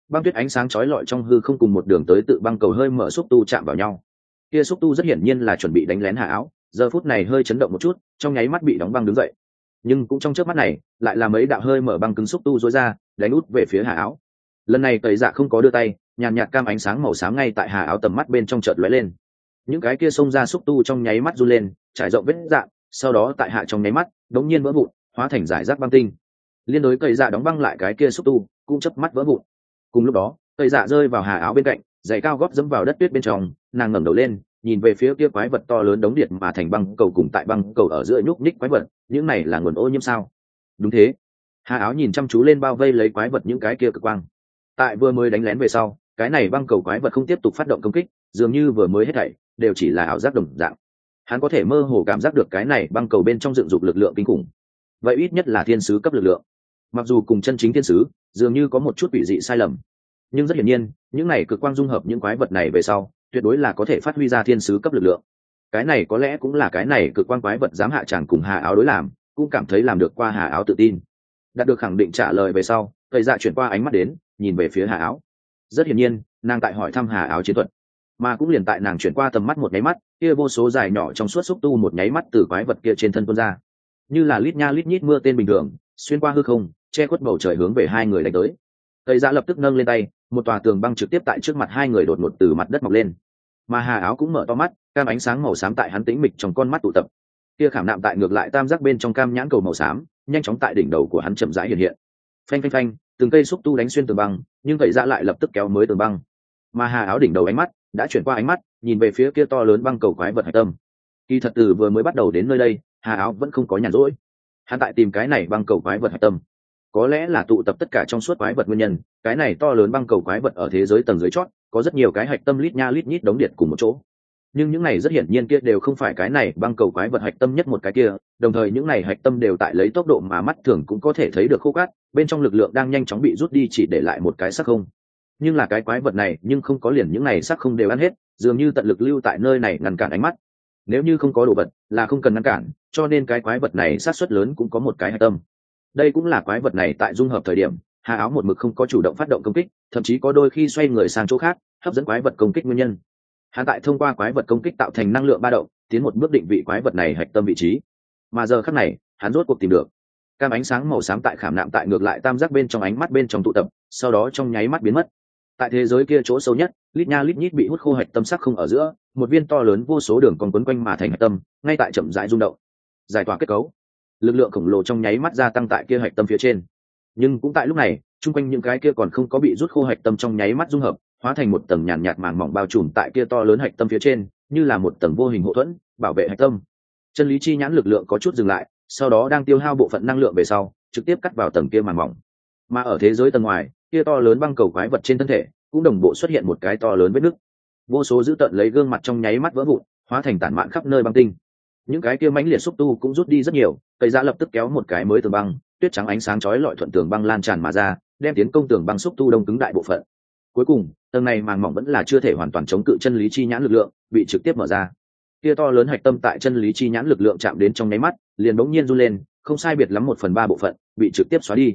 băng tuyết ánh sáng chói lọi trong hư không cùng một đường tới tự băng cầu hơi mở xúc tu chạm vào nhau. Kia xúc tu rất hiển nhiên là chuẩn bị đánh lén Hà Áo, giờ phút này hơi chấn động một chút, trong nháy mắt bị đóng băng đứng dậy. Nhưng cũng trong chớp mắt này, lại là mấy đạo hơi mở băng cứng xúc tu rối ra, đánh út về phía Hà Áo. Lần này Tẩy Dạ không có đưa tay, nhàn nhạt cam ánh sáng màu xám ngay tại Hà Áo tầm mắt bên trong chợt lóe lên. Những cái kia xông ra xúc tu trong nháy mắt run lên, trải rộng vết dạn, sau đó tại hạ trong nháy mắt, đống nhiên vỡ vụn, hóa thành giải rác băng tinh. Liên đối Tẩy Dạ đóng băng lại cái kia xúc tu, cũng chớp mắt vỡ vụn. Cùng lúc đó, Tẩy Dạ rơi vào Hà Áo bên cạnh, giày cao gót dẫm vào đất tuyết bên trong, nàng ngẩng đầu lên, nhìn về phía kia quái vật to lớn đống điện mà thành băng cầu cùng tại băng cầu ở giữa nhúc nhích quái vật, những này là nguồn ô nhiễm sao? Đúng thế. Hà Áo nhìn chăm chú lên bao vây lấy quái vật những cái kia cực quang. Tại vừa mới đánh lén về sau, cái này băng cầu quái vật không tiếp tục phát động công kích, dường như vừa mới hết thảy đều chỉ là ảo giác đồng dạng. Hắn có thể mơ hồ cảm giác được cái này băng cầu bên trong dựng dục lực lượng kinh khủng. Vậy ít nhất là thiên sứ cấp lực lượng. Mặc dù cùng chân chính thiên sứ dường như có một chút quỷ dị sai lầm, nhưng rất hiển nhiên, những này cực quang dung hợp những quái vật này về sau, tuyệt đối là có thể phát huy ra thiên sứ cấp lực lượng. Cái này có lẽ cũng là cái này cực quang quái vật dám hạ tràng cùng Hà Áo đối làm, cũng cảm thấy làm được qua Hà Áo tự tin. Đạt được khẳng định trả lời về sau, Tẩy Dạ chuyển qua ánh mắt đến, nhìn về phía Hà Áo. Rất hiển nhiên, nàng tại hỏi thăm Hà Áo chiến thuật, mà cũng liền tại nàng chuyển qua tầm mắt một nháy mắt, kia vô số dài nhỏ trong suốt xúc tu một nháy mắt từ quái vật kia trên thân tuôn ra, như là lít nha lít nhít mưa tên bình thường, xuyên qua hư không, che khuất bầu trời hướng về hai người đánh tới. Tẩy Dạ lập tức nâng lên tay, một tòa tường băng trực tiếp tại trước mặt hai người đột ngột từ mặt đất mọc lên, mà Hà Áo cũng mở to mắt, cam ánh sáng màu xám tại hắn tĩnh mịch trong con mắt tụ tập. Kia khảm nạm tại ngược lại tam giác bên trong cam nhãn cầu màu xám, nhanh chóng tại đỉnh đầu của hắn chậm rãi hiện hiện. Phanh phanh phanh, từng cây xúc tu đánh xuyên tường băng, nhưng Tẩy Dạ lại lập tức kéo mới tường băng. Mà Hà Áo đỉnh đầu ánh mắt đã chuyển qua ánh mắt, nhìn về phía kia to lớn băng cầu quái vật hạch tâm. Kỳ thật từ vừa mới bắt đầu đến nơi đây, Hà Áo vẫn không có nhàn rỗi. Hắn tại tìm cái này băng cầu quái vật hạch tâm, có lẽ là tụ tập tất cả trong suốt quái vật nguyên nhân. Cái này to lớn băng cầu quái vật ở thế giới tầng dưới chót, có rất nhiều cái hạch tâm lít nha lít nhít đống điện cùng một chỗ. Nhưng những này rất hiển nhiên kia đều không phải cái này băng cầu quái vật hạch tâm nhất một cái kia, đồng thời những này hạch tâm đều tại lấy tốc độ mà mắt thường cũng có thể thấy được khô cát, bên trong lực lượng đang nhanh chóng bị rút đi chỉ để lại một cái xác không. Nhưng là cái quái vật này nhưng không có liền những này xác không đều ăn hết, dường như tận lực lưu tại nơi này ngăn cản ánh mắt. Nếu như không có đồ vật là không cần ngăn cản, cho nên cái quái vật này xác suất lớn cũng có một cái hạch tâm. Đây cũng là quái vật này tại dung hợp thời điểm, Hà Áo một mực không có chủ động phát động công kích, thậm chí có đôi khi xoay người sang chỗ khác, hấp dẫn quái vật công kích nguyên nhân. Hắn tại thông qua quái vật công kích tạo thành năng lượng ba động, tiến một bước định vị quái vật này hạch tâm vị trí. Mà giờ khắc này, hắn rốt cuộc tìm được. Cam ánh sáng màu xám tại khảm nạm tại ngược lại tam giác bên trong ánh mắt bên trong tụ tập, sau đó trong nháy mắt biến mất. Tại thế giới kia chỗ sâu nhất, lít nha lít nhít bị hút khô hạch tâm sắc không ở giữa, một viên to lớn vô số đường còn quấn quanh mà thành hạch tâm, ngay tại chậm rãi rung động. Giải tỏa kết cấu, lực lượng khổng lồ trong nháy mắt gia tăng tại kia hạch tâm phía trên. Nhưng cũng tại lúc này, chung quanh những cái kia còn không có bị rút khô hạch tâm trong nháy mắt dung hợp, hóa thành một tầng nhàn nhạt màng mỏng bao trùm tại kia to lớn hạch tâm phía trên, như là một tầng vô hình hộ thuẫn bảo vệ hạch tâm. Chân lý chi nhãn lực lượng có chút dừng lại, sau đó đang tiêu hao bộ phận năng lượng về sau, trực tiếp cắt vào tầng kia màng mỏng. Mà ở thế giới tầng ngoài, kia to lớn băng cầu quái vật trên thân thể cũng đồng bộ xuất hiện một cái to lớn vết nứt, vô số dữ tợn lấy gương mặt trong nháy mắt vỡ vụn, hóa thành tản mạn khắp nơi băng tinh. Những cái kia mãnh liệt xúc tu cũng rút đi rất nhiều, Tẩy Dạ lập tức kéo một cái mới tường băng, tuyết trắng ánh sáng chói lọi thuận tường băng lan tràn mà ra, đem tiến công tường băng xúc tu đông cứng đại bộ phận. Cuối cùng, tầng này màng mỏng vẫn là chưa thể hoàn toàn chống cự chân lý chi nhãn lực lượng, bị trực tiếp mở ra. Kia to lớn hạch tâm tại chân lý chi nhãn lực lượng chạm đến trong nháy mắt, liền bỗng nhiên run lên, không sai biệt lắm 1/3 bộ phận bị trực tiếp xóa đi.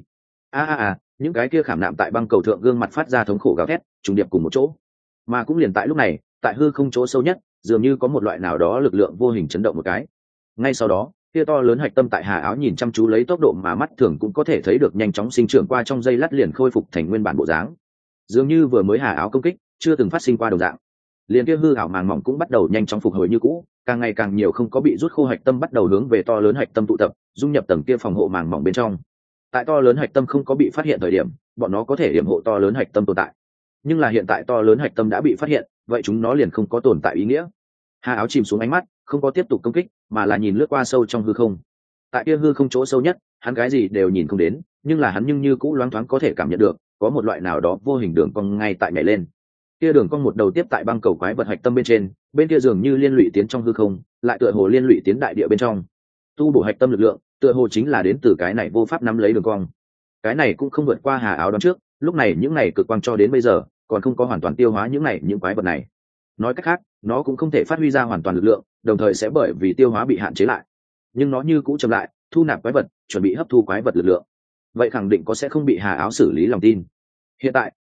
Những cái kia khảm nạm tại băng cầu thượng gương mặt phát ra thống khổ gào thét, trùng điệp cùng một chỗ. Mà cũng liền tại lúc này, tại hư không chỗ sâu nhất, dường như có một loại nào đó lực lượng vô hình chấn động một cái. Ngay sau đó, kia to lớn hạch tâm tại Hà Áo nhìn chăm chú lấy tốc độ mà mắt thường cũng có thể thấy được nhanh chóng sinh trưởng qua trong giây lát liền khôi phục thành nguyên bản bộ dáng. Dường như vừa mới Hà Áo công kích, chưa từng phát sinh qua đồng dạng. Liền kia hư ảo màng mỏng cũng bắt đầu nhanh chóng phục hồi như cũ, càng ngày càng nhiều không có bị rút khô hạch tâm bắt đầu hướng về to lớn hạch tâm tụ tập, dung nhập tầng kia phòng hộ màng mỏng bên trong. Tại to lớn hạch tâm không có bị phát hiện thời điểm, bọn nó có thể yểm hộ to lớn hạch tâm tồn tại. Nhưng là hiện tại to lớn hạch tâm đã bị phát hiện, vậy chúng nó liền không có tồn tại ý nghĩa. Hà Áo chìm xuống ánh mắt, không có tiếp tục công kích, mà là nhìn lướt qua sâu trong hư không. Tại kia hư không chỗ sâu nhất, hắn cái gì đều nhìn không đến, nhưng là hắn như cũ loáng thoáng có thể cảm nhận được, có một loại nào đó vô hình đường cong ngay tại nhảy lên. Kia đường cong một đầu tiếp tại băng cầu quái vật hạch tâm bên trên, bên kia dường như liên lụy tiến trong hư không, lại tựa hồ liên lụy tiến đại địa bên trong. Tu bổ hạch tâm lực lượng, tựa hồ chính là đến từ cái này vô pháp nắm lấy đường cong. Cái này cũng không vượt qua Hà Áo đoán trước, lúc này những này cực quang cho đến bây giờ, còn không có hoàn toàn tiêu hóa những quái vật này. Nói cách khác, nó cũng không thể phát huy ra hoàn toàn lực lượng, đồng thời sẽ bởi vì tiêu hóa bị hạn chế lại. Nhưng nó như cũ chậm lại, thu nạp quái vật, chuẩn bị hấp thu quái vật lực lượng. Vậy khẳng định có sẽ không bị Hà Áo xử lý lòng tin. Hiện tại,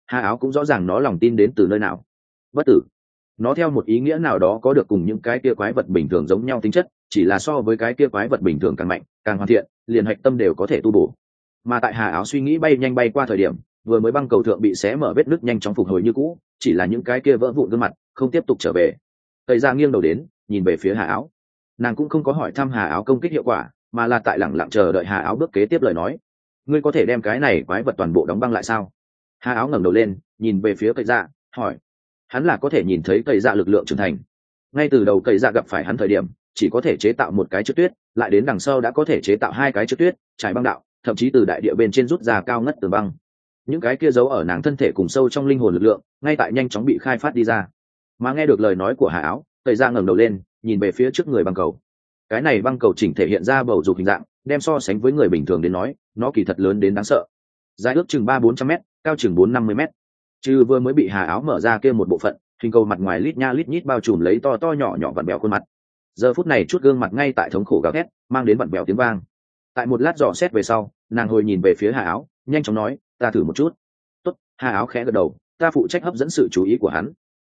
Hà Áo cũng rõ ràng nó lòng tin đến từ nơi nào. Bất tử, nó theo một ý nghĩa nào đó có được cùng những cái kia quái vật bình thường giống nhau tính chất, chỉ là so với cái kia quái vật bình thường càng mạnh càng hoàn thiện, liền hạch tâm đều có thể tu bổ. Mà tại Hà Áo suy nghĩ bay nhanh bay qua thời điểm, vừa mới băng cầu thượng bị xé mở vết nứt nhanh chóng phục hồi như cũ, chỉ là những cái kia vỡ vụn gương mặt không tiếp tục trở về. Tây ra nghiêng đầu đến nhìn về phía Hà Áo, nàng cũng không có hỏi thăm Hà Áo công kích hiệu quả, mà là tại lẳng lặng chờ đợi Hà Áo bước kế tiếp lời nói. Ngươi có thể đem cái này quái vật toàn bộ đóng băng lại sao? Hà Áo ngẩng đầu lên nhìn về phía Tây Dạ hỏi. Hắn là có thể nhìn thấy Tây Dạ lực lượng trưởng thành. Ngay từ đầu Tây Dạ gặp phải hắn thời điểm chỉ có thể chế tạo một cái trượt tuyết, lại đến đằng sau đã có thể chế tạo hai cái trượt tuyết trải băng đạo, thậm chí từ đại địa bên trên rút ra cao ngất tường băng. Những cái kia giấu ở nàng thân thể cùng sâu trong linh hồn lực lượng ngay tại nhanh chóng bị khai phát đi ra. Mà nghe được lời nói của Hà Áo, Tây Dạ ngẩng đầu lên nhìn về phía trước người băng cầu. Cái này băng cầu chỉnh thể hiện ra bầu dục hình dạng, đem so sánh với người bình thường đến nói nó kỳ thật lớn đến đáng sợ. Dài ước chừng 300-400 m, cao chừng 450 m. Chứ vừa mới bị Hà Áo mở ra kia một bộ phận, hình cầu mặt ngoài lít nha lít nhít bao trùm lấy to to nhỏ nhỏ vặn bèo khuôn mặt. Giờ phút này chút gương mặt ngay tại thống khổ gào thét, mang đến vặn bèo tiếng vang. Tại một lát dò xét về sau, nàng hồi nhìn về phía Hà Áo, nhanh chóng nói, ta thử một chút. Tốt. Hà Áo khẽ gật đầu, ta phụ trách hấp dẫn sự chú ý của hắn.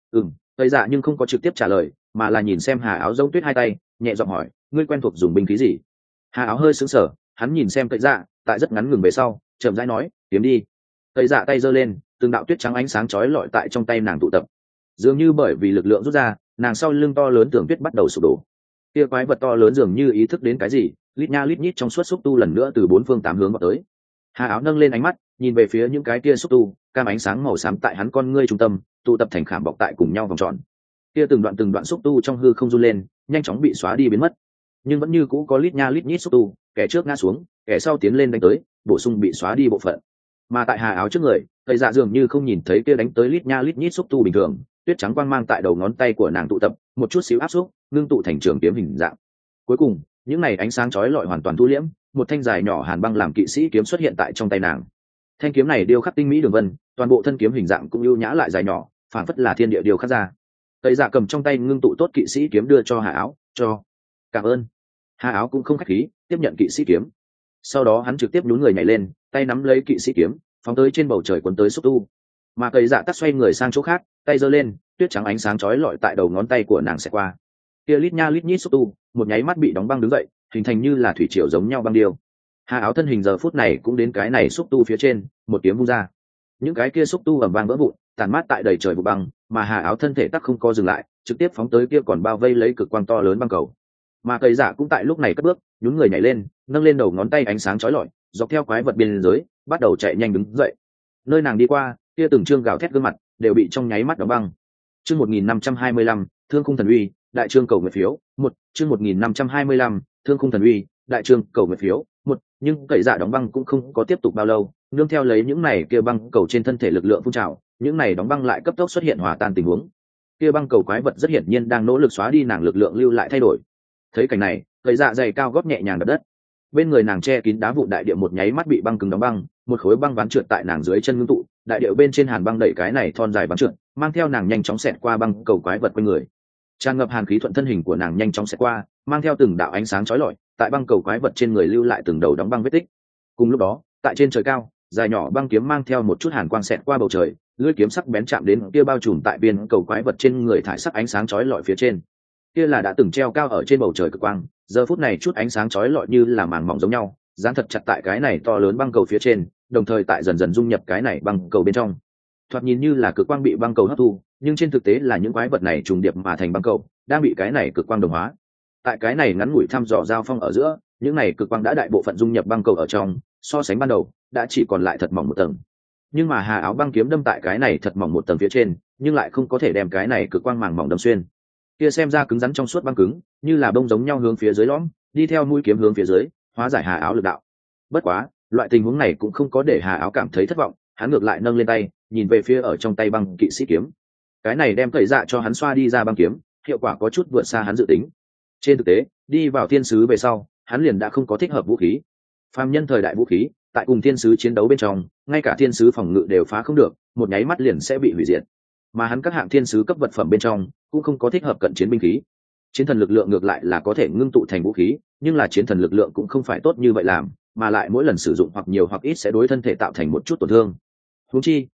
Tây Dạ nhưng không có trực tiếp trả lời, mà là nhìn xem Hà Áo giống tuyết hai tay, nhẹ giọng hỏi, ngươi quen thuộc dùng binh khí gì? Hà Áo hơi sững sờ, hắn nhìn xem Tây Dạ, tại rất ngắn ngừng về sau chậm rãi nói, kiếm đi. Tây Dạ tay giơ lên, từng đạo tuyết trắng ánh sáng chói lọi tại trong tay nàng tụ tập. Dường như bởi vì lực lượng rút ra, nàng sau lưng to lớn tường tuyết bắt đầu sụp đổ. Kia quái vật to lớn dường như ý thức đến cái gì, lít nha lít nhít trong suốt xúc tu lần nữa từ bốn phương tám hướng vào tới. Hà Áo nâng lên ánh mắt nhìn về phía những cái kia xúc tu, cam ánh sáng màu xám tại hắn con ngươi trung tâm tụ tập thành khảm bọc tại cùng nhau vòng tròn. Kia từng đoạn xúc tu trong hư không run lên, nhanh chóng bị xóa đi biến mất, nhưng vẫn như cũ có lít nha lít nhít xúc tu, kẻ trước ngã xuống, kẻ sau tiến lên đánh tới, bổ sung bị xóa đi bộ phận. Mà tại Hà Áo trước người, Tây Dạ dường như không nhìn thấy kia đánh tới lít nha lít nhít xúc tu bình thường, tuyết trắng quang mang tại đầu ngón tay của nàng tụ tập, một chút xíu áp xúc, ngưng tụ thành trường kiếm hình dạng. Cuối cùng, những này ánh sáng chói lọi hoàn toàn thu liễm, một thanh dài nhỏ hàn băng làm kỵ sĩ kiếm xuất hiện tại trong tay nàng. Thanh kiếm này điêu khắc tinh mỹ đường vân, toàn bộ thân kiếm hình dạng cũng ưu nhã lại dài nhỏ, phản phất là thiên địa điêu khắc ra. Tây Dạ cầm trong tay ngưng tụ tốt kỵ sĩ kiếm đưa cho Hà Áo, cho cảm ơn. Hà Áo cũng không khách khí, tiếp nhận kỵ sĩ kiếm. Sau đó hắn trực tiếp nhún người nhảy lên, tay nắm lấy kỵ sĩ kiếm, phóng tới trên bầu trời cuốn tới xúc tu. Mà Tây Dạ tắt xoay người sang chỗ khác, tay giơ lên, tuyết trắng ánh sáng chói lọi tại đầu ngón tay của nàng sẽ qua. Kia lít nha lít nhít xúc tu, một nháy mắt bị đóng băng đứng dậy, hình thành như là thủy triều giống nhau băng điêu. Hà Áo thân hình giờ phút này cũng đến cái này xúc tu phía trên, một kiếm vung ra. Những cái kia xúc tu ầm vang vỡ vụn, tàn mát tại đầy trời vụ băng, mà Hà Áo thân thể tắc không co dừng lại, trực tiếp phóng tới kia còn bao vây lấy cực quang to lớn băng cầu. Mà Tây Dạ cũng tại lúc này cất bước, nhún người nhảy lên, nâng lên đầu ngón tay ánh sáng chói lọi, dọc theo quái vật biên giới, bắt đầu chạy nhanh đứng dậy. Nơi nàng đi qua, kia từng trương gào thét gương mặt đều bị trong nháy mắt đóng băng. Chương 1525, Thương khung thần uy, đại trương cầu nguyện phiếu, chương 1525, Thương khung thần uy, đại trương cầu nguyện phiếu, nhưng Tây Dạ đóng băng cũng không có tiếp tục bao lâu, nương theo lấy những này kia băng cầu trên thân thể lực lượng phun trào, những này đóng băng lại cấp tốc xuất hiện hòa tan tình huống. Kia băng cầu quái vật rất hiển nhiên đang nỗ lực xóa đi nàng lực lượng lưu lại thay đổi. Thấy cảnh này, Tây Dạ giày cao gót nhẹ nhàng đập đất. Bên người nàng che kín đá vụn đại địa một nháy mắt bị băng cứng đóng băng, một khối băng ván trượt tại nàng dưới chân ngưng tụ, đại địa bên trên hàn băng đẩy cái này thon dài ván trượt, mang theo nàng nhanh chóng xẹt qua băng cầu quái vật quanh người. Tràn ngập hàn khí thuận thân hình của nàng nhanh chóng xẹt qua, mang theo từng đạo ánh sáng chói lọi, tại băng cầu quái vật trên người lưu lại từng đầu đóng băng vết tích. Cùng lúc đó, tại trên trời cao, dài nhỏ băng kiếm mang theo một chút hàn quang xẹt qua bầu trời, lưỡi kiếm sắc bén chạm đến kia bao trùm tại biên cầu quái vật trên người thải sắc ánh sáng chói lọi phía trên. Kia là đã từng treo cao ở trên bầu trời cực quang, giờ phút này chút ánh sáng chói lọi như là màng mỏng giống nhau, dán thật chặt tại cái này to lớn băng cầu phía trên, đồng thời tại dần dần dung nhập cái này băng cầu bên trong. Thoạt nhìn như là cực quang bị băng cầu hấp thu, nhưng trên thực tế là những quái vật này trùng điệp mà thành băng cầu, đang bị cái này cực quang đồng hóa. Tại cái này ngắn ngủi thăm dò giao phong ở giữa, những này cực quang đã đại bộ phận dung nhập băng cầu ở trong, so sánh ban đầu đã chỉ còn lại thật mỏng một tầng. Nhưng mà Hà Áo băng kiếm đâm tại cái này thật mỏng một tầng phía trên, nhưng lại không có thể đem cái này cực quang màng mỏng đâm xuyên. Kia xem ra cứng rắn trong suốt băng cứng, như là bông giống nhau hướng phía dưới lõm, đi theo mũi kiếm hướng phía dưới, hóa giải Hà Áo lực đạo. Bất quá, loại tình huống này cũng không có để Hà Áo cảm thấy thất vọng, hắn ngược lại nâng lên tay, nhìn về phía ở trong tay băng kỵ sĩ kiếm. Cái này đem Tây Dạ cho hắn xoa đi ra băng kiếm, hiệu quả có chút vượt xa hắn dự tính. Trên thực tế, đi vào thiên sứ về sau, hắn liền đã không có thích hợp vũ khí. Phàm nhân thời đại vũ khí, tại cùng thiên sứ chiến đấu bên trong, ngay cả thiên sứ phòng ngự đều phá không được, một nháy mắt liền sẽ bị hủy diệt. Mà hắn các hạng thiên sứ cấp vật phẩm bên trong cũng không có thích hợp cận chiến binh khí. Chiến thần lực lượng ngược lại là có thể ngưng tụ thành vũ khí, nhưng là chiến thần lực lượng cũng không phải tốt như vậy làm, mà lại mỗi lần sử dụng hoặc nhiều hoặc ít sẽ đối thân thể tạo thành một chút tổn thương. Huống chi,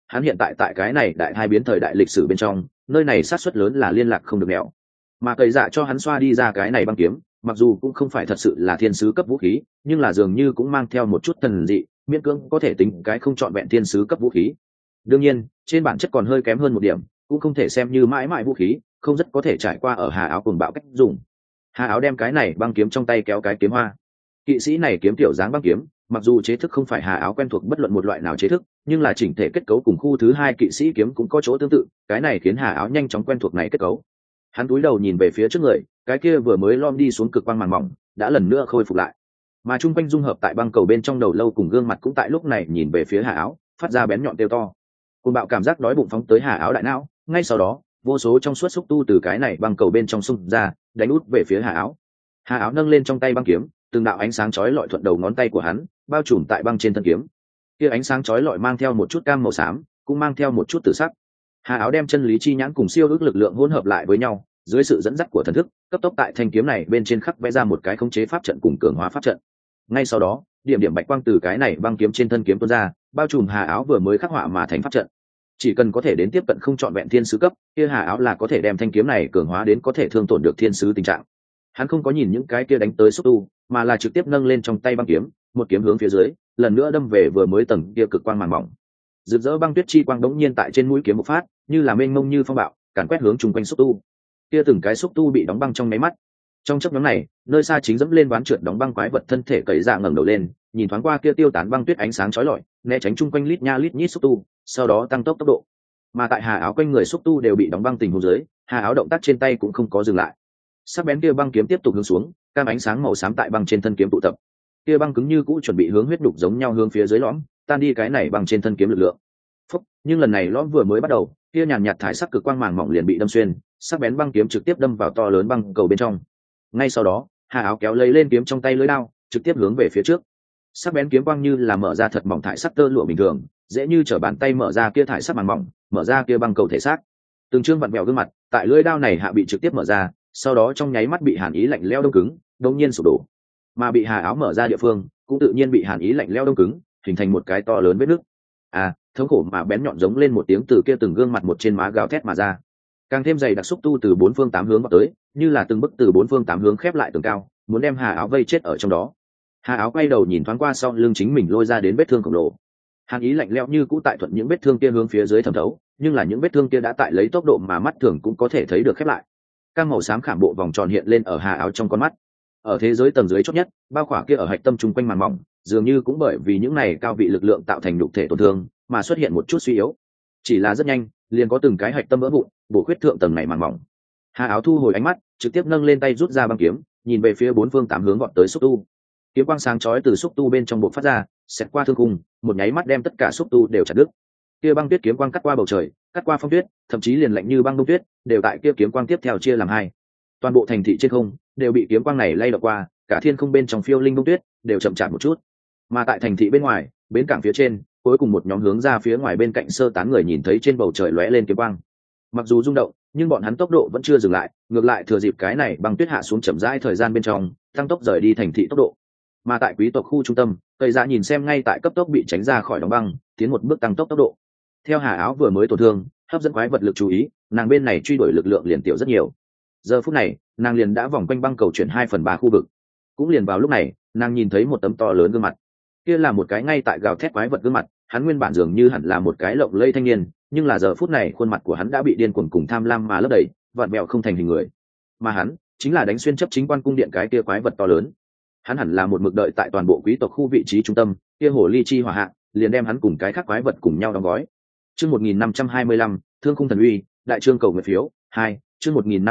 hắn hiện tại tại cái này đại hai biến thời đại lịch sử bên trong, nơi này xác suất lớn là liên lạc không được mẹo. Mà cậy dạ cho hắn xoa đi ra cái này băng kiếm, mặc dù cũng không phải thật sự là thiên sứ cấp vũ khí, nhưng là dường như cũng mang theo một chút thần dị, miễn cưỡng có thể tính cái không trọn vẹn thiên sứ cấp vũ khí. Đương nhiên, trên bản chất còn hơi kém hơn một điểm, cũng không thể xem như mãi mãi vũ khí, không rất có thể trải qua ở Hà Áo cuồng bạo cách dùng. Hà Áo đem cái này băng kiếm trong tay kéo cái kiếm hoa. Kỵ sĩ này kiếm tiểu dáng băng kiếm, mặc dù chế thức không phải Hà Áo quen thuộc bất luận một loại nào chế thức, nhưng là chỉnh thể kết cấu cùng khu thứ hai kỵ sĩ kiếm cũng có chỗ tương tự, cái này khiến Hà Áo nhanh chóng quen thuộc này kết cấu. Hắn cúi đầu nhìn về phía trước người, cái kia vừa mới lom đi xuống cực quang màn mỏng đã lần nữa khôi phục lại, mà trung quanh dung hợp tại băng cầu bên trong đầu lâu cùng gương mặt cũng tại lúc này nhìn về phía Hà Áo, phát ra bén nhọn kêu to. Côn bạo cảm giác đói bụng phóng tới Hà Áo đại não, ngay sau đó vô số trong suốt xúc tu từ cái này băng cầu bên trong xung ra, đánh út về phía Hà Áo. Hà Áo nâng lên trong tay băng kiếm, từng đạo ánh sáng chói lọi thuận đầu ngón tay của hắn bao trùm tại băng trên thân kiếm. Kia ánh sáng chói lọi mang theo một chút cam màu xám, cũng mang theo một chút tử sắc. Hà Áo đem chân lý chi nhãn cùng siêu ước lực lượng hỗn hợp lại với nhau, dưới sự dẫn dắt của thần thức, cấp tốc tại thanh kiếm này bên trên khắc vẽ ra một cái khống chế pháp trận cùng cường hóa pháp trận. Ngay sau đó, điểm điểm bạch quang từ cái này băng kiếm trên thân kiếm tuôn ra, bao trùm Hà Áo vừa mới khắc họa mà thành pháp trận. Chỉ cần có thể đến tiếp cận không trọn vẹn thiên sứ cấp, kia Hà Áo là có thể đem thanh kiếm này cường hóa đến có thể thương tổn được thiên sứ tình trạng. Hắn không có nhìn những cái kia đánh tới xúc tu, mà là trực tiếp nâng lên trong tay băng kiếm, một kiếm hướng phía dưới, lần nữa đâm về vừa mới tầng kia cực quang màn mỏng. Rực rỡ băng tuyết chi quang đống nhiên tại trên mũi kiếm một phát, như là mênh mông như phong bạo, càn quét hướng chung quanh xúc tu. Kia từng cái xúc tu bị đóng băng trong máy mắt. Trong chốc ngắn này, nơi xa chính dẫm lên ván trượt đóng băng quái vật thân thể cẩy dạ ngẩng đầu lên, nhìn thoáng qua kia tiêu tán băng tuyết ánh sáng chói lọi, né tránh chung quanh lít nha lít nhít xúc tu, sau đó tăng tốc độ. Mà tại Hà Áo quanh người xúc tu đều bị đóng băng tình huống dưới, Hà Áo động tác trên tay cũng không có dừng lại. Sắc bén kia băng kiếm tiếp tục hướng xuống, cam ánh sáng màu xám tại băng trên thân kiếm tụ tập. Kia băng cứng như cũ chuẩn bị hướng huyết đục giống nhau hướng phía dưới lõm, tan đi cái này bằng trên thân kiếm lực lượng. Phúc, nhưng lần này lõm vừa mới bắt đầu, kia nhàn nhạt thải sắc cực quang màng mỏng liền bị đâm xuyên, sắc bén băng kiếm trực tiếp đâm vào to lớn băng cầu bên trong. Ngay sau đó, Hà Áo kéo lấy lên kiếm trong tay lưỡi đao, trực tiếp hướng về phía trước. Sắc bén kiếm quang như là mở ra thật mỏng thải sắc tơ lụa bình thường, dễ như trở bàn tay mở ra kia thải sắc màng mỏng, mở ra kia băng cầu thể xác. Từng trương vặn vẹo gương mặt, tại lưỡi đao này hạ bị trực tiếp mở ra, sau đó trong nháy mắt bị hàn ý lạnh lẽo đông cứng, đột nhiên sụp đổ. Mà bị Hà Áo mở ra địa phương, cũng tự nhiên bị hàn ý lạnh lẽo đông cứng, hình thành một cái to lớn vết nứt. Thống khổ mà bén nhọn giống lên một tiếng từ kia từng gương mặt một trên má gào thét mà ra. Càng thêm dày đặc xúc tu từ bốn phương tám hướng vào tới, như là từng bức từ bốn phương tám hướng khép lại tường cao, muốn đem Hà Áo vây chết ở trong đó. Hà Áo quay đầu nhìn thoáng qua sau lưng chính mình lôi ra đến vết thương khổng lồ. Hàn ý lạnh lẽo như cũ tại thuận những vết thương kia hướng phía dưới thẩm thấu, nhưng là những vết thương kia đã tại lấy tốc độ mà mắt thường cũng có thể thấy được khép lại. Cam màu xám khảm bộ vòng tròn hiện lên ở Hà Áo trong con mắt. Ở thế giới tầng dưới chót nhất, bao khỏa kia ở hạch tâm chung quanh màn mỏng, dường như cũng bởi vì những này cao vị lực lượng tạo thành nhục thể tổn thương, mà xuất hiện một chút suy yếu. Chỉ là rất nhanh, liền có từng cái hạch tâm vỡ vụn, bổ khuyết thượng tầng này màn mỏng. Hà Áo thu hồi ánh mắt, trực tiếp nâng lên tay rút ra băng kiếm, nhìn về phía bốn phương tám hướng vọt tới xúc tu. Kiếm quang sáng chói từ xúc tu bên trong bộc phát ra, xẹt qua thương khung, một nháy mắt đem tất cả xúc tu đều chặt đứt. Kia băng tuyết kiếm quang cắt qua bầu trời, cắt qua phong tuyết, thậm chí liền lạnh như băng đông tuyết, đều tại kia kiếm quang tiếp theo chia làm hai. Toàn bộ thành thị trên không đều bị kiếm quang này lay động qua, cả thiên không bên trong phiêu linh đông tuyết đều chậm chạp một chút. Mà tại thành thị bên ngoài, bến cảng phía trên, cuối cùng một nhóm hướng ra phía ngoài bên cạnh sơ tán người nhìn thấy trên bầu trời lóe lên kiếm quang. Mặc dù rung động, nhưng bọn hắn tốc độ vẫn chưa dừng lại, ngược lại thừa dịp cái này băng tuyết hạ xuống chậm rãi thời gian bên trong, tăng tốc rời đi thành thị tốc độ. Mà tại quý tộc khu trung tâm, Tây Dạ nhìn xem ngay tại cấp tốc bị tránh ra khỏi đóng băng, tiến một bước tăng tốc tốc độ. Theo Hà Áo vừa mới tổn thương, hấp dẫn quái vật lực chú ý, nàng bên này truy đuổi lực lượng liền tiểu rất nhiều. Giờ phút này, nàng liền đã vòng quanh băng cầu chuyển 2/3 khu vực. Cũng liền vào lúc này, nàng nhìn thấy một tấm to lớn gương mặt. Kia là một cái ngay tại gào thét quái vật gương mặt, hắn nguyên bản dường như hẳn là một cái lộng lẫy thanh niên, nhưng là giờ phút này khuôn mặt của hắn đã bị điên cuồng cùng tham lam mà lấp đầy, vặn vẹo không thành hình người. Mà hắn chính là đánh xuyên chấp chính quan cung điện cái kia quái vật to lớn. Hắn hẳn là một mực đợi tại toàn bộ quý tộc khu vị trí trung tâm, kia hồ ly chi hỏa hạ, liền đem hắn cùng cái khác quái vật cùng nhau đóng gói. Chương 1525, Thương khung thần uy, đại trương cầu nguyện phiếu 2, chương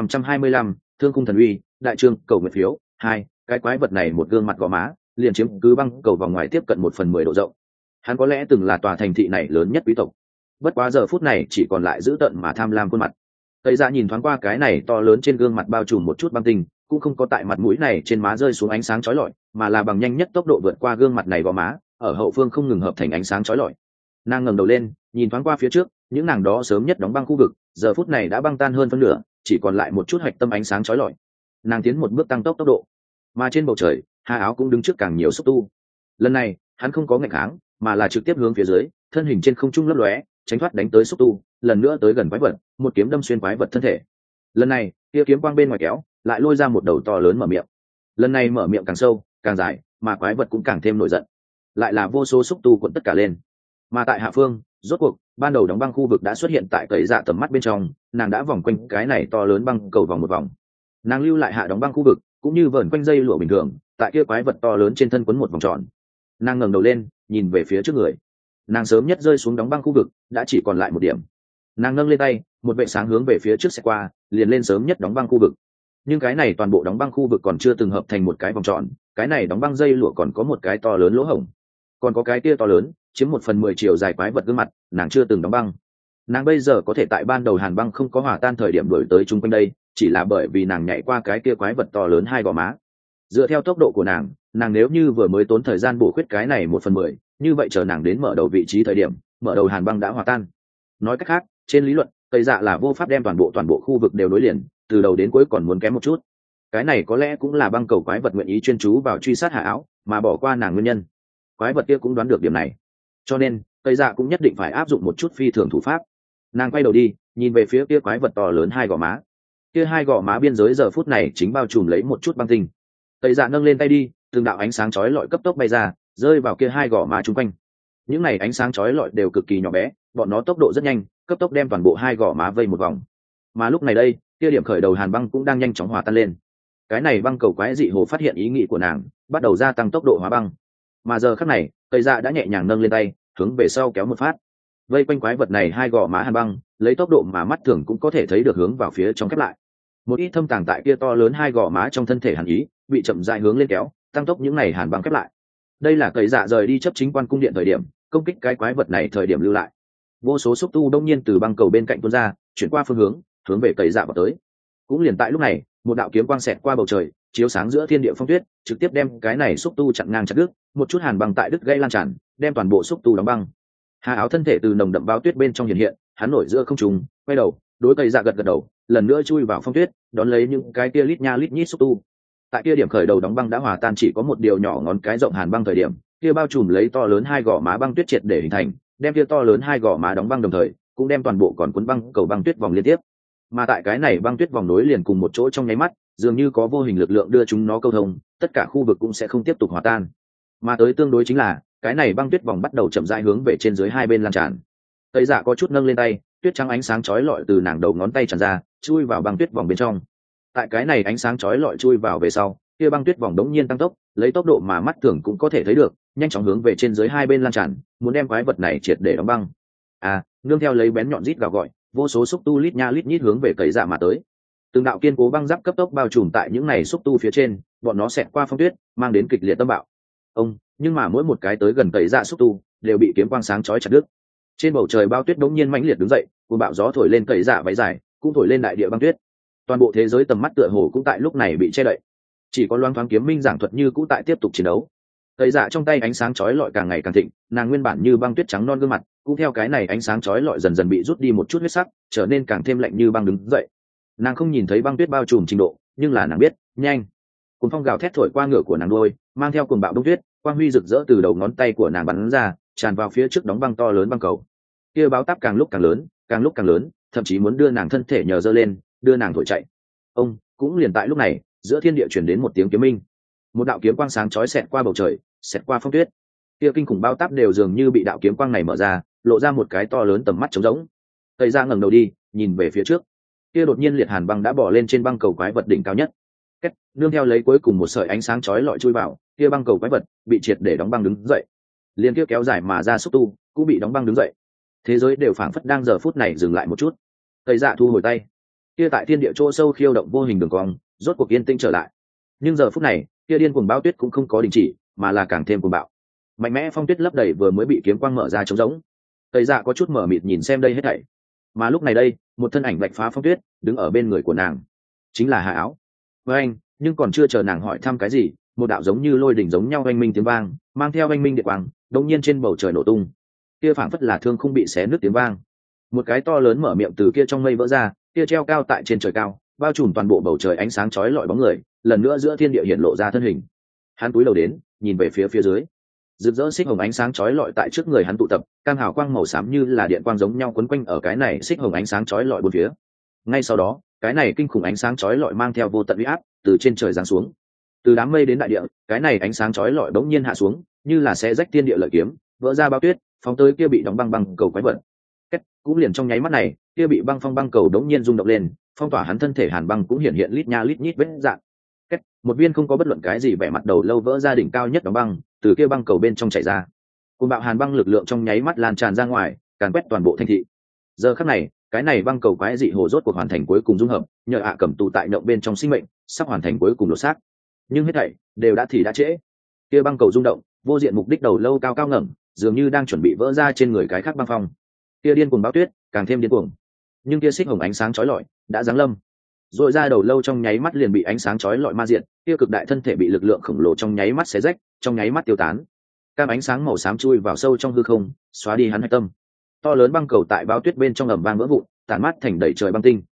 1525, Thương khung thần uy, đại trương cầu nguyện phiếu 2, cái quái vật này một gương mặt gò má, liền chiếm cứ băng cầu vòng ngoài tiếp cận 1/10 độ rộng. Hắn có lẽ từng là tòa thành thị này lớn nhất quý tộc. Bất quá giờ phút này chỉ còn lại dữ tợn mà tham lam khuôn mặt. Tây Dạ nhìn thoáng qua cái này to lớn trên gương mặt bao trùm một chút băng tinh, cũng không có tại mặt mũi này trên má rơi xuống ánh sáng chói lọi, mà là bằng nhanh nhất tốc độ vượt qua gương mặt này gò má, ở hậu phương không ngừng hợp thành ánh sáng chói lọi. Nàng ngẩng đầu lên, nhìn thoáng qua phía trước, những nàng đó sớm nhất đóng băng khu vực, giờ phút này đã băng tan hơn phân nửa, chỉ còn lại một chút hạch tâm ánh sáng chói lọi. Nàng tiến một bước tăng tốc tốc độ, mà trên bầu trời, Hà Áo cũng đứng trước càng nhiều xúc tu. Lần này, hắn không có nghịch kháng, mà là trực tiếp hướng phía dưới, thân hình trên không trung lấp lóe, tránh thoát đánh tới xúc tu, lần nữa tới gần quái vật, một kiếm đâm xuyên quái vật thân thể. Lần này kia kiếm quang bên ngoài kéo lại lôi ra một đầu to lớn mở miệng, lần này mở miệng càng sâu càng dài, mà quái vật cũng càng thêm nổi giận, lại là vô số xúc tu cuộn tất cả lên. Mà tại hạ phương, rốt cuộc ban đầu đóng băng khu vực đã xuất hiện tại cậy dạ tầm mắt bên trong, nàng đã vòng quanh cái này to lớn băng cầu vòng một vòng, nàng lưu lại hạ đóng băng khu vực cũng như vờn quanh dây lụa bình thường tại kia quái vật to lớn trên thân quấn một vòng tròn. Nàng ngẩng đầu lên nhìn về phía trước người, nàng sớm nhất rơi xuống đóng băng khu vực đã chỉ còn lại một điểm. Nàng nâng lên tay, một vệ sáng hướng về phía trước sẽ qua, liền lên sớm nhất đóng băng khu vực. Nhưng cái này toàn bộ đóng băng khu vực còn chưa từng hợp thành một cái vòng tròn, cái này đóng băng dây lụa còn có một cái to lớn lỗ hổng, còn có cái kia to lớn chiếm 1/10 chiều dài quái vật gương mặt, nàng chưa từng đóng băng. Nàng bây giờ có thể tại ban đầu hàn băng không có hòa tan thời điểm đuổi tới chung quanh đây, chỉ là bởi vì nàng nhảy qua cái kia quái vật to lớn 2 gò má. Dựa theo tốc độ của nàng nếu như vừa mới tốn thời gian bổ khuyết cái này 1/10, như vậy chờ nàng đến mở đầu vị trí thời điểm, mở đầu hàn băng đã hòa tan. Nói cách khác, trên lý luận, Tây Dạ là vô pháp đem toàn bộ khu vực đều nối liền, từ đầu đến cuối còn muốn kém một chút. Cái này có lẽ cũng là băng cầu quái vật nguyện ý chuyên chú vào truy sát Hà Áo, mà bỏ qua nàng nguyên nhân. Quái vật kia cũng đoán được điểm này, cho nên Tây Dạ cũng nhất định phải áp dụng một chút phi thường thủ pháp. Nàng quay đầu đi, nhìn về phía kia quái vật to lớn 2 gò má. Kia 2 gò má biên giới giờ phút này chính bao trùm lấy một chút băng tinh. Tây Dạ nâng lên tay đi, từng đạo ánh sáng chói lọi cấp tốc bay ra, rơi vào kia 2 gò má chung quanh. Những này ánh sáng chói lọi đều cực kỳ nhỏ bé, bọn nó tốc độ rất nhanh, cấp tốc đem toàn bộ 2 gò má vây một vòng. Mà lúc này đây, kia điểm khởi đầu hàn băng cũng đang nhanh chóng hòa tan lên. Cái này băng cầu quái dị hồ phát hiện ý nghĩ của nàng, bắt đầu gia tăng tốc độ hóa băng. Mà giờ khắc này, Tây Dạ đã nhẹ nhàng nâng lên tay, hướng về sau kéo một phát. Vây quanh quái vật này 2 gò má hàn băng, lấy tốc độ mà mắt thường cũng có thể thấy được hướng vào phía trong khép lại. Một ít thâm tàng tại kia to lớn 2 gò má trong thân thể hàn ý, bị chậm rãi hướng lên kéo, tăng tốc những này hàn băng khép lại. Đây là Tây Dạ rời đi chấp chính quan cung điện thời điểm, công kích cái quái vật này thời điểm lưu lại. Vô số xúc tu đông nhiên từ băng cầu bên cạnh tuôn ra, chuyển qua phương hướng về Tây Dạ vào tới. Cũng liền tại lúc này, một đạo kiếm quang xẹt qua bầu trời, chiếu sáng giữa thiên địa phong tuyết, trực tiếp đem cái này xúc tu chặn ngang chặt đứt, một chút hàn băng tại đứt gây lan tràn, đem toàn bộ xúc tu đóng băng. Hà Áo thân thể từ nồng đậm bao tuyết bên trong hiện hiện, hắn nổi giữa không trung, quay đầu, đối Tây Dạ gật gật đầu, lần nữa chui vào phong tuyết, đón lấy những cái kia lít nha lít nhít xúc tu. Tại kia điểm khởi đầu đóng băng đã hòa tan chỉ có một điều nhỏ ngón cái rộng hàn băng thời điểm, kia bao trùm lấy to lớn 2 gò má băng tuyết triệt để hình thành, đem kia to lớn 2 gò má đóng băng đồng thời, cũng đem toàn bộ còn cuốn băng cầu băng tuyết vòng liên tiếp. Mà tại cái này băng tuyết vòng nối liền cùng một chỗ trong nháy mắt, dường như có vô hình lực lượng đưa chúng nó câu thông, tất cả khu vực cũng sẽ không tiếp tục hòa tan. Mà tới tương đối chính là, cái này băng tuyết vòng bắt đầu chậm rãi hướng về trên dưới hai bên lan tràn. Tây Dạ có chút nâng lên tay, tuyết trắng ánh sáng chói lọi từ nàng đầu ngón tay tràn ra, chui vào băng tuyết vòng bên trong. Tại cái này ánh sáng chói lọi chui vào về sau, kia băng tuyết vòng đống nhiên tăng tốc, lấy tốc độ mà mắt thường cũng có thể thấy được, nhanh chóng hướng về trên dưới hai bên lan tràn, muốn đem quái vật này triệt để đóng băng. Nương theo lấy bén nhọn rít gào gọi, vô số xúc tu lít nha lít nhít hướng về Tây Dạ mà tới. Từng đạo kiên cố băng giáp cấp tốc bao trùm tại những này xúc tu phía trên, bọn nó xẹt qua phong tuyết, mang đến kịch liệt tâm bạo. Nhưng mà mỗi một cái tới gần Tây Dạ xúc tu đều bị kiếm quang sáng chói chặt đứt. Trên bầu trời bao tuyết đống nhiên mãnh liệt đứng dậy, cuồng bạo gió thổi lên Tây Dạ váy dài, cũng thổi lên đại địa băng tuyết. Toàn bộ thế giới tầm mắt tựa hồ cũng tại lúc này bị che đậy, chỉ có loáng thoáng kiếm minh giảng thuật như cũ tại tiếp tục chiến đấu. Tây Dạ trong tay ánh sáng chói lọi càng ngày càng thịnh, nàng nguyên bản như băng tuyết trắng non gương mặt cũng theo cái này ánh sáng chói lọi dần dần bị rút đi một chút huyết sắc, trở nên càng thêm lạnh như băng đứng dậy. Nàng không nhìn thấy băng tuyết bao trùm trình độ, nhưng là nàng biết, nhanh. Cuồng phong gào thét thổi qua ngựa của nàng đuôi, mang theo cuồng bạo đông tuyết, quang huy rực rỡ từ đầu ngón tay của nàng bắn ra, tràn vào phía trước đóng băng to lớn băng cầu. Kia báo táp càng lúc càng lớn, càng lúc càng lớn, thậm chí muốn đưa nàng thân thể nhờ dơ lên, đưa nàng thổi chạy. Cũng liền tại lúc này, giữa thiên địa truyền đến một tiếng kiếm minh. Một đạo kiếm quang sáng chói xẹt qua bầu trời, xẹt qua phong tuyết. Kia kinh khủng bao táp đều dường như bị đạo kiếm quang này mở ra, lộ ra một cái to lớn tầm mắt trống rỗng. Tây Dạ ngẩng đầu đi, nhìn về phía trước. Kia đột nhiên liệt hàn băng đã bỏ lên trên băng cầu quái vật đỉnh cao nhất. Nương theo lấy cuối cùng một sợi ánh sáng chói lọi chui vào, kia băng cầu quái vật bị triệt để đóng băng đứng dậy. Liên kia kéo dài mà ra xúc tu cũng bị đóng băng đứng dậy. Thế giới đều phảng phất đang giờ phút này dừng lại một chút. Tây Dạ thu hồi tay. Kia tại thiên địa chỗ sâu khiêu động vô hình đường cong, rốt cuộc yên tĩnh trở lại. Nhưng giờ phút này, kia điên cuồng bao tuyết cũng không có đình chỉ, mà là càng thêm cuồng bạo. Mạnh mẽ phong tuyết lấp đầy vừa mới bị kiếm quang mở ra trống rỗng. Tây Dạ có chút mở mịt nhìn xem đây hết thảy. Mà lúc này đây, một thân ảnh vạch phá phong tuyết, đứng ở bên người của nàng, chính là Hà Áo. Với anh, nhưng còn chưa chờ nàng hỏi thăm cái gì, một đạo giống như lôi đỉnh giống nhau oanh minh tiếng vang, mang theo oanh minh điện quang, đột nhiên trên bầu trời nổ tung. Kia phảng phất là thương không bị xé nứt tiếng vang. Một cái to lớn mở miệng từ kia trong mây vỡ ra, kia treo cao tại trên trời cao, bao trùm toàn bộ bầu trời ánh sáng chói lọi bóng người, lần nữa giữa thiên địa hiện lộ ra thân hình. Hắn cúi đầu đến, nhìn về phía dưới. rực rỡ xích hồng ánh sáng chói lọi tại trước người hắn tụ tập, cam hào quang màu xám như là điện quang giống nhau quấn quanh ở cái này xích hồng ánh sáng chói lọi bốn phía. Ngay sau đó, cái này kinh khủng ánh sáng chói lọi mang theo vô tận uy áp từ trên trời giáng xuống. Từ đám mây đến đại địa, cái này ánh sáng chói lọi bỗng nhiên hạ xuống, như là xé rách thiên địa lợi kiếm, vỡ ra bao tuyết, phóng tới kia bị đóng băng cầu quái vật. Cũng liền trong nháy mắt này, kia bị băng phong băng cầu đống nhiên rung động lên, phong tỏa hắn thân thể hàn băng cũng hiện hiện lít nha lít nhít vết dạng. Một viên không có bất luận cái gì vẻ mặt đầu lâu vỡ ra đỉnh cao nhất đóng băng, từ kia băng cầu bên trong chảy ra. Cùng bạo hàn băng lực lượng trong nháy mắt lan tràn ra ngoài, càn quét toàn bộ thành thị. Giờ khắc này, cái này băng cầu quái dị hồ rốt cuộc hoàn thành cuối cùng dung hợp, nhờ hạ cẩm tù tại động bên trong sinh mệnh, sắp hoàn thành cuối cùng lột xác. Nhưng hết thảy đều đã thì đã trễ. Kia băng cầu rung động, vô diện mục đích đầu lâu cao cao ngẩng, dường như đang chuẩn bị vỡ ra trên người cái khác băng phong. Kia điên cuồng bão tuyết, càng thêm điên cuồng. Nhưng kia xích hồng ánh sáng chói lọi đã giáng lâm, rồi ra đầu lâu trong nháy mắt liền bị ánh sáng chói lọi ma diện, kia cực đại thân thể bị lực lượng khổng lồ trong nháy mắt xé rách, trong nháy mắt tiêu tán. Cam ánh sáng màu xám chui vào sâu trong hư không, xóa đi hắn hạch tâm. To lớn băng cầu tại bão tuyết bên trong ầm vang vỡ vụn, tản mát thành đầy trời băng tinh.